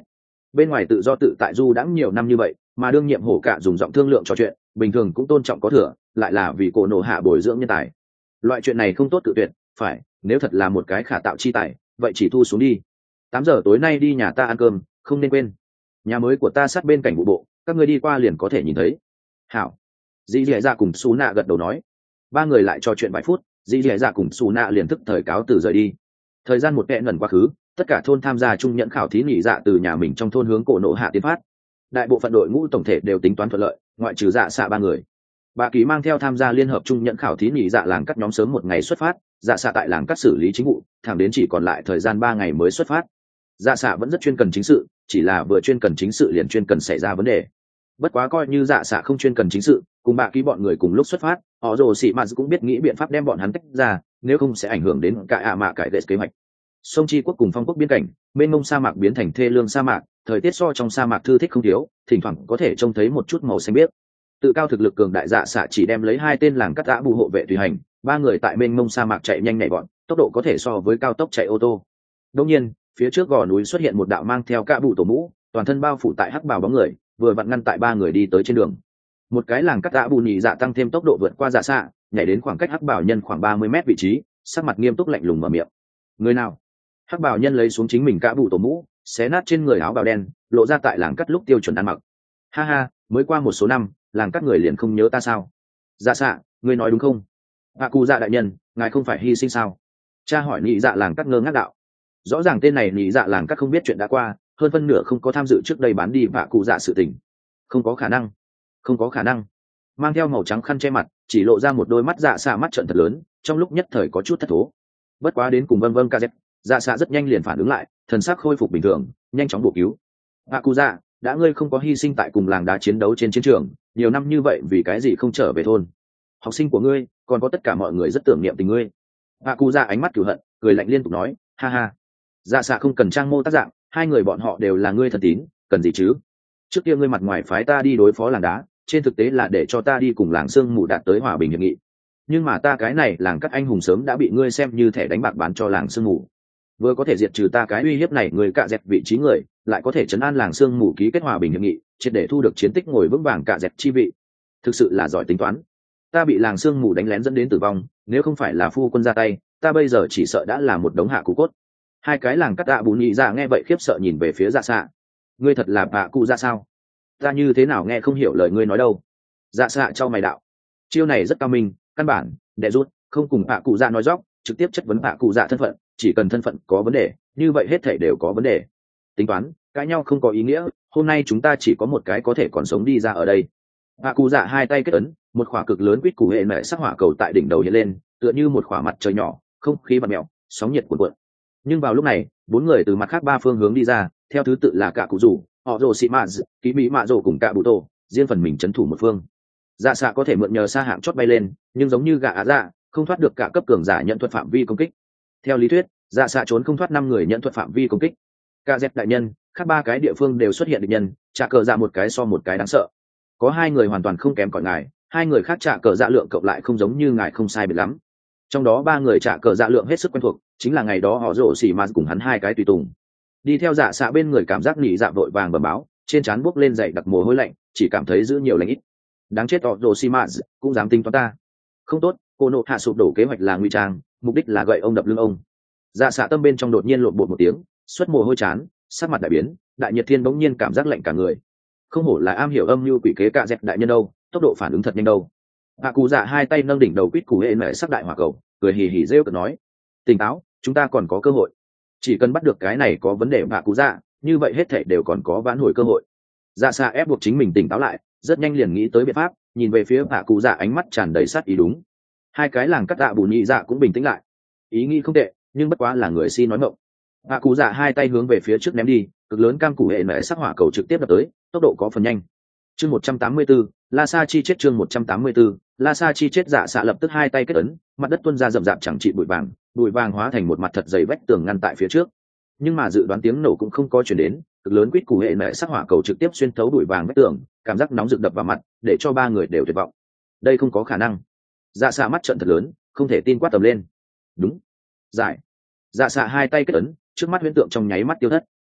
Speaker 1: bên ngoài tự do tự tại du đãng nhiều năm như vậy, mà đương nhiệm hổ cả dùng giọng thương lượng trò chuyện, bình thường cũng tôn trọng có thừa, lại là vì cổ nổ hạ bồi dưỡng nhân tài. Loại chuyện này không tốt tự tuyệt, phải, nếu thật là một cái khả tạo chi tài, vậy chỉ thu xuống đi. 8 giờ tối nay đi nhà ta ăn cơm, không nên quên. Nhà mới của ta sát bên cảnh vụ bộ, các người đi qua liền có thể nhìn thấy. Hảo. Dì dì dạ cùng Sú Nạ gật đầu nói. Ba người lại trò chuyện vài phút, dì dì dạ cùng Sú Nạ liền thức thời cáo từ rời đi. Thời gian một kẽ ngẩn quá khứ, tất cả thôn tham gia chung nhận khảo thí nghỉ dạ từ nhà mình trong thôn hướng cổ nổ hạ tiến phát. Đại bộ phận đội ngũ tổng thể đều tính toán thuận lợi, ngoại trừ dạ xạ 3 người. Bà Kỳ mang theo tham gia liên hợp chung nhận khảo thí nghỉ dạ làng cắt nhóm sớm một ngày xuất phát, dạ xạ tại làng cắt xử lý chính vụ, thẳng đến chỉ còn lại thời gian 3 ngày mới xuất phát. Dạ xạ vẫn rất chuyên cần chính sự, chỉ là vừa chuyên cần chính sự liền chuyên cần xảy ra vấn đề. Bất quá coi như dạ xạ không chuyên cần chính sự, cùng bà Kỳ bọn người cùng lúc xuất phát, họ rồ xị mạt cũng biết nghĩ biện pháp đem bọn hắn tách ra, nếu không sẽ ảnh hưởng đến cả mạ cải đệ kế hoạch. Sông Chi quốc cùng phong quốc biên cảnh, mênh mông sa mạc biến thành thê lương sa mạc, thời tiết so trong sa mạc thư thích không thiếu, thỉnh thoảng có thể trông thấy một chút màu xanh biếc. Tự cao thực lực cường đại dạ xạ chỉ đem lấy 2 tên làng cắt dã bù hộ vệ tùy hành, 3 người tại mênh mông sa mạc chạy nhanh nhạy bọn, tốc độ có thể so với cao tốc chạy ô tô. Đương nhiên, phía trước gò núi xuất hiện một đạo mang theo cả bụ tổ mũ, toàn thân bao phủ tại hắc bào bóng người, vừa vặn ngăn tại 3 người đi tới trên đường. Một cái làng cắt dã bù nhị dạ tăng thêm tốc độ vượt qua dạ xạ, nhảy đến khoảng cách hắc bào nhân khoảng 30 mét vị trí, sắc mặt nghiêm túc lạnh lùng mở miệng. Người nào? Hắc bào nhân lấy xuống chính mình cả bụ tổ mũ, xé nát trên người áo bào đen, lộ ra tại làng cắt lúc tiêu chuẩn ăn mặc. Ha ha, mới qua một số năm, làng cắt người liền không nhớ ta sao? Dạ xạ, ngươi nói đúng không? Hạ cụ dạ đại nhân, ngài không phải hy sinh sao? Cha hỏi nhị dạ làng cắt ngơ ngác đạo. Rõ ràng tên này nhị dạ làng cắt không biết chuyện đã qua, hơn phân nửa không có tham dự trước đây bán đi hạ cụ dạ sự tình. Không có khả năng, không có khả năng. Mang theo màu trắng khăn che mặt, chỉ lộ ra một đôi mắt dạ xạ mắt trợn thật lớn, trong lúc nhất thời có chút thất thố. Bất quá đến cùng vâng ca dép, dạ xạ rất nhanh liền phản ứng lại, thần sắc khôi phục bình thường, nhanh chóng bổ cứu. Hạ cụ dạ, đã ngươi không có hy sinh tại cùng làng đá chiến đấu trên chiến trường, nhiều năm như vậy vì cái gì không trở về thôn? Học sinh của ngươi, còn có tất cả mọi người rất tưởng niệm tình ngươi. Hạ cụ dạ ánh mắt cửu hận, cười lạnh liên tục nói, ha ha. Dạ xạ không cần trang mô tác dạng, 2 người bọn họ đều là ngươi thân tín, cần gì chứ? Trước kia ngươi mặt ngoài phái ta đi đối phó làng đá, trên thực tế là để cho ta đi cùng làng sương mù đạt tới hòa bình hiệp nghị. Nhưng mà ta cái này làng các anh hùng sớm đã bị ngươi xem như thẻ đánh bạc bán cho làng sương mù. Vừa có thể diệt trừ ta cái uy hiếp này, người cạ dẹp vị trí người, lại có thể chấn an làng sương mù ký kết hòa bình hiệp nghị, triệt để thu được chiến tích ngồi vững vàng cạ dẹp chi vị. Thực sự là giỏi tính toán. Ta bị làng sương mù đánh lén dẫn đến tử vong, nếu không phải là phu quân ra tay, ta bây giờ chỉ sợ đã là một đống hạ cụ cốt. 2 cái làng cắt tạ bù nhị dạ nghe vậy khiếp sợ nhìn về phía dạ xạ. Ngươi thật là bạ cụ ra sao? Ta như thế nào nghe không hiểu lời ngươi nói đâu? Dạ xạ cho mày đạo. Chiêu này rất cao minh, căn bản đè rút, không cùng bạ cụ dạ nói dóc, trực tiếp chất vấn bạ cụ dạ thân phận, chỉ cần thân phận có vấn đề, như vậy hết thảy đều có vấn đề. Tính toán, cãi nhau không có ý nghĩa, hôm nay chúng ta chỉ có một cái có thể còn sống đi ra ở đây. Bạ cụ dạ 2 tay kết ấn, một khỏa cực lớn quýt củ hệ mẹ sắc hỏa cầu tại đỉnh đầu hiện lên, tựa như một khỏa mặt trời nhỏ, không khí bạt mèo, sóng nhiệt cuộn cuộn. Nhưng vào lúc này, 4 người từ mặt khác 3 phương hướng đi ra, theo thứ tự là cả cụ rủ, họ rồ xị mạ, ký mỹ mạ rồ cùng cả bụ tổ, riêng phần mình trấn thủ một phương. Dạ xạ có thể mượn nhờ xa hạng chót bay lên, nhưng giống như gà á dạ, không thoát được cả cấp cường giả nhận thuật phạm vi công kích. Theo lý thuyết, dạ xạ trốn không thoát 5 người nhận thuật phạm vi công kích. Cả dẹp đại nhân, khác 3 cái địa phương đều xuất hiện địch nhân, trả cờ dạ một cái so một cái đáng sợ. Có 2 người hoàn toàn không kém cỏi ngài, 2 người khác trả cờ dạ lượng cộng lại không giống như ngài không sai biệt lắm. Trong đó 3 người trả cờ dạ lượng hết sức quen thuộc, chính là ngày đó họ rổ xỉ mà cùng hắn 2 cái tùy tùng. Đi theo dạ xạ bên người cảm giác nỉ dạ vội vàng bẩm báo, trên trán buốc lên dậy đặc mồ hôi lạnh, chỉ cảm thấy giữ nhiều lành ít. Đáng chết họ rổ xỉ mà cũng dám tính toán ta. Không tốt, cô nộ hạ sụp đổ kế hoạch là nguy trang, mục đích là gậy ông đập lưng ông. Dạ xạ tâm bên trong đột nhiên lộn bột một tiếng, xuất mồ hôi chán, sắc mặt đại biến, đại nhiệt thiên bỗng nhiên cảm giác lạnh cả người. Không hổ là am hiểu âm mưu quỷ kế cạ dẹp đại nhân đâu, tốc độ phản ứng thật nhanh đâu. Hạ cụ dạ 2 tay nâng đỉnh đầu quýt củ hệ mẹ sắc đại hỏa cầu, cười hì hì rêu cợt nói, tỉnh táo, chúng ta còn có cơ hội. Chỉ cần bắt được cái này có vấn đề hạ cụ dạ, như vậy hết thảy đều còn có vãn hồi cơ hội. Dạ xạ ép buộc chính mình tỉnh táo lại, rất nhanh liền nghĩ tới biện pháp, nhìn về phía hạ cụ dạ ánh mắt tràn đầy sát ý đúng. 2 cái làng cắt dạ bù nhị dạ cũng bình tĩnh lại, ý nghĩ không tệ, nhưng bất quá là người si nói mộng. Hạ cụ dạ 2 tay hướng về phía trước ném đi, cực lớn cam củ hệ mẹ sắc hỏa cầu trực tiếp đập tới, tốc độ có phần nhanh. Chương 184, La Sa chi chết. Chương 184, La Sa chi chết. Dạ xạ lập tức 2 tay kết ấn, mặt đất tuôn ra rậm rạp chẳng trị bụi vàng hóa thành một mặt thật dày vách tường ngăn tại phía trước. Nhưng mà dự đoán tiếng nổ cũng không có truyền đến, cực lớn quýt củ hệ mẹ sắc hỏa cầu trực tiếp xuyên thấu bụi vàng vách tường, cảm giác nóng rực đập vào mặt, để cho 3 người đều tuyệt vọng. Đây không có khả năng. Dạ xạ mắt trợn thật lớn, không thể tin quát tầm lên. Đúng. Giải. Dạ xạ 2 tay kết ấn, trước mắt huyễn tượng trong nháy mắt tiêu thất.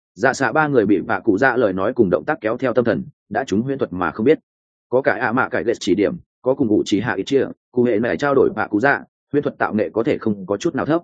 Speaker 1: Dạ xạ ba người bị bạ cụ dạ lời nói cùng động tác kéo theo tâm thần, đã trúng huyễn thuật mà không biết. Có cả ạ mạ cải lệ chỉ điểm, có cùng ngụ chỉ hạ ít chia, cụ hệ này trao đổi bạ cụ dạ, huyễn thuật tạo nghệ có thể không có chút nào thấp.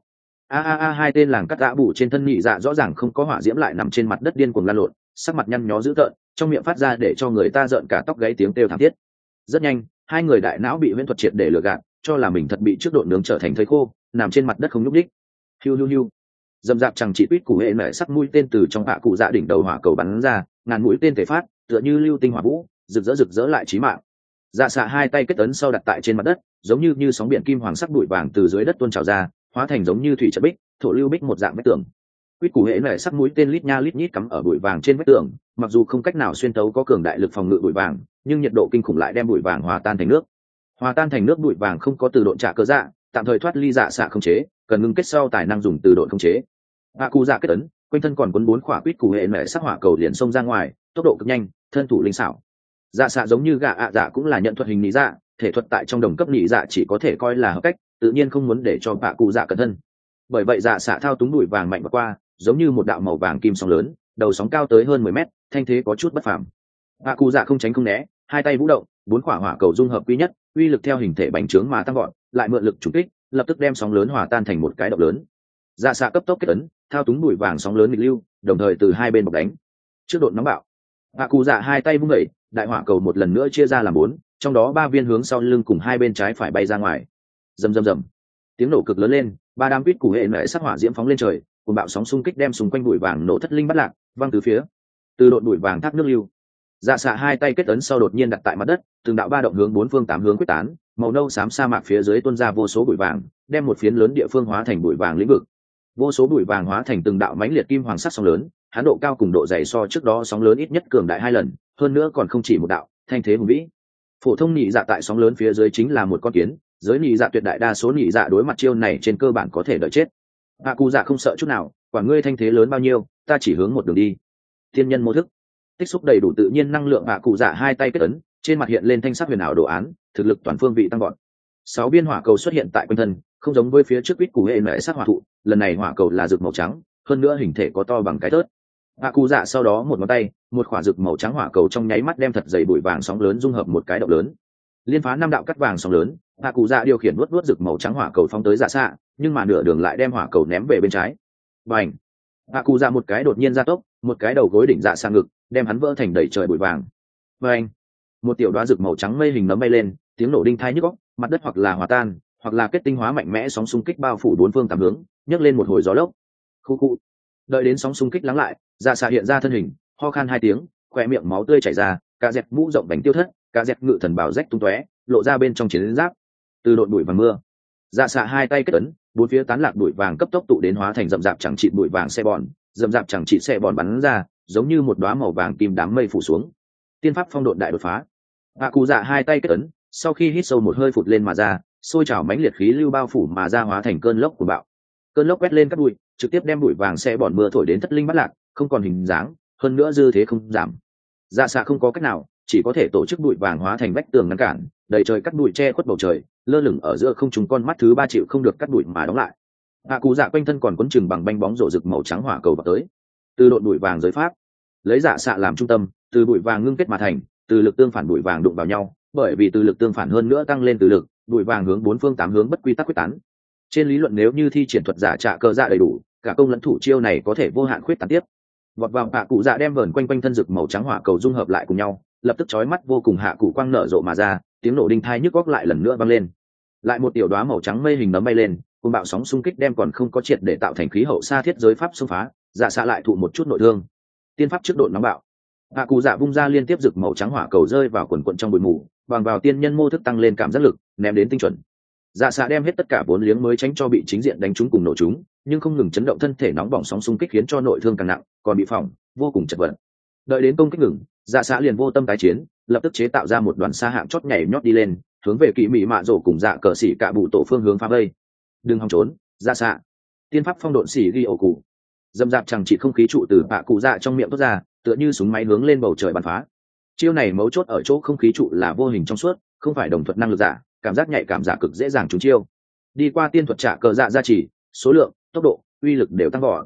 Speaker 1: Hai tên làng cắt dạ bù trên thân nhị dạ rõ ràng không có hỏa diễm lại nằm trên mặt đất điên cuồng lan lộn, sắc mặt nhăn nhó dữ tợn, trong miệng phát ra để cho người ta rợn cả tóc gáy tiếng kêu thảm thiết. Rất nhanh, hai người đại não bị huyễn thuật triệt để lừa gạt, cho là mình thật bị trước độn nướng trở thành thây khô, nằm trên mặt đất không nhúc nhích. Hiu hiu hiu. Dầm dạp chẳng chỉ quýt cụ hệ mẹ sắc mũi tên từ trong bạ cụ dạ đỉnh đầu hỏa cầu bắn ra, ngàn mũi tên thể phát, tựa như lưu tinh hỏa vũ, rực rỡ lại chí mạng. Dạ xạ hai tay kết ấn sau đặt tại trên mặt đất, giống như sóng biển kim hoàng sắc bụi vàng từ dưới đất tuôn trào ra, hóa thành giống như thủy trận bích, thổ lưu bích một dạng vách tường. Quýt cụ hệ mẹ sắc mũi tên lít nha lít nhít cắm ở bụi vàng trên vách tường, mặc dù không cách nào xuyên tấu có cường đại lực phòng ngự bụi vàng, nhưng nhiệt độ kinh khủng lại đem bụi vàng hòa tan thành nước. Hòa tan thành nước bụi vàng không có từ độn trả cơ dạ, tạm thời thoát ly dạ xạ không chế, cần ngưng kết sau tài năng dùng từ độn không chế. Bạ cụ dạ kết ấn, quanh thân còn cuốn 4 quả quýt cụ hệ mẹ sắc hỏa cầu liền xông ra ngoài, tốc độ cực nhanh, thân thủ linh xảo. Dạ xạ giống như gạ ạ dạ cũng là nhận thuật hình lý dạ, thể thuật tại trong đồng cấp lý dạ chỉ có thể coi là hợp cách, tự nhiên không muốn để cho bạ cụ dạ cẩn thân. Bởi vậy dạ xạ thao túng đuổi vàng mạnh và qua, giống như một đạo màu vàng kim sóng lớn, đầu sóng cao tới hơn 10 mét, thanh thế có chút bất phàm. Bạ cụ dạ không tránh không né, hai tay vũ động, 4 quả hỏa cầu dung hợp quy nhất, uy lực theo hình thể bành trướng mà tăng vọt, lại mượn lực trùng kích, lập tức đem sóng lớn hòa tan thành một cái động lớn. Dạ xạ cấp tốc kết ấn, thao túng đuổi vàng sóng lớn nghịch lưu, đồng thời từ hai bên bọc đánh. Trước đột nóng bạo, bạ cụ dạ hai tay vung đẩy, đại hỏa cầu một lần nữa chia ra làm 4, trong đó 3 viên hướng sau lưng cùng hai bên trái phải bay ra ngoài. Rầm rầm rầm, tiếng nổ cực lớn lên, 3 đám quýt cụ hệ mẹ sắc hỏa diễm phóng lên trời, cùng bạo sóng xung kích đem xung quanh bụi vàng nổ thất linh bắt lạc, văng từ phía. Từ độn bụi vàng thác nước lưu. Dạ xạ hai tay kết ấn sau đột nhiên đặt tại mặt đất, từng đạo ba động hướng 4 phương 8 hướng quyết tán, màu nâu xám sa mạc phía dưới tuôn ra vô số bụi vàng, đem một phiến lớn địa phương hóa thành bụi vàng lĩnh vực. Vô số bụi vàng hóa thành từng đạo mãnh liệt kim hoàng sắc sóng lớn, hán độ cao cùng độ dày so trước đó sóng lớn ít nhất cường đại 2 lần, hơn nữa còn không chỉ một đạo, thanh thế hùng vĩ. Phổ thông nhị dạ tại sóng lớn phía dưới chính là một con kiến, giới nhị dạ tuyệt đại đa số nhị dạ đối mặt chiêu này trên cơ bản có thể đợi chết. Bạ cụ dạ không sợ chút nào, quả ngươi thanh thế lớn bao nhiêu, ta chỉ hướng một đường đi. Thiên nhân mô thức, tích xúc đầy đủ tự nhiên năng lượng, bạ cụ dạ hai tay kết ấn, trên mặt hiện lên thanh sắc huyền ảo đồ án, thực lực toàn phương vị tăng vọt. 6 viên hỏa cầu xuất hiện tại quanh thân, không giống với phía trước quýt cụ hệ mẹ sắc hỏa thụ, lần này hỏa cầu là rực màu trắng, hơn nữa hình thể có to bằng cái tớt. Bạ cụ dạ sau đó một ngón tay, một quả rực màu trắng hỏa cầu trong nháy mắt đem thật dày bụi vàng sóng lớn dung hợp một cái động lớn, liên phá 5 đạo cắt vàng sóng lớn. Bạ cụ dạ điều khiển nuốt rực màu trắng hỏa cầu phóng tới dạ xạ, nhưng mà nửa đường lại đem hỏa cầu ném về bên trái. Bành! Bạ cụ dạ một cái đột nhiên gia tốc, một cái đầu gối đỉnh dạ xạ ngực, đem hắn vỡ thành đầy trời bụi vàng. Bành! Một tiểu đoá rực màu trắng mây hình nấm bay lên, tiếng nổ đinh thai nhức óc, mặt đất hoặc là hòa tan, hoặc là kết tinh hóa mạnh mẽ, sóng xung kích bao phủ 4 phương 8 hướng, nhấc lên một hồi gió lốc. Khu khu. Đợi đến sóng xung kích lắng lại, dạ xạ hiện ra thân hình, ho khan 2 tiếng, khóe miệng máu tươi chảy ra, cả dẹt mũ rộng bánh tiêu thất, cả dẹt ngự thần bào rách tung tóe, lộ ra bên trong chiến giáp. Từ độn bụi vàng mưa, dạ xạ hai tay kết ấn, 4 phía tán lạc bụi vàng cấp tốc tụ đến hóa thành rậm rạp chẳng chịt bụi vàng xe bòn, rậm rạp chẳng chịt xe bòn bắn ra, giống như một đóa màu vàng kim đám mây phủ xuống. Tiên pháp phong độn đại đột phá. Bạ cụ dạ hai tay kết ấn, sau khi hít sâu một hơi phụt lên mà ra, sôi trào mãnh liệt khí lưu bao phủ mà ra, hóa thành cơn lốc của bạo. Cơn lốc quét lên các bụi, trực tiếp đem bụi vàng xe bòn mưa thổi đến thất linh bắt lạc, không còn hình dáng, hơn nữa dư thế không giảm. Dạ xạ không có cách nào, chỉ có thể tổ chức bụi vàng hóa thành vách tường ngăn cản, đầy trời cắt bụi che khuất bầu trời, lơ lửng ở giữa không trung, con mắt thứ 3 chịu không được cắt bụi mà đóng lại. Bạ cụ dạ quanh thân còn quấn chừng bằng banh bóng rổ rực màu trắng hỏa cầu vào tới. Từ độn bụi vàng giới pháp, lấy dạ xạ làm trung tâm, từ bụi vàng ngưng kết mà thành, từ lực tương phản bụi vàng đụng vào nhau, bởi vì từ lực tương phản hơn nữa tăng lên từ lực, bụi vàng hướng 4 phương 8 hướng bất quy tắc quyết tán. Trên lý luận nếu như thi triển thuật giả trạ cơ dạ đầy đủ, cả công lẫn thủ chiêu này có thể vô hạn khuyết tán tiếp. Vọt vào, bạ cụ dạ đem vờn quanh quanh thân rực màu trắng hỏa cầu dung hợp lại cùng nhau, lập tức chói mắt vô cùng, hạ cụ quang nở rộ mà ra, tiếng nổ đinh thai nhức óc lại lần nữa vang lên. Lại một tiểu đóa màu trắng mây hình nấm bay lên, cùng bạo sóng xung kích đem còn không có triệt để tạo thành khí hậu xa thiết giới pháp xung phá, dạ xạ lại thụ một chút nội thương. Tiên pháp trước độn nóng bạo, hạ cụ dạ vung ra liên tiếp rực màu trắng hỏa cầu rơi vào quần quần trong bụi mù, bằng vào tiên nhân mô thức tăng lên cảm giác lực, ném đến tinh chuẩn. Dạ xạ đem hết tất cả vốn liếng mới tránh cho bị chính diện đánh trúng cùng nổ trúng, nhưng không ngừng chấn động thân thể nóng bỏng sóng xung kích khiến cho nội thương càng nặng, còn bị phỏng, vô cùng chật vật. Đợi đến công kích ngừng, dạ xạ liền vô tâm tái chiến, lập tức chế tạo ra một đoàn xa hạng chót nhảy nhót đi lên, hướng về Kỵ Mị Mạ Rổ cùng dạ cờ xỉ cả bụ tổ phương hướng phá vây. Đừng hòng trốn, dạ xạ. Tiên pháp phong độn xỉ ghi ổ cụ, dầm dạp chẳng chỉ không khí trụ từ bạ cụ dạ trong miệng thoát ra, tựa như súng máy hướng lên bầu trời bắn phá. Chiêu này mấu chốt ở chỗ không khí trụ là vô hình trong suốt, không phải đồng thuật năng lực giả, cảm giác nhạy cảm giả cực dễ dàng trúng chiêu. Đi qua tiên thuật trả cờ dạ gia trì, số lượng, tốc độ, uy lực đều tăng vọt.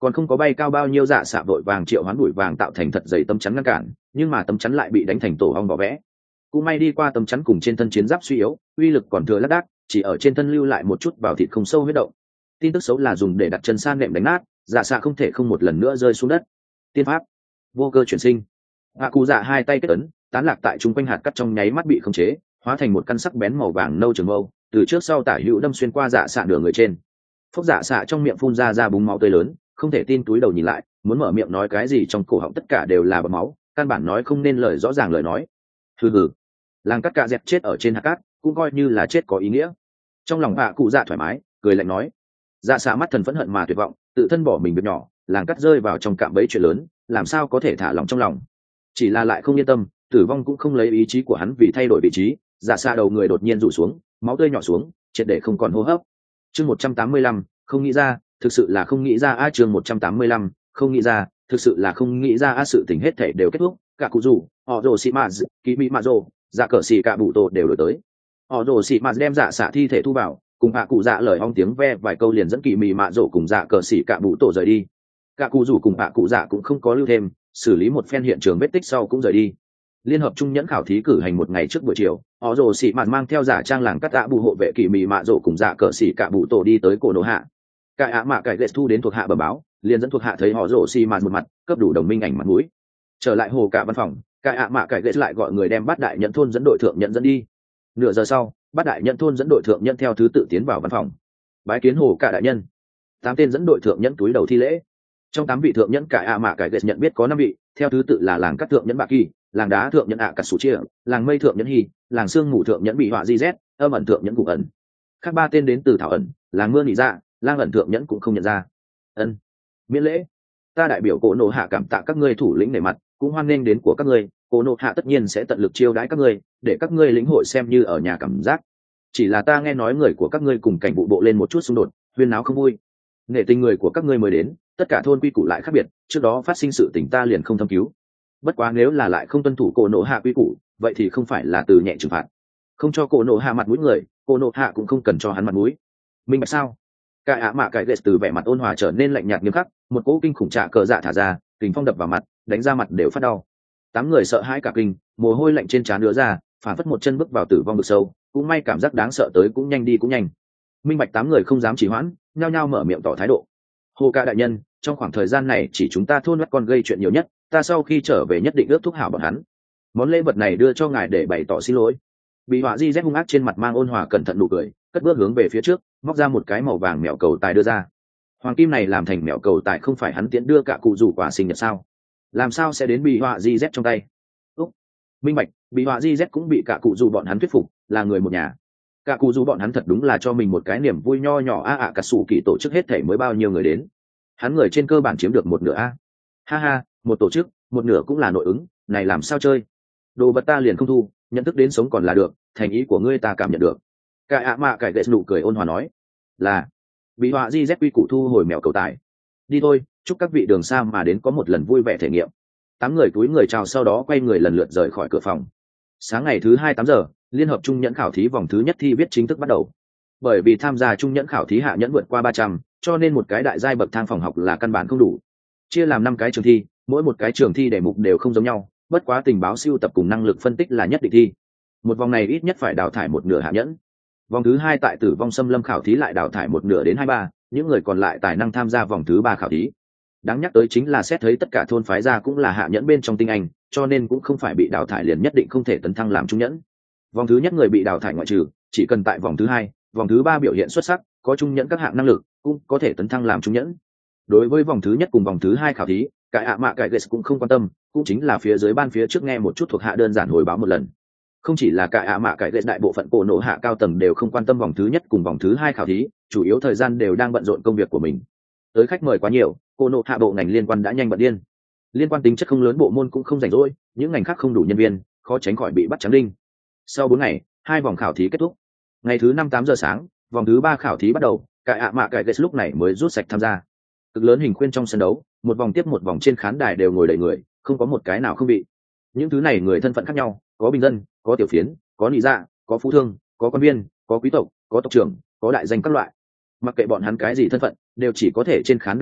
Speaker 1: còn không có bay cao bao nhiêu dạ xạ vội vàng triệu hoán bụi vàng tạo thành thật dày tấm chắn ngăn cản, nhưng mà tấm chắn lại bị đánh thành tổ ong vỏ vẽ. Cũng may đi qua tấm chắn cùng trên thân chiến giáp suy yếu, uy lực còn thừa lác đác, chỉ ở trên thân lưu lại một chút vào thịt không sâu huyết động. Tin tức xấu là dùng để đặt chân san nệm đánh nát, dạ xạ không thể không một lần nữa rơi xuống đất. Tiên pháp vô cơ chuyển sinh. Hạ cụ dạ hai tay kết ấn, tán lạc tại trung quanh hạt cắt trong nháy mắt bị khống chế, hóa thành một căn sắc bén màu vàng nâu trường mâu, từ trước sau tả hữu đâm xuyên qua dạ xạ nửa người trên. Phốc dạ xạ trong miệng phun ra búng máu tươi lớn, không thể tin túi đầu nhìn lại, muốn mở miệng nói cái gì trong cổ họng tất cả đều là bọt máu, căn bản nói không nên lời rõ ràng lời nói. Hừ, làng cắt cạ dẹp chết ở trên hạt cát cũng coi như là chết có ý nghĩa. Trong lòng hạ cụ dạ thoải mái, cười lạnh nói. Dạ xạ mắt thần phẫn hận mà tuyệt vọng, tự thân bỏ mình việc nhỏ, làng cắt rơi vào trong cạm bẫy chuyện lớn, làm sao có thể thả lòng trong lòng. Chỉ là lại không yên tâm, tử vong cũng không lấy ý chí của hắn vì thay đổi vị trí. Dạ xạ đầu người đột nhiên rủ xuống, máu tươi nhỏ xuống, triệt để không còn hô hấp. Chương 185, không nghĩ ra, thực sự là không nghĩ ra a. Chương 185, không nghĩ ra, thực sự là không nghĩ ra a. Sự tình hết thể đều kết thúc, cả cụ rủ, họ rồ xị mạt, kỳ mỹ mạt rồ, dạ cờ xì cả bụ tổ đều đổi tới. Họ rồ xị mạt đem dạ xạ thi thể thu vào, cùng hạ cụ dạ lời ong tiếng ve vài câu liền dẫn kỳ mỹ mạt rồ cùng dạ cờ xì cả bụ tổ rời đi. Cả cụ rủ cùng hạ cụ dạ cũng không có lưu thêm, xử lý một phen hiện trường vết tích sau cũng rời đi. Liên hợp trung nhẫn khảo thí cử hành một ngày trước buổi chiều, họ rồ xị mạt mang theo giả trang làng cắt ạ bù hộ vệ kỳ mỹ mạ rồ cùng dạ cờ xì cả bụ tổ đi tới cổ nổ hạ. Cải ạ mạ cải ghét thu đến thuộc hạ bẩm báo, liền dẫn thuộc hạ thấy họ rồ xị mạt một mặt cấp đủ đồng minh ảnh mặt mũi. Trở lại hồ cả văn phòng, cải ạ mạ cải ghét lại gọi người đem bát đại nhận thôn dẫn đội thượng nhận dẫn đi. Nửa giờ sau, bát đại nhận thôn dẫn đội thượng nhận theo thứ tự tiến vào văn phòng. Bái kiến hồ cả đại nhân. 8 tên dẫn đội thượng nhẫn túi đầu thi lễ. Trong 8 vị thượng nhẫn cải ạ mạ cải ghét nhận biết có 5 vị, theo thứ tự là làng cắt thượng nhẫn bạc kỳ, làng đá thượng nhẫn ạ cắt sủ chia, làng mây thượng nhẫn hy, làng sương mù thượng nhẫn bị họa di z, âm ẩn thượng nhẫn cụ ẩn. Khác 3 tên đến từ thảo ẩn, làng mưa nỉ dạ, lang ẩn thượng nhẫn cũng không nhận ra. Ân, miễn lễ. Ta đại biểu cổ nộ hạ cảm tạ các ngươi thủ lĩnh nể mặt, cũng hoan nghênh đến của các ngươi. Cổ nộ hạ tất nhiên sẽ tận lực chiêu đãi các ngươi, để các ngươi lĩnh hội xem như ở nhà cảm giác. Chỉ là ta nghe nói người của các ngươi cùng cảnh vụ bộ lên một chút xung đột, huyên náo không vui. Nể tình người của các ngươi mới đến, tất cả thôn quy củ lại khác biệt, trước đó phát sinh sự tình ta liền không thâm cứu. Bất quá nếu là lại không tuân thủ cổ nộ hạ quy củ, vậy thì không phải là từ nhẹ trừng phạt. Không cho cổ nộ hạ mặt mũi người, cổ nộ hạ cũng không cần cho hắn mặt mũi. Minh bạch sao? Cải ạ mạ cải ghét từ vẻ mặt ôn hòa trở nên lạnh nhạt nghiêm khắc, một cỗ kinh khủng trạ cờ dạ thả ra, kình phong đập vào mặt, đánh ra mặt đều phát đau. 8 người sợ hãi cả kinh, mồ hôi lạnh trên trán ứa ra, phản phất một chân bước vào tử vong vực sâu, cũng may cảm giác đáng sợ tới cũng nhanh đi cũng nhanh. Minh bạch 8 người không dám trì hoãn, nhao nhao mở miệng tỏ thái độ. Hồ ca đại nhân, trong khoảng thời gian này chỉ chúng ta thôn bắt con gây chuyện nhiều nhất, ta sau khi trở về nhất định ước thúc hảo bọn hắn. Món lễ vật này đưa cho ngài để bày tỏ xin lỗi. Bị họa di z hung ác trên mặt mang ôn hòa cẩn thận nụ cười, cất bước hướng về phía trước, móc ra một cái màu vàng mẹo cầu tài đưa ra. Hoàng kim này làm thành mẹo cầu tài không phải hắn tiễn đưa cả cụ rủ quả sinh nhật sao? Làm sao sẽ đến bị họa di z trong tay? Úc, minh bạch, bị họa di z cũng bị cả cụ rủ bọn hắn thuyết phục, là người một nhà. Cả cụ rủ bọn hắn thật đúng là cho mình một cái niềm vui nho nhỏ a cả sủ kỳ tổ chức hết thể mới bao nhiêu người đến. Hắn người trên cơ bản chiếm được một nửa a. Ha ha, một tổ chức, một nửa cũng là nội ứng, này làm sao chơi? Đồ vật ta liền không thu, nhận thức đến sống còn là được, thành ý của ngươi ta cảm nhận được. Cải ạ mạ cải ghét nụ cười ôn hòa nói. Là, bị họa di z quy củ thu hồi mèo cầu tài. Đi thôi, chúc các vị đường xa mà đến có một lần vui vẻ thể nghiệm. 8 người túi người chào sau đó quay người lần lượt rời khỏi cửa phòng. Sáng ngày thứ 2 8 giờ, liên hợp trung nhẫn khảo thí vòng thứ nhất thi viết chính thức bắt đầu. Bởi vì tham gia trung nhẫn khảo thí hạ nhẫn vượt qua 300, cho nên một cái đại giai bậc thang phòng học là căn bản không đủ. Chia làm 5 cái trường thi, mỗi một cái trường thi đề mục đều không giống nhau, bất quá tình báo siêu tập cùng năng lực phân tích là nhất định thi. Một vòng này ít nhất phải đào thải một nửa hạ nhẫn. Vòng thứ 2 tại tử vong xâm lâm khảo thí lại đào thải một nửa đến 23, những người còn lại tài năng tham gia vòng thứ 3 khảo thí. Đáng nhắc tới chính là xét thấy tất cả thôn phái ra cũng là hạ nhẫn bên trong tinh anh, cho nên cũng không phải bị đào thải liền nhất định không thể tấn thăng làm trung nhẫn. Vòng thứ nhất người bị đào thải ngoại trừ, chỉ cần tại vòng thứ 2, vòng thứ 3 biểu hiện xuất sắc, có trung nhẫn các hạng năng lực, cũng có thể tấn thăng làm trung nhẫn. Đối với vòng thứ nhất cùng vòng thứ 2 khảo thí, cải ạ mạ cải ghét cũng không quan tâm, cũng chính là phía dưới ban phía trước nghe một chút thuộc hạ đơn giản hồi báo một lần. Không chỉ là cải ạ mạ cải ghét, đại bộ phận cổ nộ hạ cao tầng đều không quan tâm vòng thứ nhất cùng vòng thứ 2 khảo thí, chủ yếu thời gian đều đang bận rộn công việc của mình. Tới khách mời quá nhiều, cổ nộ hạ bộ ngành liên quan đã nhanh bận điên. Liên quan tính chất không lớn bộ môn cũng không rảnh rỗi, những ngành khác không đủ nhân viên, khó tránh khỏi bị bắt trắng đinh. Sau 4 ngày, 2 vòng khảo thí kết thúc. Ngày thứ 5 8 giờ sáng, vòng thứ 3 khảo thí bắt đầu, cải ạ mạ cải ghét lúc này mới rút sạch tham gia. Cực lớn hình khuyên trong sân đấu, một vòng tiếp một vòng trên khán đài đều ngồi đầy người, không có một cái nào không bị. Những thứ này người thân phận khác nhau, có bình dân, có tiểu phiến, có nị dạ, có phú thương, có quan viên, có quý tộc, có tộc trưởng, có đại danh các loại. Mặc kệ bọn hắn cái gì thân phận, đều chỉ có thể trên khán đài ngồi,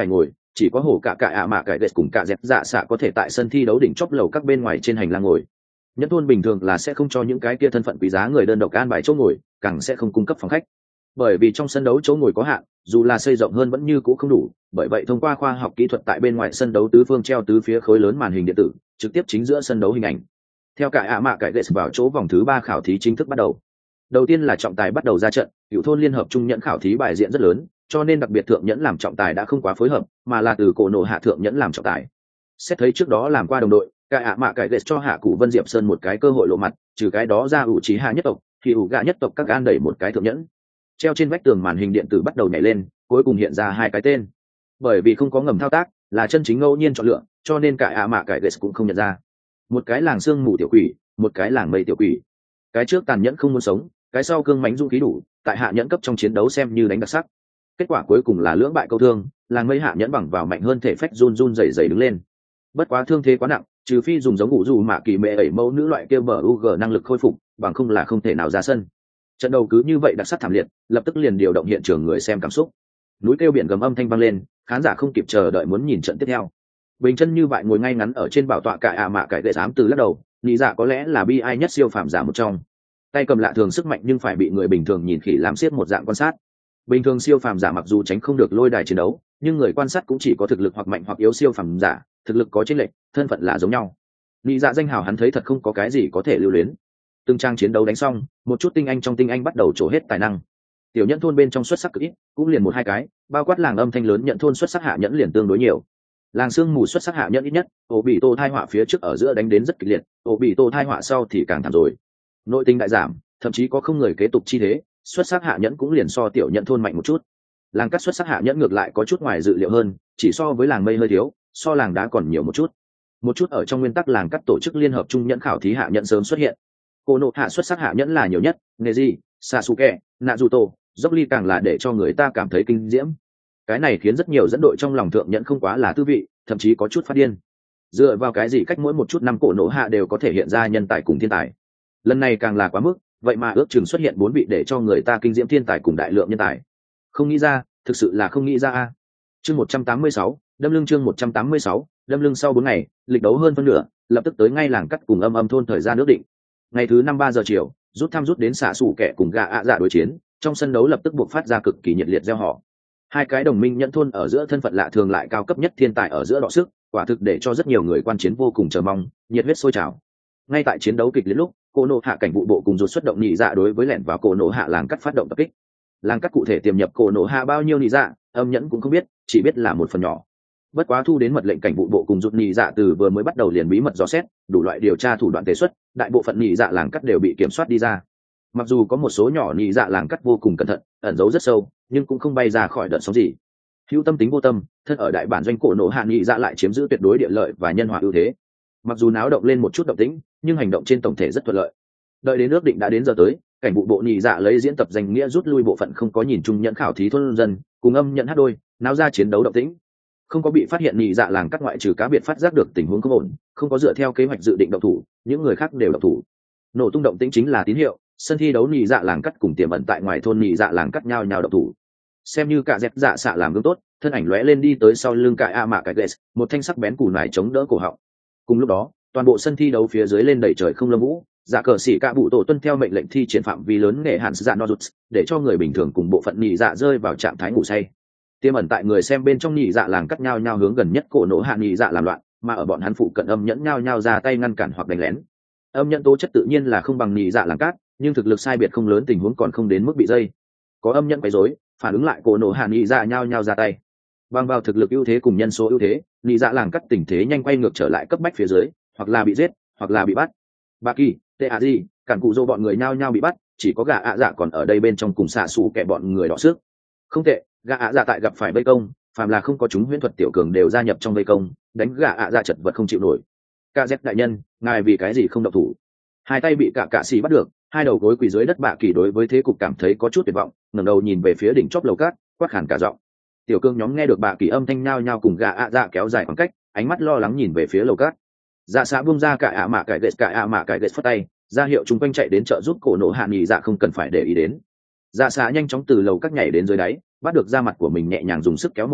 Speaker 1: chỉ có hổ cả ạ mạ cải ghét cùng cả dẹp dạ xạ có thể tại sân thi đấu đỉnh chóp lầu các bên ngoài trên hành lang ngồi. Nhẫn thôn bình thường là sẽ không cho những cái kia thân phận quý giá người đơn độc an bài chỗ ngồi, càng sẽ không cung cấp phòng khách, bởi vì trong sân đấu chỗ ngồi có hạn, dù là xây rộng hơn vẫn như cũ không đủ. Bởi vậy thông qua khoa học kỹ thuật tại bên ngoài sân đấu tứ phương treo tứ phía khối lớn màn hình điện tử trực tiếp chính giữa sân đấu hình ảnh. Theo cả ạ mạ cải ghét vào chỗ vòng thứ 3 khảo thí chính thức bắt đầu. Đầu tiên là trọng tài bắt đầu ra trận, cựu thôn liên hợp trung nhẫn khảo thí bài diện rất lớn, cho nên đặc biệt thượng nhẫn làm trọng tài đã không quá phối hợp, mà là từ cổ nổ hạ thượng nhẫn làm trọng tài. Xét thấy trước đó làm qua đồng đội, cả ạ mạ cải ghét cho hạ cụ Vân Diệp Sơn một cái cơ hội lộ mặt, trừ cái đó ra ủ trí hạ nhất tộc thì ủ gạ nhất tộc các gan đẩy một cái thượng nhẫn. Treo trên vách tường màn hình điện tử bắt đầu nhảy lên, cuối cùng hiện ra hai cái tên. Bởi vì không có ngầm thao tác, là chân chính ngẫu nhiên chọn lựa, cho nên cả ạ mạ cải ghét cũng không nhận ra. Một cái làng sương mù tiểu quỷ, một cái làng mây tiểu quỷ. Cái trước tàn nhẫn không muốn sống, cái sau cương mãnh dũng khí đủ, tại hạ nhẫn cấp trong chiến đấu xem như đánh đặc sắc. Kết quả cuối cùng là lưỡng bại câu thương, làng mây hạ nhẫn bằng vào mạnh hơn thể phách run run rẩy rẩy đứng lên. Bất quá thương thế quá nặng, trừ phi dùng giống ngủ dù mạ kỳ mẹ ẩy mẫu nữ loại kia bờ UG năng lực khôi phục, bằng không là không thể nào ra sân. Trận đầu cứ như vậy đặc sắc thảm liệt, lập tức liền điều động hiện trường người xem cảm xúc. Núi kêu biển gầm âm thanh vang lên, khán giả không kịp chờ đợi muốn nhìn trận tiếp theo. Bình chân như vậy ngồi ngay ngắn ở trên bảo tọa cả ạ mạ cải ghét dám từ lắc đầu, nghĩ dạ có lẽ là bi ai nhất siêu phàm giả một trong. Tay cầm lạ thường sức mạnh nhưng phải bị người bình thường nhìn khỉ làm xiết một dạng quan sát. Bình thường siêu phàm giả mặc dù tránh không được lôi đài chiến đấu, nhưng người quan sát cũng chỉ có thực lực hoặc mạnh hoặc yếu siêu phàm giả, thực lực có chênh lệch, thân phận là giống nhau. Nghĩ dạ danh hào hắn thấy thật không có cái gì có thể lưu luyến. Từng trang chiến đấu đánh xong, một chút tinh anh trong tinh anh bắt đầu trổ hết tài năng. Tiểu nhẫn thôn bên trong xuất sắc cực ít, cũng liền một hai cái, bao quát làng âm thanh lớn nhận thôn xuất sắc hạ nhẫn liền tương đối nhiều. Làng sương mù xuất sắc hạ nhẫn ít nhất, ổ bị tô thai họa phía trước ở giữa đánh đến rất kịch liệt, ổ bị tô thai họa sau thì càng thảm rồi. Nội tình đại giảm, thậm chí có không người kế tục chi thế, xuất sắc hạ nhẫn cũng liền so tiểu nhẫn thôn mạnh một chút. Làng cắt xuất sắc hạ nhẫn ngược lại có chút ngoài dự liệu hơn, chỉ so với làng mây hơi thiếu, so làng đá còn nhiều một chút. Một chút ở trong nguyên tắc làng cắt tổ chức liên hợp trung nhẫn khảo thí hạ nhẫn sớm xuất hiện. Cô nộ hạ xuất sắc hạ nhẫn là nhiều nhất, Neji, Sasuke, Naruto, Rock Lee càng là để cho người ta cảm thấy kinh diễm. Cái này khiến rất nhiều dẫn đội trong lòng thượng nhẫn không quá là tư vị, thậm chí có chút phát điên. Dựa vào cái gì cách mỗi một chút năm cổ nộ hạ đều có thể hiện ra nhân tài cùng thiên tài. Lần này càng là quá mức, vậy mà ước chừng xuất hiện 4 vị để cho người ta kinh diễm thiên tài cùng đại lượng nhân tài. Không nghĩ ra, thực sự là không nghĩ ra a. Chương 186, đâm lưng chương 186, đâm lưng sau 4 ngày, lịch đấu hơn phân nửa, lập tức tới ngay làng cắt cùng âm thôn thời gian ước định. Ngày thứ 5 3 giờ chiều, rút đến xạ sủ kẻ cùng gạ ạ dạ đối chiến, trong sân đấu lập tức buộc phát ra cực kỳ nhiệt liệt reo hò. Hai cái đồng minh nhẫn thôn ở giữa thân phận lạ thường lại cao cấp nhất thiên tài ở giữa đọ sức, quả thực để cho rất nhiều người quan chiến vô cùng chờ mong, nhiệt huyết sôi trào. Ngay tại chiến đấu kịch liệt lúc, cô nộ hạ cảnh vụ bộ cùng rút xuất động nhị dạ đối với lẻn vào cô nộ hạ làng cắt phát động tập kích. Làng cắt cụ thể tiềm nhập cô nộ hạ bao nhiêu nhị dạ, âm nhẫn cũng không biết, chỉ biết là một phần nhỏ. Bất quá thu đến mật lệnh cảnh vụ bộ cùng rút nhị dạ từ vừa mới bắt đầu liền bí mật dò xét, đủ loại điều tra thủ đoạn tế xuất, đại bộ phận nhị dạ làng cắt đều bị kiểm soát đi ra. Mặc dù có một số nhỏ nhị dạ làng cắt vô cùng cẩn thận, ẩn giấu rất sâu, nhưng cũng không bay ra khỏi đợt sóng gì. Hữu tâm tính vô tâm, thân ở đại bản doanh cổ nổ hạ nhị dạ lại chiếm giữ tuyệt đối địa lợi và nhân hòa ưu thế. Mặc dù náo động lên một chút động tĩnh, nhưng hành động trên tổng thể rất thuận lợi. Đợi đến ước định đã đến giờ tới, cảnh vụ bộ nhị dạ lấy diễn tập danh nghĩa rút lui bộ phận không có nhìn chung nhận khảo thí thôn dân, cùng âm nhận hát đôi, náo ra chiến đấu động tĩnh. Không có bị phát hiện nhị dạ làng cắt ngoại trừ cá biệt phát giác được tình huống không ổn, không có dựa theo kế hoạch dự định động thủ, những người khác đều động thủ. Nổ tung động tĩnh chính là tín hiệu, sân thi đấu nhị dạ làng cắt cùng tiềm ẩn tại ngoài thôn nhị dạ làng cắt nhau động thủ. Xem như cả dẹp dạ xạ làm gương tốt, thân ảnh lóe lên đi tới sau lưng cải a mạ cải ghét, một thanh sắc bén cù nải chống đỡ cổ họng. Cùng lúc đó, toàn bộ sân thi đấu phía dưới lên đầy trời không lâm vũ, dạ cờ xỉ cả bụ tổ tuân theo mệnh lệnh thi triển phạm vi lớn nghệ hạn dạ nozuts, để cho người bình thường cùng bộ phận nhị dạ rơi vào trạng thái ngủ say. Tiềm ẩn tại người xem bên trong nhị dạ làng cắt nhau hướng gần nhất cổ nổ hạ nhị dạ làm loạn, mà ở bọn hắn phụ cận âm nhẫn nhau ra tay ngăn cản hoặc đánh lén. Âm nhẫn tố chất tự nhiên là không bằng nhị dạ làng cắt, nhưng thực lực sai biệt không lớn, tình huống còn không đến mức bị dây. Có âm nhẫn quấy rối, phản ứng lại cổ nổ hạ nhị dạ nhau ra tay. Bằng vào thực lực ưu thế cùng nhân số ưu thế, nhị dạ làng cắt tình thế nhanh quay ngược trở lại cấp bách phía dưới, hoặc là bị giết, hoặc là bị bắt. Bà kỳ, Teaji, cản cụ dô bọn người nhau bị bắt, chỉ có gà ạ dạ còn ở đây bên trong cùng xạ xù kẻ bọn người đọ sức. Không tệ, gà ạ dạ tại gặp phải vây công, phàm là không có chúng huyễn thuật tiểu cường đều gia nhập trong vây công, đánh gà ạ dạ chật vật không chịu nổi. Cả dép đại nhân, ngài vì cái gì không động thủ? Hai tay bị cả xì bắt được, hai đầu gối quỳ dưới đất. Bạ kỳ đối với thế cục cảm thấy có chút tuyệt vọng, ngẩng đầu nhìn về phía đỉnh chóp lầu cát, quát khàn cả giọng. Tiểu cương nhóm nghe được bạ kỳ âm thanh nhao cùng gà ạ dạ kéo dài khoảng cách, ánh mắt lo lắng nhìn về phía lầu cát. Dạ xã buông ra cả ạ mạ cải ghét phất tay, ra hiệu chúng quanh chạy đến trợ giúp cổ nổ hạ nhị dạ không cần phải để ý đến. Dạ xã nhanh chóng từ lầu các nhảy đến dưới đáy, bắt được da mặt của mình nhẹ nhàng dùng sức kéo một cái,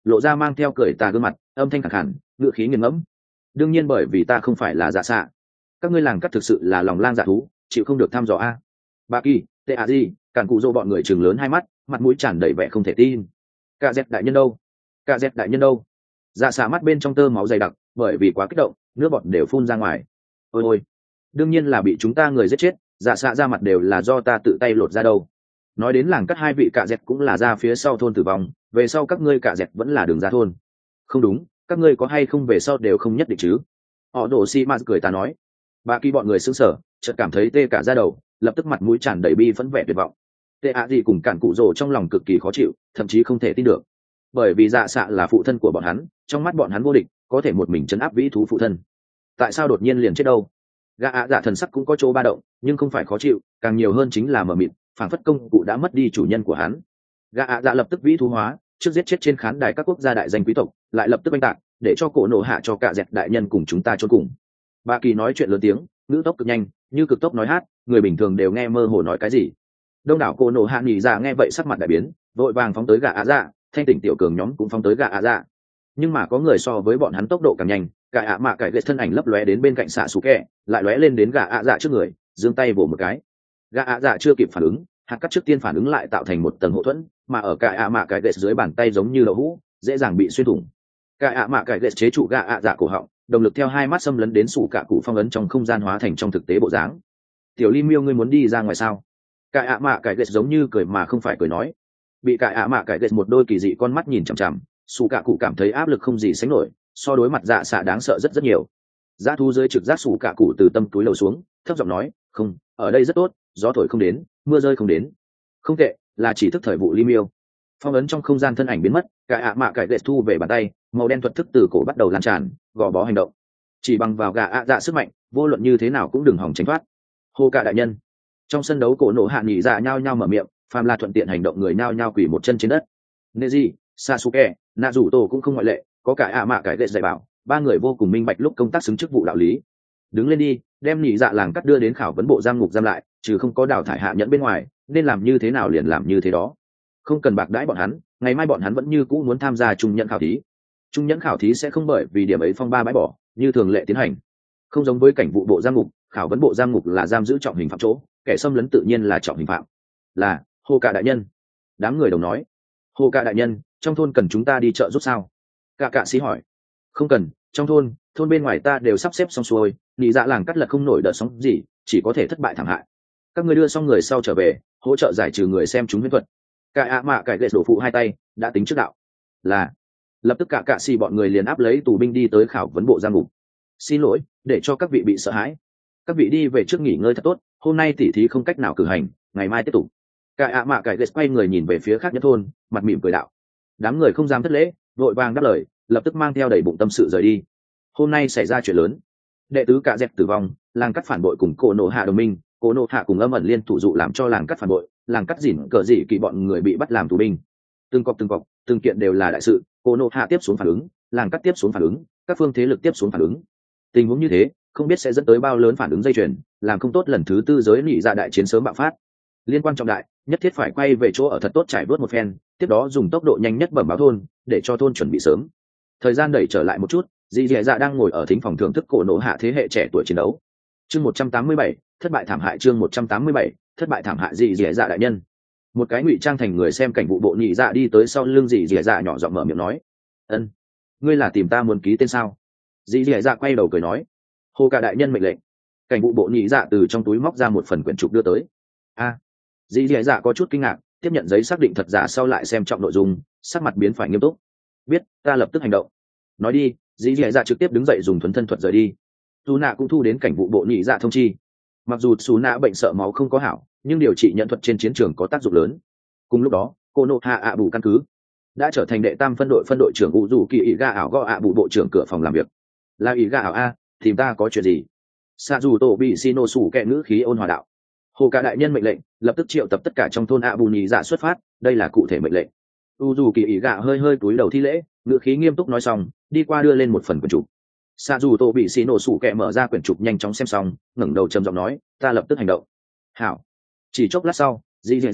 Speaker 1: lộ ra mang theo cười tà gương mặt, âm thanh khẳng khẳng, ngựa khí nghiền ngẫm. Đương nhiên bởi vì ta không phải là dạ xạ. Các ngươi làng cắt thực sự là lòng lang dạ thú, chịu không được thăm dò a. Bà kỳ, tệ à gì, cản cụ dô bọn người chừng lớn hai mắt, mặt mũi tràn đầy vẻ không thể tin. Cả dẹp đại nhân đâu? Cả dẹp đại nhân đâu? Dạ xạ mắt bên trong tơ máu dày đặc, bởi vì quá kích động, nước bọt đều phun ra ngoài. Ôi ôi, đương nhiên là bị chúng ta người giết chết, dạ xạ ra mặt đều là do ta tự tay lột ra đâu. Nói đến làng cắt hai vị cạ dẹt cũng là ra phía sau thôn tử vong, về sau các ngươi cạ dẹt vẫn là đường ra thôn. Không đúng, các ngươi có hay không về sau đều không nhất định chứ. Họ đổ xi ma cười ta nói. Bà kỳ bọn người sững sờ, chợt cảm thấy tê cả da đầu, lập tức mặt mũi tràn đầy bi phẫn vẻ tuyệt vọng. Tê ạ gì cùng cản cụ rồ trong lòng cực kỳ khó chịu, thậm chí không thể tin được. Bởi vì dạ xạ là phụ thân của bọn hắn, trong mắt bọn hắn vô địch, có thể một mình chấn áp vĩ thú phụ thân. Tại sao đột nhiên liền chết đâu? Gã ạ dạ thần sắc cũng có chỗ ba động, nhưng không phải khó chịu, càng nhiều hơn chính là mờ mịt, phản phất công cụ đã mất đi chủ nhân của hắn. Gã ạ dạ lập tức vĩ thú hóa, trước giết chết trên khán đài các quốc gia đại danh quý tộc, lại lập tức oanh tạc, để cho cổ nổ hạ cho cả dẹt đại nhân cùng chúng ta chôn cùng. Bà kỳ nói chuyện lớn tiếng, ngữ tốc cực nhanh, như cực tốc nói hát, người bình thường đều nghe mơ hồ nói cái gì. Đông đảo cổ nổ hạ nghỉ dạ nghe vậy sắc mặt đại biến, vội vàng phóng tới gã ạ dạ, thanh tỉnh tiểu cường nhóm cũng phóng tới gã ạ dạ. Nhưng mà có người so với bọn hắn tốc độ càng nhanh, cải ạ mạ cải ghét thân ảnh lấp lóe đến bên cạnh xạ xù kẹ, lại lóe lên đến gã ạ dạ trước người, giương tay vỗ một cái. Gã ạ dạ chưa kịp phản ứng, hạt cắt trước tiên phản ứng lại tạo thành một tầng hậu thuẫn, mà ở cải ạ mạ cải ghét dưới bàn tay giống như đậu hũ, dễ dàng bị xuyên thủng. Cải ạ mạ cải ghét chế trụ gã ạ dạ cổ họng, động lực theo hai mắt xâm lấn đến sủ cả cụ phong ấn trong không gian hóa thành trong thực tế bộ dáng. Tiểu Ly Miêu ngươi muốn đi ra ngoài sao? Cải ạ mạ cải ghét giống như cười mà không phải cười nói. Bị cải ạ mạ cải ghét một đôi kỳ dị con mắt nhìn chằm chằm, sủ cả cụ cảm thấy áp lực không gì sánh nổi, so đối mặt dạ xạ đáng sợ rất rất nhiều. Dã thu dưới trực giác sủ cả cụ từ tâm túi lầu xuống, thấp giọng nói, không, ở đây rất tốt, gió thổi không đến, mưa rơi không đến. Không tệ, là chỉ thức thời vụ Ly Miêu. Phong ấn trong không gian thân ảnh biến mất, cải ạ mạ cải ghét thu về bàn tay, màu đen thuật thức từ cổ bắt đầu lan tràn, gò bó hành động. Chỉ bằng vào gà ạ dạ sức mạnh, vô luận như thế nào cũng đừng hòng tránh thoát. Hô cả đại nhân. Trong sân đấu cổ nổ hạ nghỉ dạ nhao nhao mở miệng, phàm là thuận tiện hành động người nhao nhao quỳ một chân trên đất. Neji, Sasuke, Naruto cũng không ngoại lệ, có cả ạ mạ cải ghét dạy bảo, ba người vô cùng minh bạch lúc công tác xứng chức vụ đạo lý. Đứng lên đi, đem nghỉ dạ làng cắt đưa đến khảo vấn bộ giam ngục giam lại, trừ không có đào thải hạ nhẫn bên ngoài, nên làm như thế nào liền làm như thế đó. Không cần bạc đãi bọn hắn, ngày mai bọn hắn vẫn như cũ muốn tham gia trung nhẫn khảo thí. Trung nhẫn khảo thí sẽ không bởi vì điểm ấy phong ba bãi bỏ, như thường lệ tiến hành. Không giống với cảnh vụ bộ giam ngục, khảo vấn bộ giam ngục là giam giữ trọng hình phạm chỗ, kẻ xâm lấn tự nhiên là trọng hình phạm. Là Hồ Cả đại nhân. Đám người đồng nói. Hồ Cả đại nhân, trong thôn cần chúng ta đi chợ giúp sao? Cả cạ sĩ hỏi. Không cần, trong thôn bên ngoài ta đều sắp xếp xong xuôi, nhị dạ làng cắt lật không nổi đợt sóng gì, chỉ có thể thất bại thảm hại. Các ngươi đưa xong người sau trở về, hỗ trợ giải trừ người xem chúng huyễn thuật. Cả ạ mạ cải ghệ đổ phụ hai tay, đã tính trước đạo. Là lập tức cả cạ xì bọn người liền áp lấy tù binh đi tới khảo vấn bộ giam ngục. Xin lỗi, để cho các vị bị sợ hãi. Các vị đi về trước nghỉ ngơi thật tốt, hôm nay tỉ thí không cách nào cử hành, ngày mai tiếp tục. Cả ạ mạ cải ghệ quay người nhìn về phía khác nhất thôn, mặt mỉm cười đạo. Đám người không dám thất lễ, vội vàng đáp lời, lập tức mang theo đầy bụng tâm sự rời đi. Hôm nay xảy ra chuyện lớn, đệ tứ cả dẹp tử vong, làng cắt phản bội cùng cổ nổ hạ đồng minh, cổ nổ hạ cùng âm ẩn liên thủ dụ làm cho làng cắt phản bội, làng cắt dỉn cờ dị kỳ bọn người bị bắt làm tù binh. Từng cọc từng kiện đều là đại sự, cổ nổ hạ tiếp xuống phản ứng, làng cắt tiếp xuống phản ứng, các phương thế lực tiếp xuống phản ứng. Tình huống như thế không biết sẽ dẫn tới bao lớn phản ứng dây chuyền, làm không tốt lần thứ tư giới nị dạ đại chiến sớm bạo phát. Liên quan trọng đại, nhất thiết phải quay về chỗ ở thật tốt trải vớt một phen, tiếp đó dùng tốc độ nhanh nhất bẩm báo thôn, để cho thôn chuẩn bị sớm. Thời gian đẩy trở lại một chút, dì dì dạ đang ngồi ở thính phòng thưởng thức cổ nổ hạ thế hệ trẻ tuổi chiến đấu. Chương 187, thất bại thảm hại. Chương 187, thất bại thảm hại. Dì dì dạ đại nhân. Một cái ngụy trang thành người xem cảnh vụ bộ nhị dạ đi tới sau lưng dì dì dạ nhỏ giọng mở miệng nói, ân, ngươi là tìm ta muốn ký tên sao? Dì dì dạ quay đầu cười nói, Hồ Cả đại nhân mệnh lệnh. Cảnh vụ bộ nhị dạ từ trong túi móc ra một phần quyển trục đưa tới. A, dì dì dạ có chút kinh ngạc, tiếp nhận giấy xác định thật giả sau lại xem trọng nội dung, sắc mặt biến phải nghiêm túc. Biết, ta lập tức hành động. Nói đi, dì dì dạ trực tiếp đứng dậy dùng thuần thân thuật rời đi. Xù nạ cũng thu đến cảnh vụ bộ nhị dạ thông chi. Mặc dù xù nạ bệnh sợ máu không có hảo, nhưng điều trị nhận thuật trên chiến trường có tác dụng lớn. Cùng lúc đó, cô nộ hạ ạ bù căn cứ đã trở thành đệ tam phân đội trưởng u dù kỳ ý ga ảo gõ ạ bù bộ trưởng cửa phòng làm việc. Là ý ga ảo a, tìm ta có chuyện gì? Sa dù tổ bị xino sủ kẹ ngữ khí ôn hòa đạo. Hồ Cả đại nhân mệnh lệnh, lập tức triệu tập tất cả trong thôn ạ bù nhị dạ xuất phát, đây là cụ thể mệnh lệnh. U dù kỳ ý gạ hơi cúi đầu thi lễ, ngữ khí nghiêm túc nói xong, đi qua đưa lên một phần quyển trục. Sa dù tổ bị xì nổ sủ kẹ mở ra quyển trục nhanh chóng xem xong, ngẩng đầu trầm giọng nói, ta lập tức hành động. Hảo. Chỉ chốc lát sau, dì dì dạ,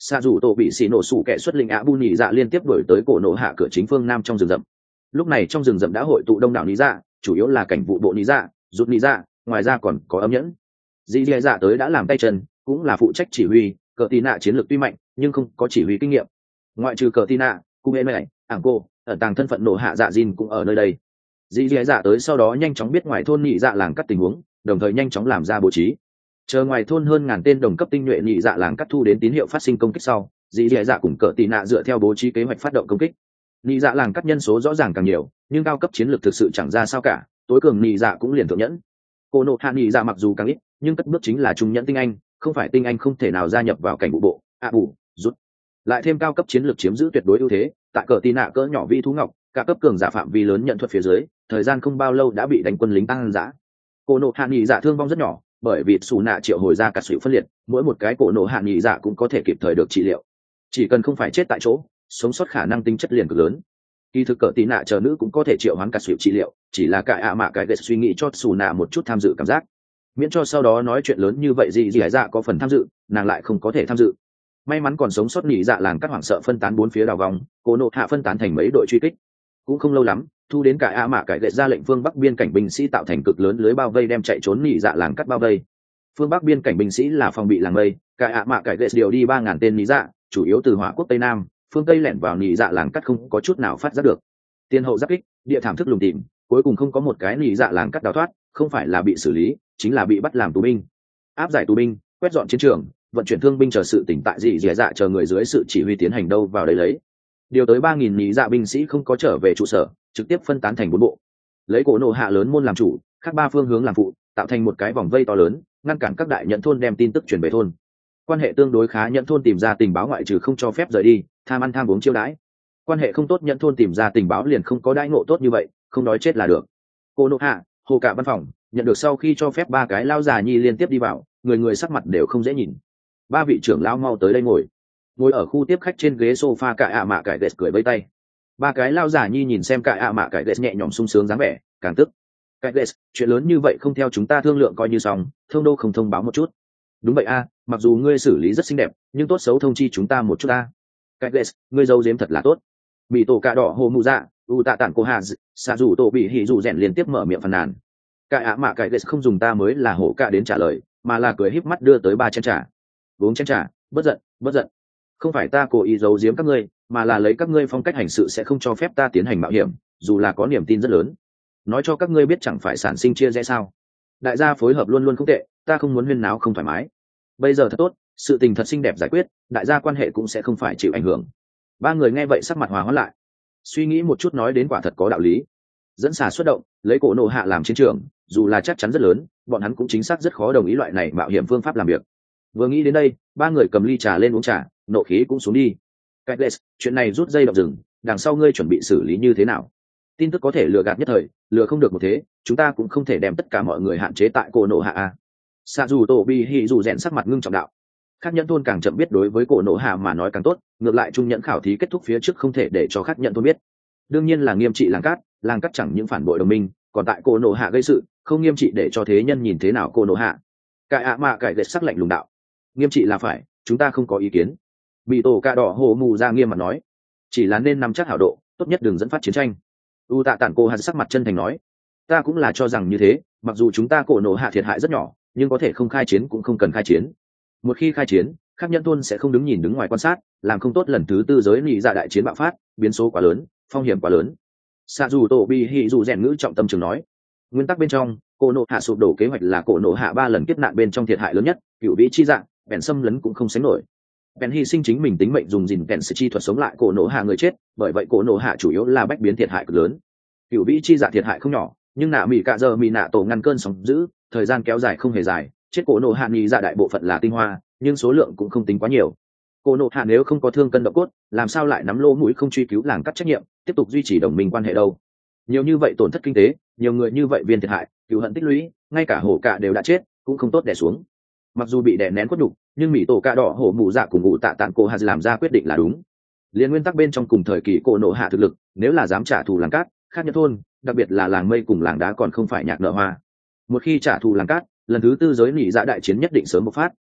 Speaker 1: xạ dù tổ bị xì nổ sủ kẻ xuất linh ạ bu nhị dạ liên tiếp đuổi tới cổ nổ hạ cửa chính phương nam trong rừng rậm. Lúc này trong rừng rậm đã hội tụ đông đảo nhị dạ, chủ yếu là cảnh vụ bộ nhị dạ, rút nhị dạ, ngoài ra còn có âm nhẫn. Dì dì dạ tới đã làm tay chân, cũng là phụ trách chỉ huy. Cờ tì nạ chiến lược tuy mạnh nhưng không có chỉ huy kinh nghiệm. Ngoại trừ cờ tì nạ, cung ê mày ảng cô ẩn tàng thân phận nổ hạ dạ Jin cũng ở nơi đây. Dì dì dạ tới sau đó nhanh chóng biết ngoài thôn nhị dạ làng cắt tình huống, đồng thời nhanh chóng làm ra bố trí. Chờ ngoài thôn hơn ngàn tên đồng cấp tinh nhuệ nhị dạ làng cắt thu đến tín hiệu phát sinh công kích sau, dì dì dạ cùng cờ tì nạ dựa theo bố trí kế hoạch phát động công kích. Nhị dạ làng cắt nhân số rõ ràng càng nhiều, nhưng cao cấp chiến lược thực sự chẳng ra sao cả, tối cường nhị dạ cũng liền thượng nhẫn. Cô nộ hạ nhị dạ mặc dù càng ít, nhưng cất bước chính là trung nhẫn tinh anh, không phải tinh anh không thể nào gia nhập vào cảnh vụ bộ. Bù rút lại thêm cao cấp chiến lược chiếm giữ tuyệt đối ưu thế. Tại cờ tì nạ cỡ nhỏ vi thú ngọc, cả cấp cường giả phạm vi lớn nhận thuật phía dưới, thời gian không bao lâu đã bị đánh quân lính tăng dã. Cô nộ hạ nhị dạ thương vong rất nhỏ, bởi vì xù nạ triệu hồi ra cả sự phân liệt, mỗi một cái cổ nộ hạ nhị dạ cũng có thể kịp thời được trị liệu, chỉ cần không phải chết tại chỗ, sống sót khả năng tính chất liền cực lớn. Kỳ thực cờ tì nạ chờ nữ cũng có thể triệu hoán cả sự trị liệu, chỉ là cái mạ cái ghét suy nghĩ cho xù nạ một chút tham dự cảm giác, miễn cho sau đó nói chuyện lớn như vậy gì gì dạ có phần tham dự, nàng lại không có thể tham dự. May mắn còn sống sót nhị dạ làng các hoảng sợ phân tán bốn phía đào vòng, cổ nộ hạ phân tán thành mấy đội truy kích. Cũng không lâu lắm, thu đến cả mạ cái ghét ra lệnh phương bắc biên cảnh binh sĩ tạo thành cực lớn lưới bao vây đem chạy trốn nhị dạ làng cắt bao vây. Phương bắc biên cảnh binh sĩ là phòng bị làng mây, cả mạ cái ghét điều đi 3.000 tên nhị dạ, chủ yếu từ hỏa quốc tây nam, phương tây lẻn vào nhị dạ làng cắt không có chút nào phát giác được. Tiên hậu giáp kích, địa thảm thức lùng tìm, cuối cùng không có một cái nhị dạ làng cắt đào thoát, không phải là bị xử lý, chính là bị bắt làm tù binh. Áp giải tù binh, quét dọn chiến trường, vận chuyển thương binh chờ sự tỉnh tại dị dẻ dạ chờ người dưới sự chỉ huy tiến hành đâu vào đấy lấy. Điều tới 3.000 nhị dạ binh sĩ không có trở về trụ sở, trực tiếp phân tán thành 4 bộ, lấy cổ nổ hạ lớn môn làm chủ, khác 3 phương hướng làm phụ, tạo thành một cái vòng vây to lớn, ngăn cản các đại nhận thôn đem tin tức truyền về thôn. Quan hệ tương đối khá nhận thôn tìm ra tình báo ngoại trừ không cho phép rời đi, tham ăn tham uống chiêu đãi. Quan hệ không tốt nhận thôn tìm ra tình báo liền không có đãi ngộ tốt như vậy, không đói chết là được. Cổ nổ hạ, hồ cả văn phòng nhận được sau khi cho phép 3 cái lao già nhi liên tiếp đi vào, người người sắc mặt đều không dễ nhìn. 3 vị trưởng lão mau tới đây ngồi ở khu tiếp khách trên ghế sofa. Cả mạ cải ghét cười vây tay. 3 cái lao già nhi nhìn xem cả mạ cải ghét nhẹ nhõm sung sướng dáng vẻ, càng tức. Cải ghét, chuyện lớn như vậy không theo chúng ta thương lượng coi như xong, thương đô không thông báo một chút. Đúng vậy a, mặc dù ngươi xử lý rất xinh đẹp, nhưng tốt xấu thông chi chúng ta một chút a. Cải ghét, ngươi giấu giếm thật là tốt. Bị tổ cà đỏ hồ mù dạ, u tạ tản cô hà, xạ rủ tổ bị hỉ rủ rèn liên tiếp mở miệng phàn nàn. Cả mạ cải ghét không dùng ta mới là hổ cả đến trả lời, mà là cười híp mắt đưa tới 3 chén trà. Uống chén trà, bất giận. Không phải ta cố ý giấu giếm các ngươi, mà là lấy các ngươi phong cách hành sự sẽ không cho phép ta tiến hành mạo hiểm, dù là có niềm tin rất lớn. Nói cho các ngươi biết chẳng phải sản sinh chia rẽ sao? Đại gia phối hợp luôn luôn không tệ, ta không muốn huyên náo không thoải mái. Bây giờ thật tốt, sự tình thật xinh đẹp giải quyết, đại gia quan hệ cũng sẽ không phải chịu ảnh hưởng. 3 người nghe vậy sắc mặt hòa hoãn lại. Suy nghĩ một chút nói đến quả thật có đạo lý. Dẫn xà xuất động, lấy cổ nổ hạ làm chiến trường, dù là chắc chắn rất lớn, bọn hắn cũng chính xác rất khó đồng ý loại này mạo hiểm phương pháp làm việc. Vừa nghĩ đến đây, 3 người cầm ly trà lên uống trà, nộ khí cũng xuống đi. Caitless, chuyện này rút dây động rừng, đằng sau ngươi chuẩn bị xử lý như thế nào? Tin tức có thể lừa gạt nhất thời, lừa không được một thế, chúng ta cũng không thể đem tất cả mọi người hạn chế tại cổ nổ hạ a. Sa dù tổ bi hỉ dù rèn sắc mặt ngưng trọng đạo. Khác nhận thôn càng chậm biết đối với cổ nổ hạ mà nói càng tốt, ngược lại trung nhẫn khảo thí kết thúc phía trước không thể để cho khác nhận thôn biết. Đương nhiên là nghiêm trị làng cát chẳng những phản bội đồng minh, còn tại cổ nổ hạ gây sự, không nghiêm trị để cho thế nhân nhìn thế nào cổ nổ hạ. Cải mạ cải ghét sắc lạnh lùng đạo. Nghiêm trị là phải, chúng ta không có ý kiến. Bị tổ cà đỏ hồ mù ra nghiêm mặt nói, chỉ là nên nắm chắc hảo độ, tốt nhất đừng dẫn phát chiến tranh. U tạ tản cô hạt sắc mặt chân thành nói, ta cũng là cho rằng như thế, mặc dù chúng ta cổ nổ hạ thiệt hại rất nhỏ, nhưng có thể không khai chiến cũng không cần khai chiến. Một khi khai chiến, các nhân thôn sẽ không đứng ngoài quan sát, làm không tốt lần thứ 4 giới nghị dạ đại chiến bạo phát, biến số quá lớn, phong hiểm quá lớn. Sa dù tổ bi hỉ dù rèn ngữ trọng tâm trường nói, nguyên tắc bên trong cổ nổ hạ sụp đổ kế hoạch là cổ nổ hạ 3 lần kiếp nạn bên trong thiệt hại lớn nhất, cựu vĩ chi dạng bèn xâm lấn cũng không sánh nổi. Bèn hy sinh chính mình tính mệnh dùng gìn bèn sự chi thuật sống lại cổ nổ hạ người chết, bởi vậy cổ nổ hạ chủ yếu là bách biến thiệt hại cực lớn. Cựu vĩ chi dạ thiệt hại không nhỏ, nhưng nạ mỹ cạ giờ mỹ nạ tổ ngăn cơn sóng dữ, thời gian kéo dài không hề dài, chết cổ nổ hạ nhị dạ đại bộ phận là tinh hoa, nhưng số lượng cũng không tính quá nhiều. Cổ nổ hạ nếu không có thương cân động cốt, làm sao lại nắm lỗ mũi không truy cứu làng cắt trách nhiệm, tiếp tục duy trì đồng minh quan hệ đâu? Nhiều như vậy tổn thất kinh tế, nhiều người như vậy viên thiệt hại, cựu hận tích lũy, ngay cả hổ cạ đều đã chết, cũng không tốt đè xuống. Mặc dù bị đè nén quất nhục, nhưng mỹ tổ cạ đỏ hổ mù dạ cùng ngụ tạ tản cô hà làm ra quyết định là đúng. Liên nguyên tắc bên trong cùng thời kỳ cổ nổ hạ thực lực, nếu là dám trả thù làng cát, khác nhân thôn, đặc biệt là làng mây cùng làng đá còn không phải nhạc nợ hoa. Một khi trả thù làng cát, lần thứ 4 giới nỉ dạ đại chiến nhất định sớm bộc phát,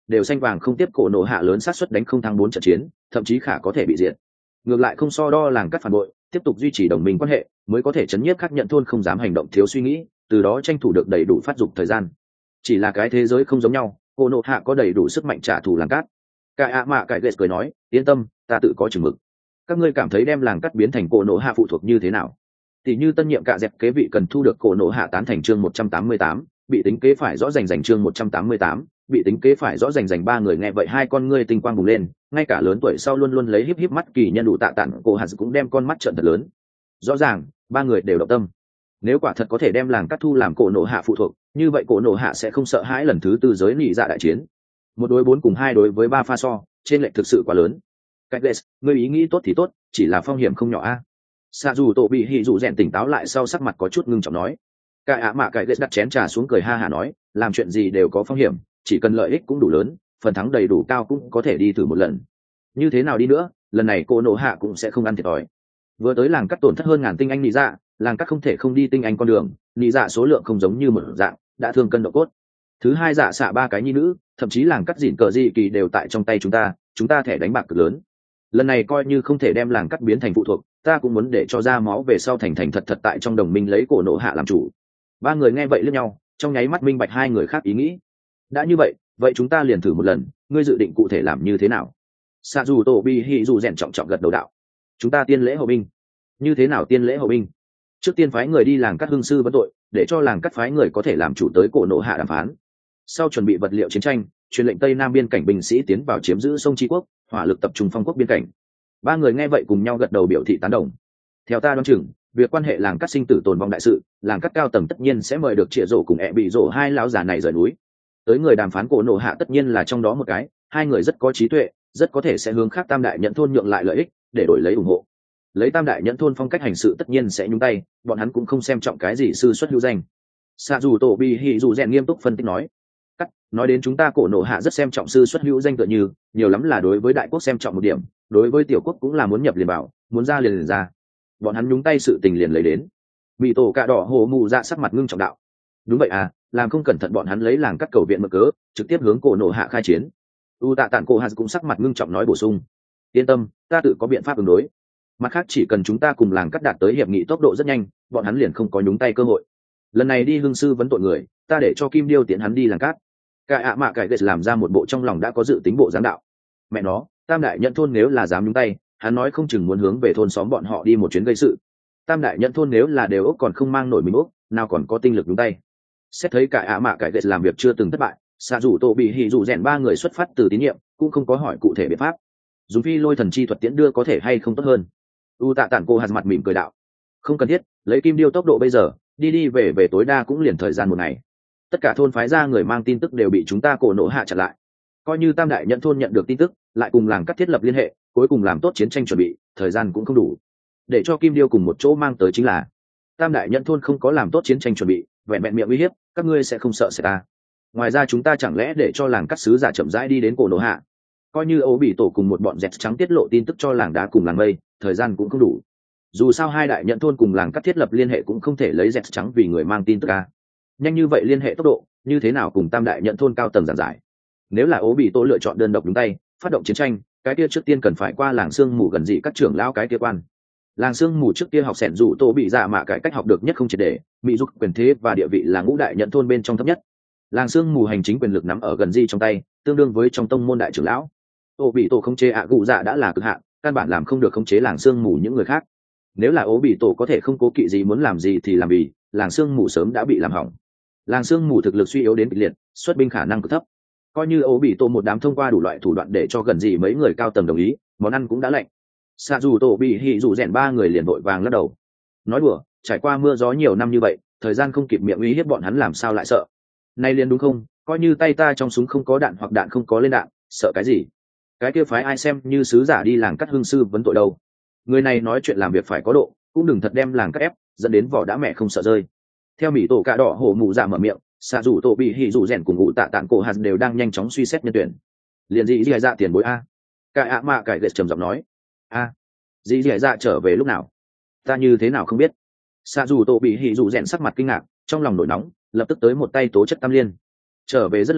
Speaker 1: đều xanh vàng không tiếp cổ nổ hạ lớn sát suất đánh không thắng 4 trận chiến, thậm chí khả có thể bị diệt. Ngược lại không so đo làng cắt phản bội, tiếp tục duy trì đồng minh quan hệ, mới có thể chấn nhiếp các nhận thôn không dám hành động thiếu suy nghĩ, từ đó tranh thủ được đầy đủ phát dục thời gian. Chỉ là cái thế giới không giống nhau, cổ nổ hạ có đầy đủ sức mạnh trả thù làng cát. Cả ạ mạ cải ghét cười nói, yên tâm, ta tự có chừng mực. Các ngươi cảm thấy đem làng cát biến thành cổ nổ hạ phụ thuộc như thế nào? Tỷ như tân nhiệm cạ dẹp kế vị cần thu được cổ nổ hạ tán thành chương 188, bị tính kế phải rõ rành chương 188, bị tính kế phải rõ rành ba người nghe vậy hai con ngươi tinh quang bùng lên, ngay cả lớn tuổi sau luôn luôn lấy híp híp mắt kỳ nhân đủ tạ tản cổ hạt cũng đem con mắt trợn thật lớn. Rõ ràng, ba người đều động tâm. Nếu quả thật có thể đem làng cát thu làm cổ nổ hạ phụ thuộc, như vậy cổ nổ hạ sẽ không sợ hãi lần thứ tư giới nị dạ đại chiến. 1 đối 4 cùng 2 đối với 3 pha so, trên lệch thực sự quá lớn. Cách Lệ, ngươi ý nghĩ tốt thì tốt, chỉ là phong hiểm không nhỏ a. Sa dù tổ bị hỉ dụ rèn tỉnh táo lại sau sắc mặt có chút ngưng trọng nói. Cả ạ mạ Cách Lệ đặt chén trà xuống cười ha hả nói, làm chuyện gì đều có phong hiểm, chỉ cần lợi ích cũng đủ lớn, phần thắng đầy đủ cao cũng có thể đi thử một lần. Như thế nào đi nữa, lần này cô nổ hạ cũng sẽ không ăn thiệt thòi. Vừa tới làng cắt tổn thất hơn ngàn tinh anh nị dạ, làng cắt không thể không đi tinh anh con đường, nị dạ số lượng không giống như một dạng, đã thương cân độ cốt. Thứ hai dạ xạ 3 cái nhi nữ, thậm chí làng cắt dịn cờ dị kỳ đều tại trong tay chúng ta thẻ đánh bạc cực lớn. Lần này coi như không thể đem làng cắt biến thành phụ thuộc, ta cũng muốn để cho ra máu về sau thành thật thật tại trong đồng minh lấy cổ nổ hạ làm chủ. Ba người nghe vậy liếc nhau, trong nháy mắt minh bạch hai người khác ý nghĩ. Đã như vậy chúng ta liền thử một lần, ngươi dự định cụ thể làm như thế nào? Sa dù tổ bi hỉ dù rèn trọng trọng gật đầu đạo. Chúng ta tiên lễ hậu binh. Như thế nào tiên lễ hậu binh? Trước tiên phái người đi làng cắt hưng sư vấn tội, để cho làng cắt phái người có thể làm chủ tới cổ nổ hạ đàm phán. Sau chuẩn bị vật liệu chiến tranh, truyền lệnh tây nam biên cảnh binh sĩ tiến vào chiếm giữ sông Tri Quốc, hỏa lực tập trung phong quốc biên cảnh. Ba người nghe vậy cùng nhau gật đầu biểu thị tán đồng. Theo ta đoán chừng, việc quan hệ làng cắt sinh tử tồn vong đại sự, làng cắt cao tầng tất nhiên sẽ mời được Triệu Dỗ cùng ẹ bị Dỗ hai lão già này rời núi. Tới người đàm phán cổ nổ hạ tất nhiên là trong đó một cái, hai người rất có trí tuệ, rất có thể sẽ hướng khác tam đại nhận thôn nhượng lại lợi ích để đổi lấy ủng hộ. Lấy tam đại nhận thôn phong cách hành sự tất nhiên sẽ nhúng tay, bọn hắn cũng không xem trọng cái gì sư xuất hữu danh. Sa dù tổ bi hỉ dù rèn nghiêm túc phân tích nói, nói đến chúng ta cổ nổ hạ rất xem trọng sư xuất hữu danh tựa như nhiều lắm là đối với đại quốc xem trọng một điểm, đối với tiểu quốc cũng là muốn nhập liền bảo, muốn ra liền ra. Bọn hắn nhúng tay sự tình liền lấy đến. Mị tổ cạ đỏ hồ mù dạ sắc mặt ngưng trọng đạo, đúng vậy à, làm không cẩn thận bọn hắn lấy làng cắt cầu viện mở cớ trực tiếp hướng cổ nổ hạ khai chiến. U tạ tản cổ hạ cũng sắc mặt ngưng trọng nói bổ sung, yên tâm, ta tự có biện pháp ứng đối. Mặt khác chỉ cần chúng ta cùng làng cắt đạt tới hiệp nghị tốc độ rất nhanh, bọn hắn liền không có nhúng tay cơ hội. Lần này đi hương sư vấn tội người, ta để cho kim điêu tiễn hắn đi làng cát. Cả ạ mạ cải ghét làm ra một bộ trong lòng đã có dự tính bộ giáng đạo. Mẹ nó, tam đại nhận thôn nếu là dám nhúng tay, hắn nói không chừng muốn hướng về thôn xóm bọn họ đi một chuyến gây sự. Tam đại nhận thôn nếu là đều ốc còn không mang nổi mình ốc, nào còn có tinh lực nhúng tay. Xét thấy cả ạ mạ cải ghét làm việc chưa từng thất bại, xạ rủ tổ bị hỉ rủ rèn ba người xuất phát từ tín nhiệm, cũng không có hỏi cụ thể biện pháp. Dùng phi lôi thần chi thuật tiễn đưa có thể hay không tốt hơn. U tạ tản cô hạt mặt mỉm cười đạo, không cần thiết, lấy kim điêu tốc độ bây giờ đi về tối đa cũng liền thời gian một ngày. Tất cả thôn phái ra người mang tin tức đều bị chúng ta cổ nổ hạ chặn lại, coi như tam đại nhận thôn nhận được tin tức lại cùng làng cắt thiết lập liên hệ, cuối cùng làm tốt chiến tranh chuẩn bị, thời gian cũng không đủ. Để cho kim điêu cùng một chỗ mang tới chính là tam đại nhận thôn không có làm tốt chiến tranh chuẩn bị, vẹn vẹn miệng uy hiếp các ngươi sẽ không sợ sẽ ta. Ngoài ra chúng ta chẳng lẽ để cho làng cắt sứ giả chậm rãi đi đến cổ nổ hạ, coi như ố bị tổ cùng một bọn dẹt trắng tiết lộ tin tức cho làng đá cùng làng mây, thời gian cũng không đủ. Dù sao hai đại nhận thôn cùng làng cắt thiết lập liên hệ cũng không thể lấy dẹt trắng vì người mang tin tức ca. Nhanh như vậy liên hệ tốc độ như thế nào cùng tam đại nhận thôn cao tầng giảng giải. Nếu là ố bị tổ lựa chọn đơn độc đúng tay phát động chiến tranh, cái kia trước tiên cần phải qua làng sương mù gần dị các trưởng lão cái kia quan. Làng sương mù trước kia học sẻn dụ tổ bị dạ mạ cải cách học được nhất không triệt để, mỹ dục quyền thế và địa vị là ngũ đại nhận thôn bên trong thấp nhất. Làng sương mù hành chính quyền lực nắm ở gần di trong tay, tương đương với trong tông môn đại trưởng lão. Tổ bị tổ không chế ạ gụ dạ đã là cực hạn, căn bản làm không được khống chế làng sương mù những người khác. Nếu là ố bị tổ có thể không cố kỵ gì muốn làm gì thì làm, vì làng sương mù sớm đã bị làm hỏng. Làng sương mù thực lực suy yếu đến kịch liệt, xuất binh khả năng cực thấp. Coi như ố bị tổ một đám thông qua đủ loại thủ đoạn để cho gần gì mấy người cao tầng đồng ý, món ăn cũng đã lạnh. Xạ dù tổ bị hỉ dù rèn ba người liền vội vàng lắc đầu. Nói đùa, trải qua mưa gió nhiều năm như vậy, thời gian không kịp miệng uy hiếp bọn hắn làm sao lại sợ. Nay liền đúng không, coi như tay ta trong súng không có đạn hoặc đạn không có lên đạn, sợ cái gì? Cái kia phái ai xem như sứ giả đi làng cắt hương sư vấn tội đâu. Người này nói chuyện làm việc phải có độ, cũng đừng thật đem làng cắt ép dẫn đến vỏ đã mẹ không sợ rơi. Theo mỹ tổ cạ đỏ hổ mù dạ mở miệng, xạ dù tổ bị hỉ dù rèn cùng ngụ tạ tạng cổ hạt đều đang nhanh chóng suy xét nhân tuyển. Liền dị dị dạ tiền bối a. Cạ ạ mạ cải ghét trầm giọng nói, a, dị dị dạ trở về lúc nào? Ta như thế nào không biết. Xạ dù tổ bị hỉ dù rèn sắc mặt kinh ngạc, trong lòng nổi nóng, lập tức tới một tay tố chất tam liên. Trở về rất lâu,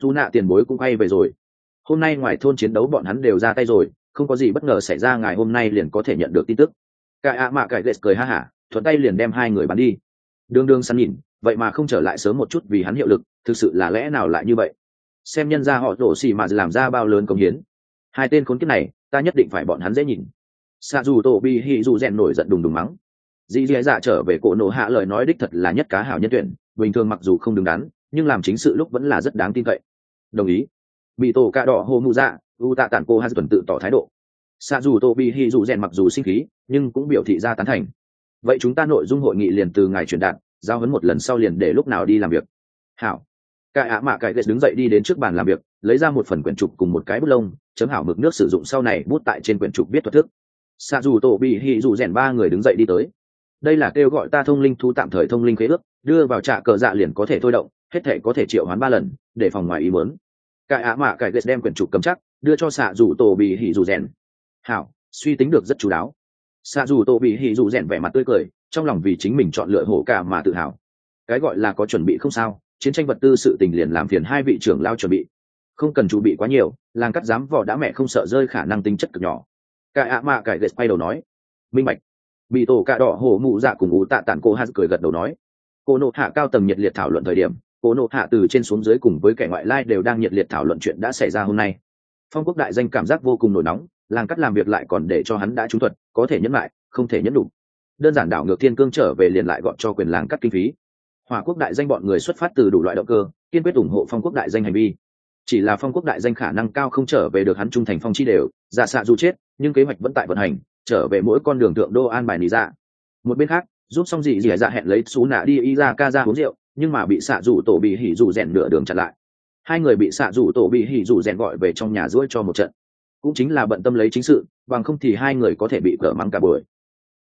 Speaker 1: dù nạ tiền bối cũng quay về rồi. Hôm nay ngoài thôn chiến đấu bọn hắn đều ra tay rồi, không có gì bất ngờ xảy ra, ngài hôm nay liền có thể nhận được tin tức. Cải ạ mạ cải ghét cười ha hả, thuận tay liền đem hai người bắn đi. Đương đương săn nhìn, vậy mà không trở lại sớm một chút vì hắn hiệu lực, thực sự là lẽ nào lại như vậy? Xem nhân ra họ rổ xì mà làm ra bao lớn công hiến. Hai tên khốn kiếp này, ta nhất định phải bọn hắn dễ nhìn. Sa dù tổ bi hỉ dù rèn nổi giận đùng đùng mắng. Dì dì dạ trở về cổ nổ hạ lời nói đích thật là nhất cá hảo nhân tuyển, bình thường mặc dù không đứng đắn, nhưng làm chính sự lúc vẫn là rất đáng tin cậy. Đồng ý. Bị tổ cạ đỏ hồ mù dạ, u tạ tản cô hai tuần tự tỏ thái độ. Sa dù tổ bi hỉ dù rèn mặc dù sinh khí, nhưng cũng biểu thị ra tán thành. Vậy chúng ta nội dung hội nghị liền từ ngài truyền đạt, giao huấn một lần sau liền để lúc nào đi làm việc. Hảo. Cải ạ mạ cải ghét đứng dậy đi đến trước bàn làm việc, lấy ra một phần quyển trục cùng một cái bút lông, chấm hảo mực nước sử dụng sau này bút tại trên quyển trục viết thuật thức. Sa dù tổ bị hỉ dù rèn ba người đứng dậy đi tới. Đây là kêu gọi ta thông linh thú tạm thời thông linh khế ước, đưa vào trạ cờ dạ liền có thể thôi động, hết thể có thể triệu hoán 3 lần, để phòng ngoài ý muốn. Cải ạ mạ cải ghét đem quyển trục cầm chắc, đưa cho Sa dù tổ bị hỉ dù rèn. Hảo, suy tính được rất chú đáo. Sa dù tổ bị hỉ dù rèn vẻ mặt tươi cười, trong lòng vì chính mình chọn lựa hổ cả mà tự hào. Cái gọi là có chuẩn bị không sao, chiến tranh vật tư sự tình liền làm phiền hai vị trưởng lao chuẩn bị, không cần chuẩn bị quá nhiều, làng cắt dám vỏ đã mẹ không sợ rơi khả năng tính chất cực nhỏ. Cải ạ mạ cải ghét quay đầu nói, minh bạch. Bị tổ cạ đỏ hổ mụ dạ cùng ú tạ tản cô hát cười gật đầu nói. Cô nộ hạ cao tầng nhiệt liệt thảo luận thời điểm, cô nộ hạ từ trên xuống dưới cùng với kẻ ngoại lai đều đang nhiệt liệt thảo luận chuyện đã xảy ra hôm nay. Phong quốc đại danh cảm giác vô cùng nổi nóng, làng cắt làm việc lại còn để cho hắn đã trúng thuật, có thể nhẫn lại không thể nhẫn đủ. Đơn giản đảo ngược thiên cương trở về liền lại gọn cho quyền làng cắt kinh phí. Hỏa quốc đại danh bọn người xuất phát từ đủ loại động cơ, kiên quyết ủng hộ phong quốc đại danh hành vi. Chỉ là phong quốc đại danh khả năng cao không trở về được hắn trung thành phong chi đều, dạ xạ dù chết, nhưng kế hoạch vẫn tại vận hành, trở về mỗi con đường thượng đô an bài lý dạ. Một bên khác, giúp xong dị dạ hẹn lấy xú nạ đi y ra ca ra uống rượu, nhưng mà bị xạ dù tổ bị hỉ dù rèn nửa đường chặn lại. Hai người bị xạ dù tổ bị hỉ dù rèn gọi về trong nhà rũi cho một trận, cũng chính là bận tâm lấy chính sự, bằng không thì hai người có thể bị cờ mắng cả buổi.